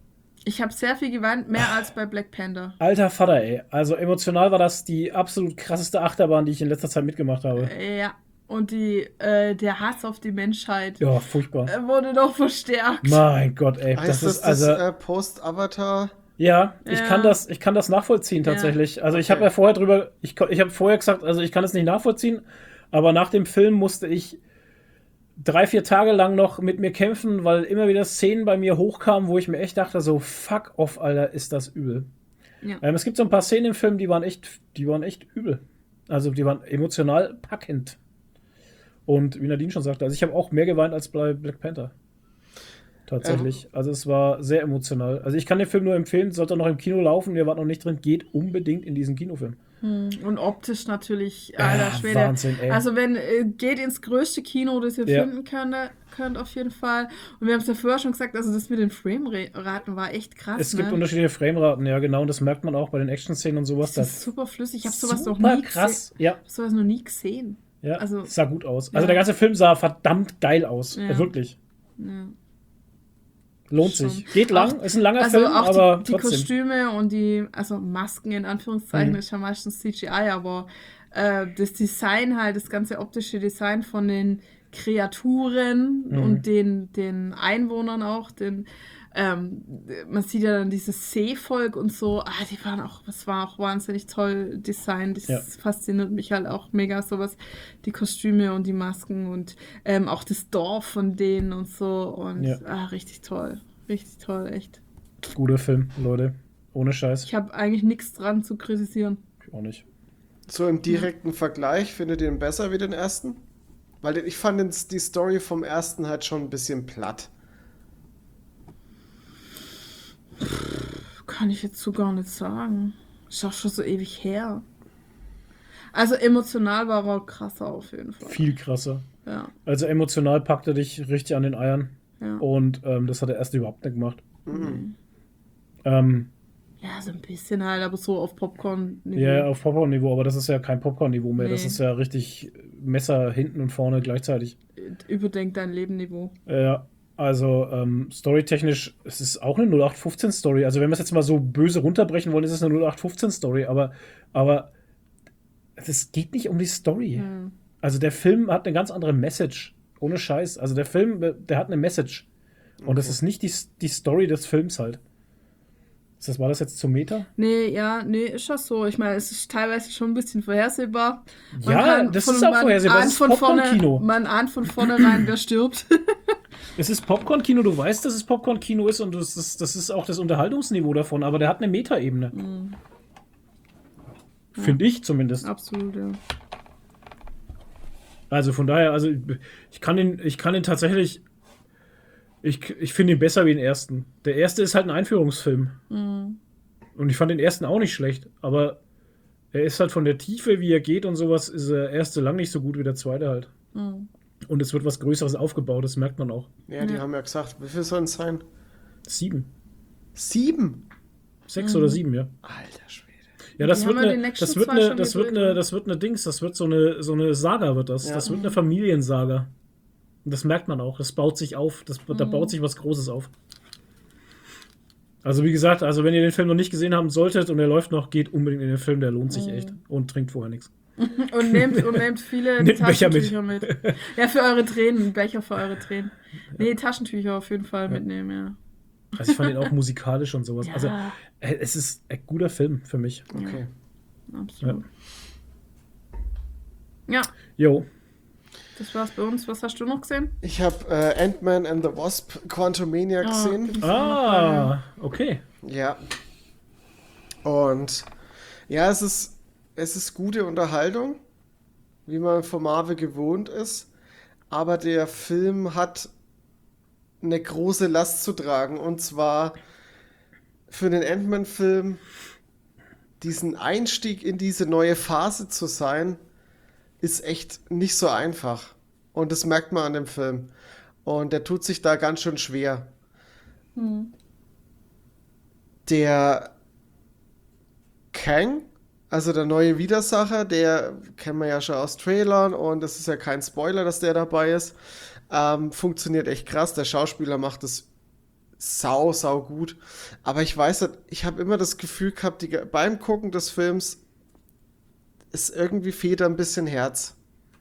B: Ich habe sehr viel geweint, mehr als bei Black Panther.
A: Alter Vater, ey. Also emotional war das die absolut krasseste Achterbahn, die ich in letzter Zeit mitgemacht habe.
B: Ja, und die, äh, der Hass auf die Menschheit
A: Ja, furchtbar.
B: äh, wurde noch verstärkt.
A: Mein Gott, ey.
C: Heißt
A: Das
C: das,
A: ist also.
C: das äh, Post-Avatar?
A: Ja, ich
B: Ja.
A: kann das, ich kann das nachvollziehen tatsächlich. Also ich
C: Okay.
A: habe ja vorher drüber, ich, ko- ich habe vorher gesagt, also ich kann es nicht nachvollziehen, aber nach dem Film musste ich drei, vier Tage lang noch mit mir kämpfen, weil immer wieder Szenen bei mir hochkamen, wo ich mir echt dachte, so fuck off, Alter, ist das übel.
B: Ja.
A: Ähm, es gibt so ein paar Szenen im Film, die waren echt, die waren echt übel. Also die waren emotional packend. Und wie Nadine schon sagte, also ich habe auch mehr geweint als bei Black Panther. Tatsächlich. Also es war sehr emotional. Also ich kann den Film nur empfehlen, sollte noch im Kino laufen, ihr wart noch nicht drin, geht unbedingt in diesen Kinofilm.
B: Und optisch natürlich, alter
A: Ah,
B: Schwede.
A: Wahnsinn, ey.
B: Also wenn, äh, geht ins größte Kino, das ihr
A: Ja.
B: finden könnt, könnt auf jeden Fall. Und wir haben es ja vorher schon gesagt, also das mit den Frame-Raten war echt krass,
A: Es gibt
B: ne?
A: unterschiedliche Frameraten, ja genau, und das merkt man auch bei den Action-Szenen und sowas.
B: Das ist super flüssig. Ich habe sowas noch
A: super
B: nie
A: krass.
B: gesehen.
A: Ja,
B: Sowas noch nie gesehen.
A: ja,
B: Also-
A: sah gut aus. Also
B: Ja.
A: der ganze Film sah verdammt geil aus.
B: Ja.
A: Wirklich.
B: Ja.
A: Lohnt
B: Schon.
A: sich. Geht lang,
B: Auch-
A: ist ein langer
B: Also
A: Film,
B: auch
A: aber
B: die, die
A: trotzdem.
B: Kostüme und die, also Masken in Anführungszeichen,
A: Mhm.
B: ist ja meistens C G I, aber äh, das Design halt, das ganze optische Design von den Kreaturen
A: Mhm.
B: und den, den Einwohnern auch, den, ähm, man sieht ja dann dieses Seevolk und so, ah, die waren auch, das war auch wahnsinnig toll designt, das
A: Ja.
B: fasziniert mich halt auch mega, sowas, die Kostüme und die Masken und ähm, auch das Dorf von denen und so und
A: Ja.
B: ah, richtig toll, richtig toll, echt.
A: Guter Film, Leute. Ohne Scheiß.
B: Ich habe eigentlich nichts dran zu kritisieren.
A: Ich auch nicht.
C: So im direkten Vergleich, findet ihr den besser wie den ersten? Weil ich fand den, die Story vom ersten halt schon ein bisschen platt.
B: Kann ich jetzt so gar nicht sagen. Ist auch schon so ewig her. Also emotional war er krasser auf jeden Fall.
A: Viel krasser.
B: Ja,
A: Also emotional packt er dich richtig an den Eiern.
B: ja.
A: Und ähm, das hat der erste überhaupt nicht gemacht.
C: Mhm.
A: Ähm,
B: Ja, so ein bisschen halt, aber so auf Popcorn-Niveau.
A: ja, auf Popcorn-Niveau, aber das ist ja kein Popcorn-Niveau mehr. Das
B: Nee.
A: ist ja richtig Messer hinten und vorne gleichzeitig.
B: Überdenk dein Leben-Niveau.
A: Ja, also ähm, storytechnisch, es ist auch eine null acht fünfzehn Story. Also wenn wir es jetzt mal so böse runterbrechen wollen, ist es eine null acht fünfzehn Story, aber, aber es geht nicht um die Story.
B: Ja.
A: Also der Film hat eine ganz andere Message. Ohne Scheiß. Also der Film, der hat eine Message. Und das ist nicht die, die Story des Films halt. Ist das, war das jetzt zum Meta?
B: Nee, ja, nee, ist das so. Ich meine, es ist teilweise schon ein bisschen vorhersehbar. Man
A: Ja,
B: kann
A: das
B: von-
A: ist auch
B: man
A: vorhersehbar.
B: ahnt
A: Das ist
B: von vorne-
A: Popcorn-Kino.
B: Man ahnt von vornherein, wer stirbt.
A: Es ist Popcorn-Kino, du weißt, dass es Popcorn-Kino ist und das ist, das ist auch das Unterhaltungsniveau davon, aber der hat eine Meta-Ebene. Finde ich zumindest.
B: Absolut, ja.
A: Also von daher, also ich kann den, ich kann den tatsächlich, ich, ich finde ihn besser wie den ersten. Der erste ist halt ein Einführungsfilm. Und ich fand den ersten auch nicht schlecht, aber er ist halt von der Tiefe, wie er geht und sowas, ist der erste lang nicht so gut wie der zweite halt. Und es wird was Größeres aufgebaut, das merkt man auch.
C: Ja, die
B: Ja.
C: haben ja gesagt, wie viel sollen es sein?
A: Sieben.
C: Sieben?
A: Sechs oder sieben, ja.
C: Alter Schwede.
A: Ja, das
B: Die
A: wird
B: haben ja
A: eine,
B: die nächsten
A: das wird
B: zwei
A: eine,
B: schon
A: das wird
B: gedreht,
A: eine,
B: ne?
A: das wird eine Dings, das wird so eine, so eine Saga wird das.
C: Ja.
A: Das wird eine Familiensaga. Und das merkt man auch. Das baut sich auf. Das, Da baut sich was Großes auf. Also wie gesagt, also wenn ihr den Film noch nicht gesehen haben solltet und er läuft noch, geht unbedingt in den Film, der lohnt sich echt. Und trinkt vorher nichts.
B: Und nehmt, und nehmt viele
A: Nehmt Becher
B: Taschentücher mit. Ja, für eure Tränen. Becher für eure Tränen. Nee, Taschentücher auf jeden Fall mitnehmen, ja.
A: Also ich fand ihn auch musikalisch und sowas.
B: Ja.
A: Also äh, es ist ein guter Film für mich.
C: Okay.
B: Absolut. Ja,
A: Jo.
B: das war's bei uns. Was hast du noch gesehen?
C: Ich habe äh, Ant-Man and the Wasp Quantumania
B: Ah,
C: gesehen.
B: gibt's auch noch
A: Ah, okay.
C: Ja. Und ja, es ist, es ist gute Unterhaltung, wie man von Marvel gewohnt ist. Aber der Film hat eine große Last zu tragen. Und zwar für den Ant-Man-Film diesen Einstieg in diese neue Phase zu sein, ist echt nicht so einfach. Und das merkt man an dem Film. Und der tut sich da ganz schön schwer. Der Kang, also der neue Widersacher, der kennen wir ja schon aus Trailern und das ist ja kein Spoiler, dass der dabei ist, ähm, funktioniert echt krass. Der Schauspieler macht es sau, sau gut. Aber ich weiß nicht, ich habe immer das Gefühl gehabt, die, beim Gucken des Films ist irgendwie fehlt da ein bisschen Herz.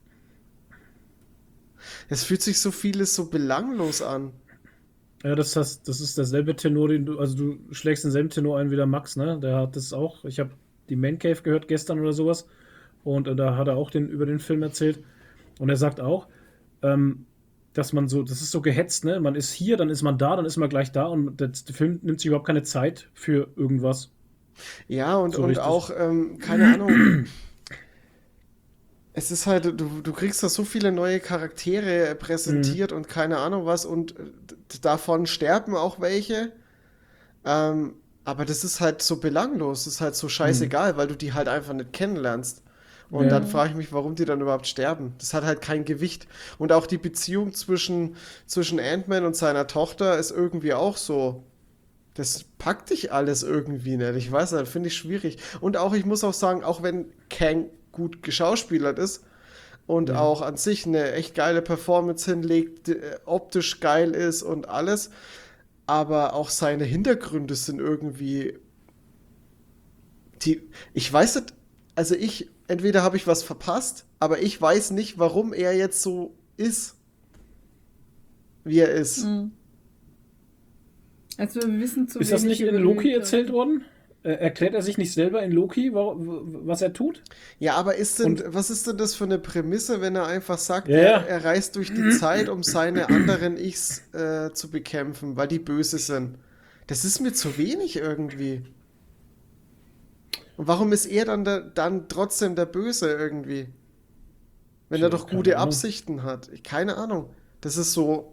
C: Es fühlt sich so vieles so belanglos an.
A: Ja, das, das, das ist derselbe Tenor, den du, also du schlägst denselben Tenor ein wie der Max, ne? Der hat das auch, ich habe die Man Cave gehört gestern oder sowas und äh, da hat er auch den, über den Film erzählt und er sagt auch, ähm, dass man so, das ist so gehetzt, ne? Man ist hier, dann ist man da, dann ist man gleich da und der, der Film nimmt sich überhaupt keine Zeit für irgendwas.
C: Ja, und,
A: So
C: und
A: richtig.
C: auch, ähm, keine Ahnung, es ist halt, du, du kriegst da so viele neue Charaktere präsentiert und keine Ahnung was und äh, davon sterben auch welche. Ähm, aber das ist halt so belanglos, das ist halt so scheißegal, weil du die halt einfach nicht kennenlernst. Und
A: Ja.
C: dann frage ich mich, warum die dann überhaupt sterben. Das hat halt kein Gewicht. Und auch die Beziehung zwischen, zwischen Ant-Man und seiner Tochter ist irgendwie auch so. Das packt dich alles irgendwie nicht. Ich weiß nicht, finde ich schwierig. Und auch, ich muss auch sagen, auch wenn Kang gut geschauspielert ist und
A: Ja.
C: auch an sich eine echt geile Performance hinlegt, äh, optisch geil ist und alles, aber auch seine Hintergründe sind irgendwie die, ich weiß nicht, also ich, entweder habe ich was verpasst, aber ich weiß nicht, warum er jetzt so ist, wie er ist.
B: Mhm. Also wir wissen zu
A: Ist das
B: wenig
A: nicht in
B: über
A: Loki
B: die-
A: erzählt worden? Äh, erklärt er sich nicht selber in Loki, wa- was er tut?
C: Ja, aber ist denn,
A: Und-
C: was ist denn das für eine Prämisse, wenn er einfach sagt,
A: Ja,
C: er,
A: ja.
C: er reist durch die Zeit, um seine anderen Ichs äh, zu bekämpfen, weil die böse sind? Das ist mir zu wenig irgendwie. Und warum ist er dann, der, dann trotzdem der Böse irgendwie? Wenn
A: Tja,
C: er doch
A: keine
C: gute
A: Ahnung.
C: Absichten hat. Ich- Keine Ahnung. Das ist so.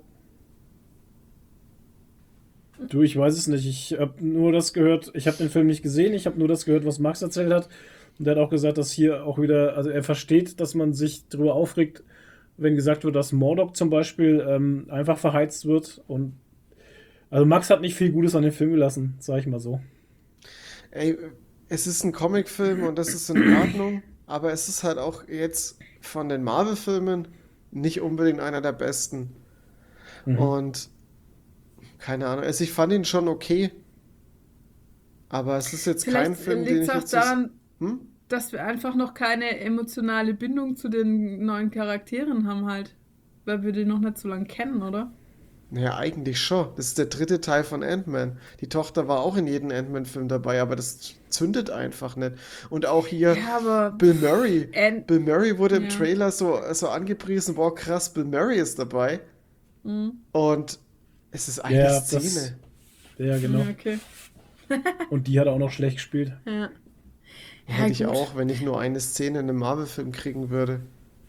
A: Du, ich weiß es nicht. Ich habe nur das gehört, ich habe den Film nicht gesehen, ich habe nur das gehört, was Max erzählt hat. Und der hat auch gesagt, dass hier auch wieder, also er versteht, dass man sich darüber aufregt, wenn gesagt wird, dass Mordok zum Beispiel ähm, einfach verheizt wird. Und also Max hat nicht viel Gutes an den Film gelassen, sag ich mal so.
C: Ey, es ist ein Comicfilm und das ist in Ordnung, aber es ist halt auch jetzt von den Marvel-Filmen nicht unbedingt einer der besten.
A: Mhm.
C: Und keine Ahnung, also ich fand ihn schon okay, aber es ist jetzt kein
B: Vielleicht
C: Film, den
B: liegt
C: ich
B: es auch
C: jetzt so-
B: daran,
C: Hm?
B: dass wir einfach noch keine emotionale Bindung zu den neuen Charakteren haben halt. Weil wir die noch nicht so lange kennen, oder?
C: Naja, eigentlich schon. Das ist der dritte Teil von Ant-Man. Die Tochter war auch in jedem Ant-Man-Film dabei, aber das zündet einfach nicht. Und auch hier
B: Ja, aber
C: Bill Murray.
B: Ant-
C: Bill Murray wurde im
B: Ja.
C: Trailer so, so angepriesen, boah krass, Bill Murray ist dabei.
B: Mhm.
C: Und es ist eine
A: Ja, das-
C: Szene.
A: Ja, genau.
B: Ja, okay.
A: Und die hat er auch noch schlecht gespielt.
B: Ja. Ja,
C: Hätte ich
B: gut.
C: auch, wenn ich nur eine Szene in einem Marvel-Film kriegen würde.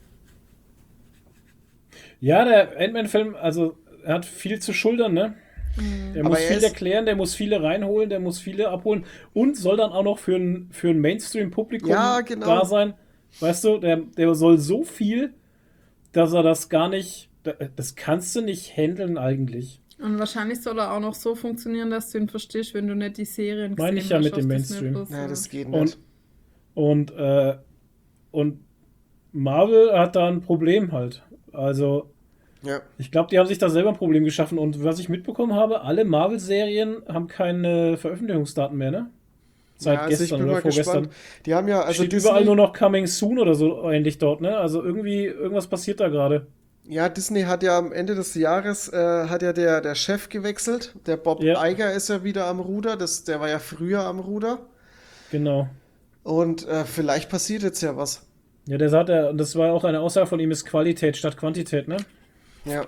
A: Ja, der Ant-Man-Film, also er hat viel zu schultern, ne? Der
C: Aber
A: muss
C: er
A: viel
C: ist-
A: erklären, der muss viele reinholen, der muss viele abholen und soll dann auch noch für ein, für ein Mainstream-Publikum
C: Ja, genau.
A: da sein. Weißt du, der, der soll so viel, dass er das gar nicht, das kannst du nicht handeln eigentlich.
B: Und wahrscheinlich soll er auch noch so funktionieren, dass du ihn verstehst, wenn du nicht die Serien
A: Meine ich ja mit dem Mainstream.
C: Ja, das geht
A: Und,
C: nicht.
A: und, äh, und Marvel hat da ein Problem halt. Also,
C: Ja.
A: ich glaube, die haben sich da selber ein Problem geschaffen. Und was ich mitbekommen habe, alle Marvel-Serien haben keine Veröffentlichungsdaten mehr, ne? Seit
C: Ja, also ich
A: gestern
C: bin
A: oder
C: mal
A: vorgestern.
C: gespannt. Die haben ja, also
A: Steht
C: Disney,
A: überall nur noch Coming Soon oder so ähnlich dort, ne? Also irgendwie, irgendwas passiert da gerade.
C: ja, Disney hat ja am Ende des Jahres, äh, hat ja der, der Chef gewechselt. Der Bob
A: Ja.
C: Iger ist ja wieder am Ruder. Das, der war ja früher am Ruder.
A: Genau.
C: Und äh, vielleicht passiert jetzt ja was.
A: Ja, der sagt ja, und das war auch eine Aussage von ihm, ist Qualität statt Quantität, ne?
C: Ja.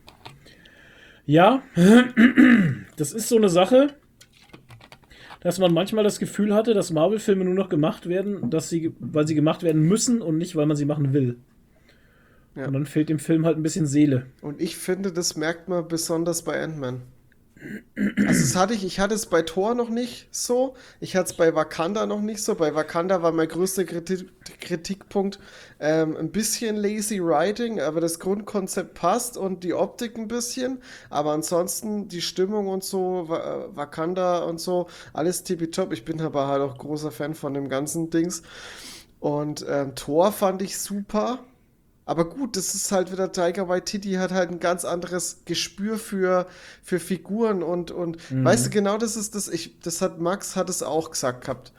A: Ja, das ist so eine Sache, dass man manchmal das Gefühl hatte, dass Marvel-Filme nur noch gemacht werden, dass sie, weil sie gemacht werden müssen und nicht, weil man sie machen will.
C: Ja.
A: Und dann fehlt dem Film halt ein bisschen Seele.
C: Und ich finde, das merkt man besonders bei Ant-Man. Also das hatte ich, ich hatte es bei Thor noch nicht so, ich hatte es bei Wakanda noch nicht so. Bei Wakanda war mein größter Kritik, Kritikpunkt ähm, ein bisschen lazy writing, aber das Grundkonzept passt und die Optik ein bisschen, aber ansonsten die Stimmung und so, Wa- Wakanda und so, alles tippitopp. Ich bin aber halt auch großer Fan von dem ganzen Dings. Und ähm, Thor fand ich super. Aber gut, das ist halt wieder, Taika Waititi hat halt ein ganz anderes Gespür für, für Figuren und, und
A: Mhm.
C: weißt du, genau das ist das, ich, das hat Max hat es auch gesagt gehabt.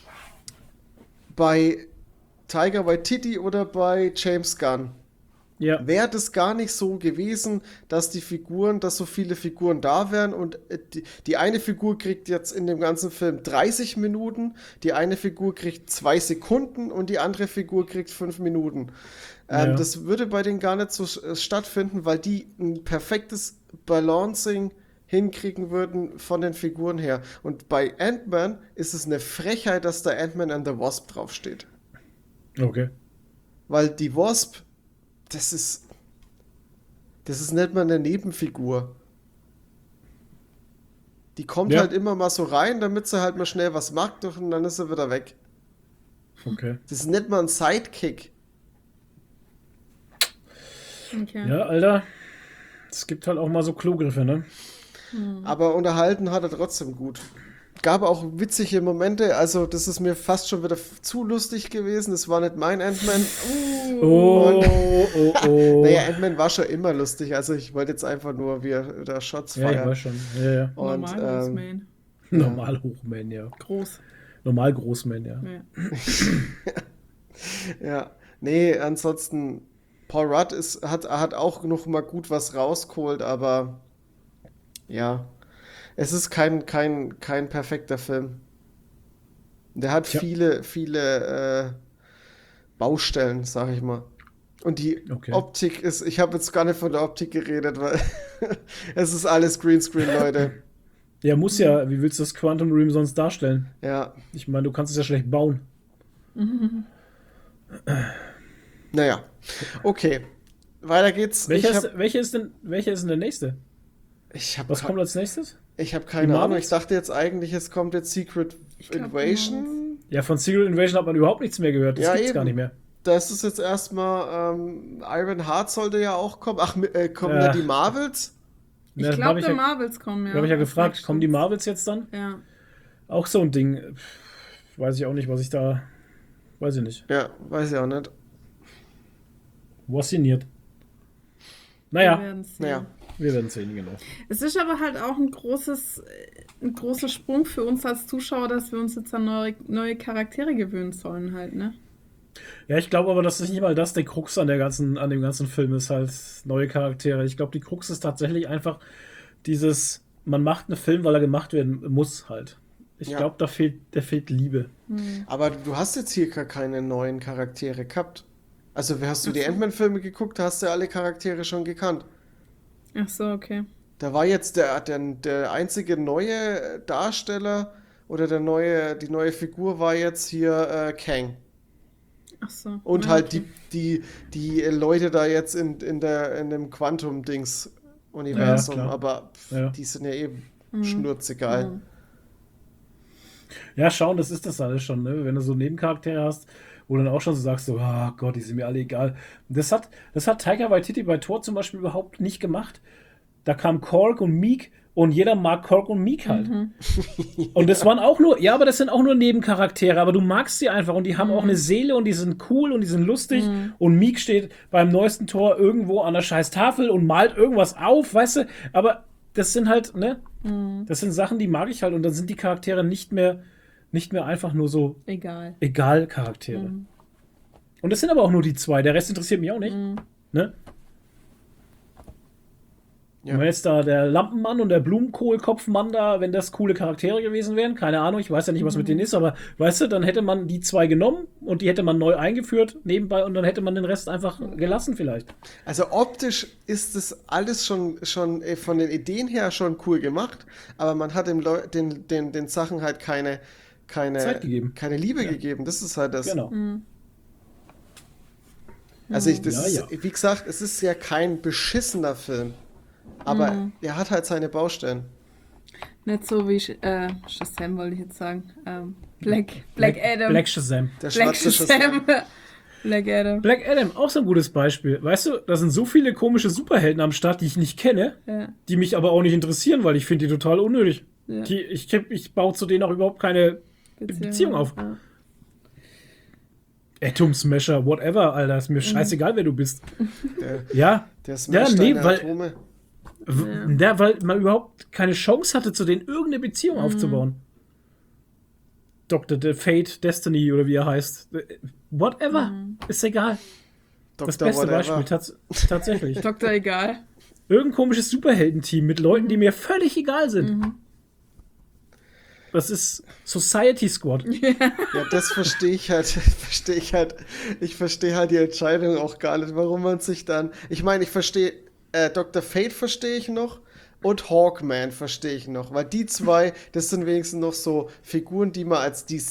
C: Bei Taika Waititi oder bei James Gunn
A: Ja.
C: wäre das gar nicht so gewesen, dass die Figuren, dass so viele Figuren da wären und äh, die, die eine Figur kriegt jetzt in dem ganzen Film dreißig Minuten, die eine Figur kriegt zwei Sekunden und die andere Figur kriegt fünf Minuten. Ähm,
A: Ja.
C: Das würde bei denen gar nicht so äh, stattfinden, weil die ein perfektes Balancing hinkriegen würden von den Figuren her. Und bei Ant-Man ist es eine Frechheit, dass da Ant-Man and the Wasp draufsteht.
A: Okay.
C: Weil die Wasp, das ist. Das ist nicht mal eine Nebenfigur. Die kommt
A: Ja.
C: halt immer mal so rein, damit sie halt mal schnell was macht und dann ist sie wieder weg.
A: Okay.
C: Das ist nicht mal ein Sidekick.
B: Okay.
A: Ja, Alter. Es gibt halt auch mal so Klogriffe, ne?
C: Aber unterhalten hat er trotzdem gut. Gab auch witzige Momente, also das ist mir fast schon wieder f- zu lustig gewesen. Das war nicht mein Ant-Man.
A: Oh, oh, oh.
C: Naja, Ant-Man war schon immer lustig. Also ich wollte jetzt einfach nur, wie er da Shots
A: Ja, ich
C: feiert.
A: weiß schon. Ja, ja.
C: Und,
B: Normal
C: ähm,
B: Großman.
A: Normal Hochman, ja.
B: Groß.
A: Normal Großman, ja.
B: Ja.
C: Ja, nee, ansonsten, Paul Rudd ist, hat, hat auch noch mal gut was rausgeholt, aber ja, es ist kein, kein, kein perfekter Film. Der hat
A: Tja.
C: viele, viele äh, Baustellen, sag ich mal. Und die
A: Okay.
C: Optik ist, ich habe jetzt gar nicht von der Optik geredet, weil es ist alles Greenscreen, Leute.
A: Ja, muss ja. Wie willst du das Quantum Realm sonst darstellen?
C: Ja,
A: Ich meine, du kannst es ja schlecht bauen.
C: naja. Okay, weiter geht's.
A: Welcher
C: ich
A: ist,
C: habe
A: welcher ist denn, welcher ist denn der nächste?
C: ich hab
A: Was
C: ke-
A: kommt als nächstes?
C: Ich habe
A: Die
C: keine Ahnung.
A: Marvels?
C: Ich dachte jetzt eigentlich, es kommt jetzt Secret
B: Ich glaub,
C: Invasion.
A: Ja, von Secret Invasion hat man überhaupt nichts mehr gehört. Das
C: Ja,
A: gibt's
C: eben.
A: gar nicht mehr.
C: Das ist jetzt erstmal, ähm, Iron Heart sollte ja auch kommen. Ach, mi- äh, kommen
A: Ja.
C: da die Marvels?
B: Ich
A: Ja, hab
B: glaube,
A: ich
B: der
A: ja,
B: Marvels kommen, ja.
A: hab ich ja
B: als
A: gefragt,
B: nächstes.
A: kommen die Marvels jetzt dann?
B: Ja.
A: Auch so ein Ding. Pff, Weiß ich auch nicht, was ich da. Weiß ich nicht.
C: Ja, weiß ich auch nicht.
A: Was signiert?
B: Wir
A: Naja,
B: werden sehen.
C: Naja.
A: wir werden sehen, genau.
B: Es ist aber halt auch ein großes, ein großer Sprung für uns als Zuschauer, dass wir uns jetzt an neue, neue Charaktere gewöhnen sollen halt, ne?
A: Ja, ich glaube aber, dass nicht mal das der Krux an der ganzen, an dem ganzen Film ist, halt neue Charaktere. Ich glaube, die Krux ist tatsächlich einfach dieses, man macht einen Film, weil er gemacht werden muss halt. Ich
C: Ja.
A: glaube, da fehlt, der fehlt Liebe.
C: Aber du hast jetzt hier gar keine neuen Charaktere gehabt. Also, hast du die Ant-Man-Filme geguckt, hast du alle Charaktere schon gekannt.
B: Ach so, okay.
C: Da war jetzt der, der, der einzige neue Darsteller oder der neue, die neue Figur war jetzt hier äh, Kang.
B: Ach so.
C: Und
B: Ja,
C: halt
B: okay.
C: die, die, die Leute da jetzt in, in, der, in dem Quantum-Dings-Universum,
A: Ja, klar.
C: aber pff,
A: Ja.
C: die sind ja eben schnurzegal.
B: Mhm.
A: Ja, schauen, das ist das alles schon, ne? Wenn du so Nebencharaktere hast, wo du dann auch schon so sagst, so, ah Gott, die sind mir alle egal. Das hat, das hat Taika Waititi bei Thor zum Beispiel überhaupt nicht gemacht. Da kam Korg und Meek und jeder mag Korg und Meek halt. Und das waren auch nur, ja, aber das sind auch nur Nebencharaktere, aber du magst sie einfach und die haben auch eine Seele und die sind cool und die sind lustig und Meek steht beim neuesten Tor irgendwo an der scheiß Tafel und malt irgendwas auf, weißt du, aber das sind halt, ne, das sind Sachen, die mag ich halt und dann sind die Charaktere nicht mehr, nicht mehr einfach nur so
B: Egal.
A: egal Charaktere. Und das sind aber auch nur die zwei, der Rest interessiert mich auch nicht, ne?
C: Ja.
A: Und wenn jetzt da der Lampenmann und der Blumenkohlkopfmann da, wenn das coole Charaktere gewesen wären, keine Ahnung, ich weiß ja nicht, was mit denen ist, aber weißt du, dann hätte man die zwei genommen und die hätte man neu eingeführt nebenbei und dann hätte man den Rest einfach gelassen vielleicht.
C: Also optisch ist das alles schon, schon äh, von den Ideen her schon cool gemacht, aber man hat dem Leu den, den, den Sachen halt keine, keine,
A: Zeit gegeben.
C: keine Liebe
A: Ja.
C: gegeben. Das ist halt das.
A: Genau.
C: Also ich, das
A: Ja,
C: ist,
A: ja.
C: wie gesagt, es ist ja kein beschissener Film, aber er hat halt seine Baustellen.
B: Nicht so wie äh, Shazam, wollte ich jetzt sagen. Ähm, Black, Black Adam.
A: Black Shazam.
C: Der
B: Black
C: schwarze
B: Shazam.
C: Shazam.
B: Black Adam.
A: Black Adam, auch so ein gutes Beispiel. Weißt du, da sind so viele komische Superhelden am Start, die ich nicht kenne,
B: Ja.
A: die mich aber auch nicht interessieren, weil ich finde die total unnötig.
B: Ja.
A: Die, ich, ich baue zu denen auch überhaupt keine Beziehung auf.
B: Ja.
A: Atom Smasher, whatever, Alter. Ist mir scheißegal, wer du bist.
C: Der,
A: Ja.
C: der smasht
A: Ja, nee,
C: deine
A: weil-
C: Atome.
A: W- Ja, weil man überhaupt keine Chance hatte, zu denen irgendeine Beziehung aufzubauen. Doktor De Fate, Destiny oder wie er heißt. Whatever. Ist egal. Das
C: Doktor
A: beste
C: whatever.
A: Beispiel, tats tatsächlich.
B: Doktor egal.
A: Irgendein komisches Superheldenteam mit Leuten, die mir völlig egal sind. Das ist Society Squad.
C: Ja, das verstehe ich halt, verstehe ich halt, ich verstehe halt die Entscheidung auch gar nicht, warum man sich dann, ich meine, ich verstehe, äh, Doktor Fate verstehe ich noch und Hawkman verstehe ich noch, weil die zwei, das sind wenigstens noch so Figuren, die man als D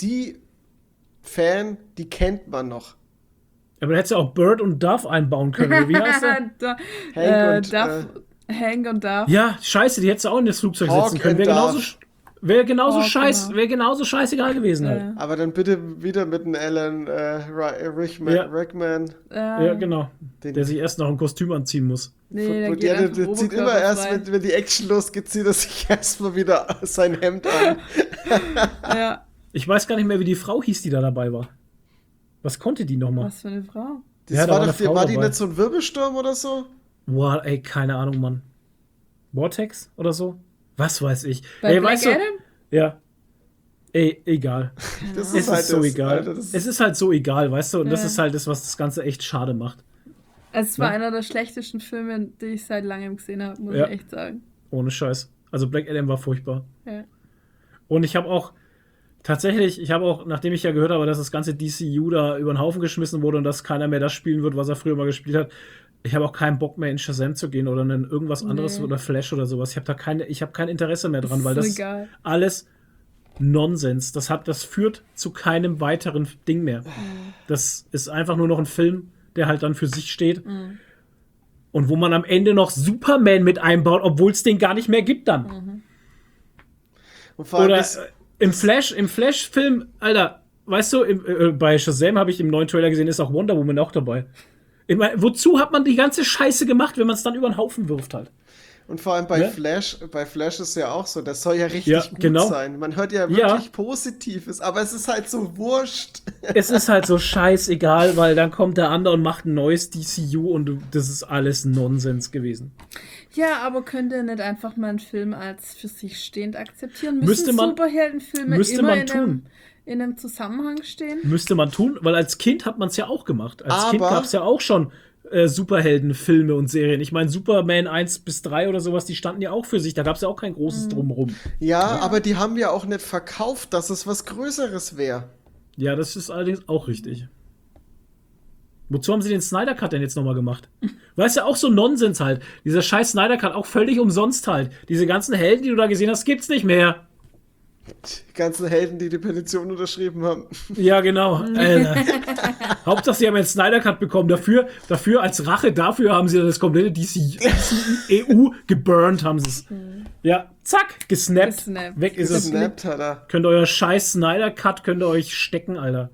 C: C-Fan, die kennt man noch.
A: Aber da hättest du auch Bird und Dove einbauen können. Oder wie heißt der?
B: da,
C: Hank
B: äh,
C: und,
B: Duff, Hank und Duff.
A: Ja, scheiße, die hättest du auch in das Flugzeug
C: Hawk
A: setzen können. Wäre
C: and
A: genauso,
C: Dove.
A: wär genauso,
B: Hawk,
A: scheiß,
B: genau.
A: wär genauso scheißegal gewesen halt.
B: Ja.
C: Aber dann bitte wieder mit einem Alan äh, Ri- Rickman,
A: Ja.
C: Rickman.
A: Ja, genau.
C: Den-
A: Der sich erst noch ein Kostüm anziehen muss.
B: Nee, der
C: und
B: geht
C: der, der,
B: einfach
C: der zieht immer
B: oberkörperfrei.
C: erst, wenn, wenn die Action losgeht, zieht er sich erstmal wieder sein Hemd an.
B: Ja,
A: Ich weiß gar nicht mehr, wie die Frau hieß, die da dabei war. Was konnte die nochmal?
B: was für eine Frau.
C: Das
A: Ja, da
C: war,
A: war
C: doch,
A: eine
C: die-
A: Frau
C: war die
A: dabei.
C: nicht so ein Wirbelsturm oder so?
A: Boah, ey, keine Ahnung, Mann. Vortex oder so? Was weiß ich.
B: Bei
A: ey,
B: Black
A: weißt du,
B: Adam?
A: Ja. Ey, egal.
C: Das
A: Es ist so
C: das,
A: egal.
C: Alter, das
A: Es ist halt so egal, weißt du? Und das
B: Ja.
A: ist halt das, was das Ganze echt schade macht.
B: Es war
A: Ja.
B: einer der schlechtesten Filme, die ich seit langem gesehen habe, muss
A: Ja.
B: ich echt sagen.
A: Ohne Scheiß. Also Black Adam war furchtbar.
B: Ja.
A: Und ich habe auch tatsächlich, ich habe auch, nachdem ich ja gehört habe, dass das ganze D C U da über den Haufen geschmissen wurde und dass keiner mehr das spielen wird, was er früher mal gespielt hat, ich habe auch keinen Bock mehr in Shazam zu gehen oder in irgendwas anderes
B: Nee.
A: oder Flash oder sowas. Ich habe da keine, ich habe kein Interesse mehr dran,
B: Ist
A: weil
B: so
A: das
B: egal.
A: alles Nonsens. Das hat, das führt zu keinem weiteren Ding mehr. Das ist einfach nur noch ein Film, der halt dann für sich steht. Und wo man am Ende noch Superman mit einbaut, obwohl es den gar nicht mehr gibt dann.
C: Und vor allem
A: Oder
C: das,
A: äh, im Flash, im Flash-Film, Alter, weißt du, im, äh, bei Shazam habe ich im neuen Trailer gesehen, ist auch Wonder Woman auch dabei. Ich mein, wozu hat man die ganze Scheiße gemacht, wenn man es dann über den Haufen wirft halt?
C: und vor allem bei
A: Ne?
C: Flash, bei Flash ist ja auch so, das soll ja richtig
A: Ja,
C: gut
A: genau.
C: sein. Man hört ja
A: Ja.
C: wirklich Positives, aber es ist halt so wurscht.
A: Es ist halt so scheißegal, weil dann kommt der andere und macht ein neues D C U und du- das ist alles Nonsens gewesen.
B: Ja, aber könnt ihr nicht einfach mal einen Film als für sich stehend akzeptieren? Müssen
A: Müsste man-
B: Superheldenfilme
A: müsste
B: immer
A: man
B: in,
A: tun.
B: einem, in einem Zusammenhang stehen?
A: Müsste man tun, weil als Kind hat man es ja auch gemacht. Als
C: Aber-
A: Kind gab es ja auch schon äh, Superheldenfilme und Serien. Ich meine, Superman eins bis drei oder sowas, die standen ja auch für sich. Da gab es ja auch kein großes Drumherum.
C: Ja, aber die haben ja auch nicht verkauft, dass es was Größeres wäre.
A: Ja, das ist allerdings auch richtig. Wozu haben sie den Snyder Cut denn jetzt nochmal gemacht? Weißt du, auch so Nonsens halt. Dieser scheiß Snyder Cut, auch völlig umsonst halt. Diese ganzen Helden, die du da gesehen hast, gibt's nicht mehr.
C: Die ganzen Helden, die die Petition unterschrieben haben.
A: Ja, genau. Alter. Hauptsache, sie haben einen Snyder Cut bekommen. Dafür, dafür, als Rache dafür haben sie das komplette D C E U geburnt, haben sie es. Ja, zack, gesnappt.
B: Gesnappt.
A: Weg ist es.
C: Gesnappt hat er.
A: Könnt ihr euer scheiß Snyder Cut, könnt ihr euch stecken, Alter.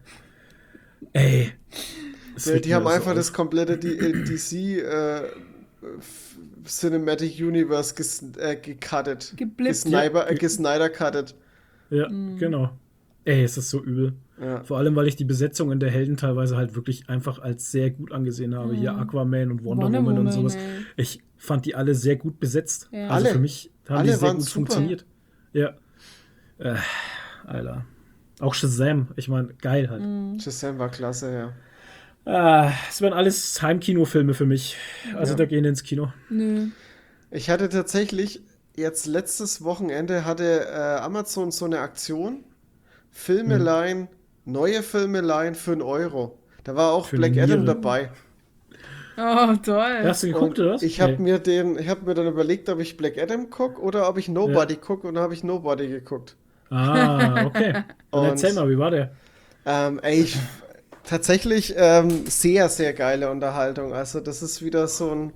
A: Ey. Das
C: Die,
A: regt
C: die
A: mir
C: haben
A: so
C: einfach
A: auf.
C: das komplette D- D C äh, F- Cinematic Universe ges äh, gecuttet.
B: Geblippt.
C: Gesniper, äh, gesnider-cuttet.
A: Ja, genau. Ey, es ist so übel.
C: Ja.
A: Vor allem, weil ich die Besetzungen der Helden teilweise halt wirklich einfach als sehr gut angesehen habe. Hier Aquaman und Wonder,
B: Wonder
A: Woman, und
B: Woman,
A: sowas.
B: ey.
A: Ich fand die alle sehr gut besetzt.
B: Ja.
A: Also
C: Alle.
A: für mich haben
C: Alle
A: die sehr
C: waren
A: gut
C: super.
A: funktioniert. Ja. Äh, Alter. Auch Shazam. Ich meine, geil halt.
B: Mhm.
C: Shazam war klasse, ja.
A: Ah, es wären alles Heimkinofilme für mich. Also
C: Ja.
A: da gehen ins Kino.
B: Nö.
C: Ich hatte tatsächlich jetzt letztes Wochenende hatte äh, Amazon so eine Aktion. Filme
A: Mhm.
C: leihen, neue Filme leihen für einen Euro. Da war auch
A: Für
C: Black
A: eine
C: Adam
A: Niere.
C: dabei.
B: Oh, toll.
A: Hast du geguckt,
C: Und
A: oder was?
C: ich habe
A: Nee.
C: mir den, ich habe mir dann überlegt, ob ich Black Adam gucke oder ob ich Nobody gucke und dann habe ich Nobody geguckt.
A: Ah, okay. Dann
C: Und-
A: erzähl mal, wie war der?
C: Ähm, ey, ich, tatsächlich ähm, sehr, sehr geile Unterhaltung. Also das ist wieder so ein,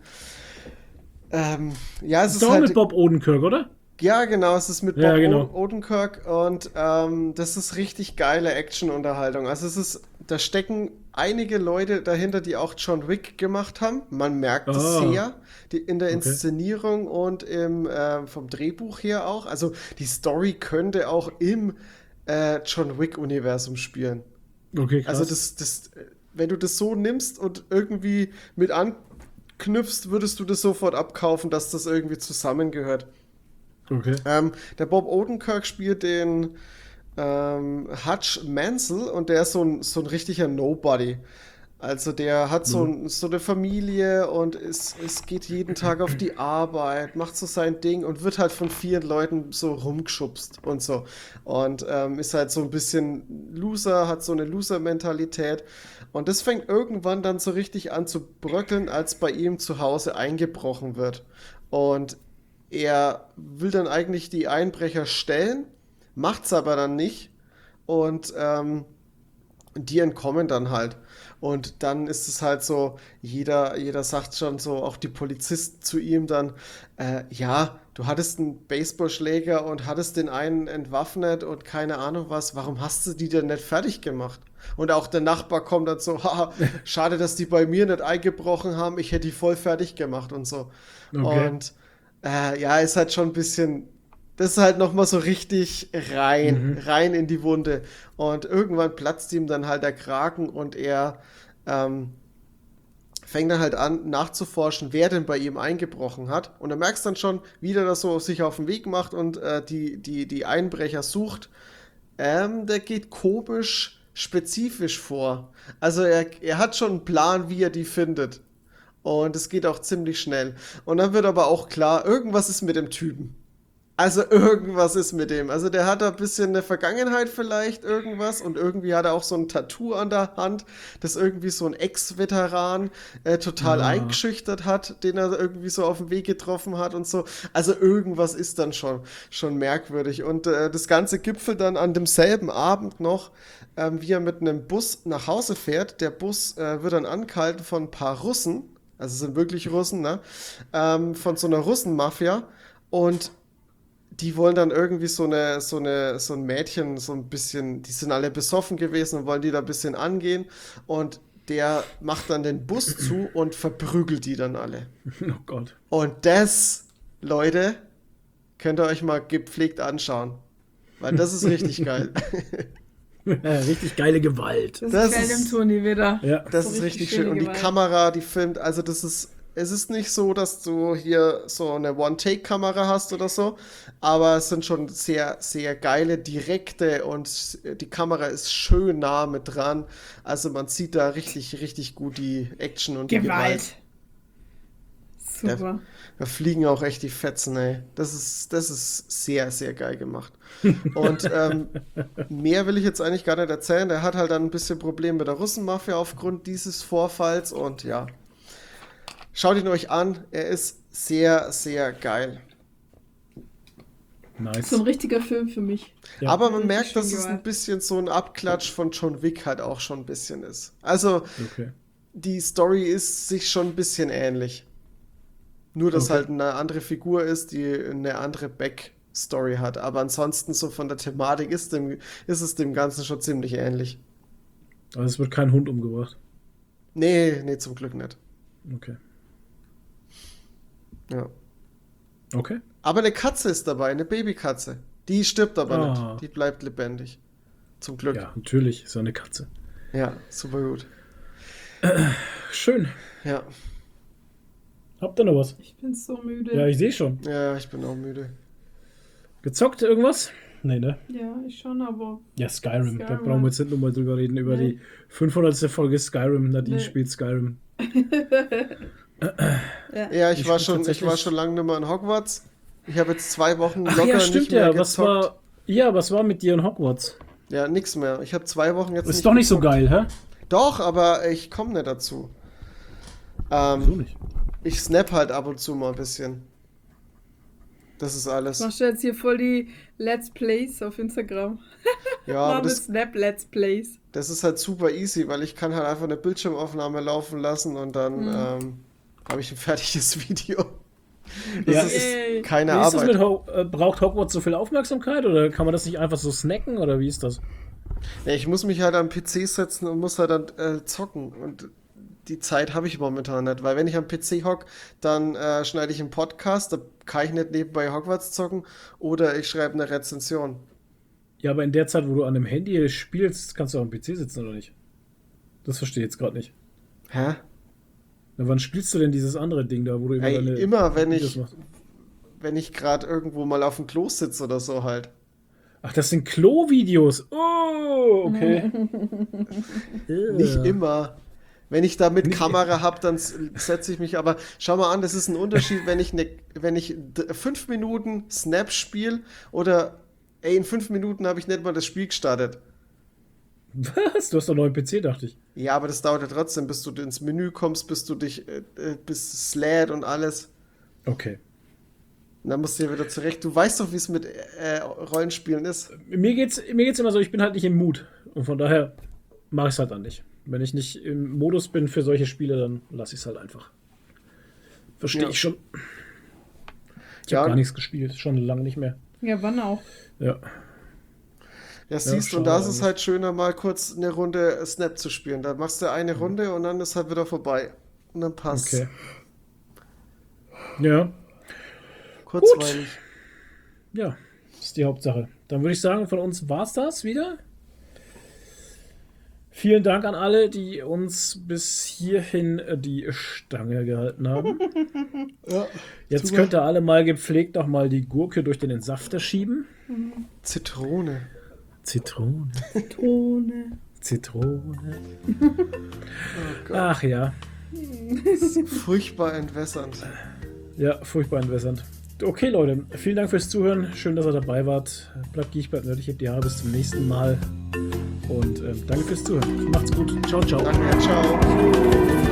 C: ähm, ja, es
A: Ist
C: ist
A: doch
C: halt,
A: mit Bob Odenkirk, oder?
C: ja, genau, es ist mit Bob
A: Ja, genau.
C: O- Odenkirk und ähm, das ist richtig geile Action-Unterhaltung. Also es ist, da stecken einige Leute dahinter, die auch John Wick gemacht haben. Man merkt es
A: Ah.
C: sehr, die, in der
A: Okay.
C: Inszenierung und im, ähm, vom Drehbuch her auch. Also die Story könnte auch im äh, John Wick-Universum spielen.
A: Okay, krass.
C: Also das, das, wenn du das so nimmst und irgendwie mit anknüpfst, würdest du das sofort abkaufen, dass das irgendwie zusammengehört.
A: Okay.
C: Ähm, der Bob Odenkirk spielt den ähm, Hutch Mansell und der ist so ein, so ein richtiger Nobody. Also der hat so, ein, so eine Familie und es, es geht jeden Tag auf die Arbeit, macht so sein Ding und wird halt von vielen Leuten so rumgeschubst und so. Und ähm, ist halt so ein bisschen Loser, hat so eine Loser-Mentalität. Und das fängt irgendwann dann so richtig an zu bröckeln, als bei ihm zu Hause eingebrochen wird. Und er will dann eigentlich die Einbrecher stellen, macht's aber dann nicht. Und ähm, die entkommen dann halt. Und dann ist es halt so, jeder, jeder sagt schon so, auch die Polizisten zu ihm dann, äh, ja, du hattest einen Baseballschläger und hattest den einen entwaffnet und keine Ahnung was, warum hast du die denn nicht fertig gemacht? Und auch der Nachbar kommt dann so, haha, schade, dass die bei mir nicht eingebrochen haben, ich hätte die voll fertig gemacht und so.
A: Okay.
C: Und äh, ja, ist halt schon ein bisschen, das ist halt nochmal so richtig rein,
A: Mhm.
C: rein in die Wunde. Und irgendwann platzt ihm dann halt der Kragen und er ähm, fängt dann halt an nachzuforschen, wer denn bei ihm eingebrochen hat. Und du merkst dann schon, wie der das so sich auf den Weg macht und äh, die, die, die Einbrecher sucht. Ähm, der geht komisch spezifisch vor. Also er, er hat schon einen Plan, wie er die findet. Und es geht auch ziemlich schnell. Und dann wird aber auch klar, irgendwas ist mit dem Typen. Also irgendwas ist mit dem. Also der hat da ein bisschen eine Vergangenheit vielleicht, irgendwas. Und irgendwie hat er auch so ein Tattoo an der Hand, das irgendwie so ein Ex-Veteran äh, total
A: Ja.
C: eingeschüchtert hat, den er irgendwie so auf dem Weg getroffen hat und so. Also irgendwas ist dann schon, schon merkwürdig. Und äh, das Ganze gipfelt dann an demselben Abend noch, ähm, wie er mit einem Bus nach Hause fährt. Der Bus äh, wird dann angehalten von ein paar Russen. Also es sind wirklich Russen, ne? Ähm, von so einer Russenmafia. Und die wollen dann irgendwie so eine, so eine, so ein Mädchen, so ein bisschen, die sind alle besoffen gewesen und wollen die da ein bisschen angehen. Und der macht dann den Bus zu und verprügelt die dann alle.
A: Oh Gott.
C: Und das, Leute, könnt ihr euch mal gepflegt anschauen. Weil das ist richtig geil.
A: Richtig geile Gewalt.
B: Das,
C: Das
B: gefällt
C: ist-
B: dem Toni wieder.
A: Ja.
C: Das
B: So
C: ist
B: richtig
C: richtig
B: schöne
C: schön. Und die
B: Gewalt.
C: Kamera, die filmt, also das ist, es ist nicht so, dass du hier so eine One-Take-Kamera hast oder so, aber es sind schon sehr, sehr geile, direkte und die Kamera ist schön nah mit dran. Also man sieht da richtig, richtig gut die Action und die Gewalt.
B: Gewalt. Super.
C: Da fliegen auch echt die Fetzen, ey. Das ist, das ist sehr, sehr geil gemacht. Und ähm, mehr will ich jetzt eigentlich gar nicht erzählen. Der hat halt dann ein bisschen Probleme mit der Russenmafia aufgrund dieses Vorfalls und ja. Schaut ihn euch an. Er ist sehr, sehr geil.
A: Nice.
B: So ein richtiger Film für mich.
A: Ja.
C: Aber man
B: Richtig
C: merkt,
B: schön
C: dass es ein
B: Gewalt.
C: bisschen so ein Abklatsch von John Wick halt auch schon ein bisschen ist. Also
A: Okay.
C: die Story ist sich schon ein bisschen ähnlich. Nur, dass
A: Okay.
C: halt eine andere Figur ist, die eine andere Backstory hat. Aber ansonsten so von der Thematik ist, dem, ist es dem Ganzen schon ziemlich ähnlich.
A: Also es wird kein Hund umgebracht.
C: Nee, nee, zum Glück nicht.
A: Okay.
C: Ja.
A: Okay.
C: Aber eine Katze ist dabei, eine Babykatze. Die stirbt aber
A: Ah.
C: nicht. Die bleibt lebendig. Zum Glück.
A: Ja, natürlich. Ist ja eine Katze.
C: Ja, super gut.
A: Schön.
C: Ja.
A: Habt ihr noch was?
B: Ich bin so müde.
A: Ja, ich sehe schon.
C: Ja, ich bin auch müde.
A: Gezockt irgendwas? Nee, ne?
B: Ja, ich schon, aber
A: Ja, Skyrim. Da
B: Skyrim.
A: brauchen wir jetzt nicht nochmal drüber reden. Über
B: Nee.
A: die fünfhundertste Folge Skyrim. Nadine
B: Nee.
A: spielt Skyrim.
C: Ja, ich,
A: Ich
C: war
A: spiel
C: schon, ich
A: tatsächlich-
C: war schon lange nicht mehr in Hogwarts. Ich habe jetzt zwei Wochen
A: Ach
C: locker
A: ja, stimmt
C: nicht mehr
A: ja. Was
C: gezockt.
A: war. Ja, was war mit dir in Hogwarts?
C: Ja, nix mehr. Ich habe zwei Wochen jetzt
A: Ist doch nicht so
C: gezockt.
A: geil, hä?
C: Doch, aber ich komme nicht dazu.
A: Wieso
C: Ähm,
A: nicht?
C: ich snap halt ab und zu mal ein bisschen. Das ist alles.
B: machst du jetzt hier voll die Let's Plays auf Instagram?
C: Ja, aber
B: Mach
C: das,
B: Snap Let's Plays.
C: das ist halt super easy, weil ich kann halt einfach eine Bildschirmaufnahme laufen lassen und dann
B: Mhm.
C: ähm, habe ich ein fertiges Video. Das
A: Ja.
C: ist
B: Yay.
C: keine
A: Wie ist das
C: Arbeit.
A: mit Ho äh, braucht Hogwarts so viel Aufmerksamkeit oder kann man das nicht einfach so snacken oder wie ist das?
C: Ja, ich muss mich halt am P C setzen und muss halt dann äh, zocken. Und die Zeit habe ich momentan nicht, weil wenn ich am P C hock, dann äh, schneide ich einen Podcast, da kann ich nicht nebenbei Hogwarts zocken oder ich schreibe eine Rezension.
A: Ja, aber in der Zeit, wo du an einem Handy spielst, kannst du auch am P C sitzen, oder nicht? Das verstehe ich jetzt gerade nicht.
C: Hä?
A: Na, wann spielst du denn dieses andere Ding da, wo du immer
C: Ey,
A: deine
C: immer, wenn
A: Videos
C: ich,
A: machst?
C: wenn ich gerade irgendwo mal auf dem Klo sitze oder so halt.
A: Ach, das sind Klo-Videos. Oh, okay.
C: Nicht
A: Ja.
C: immer. Wenn ich da mit
A: Nicht-
C: Kamera habe, dann s- setze ich mich, aber schau mal an, das ist ein Unterschied, wenn ich, ne, wenn ich d- fünf Minuten Snap spiele oder ey, in fünf Minuten habe ich nicht mal das Spiel gestartet.
A: Was? Du hast doch einen neuen P C, dachte ich.
C: Ja, aber das dauert ja trotzdem, bis du ins Menü kommst, bis du dich, äh, äh, bis es lädt und alles.
A: Okay.
C: Und dann musst du ja wieder zurecht. Du weißt doch, wie es mit äh, Rollenspielen ist.
A: Mir geht's, mir geht's immer so, ich bin halt nicht im Mut. Und von daher mache ich es halt dann nicht. Wenn ich nicht im Modus bin für solche Spiele, dann lasse ich es halt einfach. Verstehe
C: Ja.
A: ich schon. Ich
C: Ja.
A: habe gar nichts gespielt, schon lange nicht mehr.
B: Ja, wann auch?
A: Ja.
C: Ja, siehst du, und
A: schade
C: da ist es
A: eigentlich.
C: halt schöner, mal kurz eine Runde Snap zu spielen. Da machst du eine Runde und dann ist halt wieder vorbei. Und dann passt.
A: Okay. Ja.
C: Kurzweilig.
A: Ja, das ist die Hauptsache. Dann würde ich sagen, von uns war's das wieder. Vielen Dank an alle, die uns bis hierhin äh, die Stange gehalten haben.
C: Ja.
A: Jetzt
C: Super.
A: könnt ihr alle mal gepflegt noch mal die Gurke durch den Entsafter schieben.
C: Zitrone.
A: Zitrone,
B: Tone.
A: Zitrone.
C: Oh Gott.
A: Ach ja,
C: Furchtbar entwässernd.
A: ja, furchtbar entwässernd. Okay, Leute, vielen Dank fürs Zuhören. Schön, dass ihr dabei wart. Bleibt geek, bleibt nerdig, hebt die Haare. Bis zum nächsten Mal. Und ähm, danke fürs Zuhören. Macht's gut. Ciao, ciao.
C: Danke, ciao.